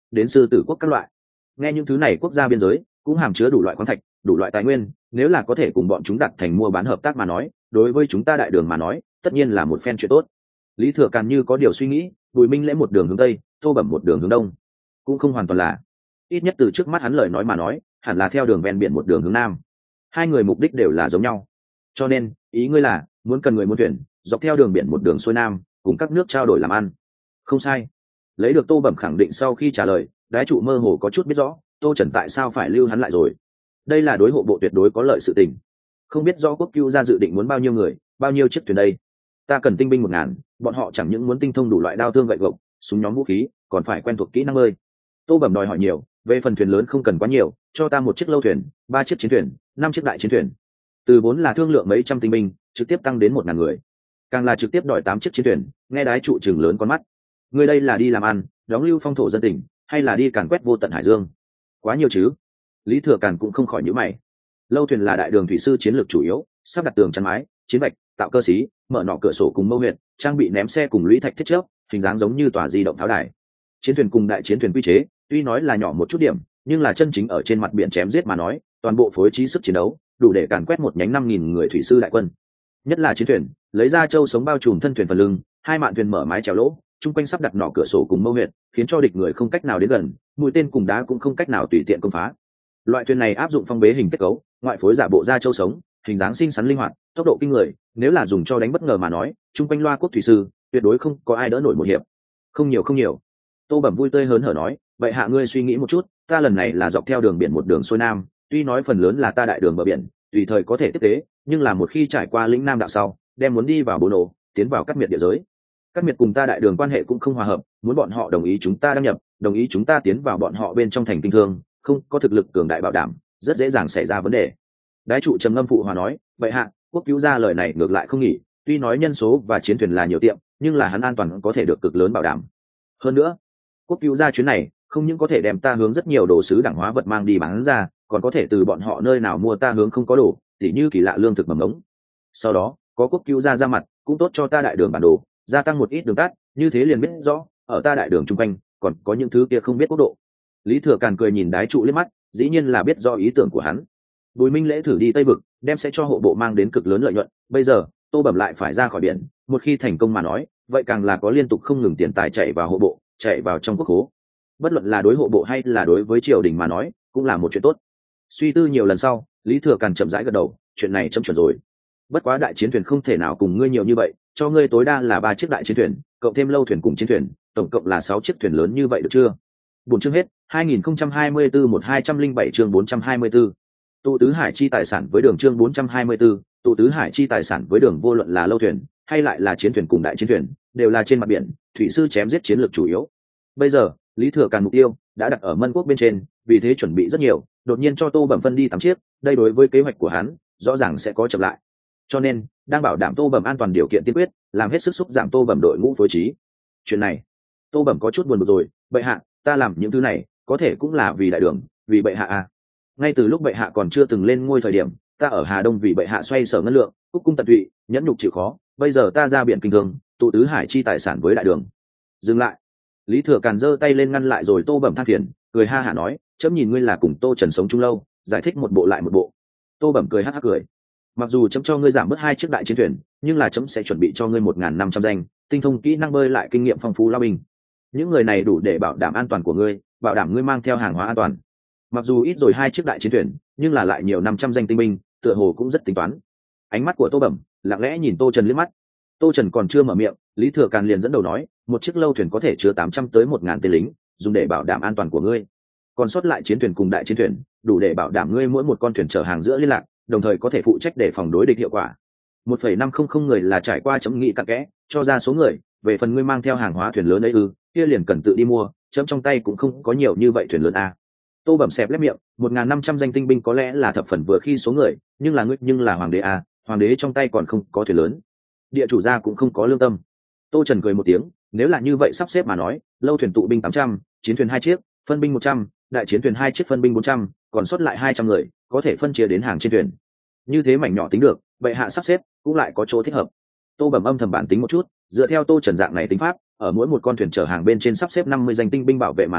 Speaker 1: đến sư tử quốc các loại. Nghe những thứ này quốc gia biên giới cũng hàm chứa đủ loại khoáng thạch, đủ loại tài nguyên, nếu là có thể cùng bọn chúng đặt thành mua bán hợp tác mà nói, đối với chúng ta đại đường mà nói tất nhiên là một phen chuyện tốt. Lý Thừa Càn như có điều suy nghĩ, Bùi Minh Lễ một đường hướng tây, Tô Bẩm một đường hướng đông, cũng không hoàn toàn là, ít nhất từ trước mắt hắn lời nói mà nói hẳn là theo đường ven biển một đường hướng nam. Hai người mục đích đều là giống nhau, cho nên ý ngươi là muốn cần người muốn thuyền dọc theo đường biển một đường xuôi nam cùng các nước trao đổi làm ăn. Không sai. Lấy được Tô Bẩm khẳng định sau khi trả lời, đái trụ mơ hồ có chút biết rõ Tô Trần tại sao phải lưu hắn lại rồi. Đây là đối hộ bộ tuyệt đối có lợi sự tình. Không biết do Quốc Cưu ra dự định muốn bao nhiêu người, bao nhiêu chiếc thuyền đây? Ta cần tinh binh 1000, bọn họ chẳng những muốn tinh thông đủ loại đao thương gậy gộc, súng nhóm vũ khí, còn phải quen thuộc kỹ năng bơi. Tô Bẩm đòi hỏi nhiều, về phần thuyền lớn không cần quá nhiều, cho ta 1 chiếc lâu thuyền, 3 chiếc chiến thuyền, 5 chiếc đại chiến thuyền. Từ vốn là thương lượng mấy trăm tinh binh, trực tiếp tăng đến 1000 người, càng là trực tiếp đòi 8 chiếc chiến thuyền. Nghe đái trụ trừng lớn con mắt, người đây là đi làm ăn, đóng lưu phong thổ dân tỉnh, hay là đi càn quét vô tận hải dương? Quá nhiều chứ? Lý Thừa Càn cũng không khỏi nhíu mày. Lâu thuyền là đại đường thủy sư chiến lược chủ yếu, sắp đặt tường chắn mái, chiến bạch, tạo cơ sĩ, mở nọ cửa sổ cùng mâu huyệt, trang bị ném xe cùng lũy thạch thiết chớp, hình dáng giống như tòa di động tháo đài. Chiến thuyền cùng đại chiến thuyền quy chế, tuy nói là nhỏ một chút điểm, nhưng là chân chính ở trên mặt biển chém giết mà nói, toàn bộ phối trí sức chiến đấu, đủ để càn quét một nhánh 5000 người thủy sư đại quân. Nhất là chiến thuyền, lấy ra châu sống bao trùm thân thuyền phần lưng, hai mạn thuyền mở mái chèo lỗ, chung quanh sắp đặt nọ cửa sổ cùng mâu huyệt, khiến cho địch người không cách nào đến gần, mũi tên cùng đá cũng không cách nào tùy tiện công phá. Loại thuyền này áp dụng phong bế hình kết cấu, ngoại phối giả bộ da châu sống, hình dáng xinh xắn linh hoạt, tốc độ kinh người, nếu là dùng cho đánh bất ngờ mà nói, chung quanh loa quốc thủy sư tuyệt đối không có ai đỡ nổi một hiệp. Không nhiều. Tô Bẩm vui tươi hớn hở nói, vậy hạ ngươi suy nghĩ một chút, ta lần này là dọc theo đường biển một đường xuôi nam, tuy nói phần lớn là ta đại đường bờ biển, tùy thời có thể tiếp tế, nhưng là một khi trải qua lĩnh nam đạo sau, đem muốn đi vào Bồ Nổ, tiến vào Cát Miệt địa giới. Cát Miệt cùng ta đại đường quan hệ cũng không hòa hợp, muốn bọn họ đồng ý chúng ta đăng nhập, đồng ý chúng ta tiến vào bọn họ bên trong thành kinh thương, không có thực lực cường đại bảo đảm, rất dễ dàng xảy ra vấn đề. Đái trụ trầm ngâm phụ hòa nói, vậy hạ, Quốc Cứu ra lời này ngược lại không nghỉ, tuy nói nhân số và chiến thuyền là nhiều tiệm, nhưng là hắn an toàn có thể được cực lớn bảo đảm. Hơn nữa, Quốc Cứu ra chuyến này không những có thể đem ta hướng rất nhiều đồ sứ đẳng hóa vật mang đi bán ra, còn có thể từ bọn họ nơi nào mua ta hướng không có đồ, tỉ như kỳ lạ lương thực mầm ống. Sau đó có Quốc Cứu ra mặt, cũng tốt cho ta đại đường bản đồ, gia tăng một ít đường tắt, như thế liền biết rõ ở ta đại đường chung quanh còn có những thứ kia không biết quốc độ. Lý Thừa Càn cười nhìn đái trụ liếc mắt, dĩ nhiên là biết do ý tưởng của hắn. Bùi Minh Lễ thử đi Tây vực, đem sẽ cho hộ bộ mang đến cực lớn lợi nhuận, bây giờ Tô Bẩm lại phải ra khỏi biển, một khi thành công mà nói, vậy càng là có liên tục không ngừng tiền tài chạy vào hộ bộ, chạy vào trong quốc khố. Bất luận là đối hộ bộ hay là đối với triều đình mà nói, cũng là một chuyện tốt. Suy tư nhiều lần sau, Lý Thừa Càn chậm rãi gật đầu, chuyện này chấm chuẩn rồi. Bất quá đại chiến thuyền không thể nào cùng ngươi nhiều như vậy, cho ngươi tối đa là 3 chiếc đại chiến thuyền, cộng thêm lâu thuyền cùng chiến thuyền, tổng cộng là 6 chiếc thuyền lớn như vậy được chưa? 4 chương hết, 2024-1207 chương 424. Tụ tứ hải chi tài sản với đường chương 424, tụ tứ hải chi tài sản với đường vô luận là lâu thuyền hay lại là chiến thuyền cùng đại chiến thuyền, đều là trên mặt biển, thủy sư chém giết chiến lược chủ yếu. Bây giờ, Lý Thừa Càn mục tiêu đã đặt ở Mân Quốc bên trên, vì thế chuẩn bị rất nhiều, đột nhiên cho Tô Bẩm phân đi 8 chiếc, đây đối với kế hoạch của hắn, rõ ràng sẽ có chậm lại. Cho nên, đang bảo đảm Tô Bẩm an toàn điều kiện tiên quyết, làm hết sức xúc giảm Tô Bẩm đội ngũ phối trí. Chuyện này, Tô Bẩm có chút buồn bực rồi, bệ hạ, ta làm những thứ này, có thể cũng là vì đại đường, vì bệ hạ à? Ngay từ lúc bệ hạ còn chưa từng lên ngôi thời điểm, ta ở Hà Đông vì bệ hạ xoay sở ngân lượng, cúc cung tận tụy, nhẫn nhục chịu khó, bây giờ ta ra biển kinh thương, tụ tứ hải chi tài sản với đại đường. Dừng lại. Lý Thừa Càn giơ tay lên ngăn lại rồi Tô Bẩm than phiền, cười ha hả nói, chấm nhìn ngươi là cùng Tô Trần sống chung lâu, giải thích một bộ lại một bộ. Tô Bẩm cười hắc hắc cười, mặc dù chấm cho ngươi giảm bớt 2 chiếc đại chiến thuyền, nhưng là chấm sẽ chuẩn bị cho ngươi 1500 danh tinh thông kỹ năng bơi lại kinh nghiệm phong phú lao binh. Những người này đủ để bảo đảm an toàn của ngươi, bảo đảm ngươi mang theo hàng hóa an toàn. Mặc dù ít rồi 2 chiếc đại chiến thuyền, nhưng là lại nhiều 500 danh tinh binh, tựa hồ cũng rất tính toán. Ánh mắt của Tô Bẩm lặng lẽ nhìn Tô Trần liếc mắt. Tô Trần còn chưa mở miệng, Lý Thừa Càn liền dẫn đầu nói, một chiếc lâu thuyền có thể chứa 800 tới 1000 tên lính, dùng để bảo đảm an toàn của ngươi. Còn sót lại chiến thuyền cùng đại chiến thuyền, đủ để bảo đảm ngươi mỗi một con thuyền chở hàng giữa liên lạc, đồng thời có thể phụ trách để phòng đối địch hiệu quả. 1,500 người là trải qua chấm nghị cặn kẽ, cho ra số người, về phần ngươi mang theo hàng hóa thuyền lớn ấy kia liền cần tự đi mua, chấm trong tay cũng không có nhiều như vậy thuyền lớn a. Tô Bẩm xẹp lép miệng, 1500 danh tinh binh có lẽ là thập phần vừa khi số người, nhưng là hoàng đế a, hoàng đế trong tay còn không có thuyền lớn. Địa chủ gia cũng không có lương tâm. Tô Trần cười một tiếng, nếu là như vậy sắp xếp mà nói, lâu thuyền tụ binh 800, chiến thuyền 2 chiếc, phân binh 100, đại chiến thuyền 2 chiếc phân binh 400, còn sót lại 200 người, có thể phân chia đến hàng trên thuyền. Như thế mảnh nhỏ tính được, bệ hạ sắp xếp cũng lại có chỗ thích hợp. Tô Bẩm âm thầm bản tính một chút, dựa theo Tô Trần dạng này tính pháp, ở mỗi một con thuyền chở hàng bên trên sắp xếp 50 danh tinh binh bảo vệ mà nói,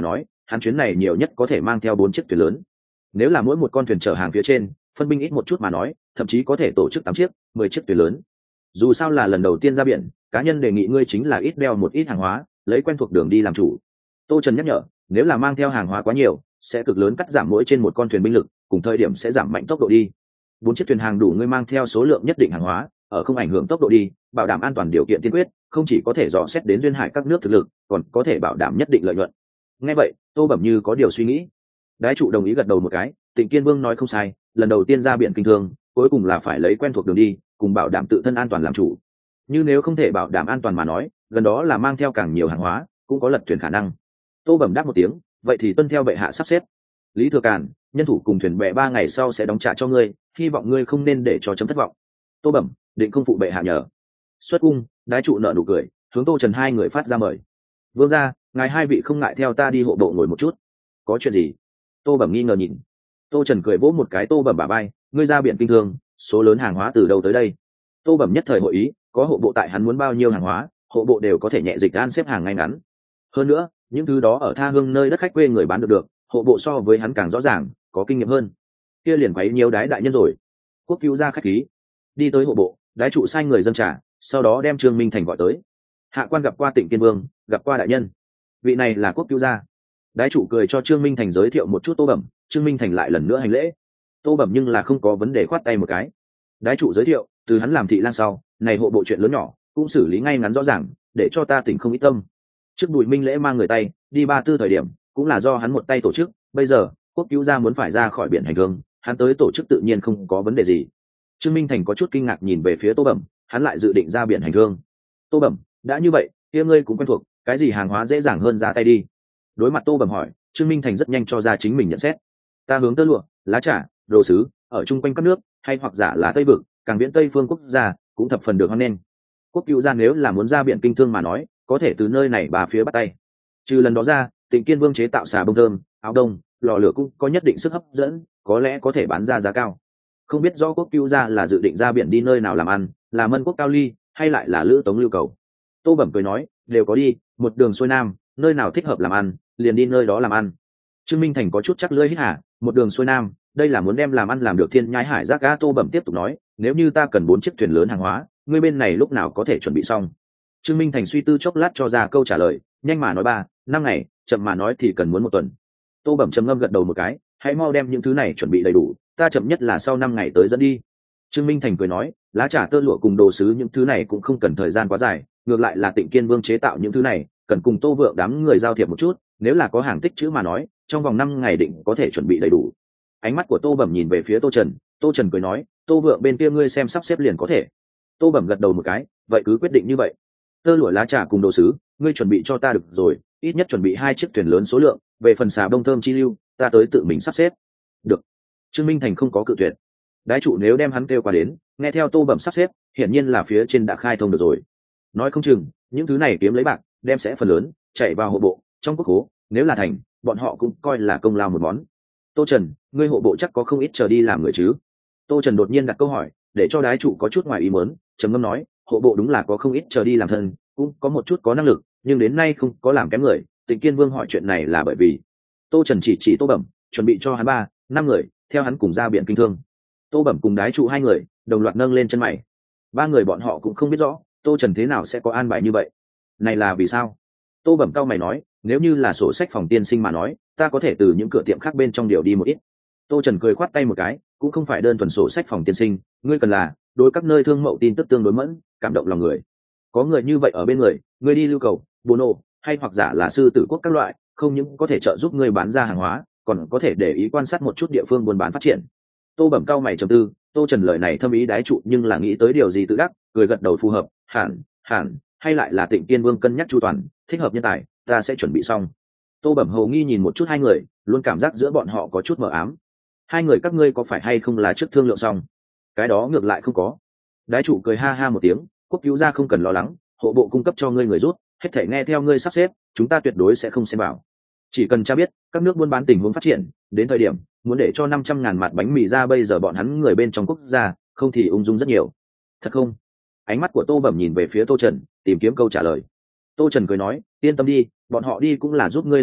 Speaker 1: hắn chuyến này nhiều nhất có thể mang theo 4 chiếc thuyền lớn. Nếu là mỗi một con thuyền chở hàng phía trên phân binh ít một chút mà nói, thậm chí có thể tổ chức 8 chiếc 10 chiếc thuyền lớn. Dù sao là lần đầu tiên ra biển, cá nhân đề nghị ngươi chính là ít đeo một ít hàng hóa, lấy quen thuộc đường đi làm chủ. Tô Trần nhắc nhở, nếu là mang theo hàng hóa quá nhiều sẽ cực lớn cắt giảm mỗi trên một con thuyền binh lực, cùng thời điểm sẽ giảm mạnh tốc độ đi. 4 chiếc thuyền hàng đủ ngươi mang theo số lượng nhất định hàng hóa, ở không ảnh hưởng tốc độ đi, bảo đảm an toàn điều kiện tiên quyết, không chỉ có thể dò xét đến duyên hải các nước thực lực, còn có thể bảo đảm nhất định lợi nhuận. Nghe vậy, Tô Bẩm như có điều suy nghĩ. Đái trụ đồng ý gật đầu một cái, Tịnh Kiên Vương nói không sai, lần đầu tiên ra biển kinh thương, cuối cùng là phải lấy quen thuộc đường đi, cùng bảo đảm tự thân an toàn làm chủ. Nhưng nếu không thể bảo đảm an toàn mà nói, gần đó là mang theo càng nhiều hàng hóa, cũng có lật thuyền khả năng. Tô Bẩm đáp một tiếng, vậy thì tuân theo bệ hạ sắp xếp. Lý Thừa Càn, nhân thủ cùng thuyền bè 3 ngày sau sẽ đóng trả cho ngươi, hy vọng ngươi không nên để cho chấm thất vọng. Tô Bẩm định không phụ bệ hạ nhờ. Xuất cung, Đái trụ nở nụ cười, hướng Tô Trần hai người phát ra mời. Vương gia, ngài hai vị không ngại theo ta đi hộ bộ ngồi một chút. Có chuyện gì? Tô Bẩm nghi ngờ nhìn. Tô Trần cười vỗ một cái Tô Bẩm bả vai, ngươi ra biển kinh thương, số lớn hàng hóa từ đâu tới đây? Tô Bẩm nhất thời hội ý, có hộ bộ tại hắn muốn bao nhiêu hàng hóa, hộ bộ đều có thể nhẹ dịch an xếp hàng ngay ngắn. Hơn nữa, những thứ đó ở tha hương nơi đất khách quê người bán được, hộ bộ so với hắn càng rõ ràng, có kinh nghiệm hơn. Kia liền quấy nhiều Đái đại nhân rồi. Quốc cứu ra khách khí. Đi tới hộ bộ, Đái trụ sai người dâng trà, sau đó đem Trương Minh Thành gọi tới. Hạ quan gặp qua Tịnh Kiên Vương, gặp qua đại nhân. Vị này là quốc cứu gia. Đái trụ cười cho Trương Minh Thành giới thiệu một chút Tô Bẩm, Trương Minh Thành lại lần nữa hành lễ. Tô Bẩm nhưng là không có vấn đề, khoát tay một cái. Đái trụ giới thiệu, từ hắn làm thị lang sau, này hộ bộ chuyện lớn nhỏ cũng xử lý ngay ngắn rõ ràng, để cho ta tỉnh không ít tâm. Trước Bùi Minh lễ mang người tay đi Ba Tư thời điểm, cũng là do hắn một tay tổ chức, bây giờ quốc cứu gia muốn phải ra khỏi biển hành hương, hắn tới tổ chức tự nhiên không có vấn đề gì. Trương Minh Thành có chút kinh ngạc nhìn về phía Tô Bẩm, hắn lại dự định ra biển hành hương. Tô Bẩm, đã như vậy, kia ngươi cũng quen thuộc, cái gì hàng hóa dễ dàng hơn ra tay đi. Đối mặt Tô Bẩm hỏi, Trương Minh Thành rất nhanh cho ra chính mình nhận xét. Ta hướng tơ lụa, lá trà, đồ sứ, ở chung quanh các nước, hay hoặc giả là Tây vực, càng viễn Tây phương quốc gia, cũng thập phần được hoan nghênh. Quốc cứu gia nếu là muốn ra biển kinh thương mà nói, có thể từ nơi này bà phía bắt tay. Trừ lần đó ra, Tịnh Kiên Vương chế tạo xà bông thơm, áo đông, lò lửa cũng có nhất định sức hấp dẫn, có lẽ có thể bán ra giá cao. Không biết rõ quốc cứu gia là dự định ra biển đi nơi nào làm ăn, là Mân Quốc Cao Ly, hay lại là Lữ Tống Lưu Cầu. Tô Bẩm cười nói, đều có đi, một đường xuôi nam, nơi nào thích hợp làm ăn, liền đi nơi đó làm ăn. Trương Minh Thành có chút chắc lưỡi hít hà, một đường xuôi nam, đây là muốn đem làm ăn làm được thiên nhai hải giác ga. Tô Bẩm tiếp tục nói, nếu như ta cần 4 chiếc thuyền lớn hàng hóa, ngươi bên này lúc nào có thể chuẩn bị xong? Trương Minh Thành suy tư chốc lát cho ra câu trả lời, nhanh mà nói 3-5 ngày, chậm mà nói thì cần muốn 1 tuần. Tô Bẩm trầm ngâm gật đầu một cái, hãy mau đem những thứ này chuẩn bị đầy đủ, ta chậm nhất là sau 5 ngày tới dẫn đi. Trương Minh Thành cười nói, lá trà, tơ lụa cùng đồ sứ những thứ này cũng không cần thời gian quá dài, ngược lại là Tịnh Kiên Vương chế tạo những thứ này, cần cùng Tô Vượng đám người giao thiệp một chút, nếu là có hàng tích trữ mà nói, trong vòng 5 ngày định có thể chuẩn bị đầy đủ. Ánh mắt của Tô Bẩm nhìn về phía Tô Trần, Tô Trần cười nói, Tô Vượng bên kia ngươi xem sắp xếp liền có thể. Tô Bẩm gật đầu một cái, vậy cứ quyết định như vậy. Tơ lụa, lá trà cùng đồ sứ, ngươi chuẩn bị cho ta được rồi, ít nhất chuẩn bị 2 chiếc thuyền lớn số lượng, về phần xà bông thơm chi lưu, ta tới tự mình sắp xếp. Được. Trương Minh Thành không có cự tuyệt. Đái trụ nếu đem hắn kêu qua đến, nghe theo Tô Bẩm sắp xếp, hiển nhiên là phía trên đã khai thông được rồi. Nói không chừng, những thứ này kiếm lấy bạc, đem sẽ phần lớn chạy vào hộ bộ, trong quốc khố, nếu là thành, bọn họ cũng coi là công lao một món. Tô Trần, ngươi hộ bộ chắc có không ít chờ đi làm người chứ? Tô Trần đột nhiên đặt câu hỏi, để cho đái trụ có chút ngoài ý muốn, trầm ngâm nói, hộ bộ đúng là có không ít chờ đi làm thân, cũng có một chút có năng lực, nhưng đến nay không có làm kém người. Tịnh Kiên Vương hỏi chuyện này là bởi vì Tô Trần chỉ Tô Bẩm, chuẩn bị cho hắn 3-5 người, theo hắn cùng ra biển kinh thương. Tô Bẩm cùng đái trụ 2 người đồng loạt nâng lên chân mày. 3 người bọn họ cũng không biết rõ Tô Trần thế nào sẽ có an bài như vậy. Này là vì sao? Tô Bẩm cau mày nói, nếu như là sổ sách phòng tiên sinh mà nói, ta có thể từ những cửa tiệm khác bên trong điều đi một ít. Tô Trần cười khoát tay một cái, cũng không phải đơn thuần sổ sách phòng tiên sinh, ngươi cần là đối các nơi thương mậu tin tức tương đối mẫn, cảm động lòng người. Có người như vậy ở bên người, ngươi đi lưu cầu, Bono, hay hoặc giả là sư tử quốc các loại, không những có thể trợ giúp ngươi bán ra hàng hóa, còn có thể để ý quan sát một chút địa phương buôn bán phát triển. Tô Bẩm cau mày trầm tư, Tô Trần lời này thâm ý đái trụ, nhưng là nghĩ tới điều gì tự đắc, cười gật đầu phù hợp, hẳn, hay lại là Tịnh Kiên Vương cân nhắc chu toàn, thích hợp nhân tài, ta sẽ chuẩn bị xong. Tô Bẩm hầu nghi nhìn một chút 2 người, luôn cảm giác giữa bọn họ có chút mờ ám. 2 người các ngươi có phải hay không là trước thương lượng xong? Cái đó ngược lại không có. Đái trụ cười ha ha một tiếng, quốc cứu gia không cần lo lắng, hộ bộ cung cấp cho ngươi người rút, hết thể nghe theo ngươi sắp xếp, chúng ta tuyệt đối sẽ không xem vào. Chỉ cần cha biết các nước buôn bán tình huống phát triển, đến thời điểm muốn để cho 500.000 mặt bánh mì ra, bây giờ bọn hắn người bên trong quốc gia, không thì ung dung rất nhiều. Thật không? Ánh mắt của Tô Bẩm nhìn về phía Tô Trần, tìm kiếm câu trả lời. Tô Trần cười nói, yên tâm đi, bọn họ đi cũng là giúp ngươi làm việc,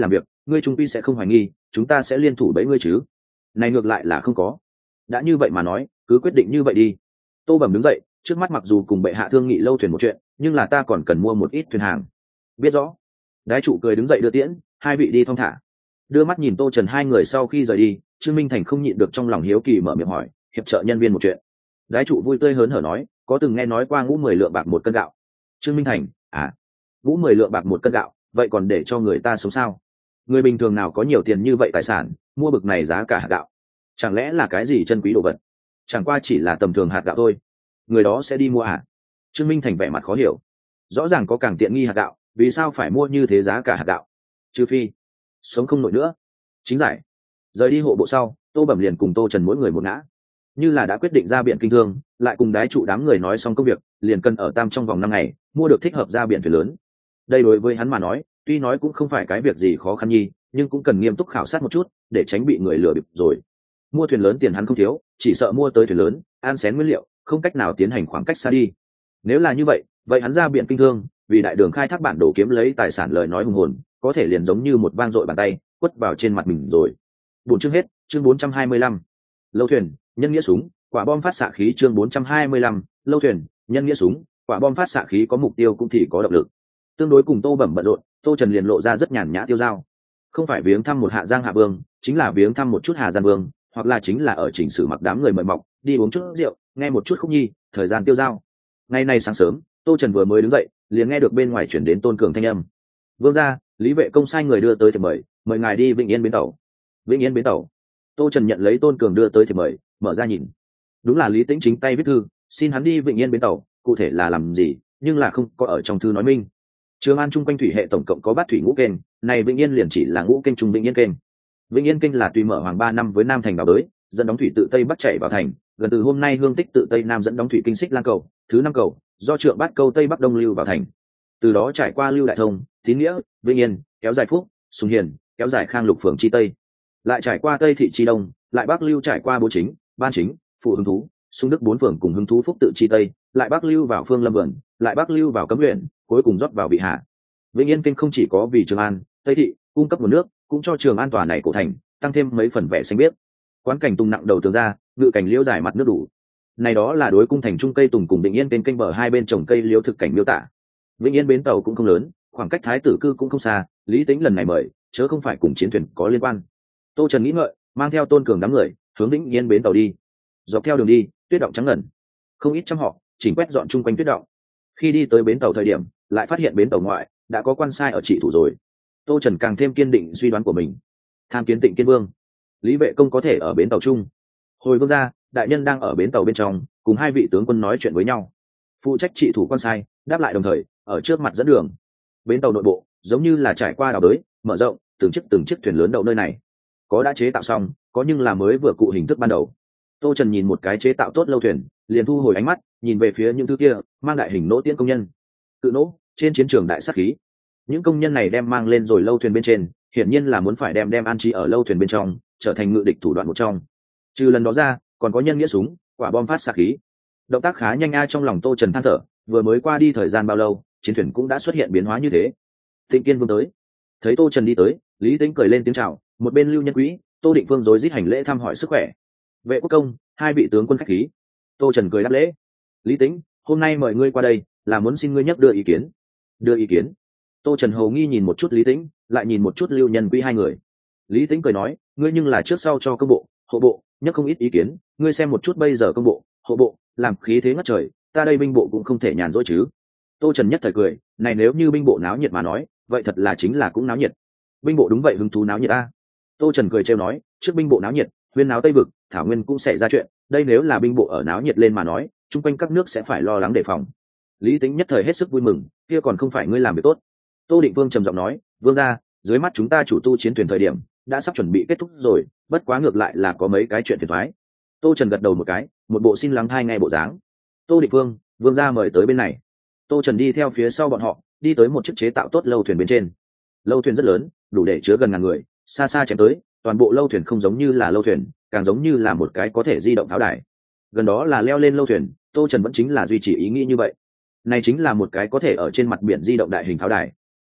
Speaker 1: ngươi trung quy sẽ không hoài nghi chúng ta sẽ liên thủ bẫy ngươi chứ? Này ngược lại là không có. Đã như vậy mà nói, cứ quyết định như vậy đi. Tô Bẩm đứng dậy, trước mắt mặc dù cùng bệ hạ thương nghị lâu thuyền một chuyện, nhưng là ta còn cần mua một ít thuyền hàng. Biết rõ. Đái trụ cười đứng dậy đưa tiễn, hai vị đi thong thả. Đưa mắt nhìn Tô Trần hai người sau khi rời đi, Trương Minh Thành không nhịn được trong lòng hiếu kỳ mở miệng hỏi, hiệp trợ nhân viên một chuyện. Đái trụ vui tươi hớn hở nói, có từng nghe nói qua ngũ 10 lượng bạc một cân gạo. Trương Minh Thành, à, ngũ 10 lượng bạc một cân gạo, vậy còn để cho người ta sống sao? Người bình thường nào có nhiều tiền như vậy tài sản, mua bực này giá cả hạt gạo? Chẳng lẽ là cái gì chân quý đồ vật? Chẳng qua chỉ là tầm thường hạt gạo thôi. Người đó sẽ đi mua à? Trương Minh Thành vẻ mặt khó hiểu. Rõ ràng có càng tiện nghi hạt gạo, vì sao phải mua như thế giá cả hạt gạo? Trừ phi sống không nổi nữa. Chính giải. Rời đi hộ bộ sau, Tô Bẩm liền cùng Tô Trần mỗi người một ngã. Như là đã quyết định ra biển kinh thương, lại cùng đái trụ đám người nói xong công việc, liền cần ở Tam trong vòng 5 ngày mua được thích hợp ra biển thuyền lớn. Đây đối với hắn mà nói, tuy nói cũng không phải cái việc gì khó khăn nhi, nhưng cũng cần nghiêm túc khảo sát một chút, để tránh bị người lừa bịp rồi. Mua thuyền lớn tiền hắn không thiếu, chỉ sợ mua tới thuyền lớn, an xén nguyên liệu, không cách nào tiến hành khoảng cách xa đi. Nếu là như vậy hắn ra biển kinh thương, vì đại đường khai thác bản đồ kiếm lấy tài sản lời nói hùng hồn, có thể liền giống như một vang dội bàn tay quất vào trên mặt mình rồi. Bốn chương hết, chương 425. Lâu thuyền, nhân nghĩa súng, quả bom phát xạ khí chương 425. Lâu thuyền, nhân nghĩa súng, quả bom phát xạ khí có mục tiêu cũng thì có động lực. Tương đối cùng Tô Bẩm bận rộn, Tô Trần liền lộ ra rất nhàn nhã tiêu dao. Không phải viếng thăm một hạ giang hạ vương, chính là viếng thăm một chút hà giang vương, hoặc là chính là ở chỉnh sử mặc đám người mời mọc, đi uống chút rượu, nghe một chút khúc nhi, thời gian tiêu dao. Ngày nay sáng sớm, Tô Trần vừa mới đứng dậy, liền nghe được bên ngoài chuyển đến Tôn Cường thanh âm. Vương gia, Lý Vệ Công sai người đưa tới thiệp mời ngài đi Vĩnh Yên bến tàu. Vĩnh Yên bến tàu. Tô Trần nhận lấy Tôn Cường đưa tới thiệp mời, mở ra nhìn. Đúng là Lý Tĩnh chính tay viết thư, xin hắn đi Vĩnh Yên bến tàu, cụ thể là làm gì, nhưng là không có ở trong thư nói minh. Trường An trung quanh thủy hệ tổng cộng có bát thủy ngũ kênh, này Vĩnh Yên liền chỉ là ngũ kênh trung Vĩnh Yên kênh. Vĩnh Yên kênh là tùy mở hoàng 3 năm với Nam thành vào tới, dẫn đóng thủy tự tây bắc chảy vào thành, gần từ hôm nay Hương Tích tự tây nam dẫn đóng thủy kinh xích Lan cầu, thứ 5 cầu, do Trượng Bát câu tây bắc đông lưu vào thành. Từ đó trải qua Lưu Đại Thông, Tín Nghĩa, Vĩnh Yên, kéo dài Phúc, Sùng Hiền, kéo dài Khang Lục phường chi tây, lại trải qua Tây thị chi đông, lại bắc lưu trải qua Bố Chính, Ban Chính, Phụ Hưng Thú, Sung Đức 4 phường cùng Hưng Thú Phúc tự chi tây, lại bắc lưu vào Phương Lâm vườn, lại bắc lưu vào Cấm huyện, cuối cùng rót vào Vị Hạ. Vĩnh Yên kênh không chỉ có vì Trường An, Tây thị cung cấp nguồn nước, cũng cho Trường An tòa này cổ thành tăng thêm mấy phần vẻ xanh biếc. Quán cảnh tung nặng đầu tường ra, ngự cảnh liễu dài mặt nước đủ. Này đó là đối cung thành trung cây tùng cùng Vĩnh Yên kênh bờ hai bên trồng cây liễu thực cảnh miêu tả. Vĩnh Yên bến tàu cũng không lớn, khoảng cách Thái tử cư cũng không xa, Lý Tĩnh lần này mời, chớ không phải cùng chiến thuyền có liên quan. Tô Trần nghĩ ngợi, mang theo Tôn Cường đám người, hướng Vĩnh Yên bến tàu đi. Dọc theo đường đi, tuyết động trắng ngần, không ít trăm họ chỉnh quét dọn chung quanh tuyết động. Khi đi tới bến tàu thời điểm, lại phát hiện bến tàu ngoại đã có quan sai ở trị thủ rồi. Tô Trần càng thêm kiên định suy đoán của mình. Tham kiến Tịnh Kiên Vương, Lý Vệ Công có thể ở bến tàu chung. Hồi vương gia, đại nhân đang ở bến tàu bên trong, cùng hai vị tướng quân nói chuyện với nhau. Phụ trách trị thủ quan sai đáp lại đồng thời ở trước mặt dẫn đường. Bến tàu nội bộ giống như là trải qua đào đới, mở rộng, từng chiếc thuyền lớn đậu nơi này. Có đã chế tạo xong, có nhưng là mới vừa cụ hình thức ban đầu. Tô Trần nhìn một cái chế tạo tốt lâu thuyền, liền thu hồi ánh mắt, nhìn về phía những thứ kia mang đại hình nỗ tiễn công nhân. Cự nỗ trên chiến trường đại sát khí, những công nhân này đem mang lên rồi lâu thuyền bên trên, hiển nhiên là muốn phải đem an trí ở lâu thuyền bên trong, trở thành ngự địch thủ đoạn một trong. Trừ lần đó ra, còn có nhân nghĩa súng, quả bom phát xạ khí. Động tác khá nhanh trong lòng Tô Trần than thở, vừa mới qua đi thời gian bao lâu, chiến thuyền cũng đã xuất hiện biến hóa như thế. Tịnh Kiên Vương tới. Thấy Tô Trần đi tới, Lý Tĩnh cười lên tiếng chào, một bên Lưu Nhân Quý, Tô Định Vương rối rít hành lễ thăm hỏi sức khỏe. Vệ quốc công, hai vị tướng quân khách khí. Tô Trần cười đáp lễ. Lý Tĩnh, hôm nay mời ngươi qua đây, là muốn xin ngươi nhắc đưa ý kiến. Đưa ý kiến? Tô Trần hầu nghi nhìn một chút Lý Tĩnh, lại nhìn một chút Lưu Nhân Quý hai người. Lý Tĩnh cười nói, ngươi nhưng là trước sau cho công bộ, hộ bộ nhắc không ít ý kiến, ngươi xem một chút bây giờ công bộ, hộ bộ làm khí thế ngất trời, ta đây binh bộ cũng không thể nhàn rỗi chứ. Tô Trần nhất thời cười, này nếu như binh bộ náo nhiệt mà nói, vậy thật là chính là cũng náo nhiệt. Binh bộ đúng vậy hứng thú náo nhiệt a. Tô Trần cười trêu nói, trước binh bộ náo nhiệt, huyên náo Tây vực, Thảo Nguyên cũng sẽ ra chuyện, đây nếu là binh bộ ở náo nhiệt lên mà nói, chung quanh các nước sẽ phải lo lắng đề phòng. Lý Tĩnh nhất thời hết sức vui mừng, kia còn không phải ngươi làm việc tốt. Tô Định Vương trầm giọng nói, vương gia, dưới mắt chúng ta chủ tu chiến thuyền thời điểm đã sắp chuẩn bị kết thúc rồi, bất quá ngược lại là có mấy cái chuyện phiền toái. Tô Trần gật đầu một cái, một bộ xin lắng thai ngay bộ dáng. Tô Định Vương, vương gia mời tới bên này. Tô Trần đi theo phía sau bọn họ, đi tới một chiếc chế tạo tốt lâu thuyền bên trên. Lâu thuyền rất lớn, đủ để chứa gần ngàn người, xa xa chém tới, toàn bộ lâu thuyền không giống như là lâu thuyền, càng giống như là một cái có thể di động pháo đài. Gần đó là leo lên lâu thuyền, Tô Trần vẫn chính là duy trì ý nghĩ như vậy. Này chính là một cái có thể ở trên mặt biển di động đại hình pháo đài.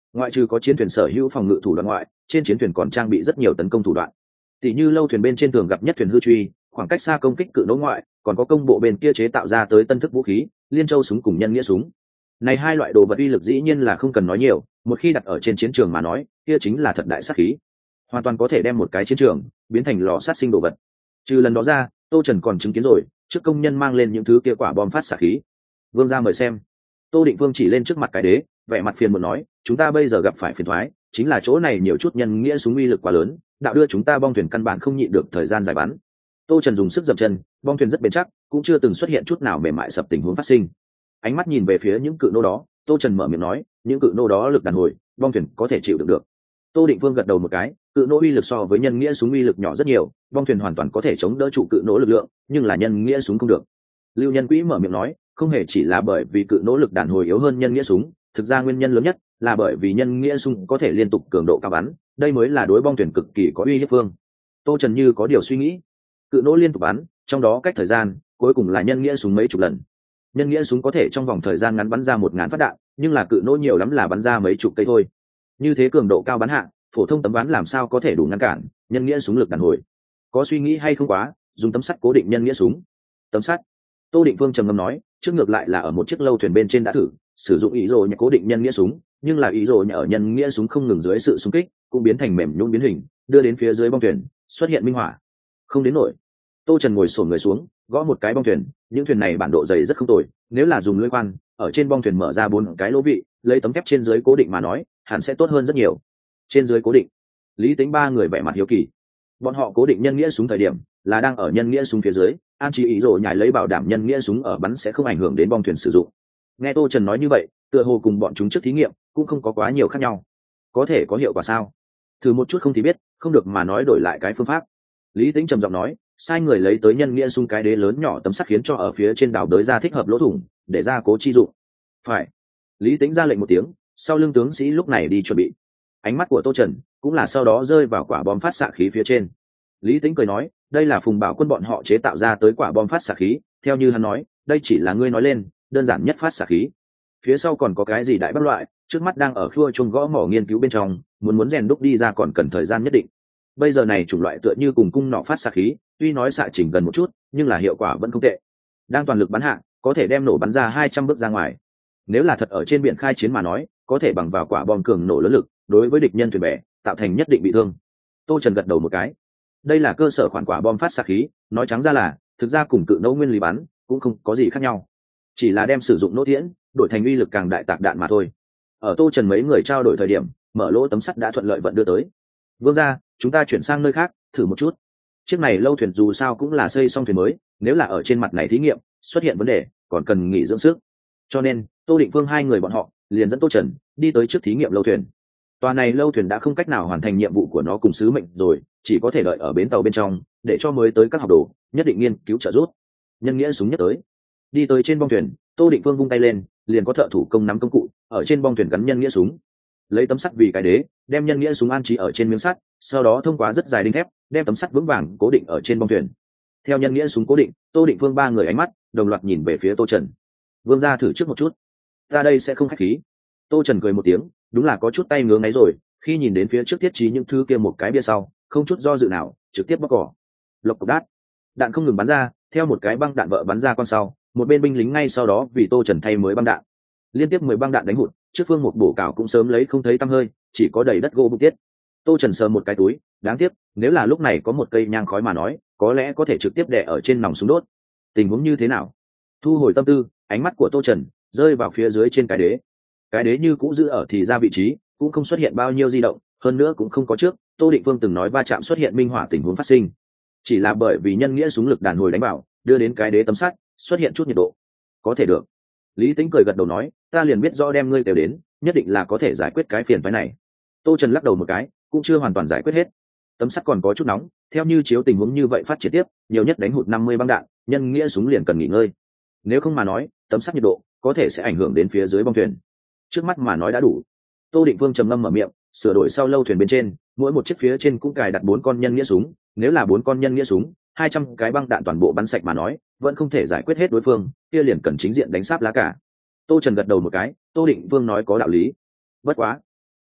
Speaker 1: Ngoại trừ có chiến thuyền sở hữu phòng ngự thủ đoạn ngoại, trên chiến thuyền còn trang bị rất nhiều tấn công thủ đoạn. Tỷ như lâu thuyền bên trên thường gặp nhất thuyền hư truy, khoảng cách xa công kích cự nỗ ngoại, còn có công bộ bên kia chế tạo ra tới tân thức vũ khí, liên châu súng cùng nhân nghĩa súng. Này hai loại đồ vật uy lực dĩ nhiên là không cần nói nhiều, một khi đặt ở trên chiến trường mà nói, kia chính là thật đại sát khí, hoàn toàn có thể đem một cái chiến trường biến thành lò sát sinh đồ vật. Trừ lần đó ra, Tô Trần còn chứng kiến rồi, trước công nhân mang lên những thứ kia quả bom phát xạ khí. Vương gia mời xem. Tô Định Vương chỉ lên trước mặt cái đế, vẻ mặt phiền muộn nói, chúng ta bây giờ gặp phải phiền toái, chính là chỗ này nhiều chút nhân nghĩa súng uy lực quá lớn, đạo đưa chúng ta bong thuyền căn bản không nhịn được thời gian dài bắn. Tô Trần dùng sức dậm chân, bong thuyền rất bền chắc, cũng chưa từng xuất hiện chút nào mềm mại sập tình huống phát sinh. Ánh mắt nhìn về phía những cự nô đó, Tô Trần mở miệng nói, những cự nô đó lực đàn hồi, bong thuyền có thể chịu đựng được. Tô Định Vương gật đầu một cái, cự nô uy lực so với nhân nghĩa súng uy lực nhỏ rất nhiều, bong thuyền hoàn toàn có thể chống đỡ trụ cự nô lực lượng, nhưng là nhân nghĩa súng không được. Lưu Nhân Quỹ mở miệng nói, không hề chỉ là bởi vì cự nỗ lực đàn hồi yếu hơn nhân nghĩa súng, thực ra nguyên nhân lớn nhất là bởi vì nhân nghĩa súng có thể liên tục cường độ cao bắn, đây mới là đối bong thuyền cực kỳ có uy hiếp phương. Tô Trần như có điều suy nghĩ, cự nỗ liên tục bắn, trong đó cách thời gian cuối cùng là nhân nghĩa súng mấy chục lần. Nhân nghĩa súng có thể trong vòng thời gian ngắn bắn ra 1000 phát đạn, nhưng là cự nỗ nhiều lắm là bắn ra mấy chục cây thôi. Như thế cường độ cao bắn hạ, phổ thông tấm ván làm sao có thể đủ ngăn cản nhân nghĩa súng lực đàn hồi. Có suy nghĩ hay không quá, dùng tấm sắt cố định nhân nghĩa súng. Tấm sắt. Tô Định Vương trầm ngâm nói, trước ngược lại là ở một chiếc lâu thuyền bên trên đã thử sử dụng ý rồi nhà cố định nhân nghĩa súng, nhưng là ý rồi nhà ở nhân nghĩa súng không ngừng dưới sự xung kích, cũng biến thành mềm nhũn biến hình, đưa đến phía dưới bong thuyền xuất hiện minh hỏa. Không đến nổi. Tô Trần ngồi xổm người xuống, gõ một cái bong thuyền, những thuyền này bản độ dày rất không tồi, nếu là dùng lưỡi khoan ở trên bong thuyền mở ra 4 cái lỗ vị, lấy tấm thép trên dưới cố định mà nói, hẳn sẽ tốt hơn rất nhiều. Trên dưới cố định. Lý Tính ba người vẻ mặt hiếu kỳ. Bọn họ cố định nhân nghĩa súng thời điểm là đang ở nhân nghĩa súng phía dưới, an trí ý rồi nhảy lấy bảo đảm nhân nghĩa súng ở bắn sẽ không ảnh hưởng đến bong thuyền sử dụng. Nghe Tô Trần nói như vậy, tựa hồ cùng bọn chúng trước thí nghiệm cũng không có quá nhiều khác nhau. Có thể có hiệu quả sao? Thử một chút không thì biết, không được mà nói đổi lại cái phương pháp. Lý Tính trầm giọng nói, sai người lấy tới nhân nghĩa súng cái đế lớn nhỏ tấm sắt khiến cho ở phía trên đào đới ra thích hợp lỗ thủng để ra cố chi dụng. Phải. Lý Tính ra lệnh một tiếng, sau lưng tướng sĩ lúc này đi chuẩn bị. Ánh mắt của Tô Trần cũng là sau đó rơi vào quả bom phát xạ khí phía trên. Lý Tính cười nói, đây là Phùng Bảo Quân bọn họ chế tạo ra tới quả bom phát xạ khí, theo như hắn nói, đây chỉ là ngươi nói lên đơn giản nhất phát xạ khí, phía sau còn có cái gì đại bất loại, trước mắt đang ở khua chuông gõ mỏ nghiên cứu bên trong, muốn rèn đúc đi ra còn cần thời gian nhất định. Bây giờ này chủng loại tựa như cùng cung nỏ phát xạ khí, tuy nói xạ chỉnh gần một chút, nhưng là hiệu quả vẫn không tệ, đang toàn lực bắn hạ có thể đem nổ bắn ra 200 bước ra ngoài. Nếu là thật ở trên biển khai chiến mà nói, có thể bằng vào quả bom cường nổ lớn lực đối với địch nhân thuyền bè tạo thành nhất định bị thương. Tô Trần gật đầu một cái, đây là cơ sở khoản quả bom phát xạ khí, nói trắng ra là thực ra cùng cự nỗ nguyên lý bắn cũng không có gì khác nhau, chỉ là đem sử dụng nỗ tiễn đổi thành uy lực càng đại tạc đạn mà thôi. Ở Tô Trần mấy người trao đổi thời điểm, mở lỗ tấm sắt đã thuận lợi vận đưa tới. Vương gia, chúng ta chuyển sang nơi khác thử một chút. Chiếc này lâu thuyền dù sao cũng là xây xong thuyền mới, nếu là ở trên mặt này thí nghiệm xuất hiện vấn đề còn cần nghỉ dưỡng sức, cho nên Tô Định Phương hai người bọn họ liền dẫn Tô Trần đi tới trước thí nghiệm lâu thuyền. Tòa này lâu thuyền đã không cách nào hoàn thành nhiệm vụ của nó cùng sứ mệnh rồi, chỉ có thể đợi ở bến tàu bên trong để cho mới tới các học đồ nhất định nghiên cứu trợ giúp. Nhân nghĩa súng nhất tới, đi tới trên bong thuyền, Tô Định Phương vung tay lên, liền có thợ thủ công nắm công cụ ở trên bong thuyền gắn nhân nghĩa súng, lấy tấm sắt vì cái đế, đem nhân nghĩa súng an trí ở trên miếng sắt, sau đó thông qua rất dài đinh thép đem tấm sắt vững vàng cố định ở trên bong thuyền. Theo nhân nghĩa súng cố định, Tô Định Phương ba người ánh mắt đồng loạt nhìn về phía Tô Trần. Vương gia thử trước một chút, ta đây sẽ không khách khí. Tô Trần cười một tiếng, đúng là có chút tay ngứa ngáy rồi, khi nhìn đến phía trước thiết trí những thứ kia một cái bia sau, không chút do dự nào trực tiếp bóc cỏ. Lộc cộc đát, đạn không ngừng bắn ra, theo một cái băng đạn vợ bắn ra con sau, một bên binh lính ngay sau đó vì Tô Trần thay mới băng đạn, liên tiếp 10 băng đạn đánh hụt, trước phương một bổ cào cũng sớm lấy không thấy tăm hơi, chỉ có đầy đất gỗ bục tiết. Tô Trần sờ một cái túi, đáng tiếc nếu là lúc này có một cây nhang khói mà nói, có lẽ có thể trực tiếp đè ở trên nòng súng đốt. Tình huống như thế nào? Thu hồi tâm tư, ánh mắt của Tô Trần rơi vào phía dưới trên cái đế như cũ giữ ở thì ra vị trí, cũng không xuất hiện bao nhiêu di động, hơn nữa cũng không có trước Tô Định Phương từng nói va chạm xuất hiện minh hỏa tình huống phát sinh, chỉ là bởi vì nhân nghĩa súng lực đàn hồi đánh vào, đưa đến cái đế tấm sắt xuất hiện chút nhiệt độ. Có thể được. Lý Tính cười gật đầu nói, ta liền biết rõ đem ngươi kêu đến, nhất định là có thể giải quyết cái phiền phức này. Tô Trần lắc đầu một cái, cũng chưa hoàn toàn giải quyết hết, tấm sắt còn có chút nóng, theo như chiếu tình huống như vậy phát triển tiếp, nhiều nhất đánh hụt 50 băng đạn, nhân nghĩa súng liền cần nghỉ ngơi, nếu không mà nói tấm sắt nhiệt độ có thể sẽ ảnh hưởng đến phía dưới bong thuyền. Trước mắt mà nói đã đủ. Tô Định Phương trầm ngâm mở miệng, sửa đổi sau lâu thuyền bên trên, mỗi một chiếc phía trên cũng cài đặt 4 con nhân nghĩa súng, nếu là 4 con nhân nghĩa súng, 200 cái băng đạn toàn bộ bắn sạch mà nói, vẫn không thể giải quyết hết đối phương, kia liền cần chính diện đánh sáp lá cả. Tô Trần gật đầu một cái, Tô Định Phương nói có đạo lý. Bất quá,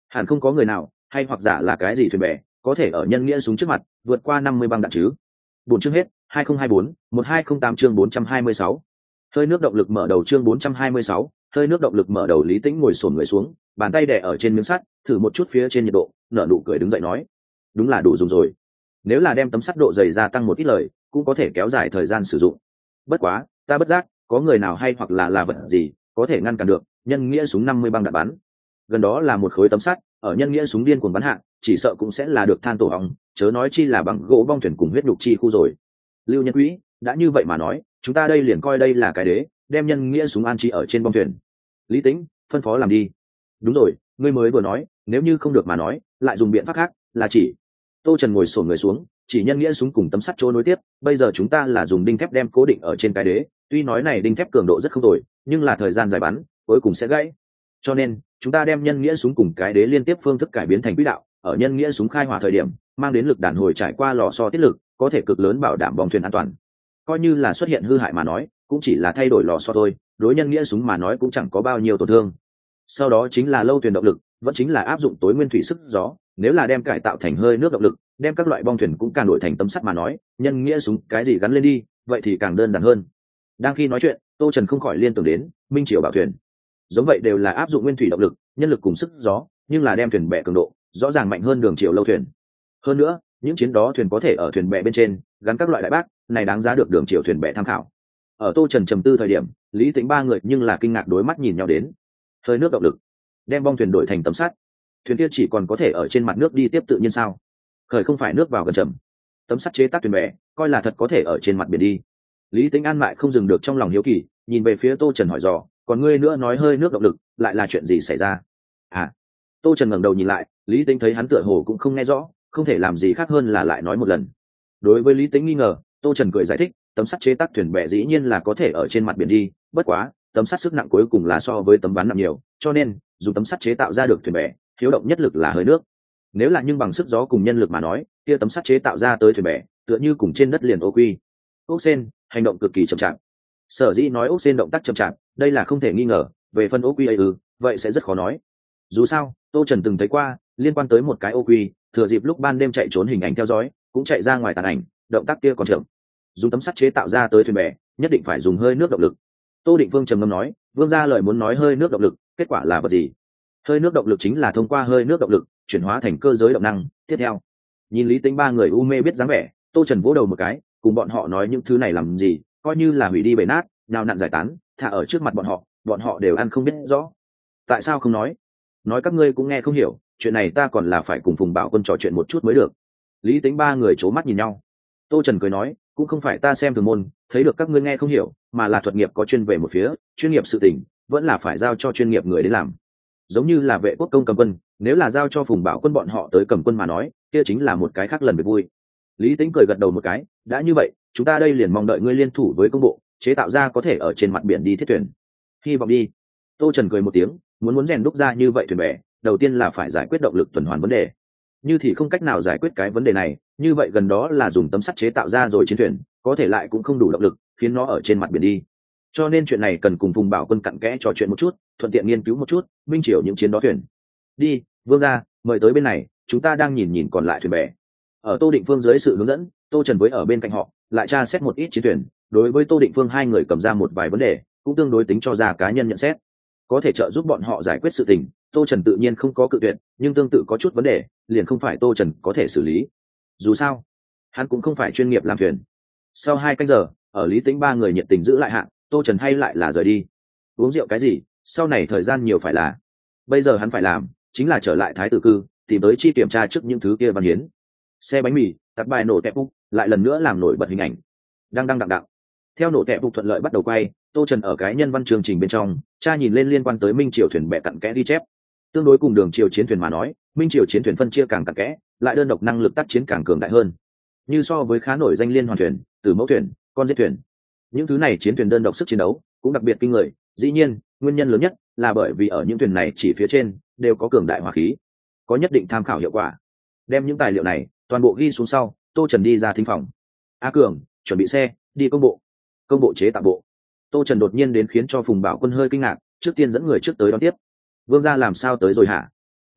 Speaker 1: hẳn không có người nào hay hoặc giả là cái gì thuyền bè có thể ở nhân nghĩa súng trước mặt vượt qua 50 băng đạn chứ. 4 chương hết. 2024 1208 chương 426. Hơi nước động lực mở đầu chương 426. Hơi nước động lực mở đầu. Lý Tĩnh ngồi xổm người xuống, bàn tay đè ở trên miếng sắt, thử một chút phía trên nhiệt độ, nở nụ cười đứng dậy nói: đúng là đủ dùng rồi. Nếu là đem tấm sắt độ dày gia tăng một ít lời, cũng có thể kéo dài thời gian sử dụng. Bất quá, ta bất giác, có người nào hay hoặc là vật gì có thể ngăn cản được nhân nghĩa súng 50 băng đạn bắn. Gần đó là một khối tấm sắt, ở nhân nghĩa súng điên cuồng bắn hạ, chỉ sợ cũng sẽ là được than tổ ong, chớ nói chi là bằng gỗ bong thuyền cùng huyết nhục chi khu rồi. Lưu Nhân Quý, đã như vậy mà nói, chúng ta đây liền coi đây là cái đế, đem nhân nghĩa súng an trí ở trên bong thuyền. Lý Tĩnh, phân phó làm đi. Đúng rồi, ngươi mới vừa nói, nếu như không được mà nói, lại dùng biện pháp khác, là chỉ. Tô Trần ngồi xổm người xuống, chỉ nhân nghĩa súng cùng tấm sắt chỗ nối tiếp, bây giờ chúng ta là dùng đinh thép đem cố định ở trên cái đế, tuy nói này đinh thép cường độ rất không tồi, nhưng là thời gian dài bắn, cuối cùng sẽ gãy. Cho nên, chúng ta đem nhân nghĩa súng cùng cái đế liên tiếp phương thức cải biến thành quỹ đạo, ở nhân nghĩa súng khai hỏa thời điểm, mang đến lực đàn hồi trải qua lò xo tiết lực, có thể cực lớn bảo đảm bong thuyền an toàn. Coi như là xuất hiện hư hại mà nói, cũng chỉ là thay đổi lò xo thôi, đối nhân nghĩa súng mà nói cũng chẳng có bao nhiêu tổn thương. Sau đó chính là lâu thuyền động lực, vẫn chính là áp dụng tối nguyên thủy sức gió, nếu là đem cải tạo thành hơi nước động lực, đem các loại bong thuyền cũng càng đổi thành tấm sắt mà nói, nhân nghĩa súng cái gì gắn lên đi, vậy thì càng đơn giản hơn. Đang khi nói chuyện, Tô Trần không khỏi liên tưởng đến Minh Triều bảo thuyền, giống vậy đều là áp dụng nguyên thủy động lực, nhân lực cùng sức gió, nhưng là đem thuyền bè cường độ rõ ràng mạnh hơn đường triều lâu thuyền. Hơn nữa, những chiến đó thuyền có thể ở thuyền bè bên trên gắn các loại đại bác, này đáng giá được đường triều thuyền bè tham khảo. Ở Tô Trần trầm tư thời điểm, Lý Tĩnh ba người nhưng là kinh ngạc đối mắt nhìn nhau đến. Hơi nước động lực, đem bong thuyền đổi thành tấm sắt, thuyền kia chỉ còn có thể ở trên mặt nước đi tiếp tự nhiên sao? Khởi không phải nước vào gần chậm, tấm sắt chế tác thuyền bè, coi là thật có thể ở trên mặt biển đi. Lý Tĩnh an mại không dừng được trong lòng hiếu kỳ, nhìn về phía Tô Trần hỏi dò, còn ngươi nữa nói hơi nước động lực, lại là chuyện gì xảy ra? À, Tô Trần ngẩng đầu nhìn lại, Lý Tĩnh thấy hắn tựa hồ cũng không nghe rõ, không thể làm gì khác hơn là lại nói một lần. Đối với Lý Tĩnh nghi ngờ, Tô Trần cười giải thích, tấm sắt chế tác thuyền bè dĩ nhiên là có thể ở trên mặt biển đi, bất quá, tấm sắt sức nặng cuối cùng là so với tấm ván nặng nhiều, cho nên dùng tấm sắt chế tạo ra được thuyền bè, hiếu động nhất lực là hơi nước. Nếu là nhưng bằng sức gió cùng nhân lực mà nói, kia tấm sắt chế tạo ra tới thuyền bè, tựa như cùng trên đất liền ô quy. Ốc sen, hành động cực kỳ chậm chạp. Sở dĩ nói ốc sen động tác chậm chạp, đây là không thể nghi ngờ, về phân ô quy ấy vậy sẽ rất khó nói. Dù sao, Tô Trần từng thấy qua, liên quan tới một cái ô quy, thừa dịp lúc ban đêm chạy trốn hình ảnh theo dõi, cũng chạy ra ngoài tàn ảnh, động tác kia còn chậm. Dùng tấm sắt chế tạo ra tới thuyền bè, nhất định phải dùng hơi nước động lực. Tô Định Vương trầm ngâm nói, Vương gia lời muốn nói hơi nước động lực, kết quả là vật gì? Hơi nước động lực chính là thông qua hơi nước động lực chuyển hóa thành cơ giới động năng. Tiếp theo, nhìn Lý Tĩnh ba người u mê biết dáng vẻ, Tô Trần vỗ đầu một cái, cùng bọn họ nói những thứ này làm gì, coi như là hủy đi bể nát, nào nặn giải tán, thả ở trước mặt bọn họ đều ăn không biết rõ. Tại sao không nói? Nói các ngươi cũng nghe không hiểu, chuyện này ta còn là phải cùng Phùng Bảo Quân trò chuyện một chút mới được. Lý Tĩnh ba người c mắt nhìn nhau. Tô Trần cười nói, cũng không phải ta xem thường môn, thấy được các ngươi nghe không hiểu, mà là thuật nghiệp có chuyên về một phía, chuyên nghiệp sự tình vẫn là phải giao cho chuyên nghiệp người đến làm. Giống như là vệ quốc công cầm quân, nếu là giao cho Phùng Bảo Quân bọn họ tới cầm quân mà nói, kia chính là một cái khác lần về vui. Lý Tĩnh cười gật đầu một cái, đã như vậy, chúng ta đây liền mong đợi ngươi liên thủ với công bộ, chế tạo ra có thể ở trên mặt biển đi thiết thuyền. Hy vọng đi. Tô Trần cười một tiếng, muốn rèn đúc ra như vậy thuyền bè, đầu tiên là phải giải quyết động lực tuần hoàn vấn đề. Như thì không cách nào giải quyết cái vấn đề này, như vậy gần đó là dùng tấm sắt chế tạo ra rồi chiến thuyền, có thể lại cũng không đủ động lực, khiến nó ở trên mặt biển đi. Cho nên chuyện này cần cùng Phùng Bảo Quân cặn kẽ trò chuyện một chút, thuận tiện nghiên cứu một chút, minh triều những chiến đó thuyền. Đi, Vương gia, mời tới bên này, chúng ta đang nhìn còn lại thuyền bè. Ở Tô Định Phương dưới sự hướng dẫn, Tô Trần với ở bên cạnh họ, lại tra xét một ít chiến thuyền, đối với Tô Định Phương hai người cầm ra một vài vấn đề, cũng tương đối tính cho ra cá nhân nhận xét, có thể trợ giúp bọn họ giải quyết sự tình. Tô Trần tự nhiên không có cự tuyệt, nhưng tương tự có chút vấn đề, liền không phải Tô Trần có thể xử lý. Dù sao, hắn cũng không phải chuyên nghiệp làm thuyền. Sau 2 canh giờ, ở Lý Tĩnh ba người nhiệt tình giữ lại hạng, Tô Trần hay lại là rời đi. Uống rượu cái gì, sau này thời gian nhiều phải là. Bây giờ hắn phải làm, chính là trở lại Thái Tử Cư, tìm tới chi kiểm tra trước những thứ kia văn hiến. Xe bánh mì, tạp bài nổ tẹp bục, lại lần nữa làm nổi bật hình ảnh. Đăng đăng đặng. Theo nổ tẹp bục thuận lợi bắt đầu quay, Tô Trần ở cái nhân văn chương trình bên trong, cha nhìn lên liên quan tới Minh Triều thuyền bè cặn kẽ ghi chép. Tương đối cùng đường triều chiến thuyền mà nói, Minh Triều chiến thuyền phân chia càng cặn kẽ, lại đơn độc năng lực tác chiến càng cường đại hơn. Như so với khá nổi danh liên hoàn thuyền, Tử Mẫu thuyền, Con giết thuyền, những thứ này chiến thuyền đơn độc sức chiến đấu cũng đặc biệt kinh người. Dĩ nhiên, nguyên nhân lớn nhất là bởi vì ở những thuyền này chỉ phía trên đều có cường đại hỏa khí, có nhất định tham khảo hiệu quả. Đem những tài liệu này toàn bộ ghi xuống sau, Tô Trần đi ra thính phòng. A Cường, chuẩn bị xe, đi công bộ. Công bộ chế tạo bộ. Tô Trần đột nhiên đến khiến cho Phùng Bảo Quân hơi kinh ngạc, trước tiên dẫn người trước tới đón tiếp. Vương gia làm sao tới rồi hả?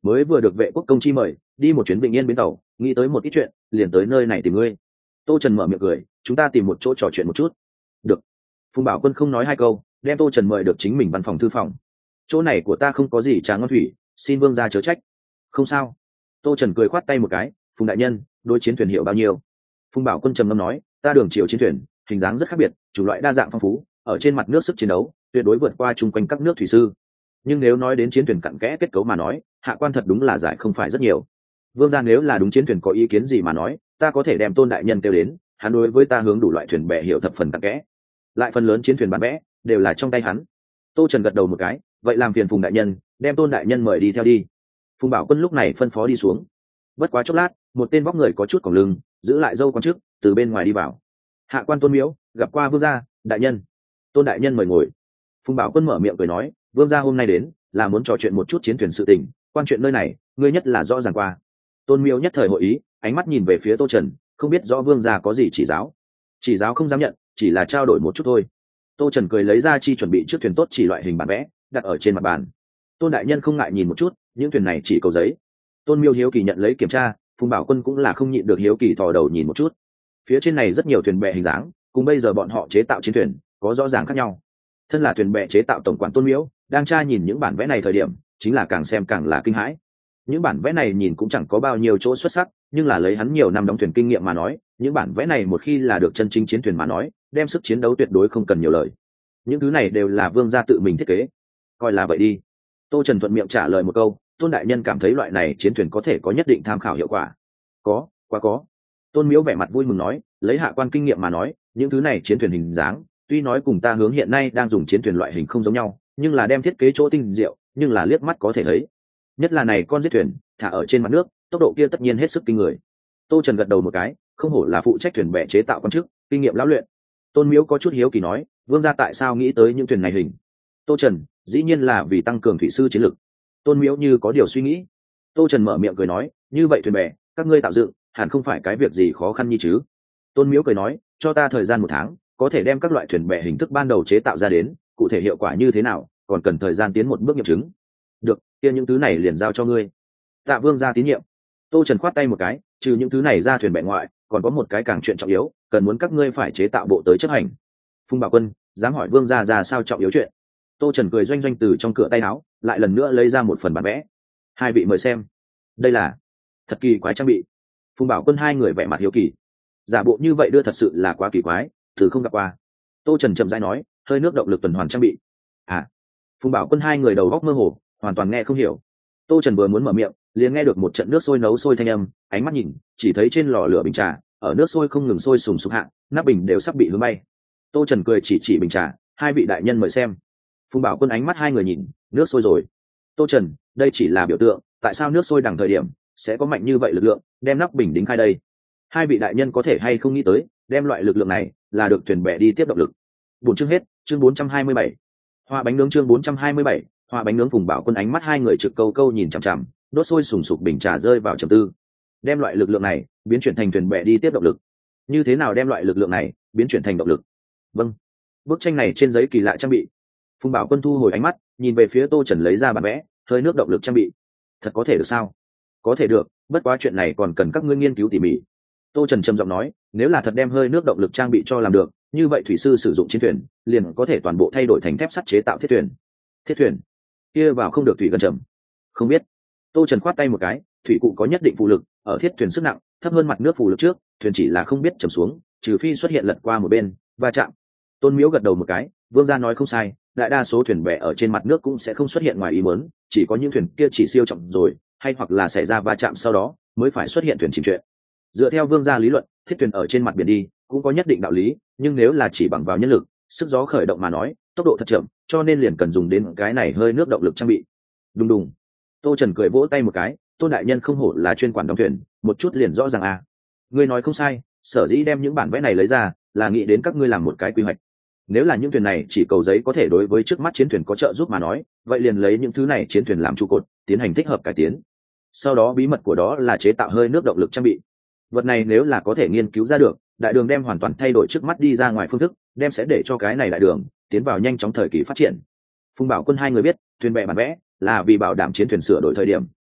Speaker 1: mới vừa được vệ quốc công chi mời đi một chuyến Bình Yên bến tàu, nghĩ tới một ít chuyện, liền tới nơi này tìm ngươi. Tô Trần mở miệng cười, chúng ta tìm một chỗ trò chuyện một chút. Được. Phùng Bảo Quân không nói hai câu, đem Tô Trần mời được chính mình văn phòng thư phòng. Chỗ này của ta không có gì trà ngon thủy, xin vương gia chớ trách. Không sao. Tô Trần cười khoát tay một cái, Phùng đại nhân, đôi chiến thuyền hiệu bao nhiêu? Phùng Bảo Quân trầm ngâm nói, ta Đường Triều chiến thuyền, hình dáng rất khác biệt, chủng loại đa dạng phong phú, ở trên mặt nước sức chiến đấu tuyệt đối vượt qua chung quanh các nước thủy sư. Nhưng nếu nói đến chiến thuyền cặn kẽ kết cấu mà nói, hạ quan thật đúng là giải không phải rất nhiều. Vương gia nếu là đúng chiến thuyền có ý kiến gì mà nói, ta có thể đem Tôn đại nhân kêu đến, hắn đối với ta hướng đủ loại thuyền bè hiểu thập phần cặn kẽ. Lại phần lớn chiến thuyền bản vẽ đều là trong tay hắn. Tô Trần gật đầu một cái, vậy làm phiền Phùng đại nhân, đem Tôn đại nhân mời đi theo đi. Phùng Bảo Quân lúc này phân phó đi xuống. Bất quá chốc lát, một tên vóc người có chút còng lưng, giữ lại dâu quan chức, từ bên ngoài đi vào. Hạ quan Tôn Miếu, gặp qua vương gia, đại nhân. Tôn đại nhân mời ngồi. Phùng Bảo Quân mở miệng cười nói, vương gia hôm nay đến là muốn trò chuyện một chút chiến thuyền sự tình, quan chuyện nơi này ngươi nhất là rõ ràng qua. Tôn Miếu nhất thời hội ý, ánh mắt nhìn về phía Tô Trần, không biết rõ vương gia có gì chỉ giáo. Chỉ giáo không dám nhận, chỉ là trao đổi một chút thôi. Tô Trần cười lấy ra chi chuẩn bị trước thuyền tốt chỉ loại hình bản vẽ, đặt ở trên mặt bàn. Tôn đại nhân không ngại nhìn một chút, những thuyền này chỉ cầu giấy. Tôn Miêu hiếu kỳ nhận lấy kiểm tra, Phùng Bảo Quân cũng là không nhịn được hiếu kỳ thò đầu nhìn một chút. Phía trên này rất nhiều thuyền bè hình dáng, cùng bây giờ bọn họ chế tạo chiến thuyền có rõ ràng khác nhau. Thân là thuyền bè chế tạo tổng quản Tôn Miếu đang tra nhìn những bản vẽ này thời điểm, chính là càng xem càng là kinh hãi. Những bản vẽ này nhìn cũng chẳng có bao nhiêu chỗ xuất sắc, nhưng là lấy hắn nhiều năm đóng thuyền kinh nghiệm mà nói, những bản vẽ này một khi là được chân chính chiến thuyền mà nói, đem sức chiến đấu tuyệt đối không cần nhiều lời. Những thứ này đều là vương gia tự mình thiết kế, coi là vậy đi. Tô Trần thuận miệng trả lời một câu, Tôn đại nhân cảm thấy loại này chiến thuyền có thể có nhất định tham khảo hiệu quả. Có, quá có. Tôn Miếu vẻ mặt vui mừng nói, lấy hạ quan kinh nghiệm mà nói, những thứ này chiến thuyền hình dáng, tuy nói cùng ta hướng hiện nay đang dùng chiến thuyền loại hình không giống nhau, nhưng là đem thiết kế chỗ tinh diệu, nhưng là liếc mắt có thể thấy. Nhất là này con giết thuyền, thả ở trên mặt nước, tốc độ kia tất nhiên hết sức kinh người. Tô Trần gật đầu một cái, không hổ là phụ trách thuyền bè chế tạo quan chức, kinh nghiệm lão luyện. Tôn Miếu có chút hiếu kỳ nói, vương gia tại sao nghĩ tới những thuyền này hình? Tô Trần, dĩ nhiên là vì tăng cường thủy sư chiến lực. Tôn Miếu như có điều suy nghĩ. Tô Trần mở miệng cười nói, như vậy thuyền bè, các ngươi tạo dựng, hẳn không phải cái việc gì khó khăn như chứ? Tôn Miếu cười nói, cho ta thời gian 1 tháng, có thể đem các loại thuyền bè hình thức ban đầu chế tạo ra đến, cụ thể hiệu quả như thế nào, còn cần thời gian tiến một bước nghiệm chứng. Được, kia những thứ này liền giao cho ngươi. Tạ vương gia tín nhiệm. Tô Trần khoát tay một cái, trừ những thứ này ra thuyền bè ngoại, còn có một cái càng chuyện trọng yếu, cần muốn các ngươi phải chế tạo bộ tới chấp hành. Phùng Bảo Quân, dám hỏi vương gia ra sao trọng yếu chuyện? Tô Trần cười doanh doanh từ trong cửa tay áo, lại lần nữa lấy ra một phần bản vẽ. Hai vị mời xem. Đây là thật kỳ quái trang bị. Phùng Bảo Quân hai người vẻ mặt hiếu kỳ. Giả bộ như vậy đưa thật sự là quá kỳ quái, từ không gặp qua. Tô Trần chậm rãi nói, hơi nước động lực tuần hoàn trang bị. À. Phùng Bảo Quân hai người đầu óc mơ hồ, hoàn toàn nghe không hiểu. Tô Trần vừa muốn mở miệng, liền nghe được một trận nước sôi nấu sôi thanh âm, ánh mắt nhìn, chỉ thấy trên lò lửa bình trà, ở nước sôi không ngừng sôi sùng sục hạ, nắp bình đều sắp bị hướng bay. Tô Trần cười chỉ bình trà, hai vị đại nhân mời xem. Phùng Bảo Quân ánh mắt hai người nhìn, nước sôi rồi. Tô Trần, đây chỉ là biểu tượng, tại sao nước sôi đằng thời điểm sẽ có mạnh như vậy lực lượng, đem nắp bình đính khai đây? Hai vị đại nhân có thể hay không nghĩ tới, đem loại lực lượng này là được thuyền bè đi tiếp động lực. Buổi chương hết, chương 427. Hoa bánh nướng chương 427, hoa bánh nướng. Phùng Bảo Quân ánh mắt hai người trực câu câu nhìn chằm chằm, đốt sôi sùng sục bình trà rơi vào trầm tư. Đem loại lực lượng này biến chuyển thành thuyền bè đi tiếp động lực. Như thế nào đem loại lực lượng này biến chuyển thành động lực? Vâng. Bức tranh này trên giấy kỳ lạ trang bị. Phùng Bảo Quân thu hồi ánh mắt, nhìn về phía Tô Trần lấy ra bản vẽ, hơi nước động lực trang bị. Thật có thể được sao? Có thể được, bất quá chuyện này còn cần các ngươi nghiên cứu tỉ mỉ. Tô Trần trầm giọng nói, nếu là thật đem hơi nước động lực trang bị cho làm được, như vậy thủy sư sử dụng chiến thuyền liền có thể toàn bộ thay đổi thành thép sắt chế tạo thiết thuyền. Thiết thuyền kia vào không được thủy gần trầm. Không biết. Tô Trần khoát tay một cái, thủy cụ có nhất định phụ lực, ở thiết thuyền sức nặng thấp hơn mặt nước phụ lực trước, thuyền chỉ là không biết trầm xuống, trừ phi xuất hiện lật qua một bên va chạm. Tôn Miếu gật đầu một cái, vương gia nói không sai, đại đa số thuyền bè ở trên mặt nước cũng sẽ không xuất hiện ngoài ý muốn, chỉ có những thuyền kia chỉ siêu trọng rồi, hay hoặc là xảy ra va chạm sau đó mới phải xuất hiện thuyền chìm chuyện. Dựa theo vương gia lý luận, thiết thuyền ở trên mặt biển đi cũng có nhất định đạo lý, nhưng nếu là chỉ bằng vào nhân lực, sức gió khởi động mà nói, tốc độ thật chậm, cho nên liền cần dùng đến cái này hơi nước động lực trang bị. Đùng đùng. Tô Trần cười vỗ tay một cái, Tôn đại nhân không hổ là chuyên quản đóng thuyền, một chút liền rõ ràng à. Ngươi nói không sai, sở dĩ đem những bản vẽ này lấy ra, là nghĩ đến các ngươi làm một cái quy hoạch. Nếu là những thuyền này chỉ cầu giấy có thể đối với trước mắt chiến thuyền có trợ giúp mà nói, vậy liền lấy những thứ này chiến thuyền làm trụ cột, tiến hành thích hợp cải tiến. Sau đó bí mật của đó là chế tạo hơi nước động lực trang bị. Vật này nếu là có thể nghiên cứu ra được, đại đường đem hoàn toàn thay đổi trước mắt đi ra ngoài phương thức, đem sẽ để cho cái này đại đường tiến vào nhanh chóng thời kỳ phát triển. Phùng Bảo Quân hai người biết, thuyền bè bản vẽ là vì bảo đảm chiến thuyền sửa đổi thời điểm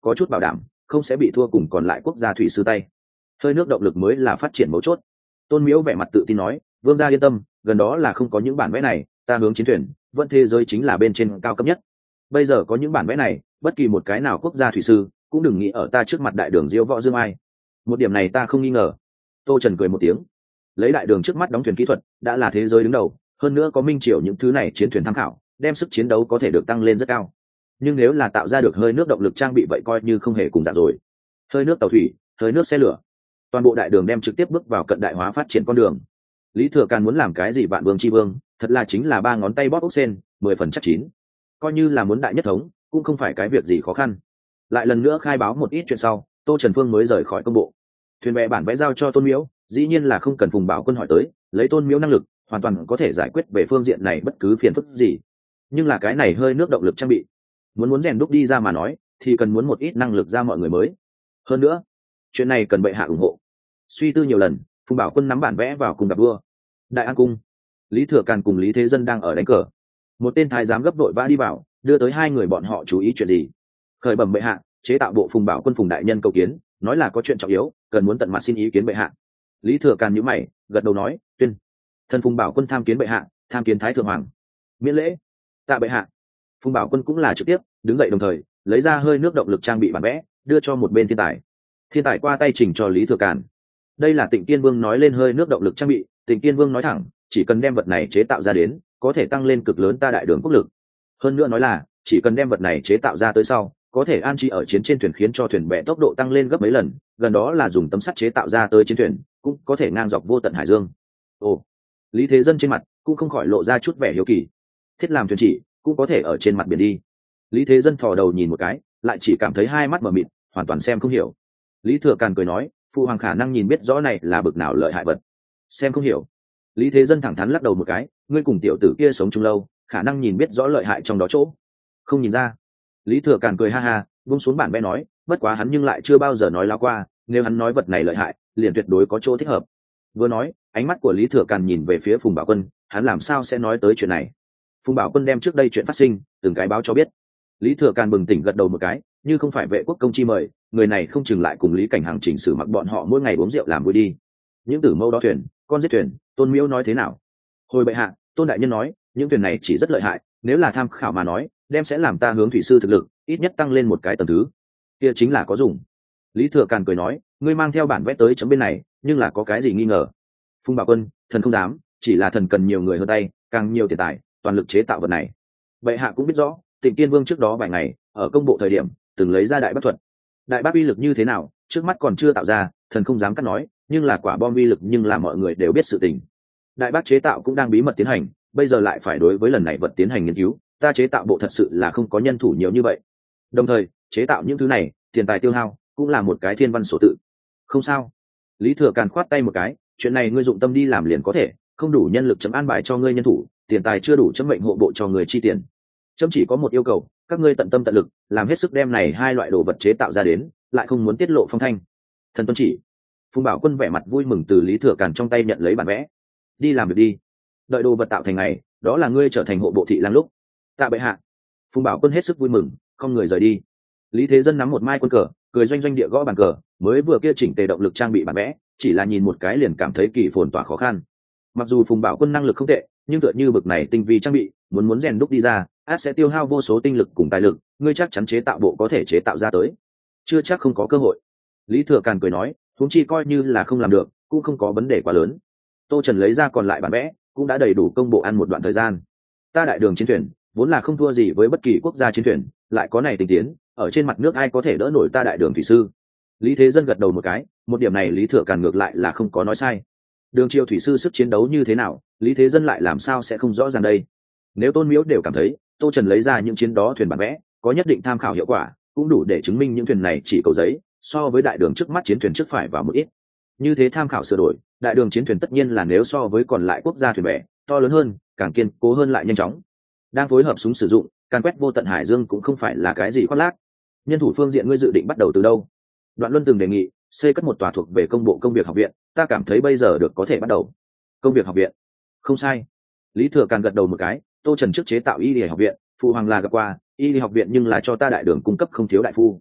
Speaker 1: có chút bảo đảm không sẽ bị thua cùng còn lại quốc gia thủy sư tay. Hơi nước động lực mới là phát triển mấu chốt. Tôn Miếu vẻ mặt tự tin nói, vương gia yên tâm, gần đó là không có những bản vẽ này, ta hướng chiến thuyền vẫn thế giới chính là bên trên cao cấp nhất. Bây giờ có những bản vẽ này, bất kỳ một cái nào quốc gia thủy sư cũng đừng nghĩ ở ta trước mặt đại đường diêu võ dương ai. Một điểm này ta không nghi ngờ. Tô Trần cười một tiếng, lấy đại đường trước mắt đóng thuyền kỹ thuật đã là thế giới đứng đầu, hơn nữa có minh triều những thứ này chiến thuyền tham khảo, đem sức chiến đấu có thể được tăng lên rất cao. Nhưng nếu là tạo ra được hơi nước động lực trang bị vậy coi như không hề cùng dạng rồi. Hơi nước tàu thủy, hơi nước xe lửa, toàn bộ đại đường đem trực tiếp bước vào cận đại hóa phát triển con đường. Lý Thừa Càn muốn làm cái gì vạn vương chi vương, thật là chính là ba ngón tay bóp ốc sen, 10 phần chắc chín. Coi như là muốn đại nhất thống, cũng không phải cái việc gì khó khăn. Lại lần nữa khai báo một ít chuyện sau, Tô Trần Phương mới rời khỏi công bộ. Thuyền bè bản vẽ giao cho Tôn Miếu, dĩ nhiên là không cần Phùng Bảo Quân hỏi tới, lấy Tôn Miếu năng lực, hoàn toàn có thể giải quyết về phương diện này bất cứ phiền phức gì. Nhưng là cái này hơi nước động lực trang bị, muốn rèn đúc đi ra mà nói, thì cần muốn một ít năng lực ra mọi người mới. Hơn nữa, chuyện này cần bệ hạ ủng hộ. Suy tư nhiều lần, Phùng Bảo Quân nắm bản vẽ vào cùng gặp vua. Đại An cung, Lý Thừa Càn cùng Lý Thế Dân đang ở đánh cờ. Một tên thái giám gấp đội vã đi vào, đưa tới hai người bọn họ chú ý chuyện gì. Khởi bẩm bệ hạ, chế tạo bộ Phùng Bảo Quân Phùng đại nhân cầu kiến, nói là có chuyện trọng yếu, cần muốn tận mặt xin ý kiến bệ hạ. Lý Thừa Càn nhíu mày, gật đầu nói, tuyên. Thần Phùng Bảo Quân tham kiến bệ hạ, tham kiến thái thượng hoàng. Miễn lễ. Tạ bệ hạ. Phùng Bảo Quân cũng là trực tiếp đứng dậy, đồng thời lấy ra hơi nước động lực trang bị bản vẽ, đưa cho một bên thiên tài. Thiên tài qua tay chỉnh cho Lý Thừa Càn. Đây là Tịnh Tiên Vương nói lên hơi nước động lực trang bị, Tịnh Tiên Vương nói thẳng, chỉ cần đem vật này chế tạo ra đến, có thể tăng lên cực lớn ta đại đường quốc lực. Hơn nữa nói là, chỉ cần đem vật này chế tạo ra tới sau, có thể an trí ở chiến trên thuyền khiến cho thuyền bè tốc độ tăng lên gấp mấy lần, gần đó là dùng tấm sắt chế tạo ra tới chiến thuyền, cũng có thể ngang dọc vô tận hải dương. Ồ, Lý Thế Dân trên mặt cũng không khỏi lộ ra chút vẻ hiếu kỳ. Thiết làm thuyền chỉ, cũng có thể ở trên mặt biển đi. Lý Thế Dân thò đầu nhìn một cái, lại chỉ cảm thấy hai mắt mở mịt, hoàn toàn xem không hiểu. Lý Thừa Càn cười nói, phụ hoàng khả năng nhìn biết rõ này là bực nào lợi hại vật, xem không hiểu. Lý Thế Dân thẳng thắn lắc đầu một cái, ngươi cùng tiểu tử kia sống chung lâu, khả năng nhìn biết rõ lợi hại trong đó chỗ, không nhìn ra. Lý Thừa Càn cười ha ha, buông xuống bản vẽ nói, bất quá hắn nhưng lại chưa bao giờ nói láo qua, nếu hắn nói vật này lợi hại, liền tuyệt đối có chỗ thích hợp. Vừa nói, ánh mắt của Lý Thừa Càn nhìn về phía Phùng Bảo Quân, hắn làm sao sẽ nói tới chuyện này? Phùng Bảo Quân đem trước đây chuyện phát sinh từng cái báo cho biết. Lý Thừa Càn bừng tỉnh gật đầu một cái, như không phải vệ quốc công chi mời, người này không chừng lại cùng Lý Cảnh Hằng chỉnh xử mặc bọn họ mỗi ngày uống rượu làm vui đi. Những tử mâu đó thuyền, con giết thuyền, Tôn Miếu nói thế nào? Hồi bệ hạ, Tôn đại nhân nói, những thuyền này chỉ rất lợi hại, nếu là tham khảo mà nói, đem sẽ làm ta hướng thủy sư thực lực ít nhất tăng lên một cái tầng thứ, kia chính là có dùng. Lý Thừa Càn cười nói, ngươi mang theo bản vẽ tới chấm bên này, nhưng là có cái gì nghi ngờ? Phùng Bảo Quân, thần không dám, chỉ là thần cần nhiều người hơn tay, càng nhiều tiền tài, toàn lực chế tạo vật này. Bệ hạ cũng biết rõ, Tịnh Tiên Vương trước đó vài ngày ở công bộ thời điểm từng lấy ra đại bác thuật. Đại bác uy lực như thế nào, trước mắt còn chưa tạo ra, thần không dám cắt nói, nhưng là quả bom uy lực nhưng là mọi người đều biết sự tình. Đại bác chế tạo cũng đang bí mật tiến hành, bây giờ lại phải đối với lần này vật tiến hành nghiên cứu, ta chế tạo bộ thật sự là không có nhân thủ nhiều như vậy. Đồng thời, chế tạo những thứ này, tiền tài tiêu hao cũng là một cái thiên văn sổ tự. Không sao. Lý Thừa Càn khoát tay một cái, chuyện này ngươi dụng tâm đi làm liền có thể, không đủ nhân lực chấm an bài cho ngươi nhân thủ, tiền tài chưa đủ chấm mệnh hộ bộ cho người chi tiền. Chấm chỉ có một yêu cầu, các ngươi tận tâm tận lực, làm hết sức đem này hai loại đồ vật chế tạo ra đến, lại không muốn tiết lộ phong thanh. Thần tuân chỉ. Phùng Bảo Quân vẻ mặt vui mừng từ Lý Thừa Càn trong tay nhận lấy bản vẽ. Đi làm việc đi. Đợi đồ vật tạo thành ngày, đó là ngươi trở thành hộ bộ thị lang lúc. Tạ bệ hạ. Phùng Bảo Quân hết sức vui mừng, không người rời đi. Lý Thế Dân nắm một mai quân cờ, cười doanh doanh địa gõ bàn cờ, mới vừa kia chỉnh tề động lực trang bị bản vẽ, chỉ là nhìn một cái liền cảm thấy kỳ phồn tỏa khó khăn. Mặc dù Phùng Bảo Quân năng lực không tệ, nhưng tựa như bực này tinh vi trang bị, muốn rèn đúc đi ra, ắt sẽ tiêu hao vô số tinh lực cùng tài lực, ngươi chắc chắn chế tạo bộ có thể chế tạo ra tới? Chưa chắc không có cơ hội. Lý Thừa Càn cười nói, huống chi coi như là không làm được, cũng không có vấn đề quá lớn. Tô Trần lấy ra còn lại bản vẽ, cũng đã đầy đủ công bộ ăn một đoạn thời gian. Ta đại đường chiến thuyền vốn là không thua gì với bất kỳ quốc gia chiến thuyền, lại có này tình tiến, ở trên mặt nước ai có thể đỡ nổi ta đại đường thủy sư? Lý Thế Dân gật đầu một cái, một điểm này Lý Thừa Càn ngược lại là không có nói sai. Đường triều thủy sư sức chiến đấu như thế nào, Lý Thế Dân lại làm sao sẽ không rõ ràng đây? Nếu Tôn Miếu đều cảm thấy Tô Trần lấy ra những chiến đó thuyền bản vẽ có nhất định tham khảo hiệu quả, cũng đủ để chứng minh những thuyền này chỉ cầu giấy, so với đại đường trước mắt chiến thuyền trước phải vào một ít. Như thế tham khảo sửa đổi, đại đường chiến thuyền tất nhiên là nếu so với còn lại quốc gia thuyền bè to lớn hơn, càng kiên cố hơn lại nhanh chóng. Đang phối hợp súng sử dụng, càn quét vô tận hải dương cũng không phải là cái gì khoác lác. Nhân thủ phương diện ngươi dự định bắt đầu từ đâu? Đoạn Luân từng đề nghị xây cất một tòa thuộc về công bộ công việc học viện, ta cảm thấy bây giờ được có thể bắt đầu. Công việc học viện? Không sai. Lý Thừa Càn gật đầu một cái, Tô Trần trước chế tạo y lý học viện, phụ hoàng là gặp qua y lý học viện, nhưng là cho ta đại đường cung cấp không thiếu đại phu.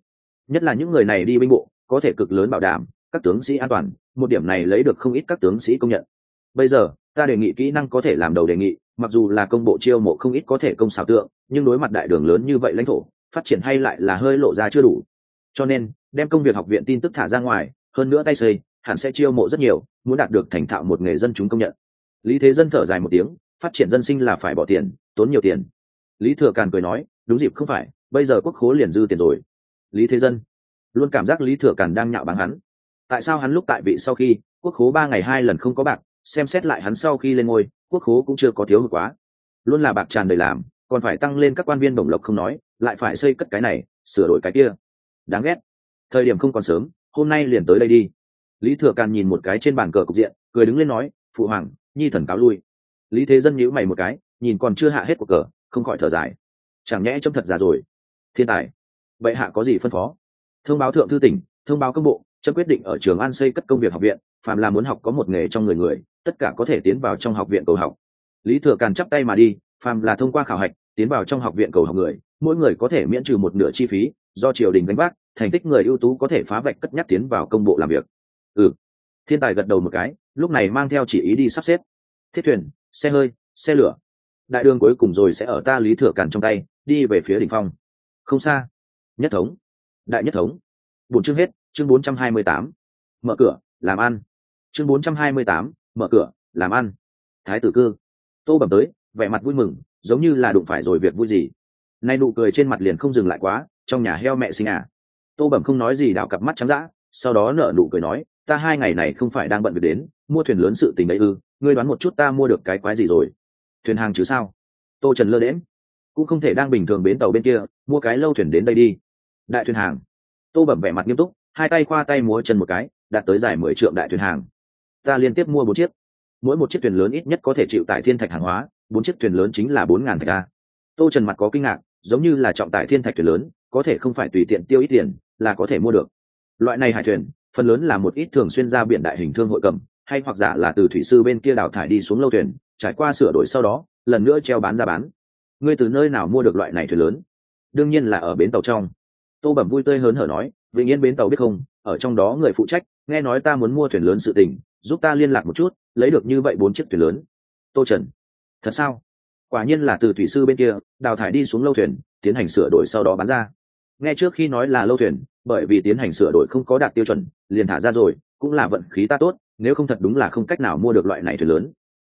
Speaker 1: nhất là những người này đi binh bộ có thể cực lớn bảo đảm các tướng sĩ an toàn, một điểm này lấy được không ít các tướng sĩ công nhận. Bây giờ ta đề nghị kỹ năng có thể làm đầu đề nghị, mặc dù là công bộ chiêu mộ không ít có thể công xảo tượng, nhưng đối mặt đại đường lớn như vậy lãnh thổ phát triển hay lại là hơi lộ ra chưa đủ, cho nên đem công việc học viện tin tức thả ra ngoài, hơn nữa tay xây hẳn sẽ chiêu mộ rất nhiều, muốn đạt được thành thạo một nghề dân chúng công nhận. Lý Thế Dân thở dài một tiếng, phát triển dân sinh là phải bỏ tiền, tốn nhiều tiền. Lý Thừa Càn cười nói, đúng dịp không phải, bây giờ quốc khố liền dư tiền rồi. Lý Thế Dân luôn cảm giác Lý Thừa Càn đang nhạo báng hắn. Tại sao hắn lúc tại vị sau khi quốc khố 3 ngày 2 lần không có bạc, xem xét lại hắn sau khi lên ngôi quốc khố cũng chưa có thiếu hụt quá, luôn là bạc tràn đầy làm, còn phải tăng lên các quan viên bổng lộc không nói, lại phải xây cất cái này sửa đổi cái kia, đáng ghét. Thời điểm không còn sớm, hôm nay liền tới đây đi. Lý Thừa Càn nhìn một cái trên bàn cờ cục diện, cười đứng lên nói, phụ hoàng, nhi thần cáo lui. Lý Thế Dân nhíu mày một cái, nhìn còn chưa hạ hết cuộc cờ, không khỏi thở dài, chẳng nhẽ trông thật già rồi. Thiên tài, bệ hạ có gì phân phó? Thông báo thượng thư tỉnh, thông báo công bộ, trâm quyết định ở Trường An xây cất công việc học viện, phàm là muốn học có một nghề trong người, tất cả có thể tiến vào trong học viện cầu học. Lý Thừa Càn chắp tay mà đi, phàm là thông qua khảo hạch tiến vào trong học viện cầu học người, mỗi người có thể miễn trừ một nửa chi phí, do triều đình gánh vác, thành tích người ưu tú có thể phá vạch cất nhắc tiến vào công bộ làm việc. Thiên tài gật đầu một cái, lúc này mang theo chỉ ý đi sắp xếp thiết thuyền, xe hơi, xe lửa. Đại đường cuối cùng rồi sẽ ở ta Lý Thừa Càn trong tay, đi về phía đỉnh phong. Không xa. Nhất thống. Đại nhất thống. Bốn chương hết, chương 428. Mở cửa, làm ăn. Chương 428, mở cửa, làm ăn. Thái tử cư. Tô Bẩm tới, vẻ mặt vui mừng, giống như là đụng phải rồi việc vui gì. Nay nụ cười trên mặt liền không dừng lại quá, trong nhà heo mẹ sinh à. Tô Bẩm không nói gì, đảo cặp mắt trắng dã, sau đó nở nụ cười nói, ta 2 ngày này không phải đang bận việc đến mua thuyền lớn sự tình đấy ư? Ngươi đoán một chút ta mua được cái quái gì rồi? Thuyền hàng chứ sao? Tô Trần lơ đễm, cũng không thể đang bình thường bến tàu bên kia mua cái lâu thuyền đến đây đi. Đại thuyền hàng. Tô Bẩm vẻ mặt nghiêm túc, hai tay khoa tay múa chân một cái, đạt tới dài 10 trượng đại thuyền hàng. Ta liên tiếp mua 4 chiếc, mỗi một chiếc thuyền lớn ít nhất có thể chịu tải thiên thạch hàng hóa, 4 chiếc thuyền lớn chính là 4.000 thạch a. Tô Trần mặt có kinh ngạc, giống như là trọng tải thiên thạch thuyền lớn, có thể không phải tùy tiện tiêu ít tiền là có thể mua được. Loại này hải thuyền phần lớn là một ít thường xuyên ra biển đại hình thương hội cầm, hay hoặc giả là từ thủy sư bên kia đào thải đi xuống lâu thuyền, trải qua sửa đổi sau đó lần nữa treo bán ra bán. Ngươi từ nơi nào mua được loại này thuyền lớn? Đương nhiên là ở bến tàu trong. Tô Bẩm vui tươi hớn hở nói, Vĩnh Yên bến tàu biết không, ở trong đó người phụ trách nghe nói ta muốn mua thuyền lớn sự tình, giúp ta liên lạc một chút, lấy được như vậy 4 chiếc thuyền lớn. Tô Trần, thật sao? Quả nhiên là từ thủy sư bên kia đào thải đi xuống lâu thuyền, tiến hành sửa đổi sau đó bán ra. Nghe trước khi nói là lâu thuyền, bởi vì tiến hành sửa đổi không có đạt tiêu chuẩn liền thả ra rồi, cũng là vận khí ta tốt, nếu không thật đúng là không cách nào mua được loại này thuyền lớn.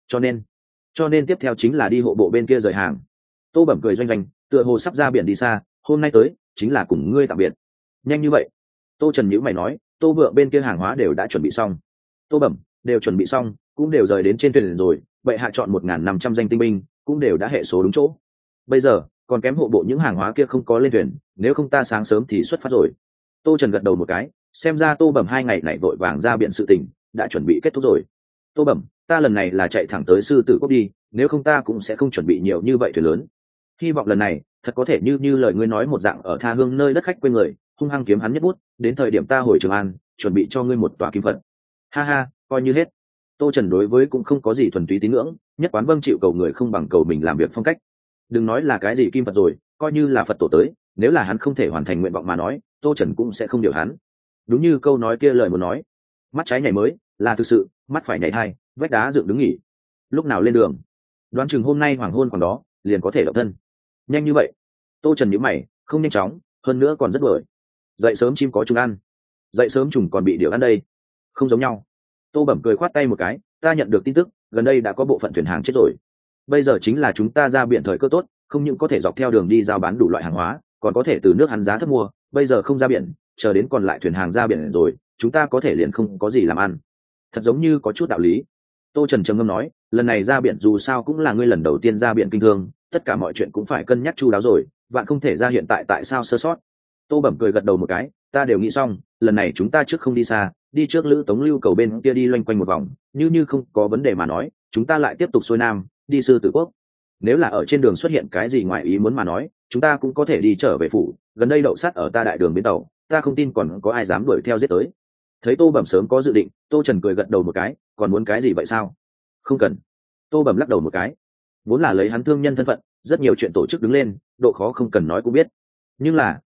Speaker 1: Cho nên tiếp theo chính là đi hộ bộ bên kia rời hàng. Tô Bẩm cười doanh doanh, tựa hồ sắp ra biển đi xa, hôm nay tới chính là cùng ngươi tạm biệt. Nhanh như vậy? Tô Trần nhíu mày nói, Tô Vượng bên kia hàng hóa đều đã chuẩn bị xong. Tô Bẩm, đều chuẩn bị xong, cũng đều rời đến trên thuyền rồi, vậy hạ chọn 1.500 danh tinh binh, cũng đều đã hệ số đúng chỗ. Bây giờ còn kém hộ bộ những hàng hóa kia không có lên thuyền, nếu không ta sáng sớm thì xuất phát rồi. Tô Trần gật đầu một cái, xem ra Tô Bẩm 2 ngày này vội vàng ra biển sự tình đã chuẩn bị kết thúc rồi. Tô Bẩm, ta lần này là chạy thẳng tới Sư Tử Cốc đi, nếu không ta cũng sẽ không chuẩn bị nhiều như vậy thuyền lớn. Hy vọng lần này thật có thể như lời ngươi nói một dạng, ở tha hương nơi đất khách quê người, hung hăng kiếm hắn nhất bút, đến thời điểm ta hồi Trường An, chuẩn bị cho ngươi một tòa kim Phật. Ha ha, coi như hết. Tô Trần đối với cũng không có gì thuần túy tín ngưỡng, nhất quán vâng chịu cầu người không bằng cầu mình làm việc phong cách. Đừng nói là cái gì kim Phật rồi, coi như là Phật tổ tới, nếu là hắn không thể hoàn thành nguyện vọng mà nói, Tô Trần cũng sẽ không điều hắn. Đúng như câu nói kia lời muốn nói, mắt trái nhảy mới là thực sự, mắt phải nhảy hai, vách đá dựng đứng nghỉ. Lúc nào lên đường? Đoán chừng hôm nay hoàng hôn còn đó, liền có thể động thân. Nhanh như vậy? Tô Trần nhíu mày, không nhanh chóng, hơn nữa còn rất bưởi. Dậy sớm chim có trùng ăn, dậy sớm trùng còn bị điều ăn đây. Không giống nhau. Tô Bẩm cười khoát tay một cái, ta nhận được tin tức, gần đây đã có bộ phận thuyền hàng chết rồi. Bây giờ chính là chúng ta ra biển thời cơ tốt, không những có thể dọc theo đường đi giao bán đủ loại hàng hóa, còn có thể từ nước hắn giá thấp mua. Bây giờ không ra biển, chờ đến còn lại thuyền hàng ra biển rồi, chúng ta có thể liền không có gì làm ăn. Thật giống như có chút đạo lý. Tô Trần trầm ngâm nói, lần này ra biển dù sao cũng là ngươi lần đầu tiên ra biển kinh thương, tất cả mọi chuyện cũng phải cân nhắc chu đáo rồi, vạn không thể ra hiện tại sao sơ sót. Tô Bẩm cười gật đầu một cái, ta đều nghĩ xong, lần này chúng ta trước không đi xa, đi trước Lữ Tống Lưu cầu bên kia đi loanh quanh một vòng, như không có vấn đề mà nói, chúng ta lại tiếp tục xuôi nam, đi Sư Tử Quốc. Nếu là ở trên đường xuất hiện cái gì ngoài ý muốn mà nói, chúng ta cũng có thể đi trở về phủ, gần đây đậu sắt ở ta đại đường bến tàu, ta không tin còn có ai dám đuổi theo giết tới. Thấy Tô Bẩm sớm có dự định, Tô Trần cười gật đầu một cái, còn muốn cái gì vậy sao? Không cần. Tô Bẩm lắc đầu một cái, vốn là lấy hắn thương nhân thân phận, rất nhiều chuyện tổ chức đứng lên, độ khó không cần nói cũng biết. Nhưng là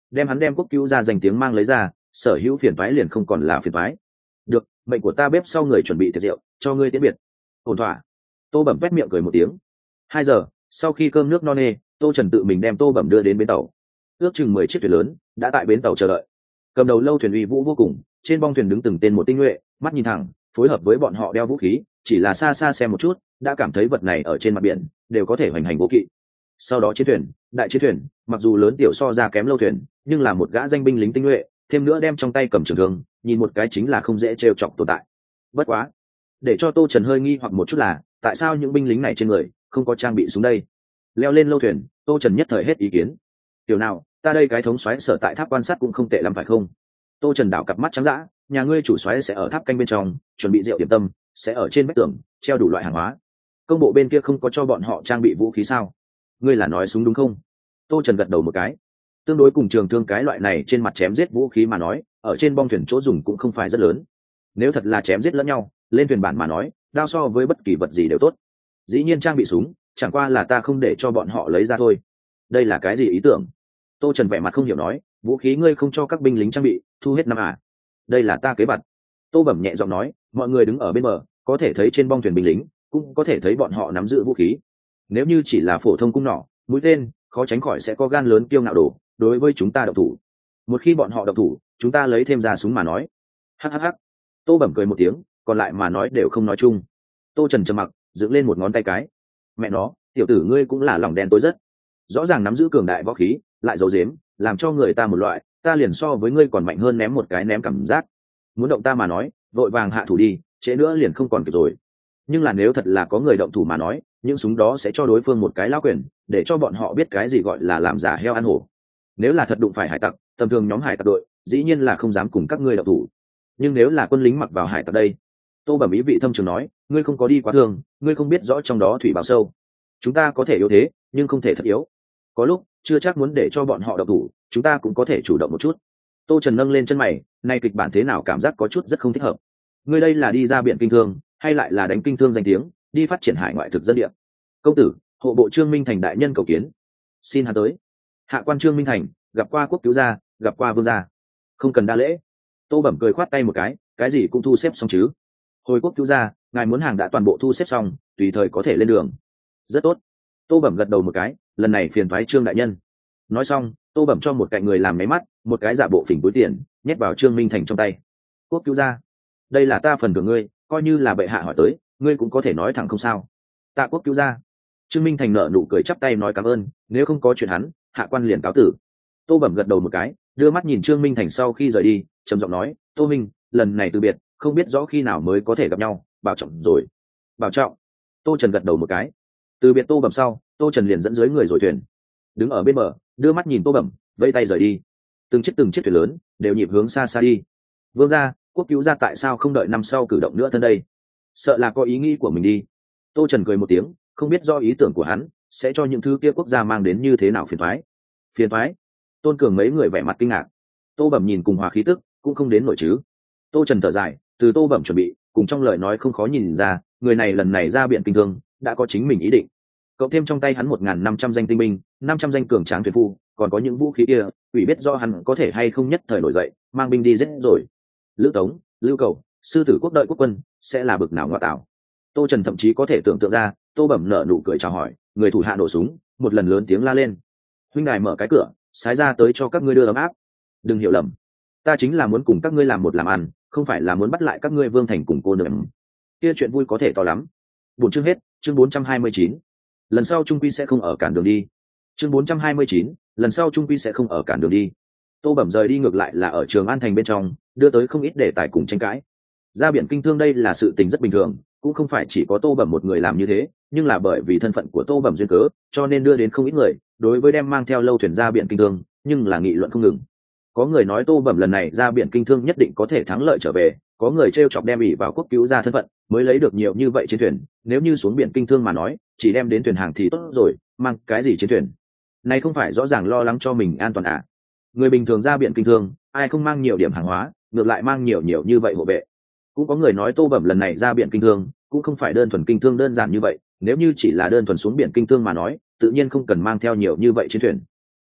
Speaker 1: đem hắn đem quốc cứu ra danh tiếng mang lấy ra, sở hữu phiền toái liền không còn là phiền toái. Được, mệnh của ta bếp sau người chuẩn bị tiệc rượu cho ngươi tiễn biệt. Ổn thỏa. Tô Bẩm vét miệng cười một tiếng. 2 giờ sau khi cơm nước no nê, Tô Trần tự mình đem Tô Bẩm đưa đến bến tàu. Ước chừng 10 chiếc thuyền lớn đã tại bến tàu chờ đợi. Cầm đầu lâu thuyền uy vũ vô cùng, trên bong thuyền đứng từng tên một tinh nhuệ, mắt nhìn thẳng, phối hợp với bọn họ đeo vũ khí, chỉ là xa xa xem một chút đã cảm thấy vật này ở trên mặt biển đều có thể hoành hành vô kỵ. Sau đó chiến thuyền, đại chiến thuyền, mặc dù lớn tiểu so ra kém lâu thuyền, nhưng là một gã danh binh lính tinh nhuệ, thêm nữa đem trong tay cầm trường thương, nhìn một cái chính là không dễ trêu chọc tồn tại. Bất quá, để cho Tô Trần hơi nghi hoặc một chút là, tại sao những binh lính này trên người không có trang bị súng đây? Leo lên lâu thuyền, Tô Trần nhất thời hết ý kiến. Tiểu nào, ta đây cái thống soái sở tại tháp quan sát cũng không tệ lắm phải không? Tô Trần đảo cặp mắt trắng dã, nhà ngươi chủ soái sẽ ở tháp canh bên trong, chuẩn bị rượu điểm tâm, sẽ ở trên vách tường treo đủ loại hàng hóa. Công bộ bên kia không có cho bọn họ trang bị vũ khí sao? Ngươi là nói súng đúng không? Tô Trần gật đầu một cái. Tương đối cùng trường thương cái loại này trên mặt chém giết vũ khí mà nói, ở trên bong thuyền chỗ dùng cũng không phải rất lớn. Nếu thật là chém giết lẫn nhau, lên thuyền bản mà nói, đao so với bất kỳ vật gì đều tốt. Dĩ nhiên trang bị súng, chẳng qua là ta không để cho bọn họ lấy ra thôi. Đây là cái gì ý tưởng? Tô Trần vẻ mặt không hiểu nói, vũ khí ngươi không cho các binh lính trang bị, thu hết năm à? Đây là ta kế vật. Tô Bẩm nhẹ giọng nói, mọi người đứng ở bên bờ, có thể thấy trên bong thuyền binh lính, cũng có thể thấy bọn họ nắm giữ vũ khí. Nếu như chỉ là phổ thông cung nỏ, mũi tên, khó tránh khỏi sẽ có gan lớn kiêu ngạo đổ, đối với chúng ta động thủ. Một khi bọn họ động thủ, chúng ta lấy thêm ra súng mà nói. Hắc. Tô Bẩm cười một tiếng, còn lại mà nói đều không nói chung. Tô Trần trầm mặc, dựng lên một ngón tay cái. Mẹ nó, tiểu tử ngươi cũng là lòng đen tối rất. Rõ ràng nắm giữ cường đại võ khí, lại giấu giếm, làm cho người ta một loại, ta liền so với ngươi còn mạnh hơn ném một cái ném cảm giác. Muốn động ta mà nói, vội vàng hạ thủ đi, trễ nữa liền không còn kịp rồi. Nhưng là nếu thật là có người động thủ mà nói, những súng đó sẽ cho đối phương một cái lao quyền, để cho bọn họ biết cái gì gọi là làm giả heo ăn hổ. Nếu là thật đụng phải hải tặc, tầm thường nhóm hải tặc đội, dĩ nhiên là không dám cùng các ngươi động thủ. Nhưng nếu là quân lính mặc vào hải tặc đây, Tô Bẩm ý vị thâm trường nói, ngươi không có đi quá thường, ngươi không biết rõ trong đó thủy bao sâu. Chúng ta có thể yếu thế, nhưng không thể thật yếu. Có lúc chưa chắc muốn để cho bọn họ động thủ, chúng ta cũng có thể chủ động một chút. Tô Trần nâng lên chân mày, nay kịch bản thế nào cảm giác có chút rất không thích hợp. Ngươi đây là đi ra biển kinh thương, hay lại là đánh kinh thương danh tiếng, đi phát triển hải ngoại thực dân địa? Công tử, hộ bộ Trương Minh Thành đại nhân cầu kiến. Xin hắn tới. Hạ quan Trương Minh Thành, gặp qua quốc cứu gia, gặp qua vương gia. Không cần đa lễ. Tô Bẩm cười khoát tay một cái gì cũng thu xếp xong chứ? Hồi quốc cứu gia, ngài muốn hàng đã toàn bộ thu xếp xong, tùy thời có thể lên đường. Rất tốt. Tô Bẩm gật đầu một cái, lần này phiền thoái Trương đại nhân. Nói xong, Tô Bẩm cho một cạnh người làm máy mắt, một cái giả bộ phỉnh túi tiền, nhét vào Trương Minh Thành trong tay. Quốc cứu gia, đây là ta phần thưởng ngươi, coi như là bệ hạ hỏi tới, ngươi cũng có thể nói thẳng không sao. Tạ quốc cứu gia. Trương Minh Thành nở nụ cười chắp tay nói cảm ơn, nếu không có chuyện hắn, hạ quan liền cáo tử. Tô Bẩm gật đầu một cái, đưa mắt nhìn Trương Minh Thành sau khi rời đi, trầm giọng nói, Tô Minh, lần này từ biệt, không biết rõ khi nào mới có thể gặp nhau, bảo trọng rồi. Bảo trọng. Tô Trần gật đầu một cái. Từ biệt Tô Bẩm sau, Tô Trần liền dẫn dưới người rồi thuyền, đứng ở bên bờ, đưa mắt nhìn Tô Bẩm, vẫy tay rời đi. Từng chiếc thuyền lớn đều nhịp hướng xa xa đi. Vương gia, quốc cứu gia tại sao không đợi năm sau cử động nữa thân đây? Sợ là có ý nghĩ của mình đi. Tô Trần cười một tiếng, không biết do ý tưởng của hắn sẽ cho những thứ kia quốc gia mang đến như thế nào phiền toái. Phiền toái? Tôn Cường mấy người vẻ mặt kinh ngạc. Tô Bẩm nhìn cùng hòa khí tức, cũng không đến nổi chứ. Tô Trần thở dài, từ Tô Bẩm chuẩn bị, cùng trong lời nói không khó nhìn ra, người này lần này ra biển kinh thương, đã có chính mình ý định. Cộng thêm trong tay hắn 1.500 danh tinh binh, 500 danh cường tráng thuyền phu, còn có những vũ khí kia, ủy biết do hắn có thể hay không nhất thời nổi dậy, mang binh đi giết rồi. Lữ Tống, Lưu Cầu, sư tử quốc đợi quốc quân, sẽ là bực nào ngoại tạo. Tô Trần thậm chí có thể tưởng tượng ra, Tô Bẩm nở nụ cười chào hỏi, người thủ hạ nổ súng, một lần lớn tiếng la lên. Huynh đài mở cái cửa, sái ra tới cho các ngươi đưa ấm áp. Đừng hiểu lầm, ta chính là muốn cùng các ngươi làm một làm ăn, không phải là muốn bắt lại các ngươi Vương Thành cùng cô nương. Kia chuyện vui có thể to lắm. Buổi chương hết, chương 429. Lần sau trung quy sẽ không ở cản đường đi. Chương 429, lần sau trung quy sẽ không ở cản đường đi. Tô Bẩm rời đi ngược lại là ở Trường An thành bên trong, đưa tới không ít đề tài cùng tranh cãi. Ra biển kinh thương đây là sự tình rất bình thường, cũng không phải chỉ có Tô Bẩm một người làm như thế, nhưng là bởi vì thân phận của Tô Bẩm duyên cớ, cho nên đưa đến không ít người, đối với đem mang theo lâu thuyền ra biển kinh thương, nhưng là nghị luận không ngừng. Có người nói Tô Bẩm lần này ra biển kinh thương nhất định có thể thắng lợi trở về, có người trêu chọc đem ỷ vào quốc cứu ra thân phận, mới lấy được nhiều như vậy trên thuyền, nếu như xuống biển kinh thương mà nói, chỉ đem đến thuyền hàng thì tốt rồi, mang cái gì trên thuyền? Này không phải rõ ràng lo lắng cho mình an toàn à? Người bình thường ra biển kinh thương, ai không mang nhiều điểm hàng hóa, ngược lại mang nhiều như vậy hộ vệ. Cũng có người nói Tô Bẩm lần này ra biển kinh thương, cũng không phải đơn thuần kinh thương đơn giản như vậy, nếu như chỉ là đơn thuần xuống biển kinh thương mà nói, tự nhiên không cần mang theo nhiều như vậy trên thuyền.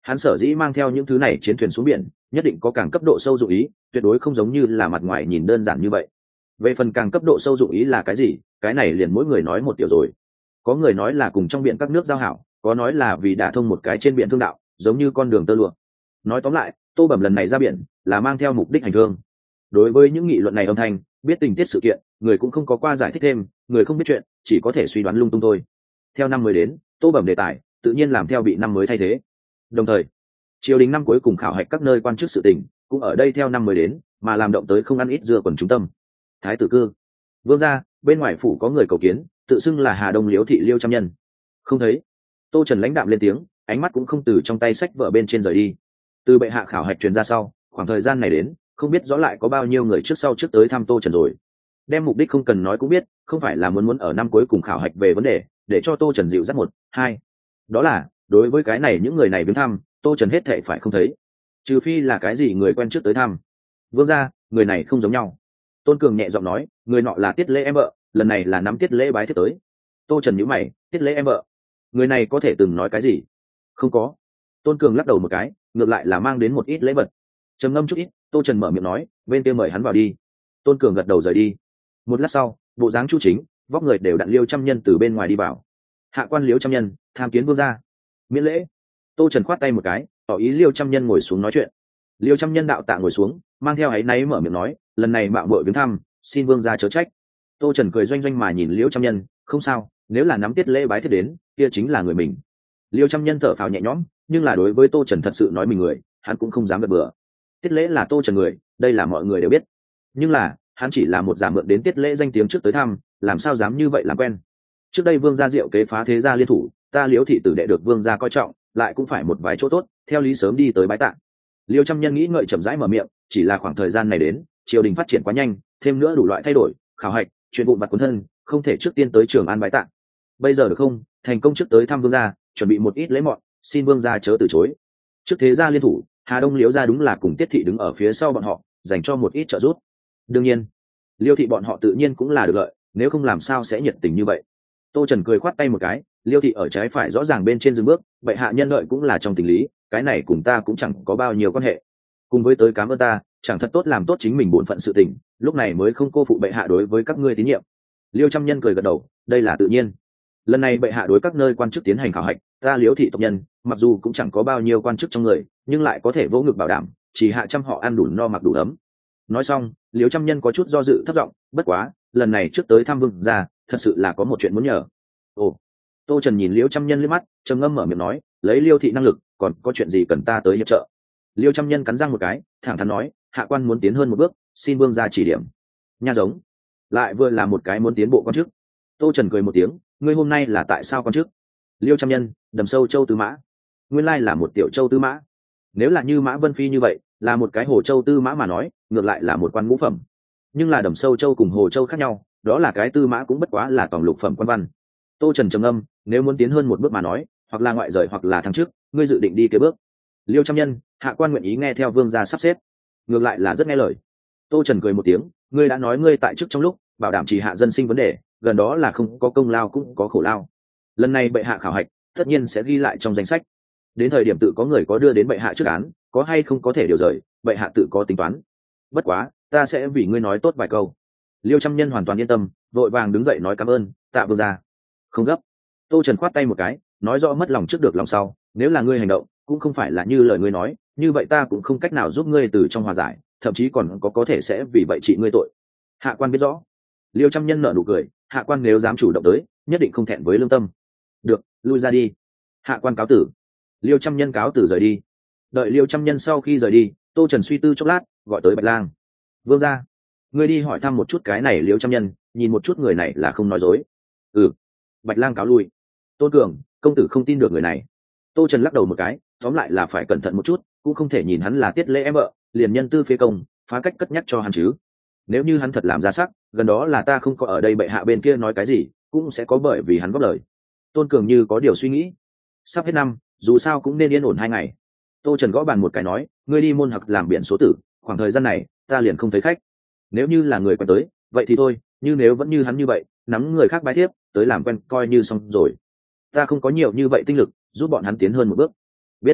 Speaker 1: Hắn sở dĩ mang theo những thứ này chiến thuyền xuống biển, nhất định có càng cấp độ sâu dụng ý, tuyệt đối không giống như là mặt ngoài nhìn đơn giản như vậy. Về phần càng cấp độ sâu dụng ý là cái gì, cái này liền mỗi người nói một điều rồi. Có người nói là cùng trong biển các nước giao hảo, có nói là vì đả thông một cái trên biển thương đạo, giống như con đường tơ lụa. Nói tóm lại, Tô Bẩm lần này ra biển là mang theo mục đích hành thương. Đối với những nghị luận này âm thanh, biết tình tiết sự kiện, người cũng không có qua giải thích thêm, người không biết chuyện, chỉ có thể suy đoán lung tung thôi. Theo năm mới đến, Tô Bẩm đề tài tự nhiên làm theo bị năm mới thay thế. Đồng thời, triều đình năm cuối cùng khảo hạch các nơi quan chức sự tình, cũng ở đây theo năm mới đến, mà làm động tới không ăn ít dưa quần trung tâm. Thái tử cư, vương gia, bên ngoài phủ có người cầu kiến, tự xưng là Hà Đông Liễu thị Liêu Trăm Nhân. Không thấy. Tô Trần lãnh đạm lên tiếng, ánh mắt cũng không từ trong tay sách vở bên trên rời đi. Từ bệ hạ khảo hạch truyền ra sau, khoảng thời gian này đến, không biết rõ lại có bao nhiêu người trước sau trước tới thăm Tô Trần rồi. Đem mục đích không cần nói cũng biết, không phải là muốn ở năm cuối cùng khảo hạch về vấn đề, để cho Tô Trần dịu dắt một, hai. Đó là, đối với cái này những người này viếng thăm, Tô Trần hết thệ phải không thấy. Trừ phi là cái gì người quen trước tới thăm. Vương gia, người này không giống nhau. Tôn Cường nhẹ giọng nói, người nọ là Tiết Lễ em vợ, lần này là nắm Tiết Lễ bái thiết tới. Tô Trần nhíu mày, Tiết Lễ em vợ, người này có thể từng nói cái gì? Không có. Tôn Cường lắc đầu một cái, ngược lại là mang đến một ít lễ vật. Trầm ngâm chút ít, Tô Trần mở miệng nói, bên kia mời hắn vào đi. Tôn Cường gật đầu rời đi. Một lát sau, bộ dáng Chu Chính, vóc người đều đặn Liêu Trăm Nhân từ bên ngoài đi vào. Hạ quan Liêu Trăm Nhân, tham kiến vương gia. Miễn lễ. Tô Trần khoát tay một cái, tỏ ý Liêu Trăm Nhân ngồi xuống nói chuyện. Liêu Trăm Nhân đạo tạ ngồi xuống, mang theo áy náy mở miệng nói, lần này mạo muội viếng thăm, xin vương gia chớ trách. Tô Trần cười doanh doanh mà nhìn Liêu Trăm Nhân, không sao, nếu là nắm Tiết Lễ bái thiết đến, kia chính là người mình. Liêu Trăm Nhân thở phào nhẹ nhõm, nhưng là đối với Tô Trần thật sự nói mình người, hắn cũng không dám gật bừa. Tiết Lễ là Tô Trần người, đây là mọi người đều biết. Nhưng là, hắn chỉ là một giả mượn đến Tiết Lễ danh tiếng trước tới thăm, làm sao dám như vậy làm quen. Trước đây vương gia diệu kế phá thế gia liên thủ, ta Liễu thị tử đệ được vương gia coi trọng, lại cũng phải một vài chỗ tốt, theo lý sớm đi tới bái tạ. Liêu Trăm Nhân nghĩ ngợi chậm rãi mở miệng, chỉ là khoảng thời gian này đến, triều đình phát triển quá nhanh, thêm nữa đủ loại thay đổi, khảo hạch, chuyện vụn vặt cuốn thân, không thể trước tiên tới Trường An bái tạ. Bây giờ được không, thành công trước tới thăm vương gia, chuẩn bị một ít lễ mọn, xin vương gia chớ từ chối. Trước thế gia liên thủ, Hà Đông Liễu gia đúng là cùng Tiết thị đứng ở phía sau bọn họ, dành cho một ít trợ giúp. Đương nhiên, Liêu thị bọn họ tự nhiên cũng là được lợi, nếu không làm sao sẽ nhiệt tình như vậy. Tô Trần cười khoát tay một cái, Liêu thị ở trái phải rõ ràng bên trên dừng bước, bệ hạ nhân lợi cũng là trong tình lý, cái này cùng ta cũng chẳng có bao nhiêu quan hệ. Cùng với tới cảm ơn ta, chẳng thật tốt làm tốt chính mình bổn phận sự tình, lúc này mới không cô phụ bệ hạ đối với các ngươi tín nhiệm. Liêu Trăm Nhân cười gật đầu, đây là tự nhiên. Lần này bệ hạ đối các nơi quan chức tiến hành khảo hạch, ta Liễu thị tộc nhân, mặc dù cũng chẳng có bao nhiêu quan chức trong người, nhưng lại có thể vỗ ngực bảo đảm, chỉ hạ trăm họ ăn đủ no mặc đủ ấm. Nói xong, Liễu Trăm Nhân có chút do dự thấp giọng, bất quá, lần này trước tới thăm vương gia, thật sự là có một chuyện muốn nhờ. Ồ. Tô Trần nhìn Liễu Trăm Nhân liếc mắt, trầm ngâm mở miệng nói, lấy Liêu thị năng lực, còn có chuyện gì cần ta tới hiệp trợ? Liêu Trăm Nhân cắn răng một cái, thẳng thắn nói, hạ quan muốn tiến hơn một bước, xin vương gia chỉ điểm. Nha giống, lại vừa là một cái muốn tiến bộ quan chức. Tô Trần cười một tiếng, ngươi hôm nay là tại sao quan chức? Liêu Trăm Nhân, Đầm Sâu Châu Tư Mã. Nguyên lai là một tiểu châu tư mã. Nếu là như Mã Vân Phi như vậy, là một cái Hồ Châu Tư Mã mà nói, ngược lại là một quan ngũ phẩm. Nhưng là Đầm Sâu Châu cùng Hồ Châu khác nhau, đó là cái tư mã cũng bất quá là tổng lục phẩm quan văn. Tô Trần trầm ngâm, nếu muốn tiến hơn một bước mà nói, hoặc là ngoại rời hoặc là thăng chức, ngươi dự định đi kế bước. Liêu Trăm Nhân, hạ quan nguyện ý nghe theo vương gia sắp xếp. Ngược lại là rất nghe lời. Tô Trần cười một tiếng, ngươi đã nói ngươi tại chức trong lúc bảo đảm trì hạ dân sinh vấn đề, gần đó là không có công lao cũng có khổ lao. Lần này bệ hạ khảo hạch, tất nhiên sẽ ghi lại trong danh sách. Đến thời điểm tự có người có đưa đến bệ hạ trước án, có hay không có thể điều rời, bệ hạ tự có tính toán. Bất quá, ta sẽ vì ngươi nói tốt vài câu. Liêu Trăm Nhân hoàn toàn yên tâm, vội vàng đứng dậy nói cảm ơn, tạ vương gia. Không gấp. Tô Trần khoát tay một cái, nói rõ mất lòng trước được lòng sau, nếu là ngươi hành động, cũng không phải là như lời ngươi nói, như vậy ta cũng không cách nào giúp ngươi từ trong hòa giải, thậm chí còn có thể sẽ vì vậy trị ngươi tội. Hạ quan biết rõ. Liêu Trăm Nhân nở nụ cười, hạ quan nếu dám chủ động tới, nhất định không thẹn với lương tâm. Được, lui ra đi. Hạ quan cáo tử. Liêu Trăm Nhân cáo tử rời đi. Đợi Liêu Trăm Nhân sau khi rời đi, Tô Trần suy tư chốc lát, gọi tới Bạch Lang. Vương gia, ngươi đi hỏi thăm một chút cái này Liêu Trăm Nhân, nhìn một chút người này là không nói dối. Ừ. Bạch Lang cáo lui. Tôn Cường, công tử không tin được người này. Tô Trần lắc đầu một cái, tóm lại là phải cẩn thận một chút, cũng không thể nhìn hắn là Tiết Lễ em vợ, liền nhân tư phế công, phá cách cất nhắc cho hắn chứ. Nếu như hắn thật làm ra sắc, gần đó là ta không có ở đây bệ hạ bên kia nói cái gì, cũng sẽ có bởi vì hắn góp lời. Tôn Cường như có điều suy nghĩ. Sắp hết năm, dù sao cũng nên yên ổn 2 ngày. Tô Trần gõ bàn một cái nói, ngươi đi môn hoặc làm biển số tử, khoảng thời gian này ta liền không thấy khách. Nếu như là người quen tới, vậy thì thôi, như nếu vẫn như hắn như vậy, nắm người khác bái thiếp tới làm quen coi như xong rồi. Ta không có nhiều như vậy tinh lực giúp bọn hắn tiến hơn một bước. Biết.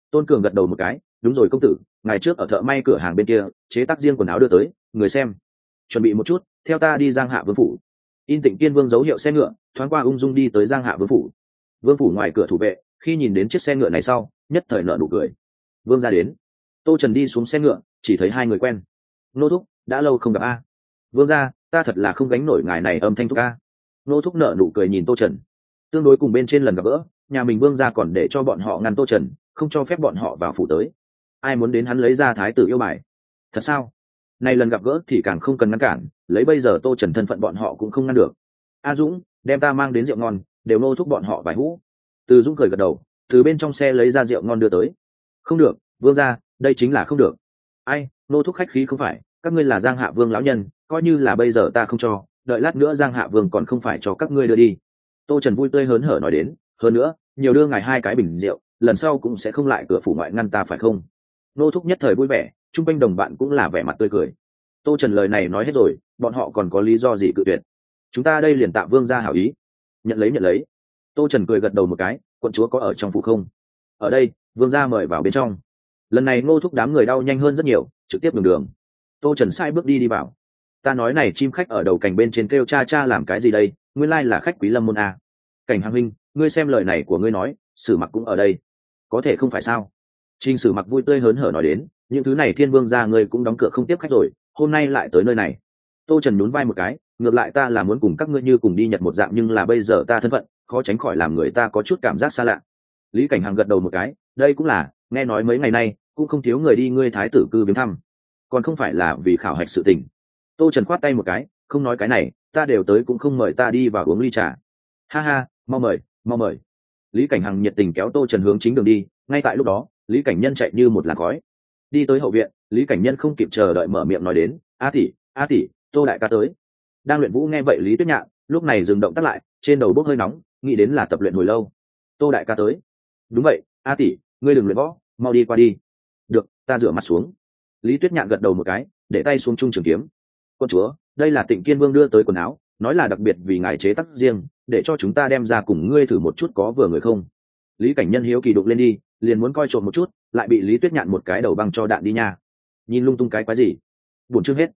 Speaker 1: Tôn Cường gật đầu một cái, đúng rồi công tử, ngày trước ở thợ may cửa hàng bên kia chế tác riêng quần áo đưa tới, người xem. Chuẩn bị một chút, theo ta đi Giang Hạ Vương phủ. In Tịnh Kiên Vương dấu hiệu xe ngựa, thoáng qua ung dung đi tới Giang Hạ Vương phủ. Vương phủ ngoài cửa thủ vệ, khi nhìn đến chiếc xe ngựa này sau, nhất thời nở nụ cười. Vương gia đến. Tô Trần đi xuống xe ngựa, chỉ thấy hai người quen. Nô thúc, đã lâu không gặp a. Vương gia, ta thật là không gánh nổi ngài này âm thanh thúc a. Nô thúc nở nụ cười nhìn Tô Trần. Tương đối cùng bên trên lần gặp gỡ, nhà mình Vương gia còn để cho bọn họ ngăn Tô Trần, không cho phép bọn họ vào phủ tới. Ai muốn đến hắn lấy ra thái tử yêu bài? Thật sao? Này lần gặp gỡ thì càng không cần ngăn cản, lấy bây giờ Tô Trần thân phận bọn họ cũng không ngăn được. A Dũng, đem ta mang đến rượu ngon, đều nô thúc bọn họ vài hũ. Từ Dũng cười gật đầu, từ bên trong xe lấy ra rượu ngon đưa tới. Không được, Vương gia, đây chính là không được. Ai, nô thúc khách khí không phải, các ngươi là Giang Hạ Vương lão nhân, coi như là bây giờ ta không cho, đợi lát nữa Giang Hạ Vương còn không phải cho các ngươi đưa đi. Tô Trần vui tươi hớn hở nói đến, hơn nữa, nhiều đưa ngài hai cái bình rượu, lần sau cũng sẽ không lại cửa phủ ngoại ngăn ta phải không? Nô thúc nhất thời vui vẻ, chung quanh đồng bạn cũng là vẻ mặt tươi cười. Tô Trần lời này nói hết rồi, bọn họ còn có lý do gì cự tuyệt? Chúng ta đây liền tạ Vương gia hảo ý. Nhận lấy nhận lấy. Tô Trần cười gật đầu một cái, quận chúa có ở trong phủ không? Ở đây, Vương gia mời vào bên trong. Lần này Ngô thúc đám người đau nhanh hơn rất nhiều, trực tiếp đường đường. Tô Trần sai bước đi vào. Ta nói này chim khách ở đầu cành bên trên kêu cha cha làm cái gì đây? Nguyên lai là khách quý lâm môn a. Cảnh Hàng huynh, ngươi xem lời này của ngươi nói, Sử Mặc cũng ở đây. Có thể không phải sao? Trình Sử Mặc vui tươi hớn hở nói đến, những thứ này Thiên Vương gia ngươi cũng đóng cửa không tiếp khách rồi, hôm nay lại tới nơi này. Tô Trần nhún vai một cái, ngược lại ta là muốn cùng các ngươi như cùng đi Nhật một dạng, nhưng là bây giờ ta thân phận khó tránh khỏi làm người ta có chút cảm giác xa lạ. Lý Cảnh Hằng gật đầu một cái, đây cũng là, nghe nói mấy ngày nay cũng không thiếu người đi ngươi thái tử cư viếng thăm, còn không phải là vì khảo hạch sự tình. Tô Trần khoát tay một cái, không nói cái này, ta đều tới cũng không mời ta đi vào uống ly trà. Ha ha, mau mời, mau mời. Lý Cảnh Hằng nhiệt tình kéo Tô Trần hướng chính đường đi, ngay tại lúc đó, Lý Cảnh Nhân chạy như một làn khói. Đi tới hậu viện, Lý Cảnh Nhân không kịp chờ đợi mở miệng nói đến, a tỷ, Tô đại ca tới. Đang luyện vũ nghe vậy Lý Tuyết Nhạn lúc này dừng động tác lại, trên đầu bốc hơi nóng, nghĩ đến là tập luyện hồi lâu. Tô đại ca tới. Đúng vậy, a tỷ, ngươi đừng luyện võ, mau đi qua đi. Được, ta rửa mặt xuống. Lý Tuyết Nhạn gật đầu một cái, để tay xuống trung trường kiếm. Quân chúa, đây là Tịnh Kiên Vương đưa tới quần áo, nói là đặc biệt vì ngài chế tác riêng, để cho chúng ta đem ra cùng ngươi thử một chút có vừa người không. Lý Cảnh Nhân hiếu kỳ đụng lên đi, liền muốn coi trộm một chút, lại bị Lý Tuyết Nhạn một cái đầu băng cho đạn đi nha. Nhìn lung tung cái quái gì? Buồn chương hết.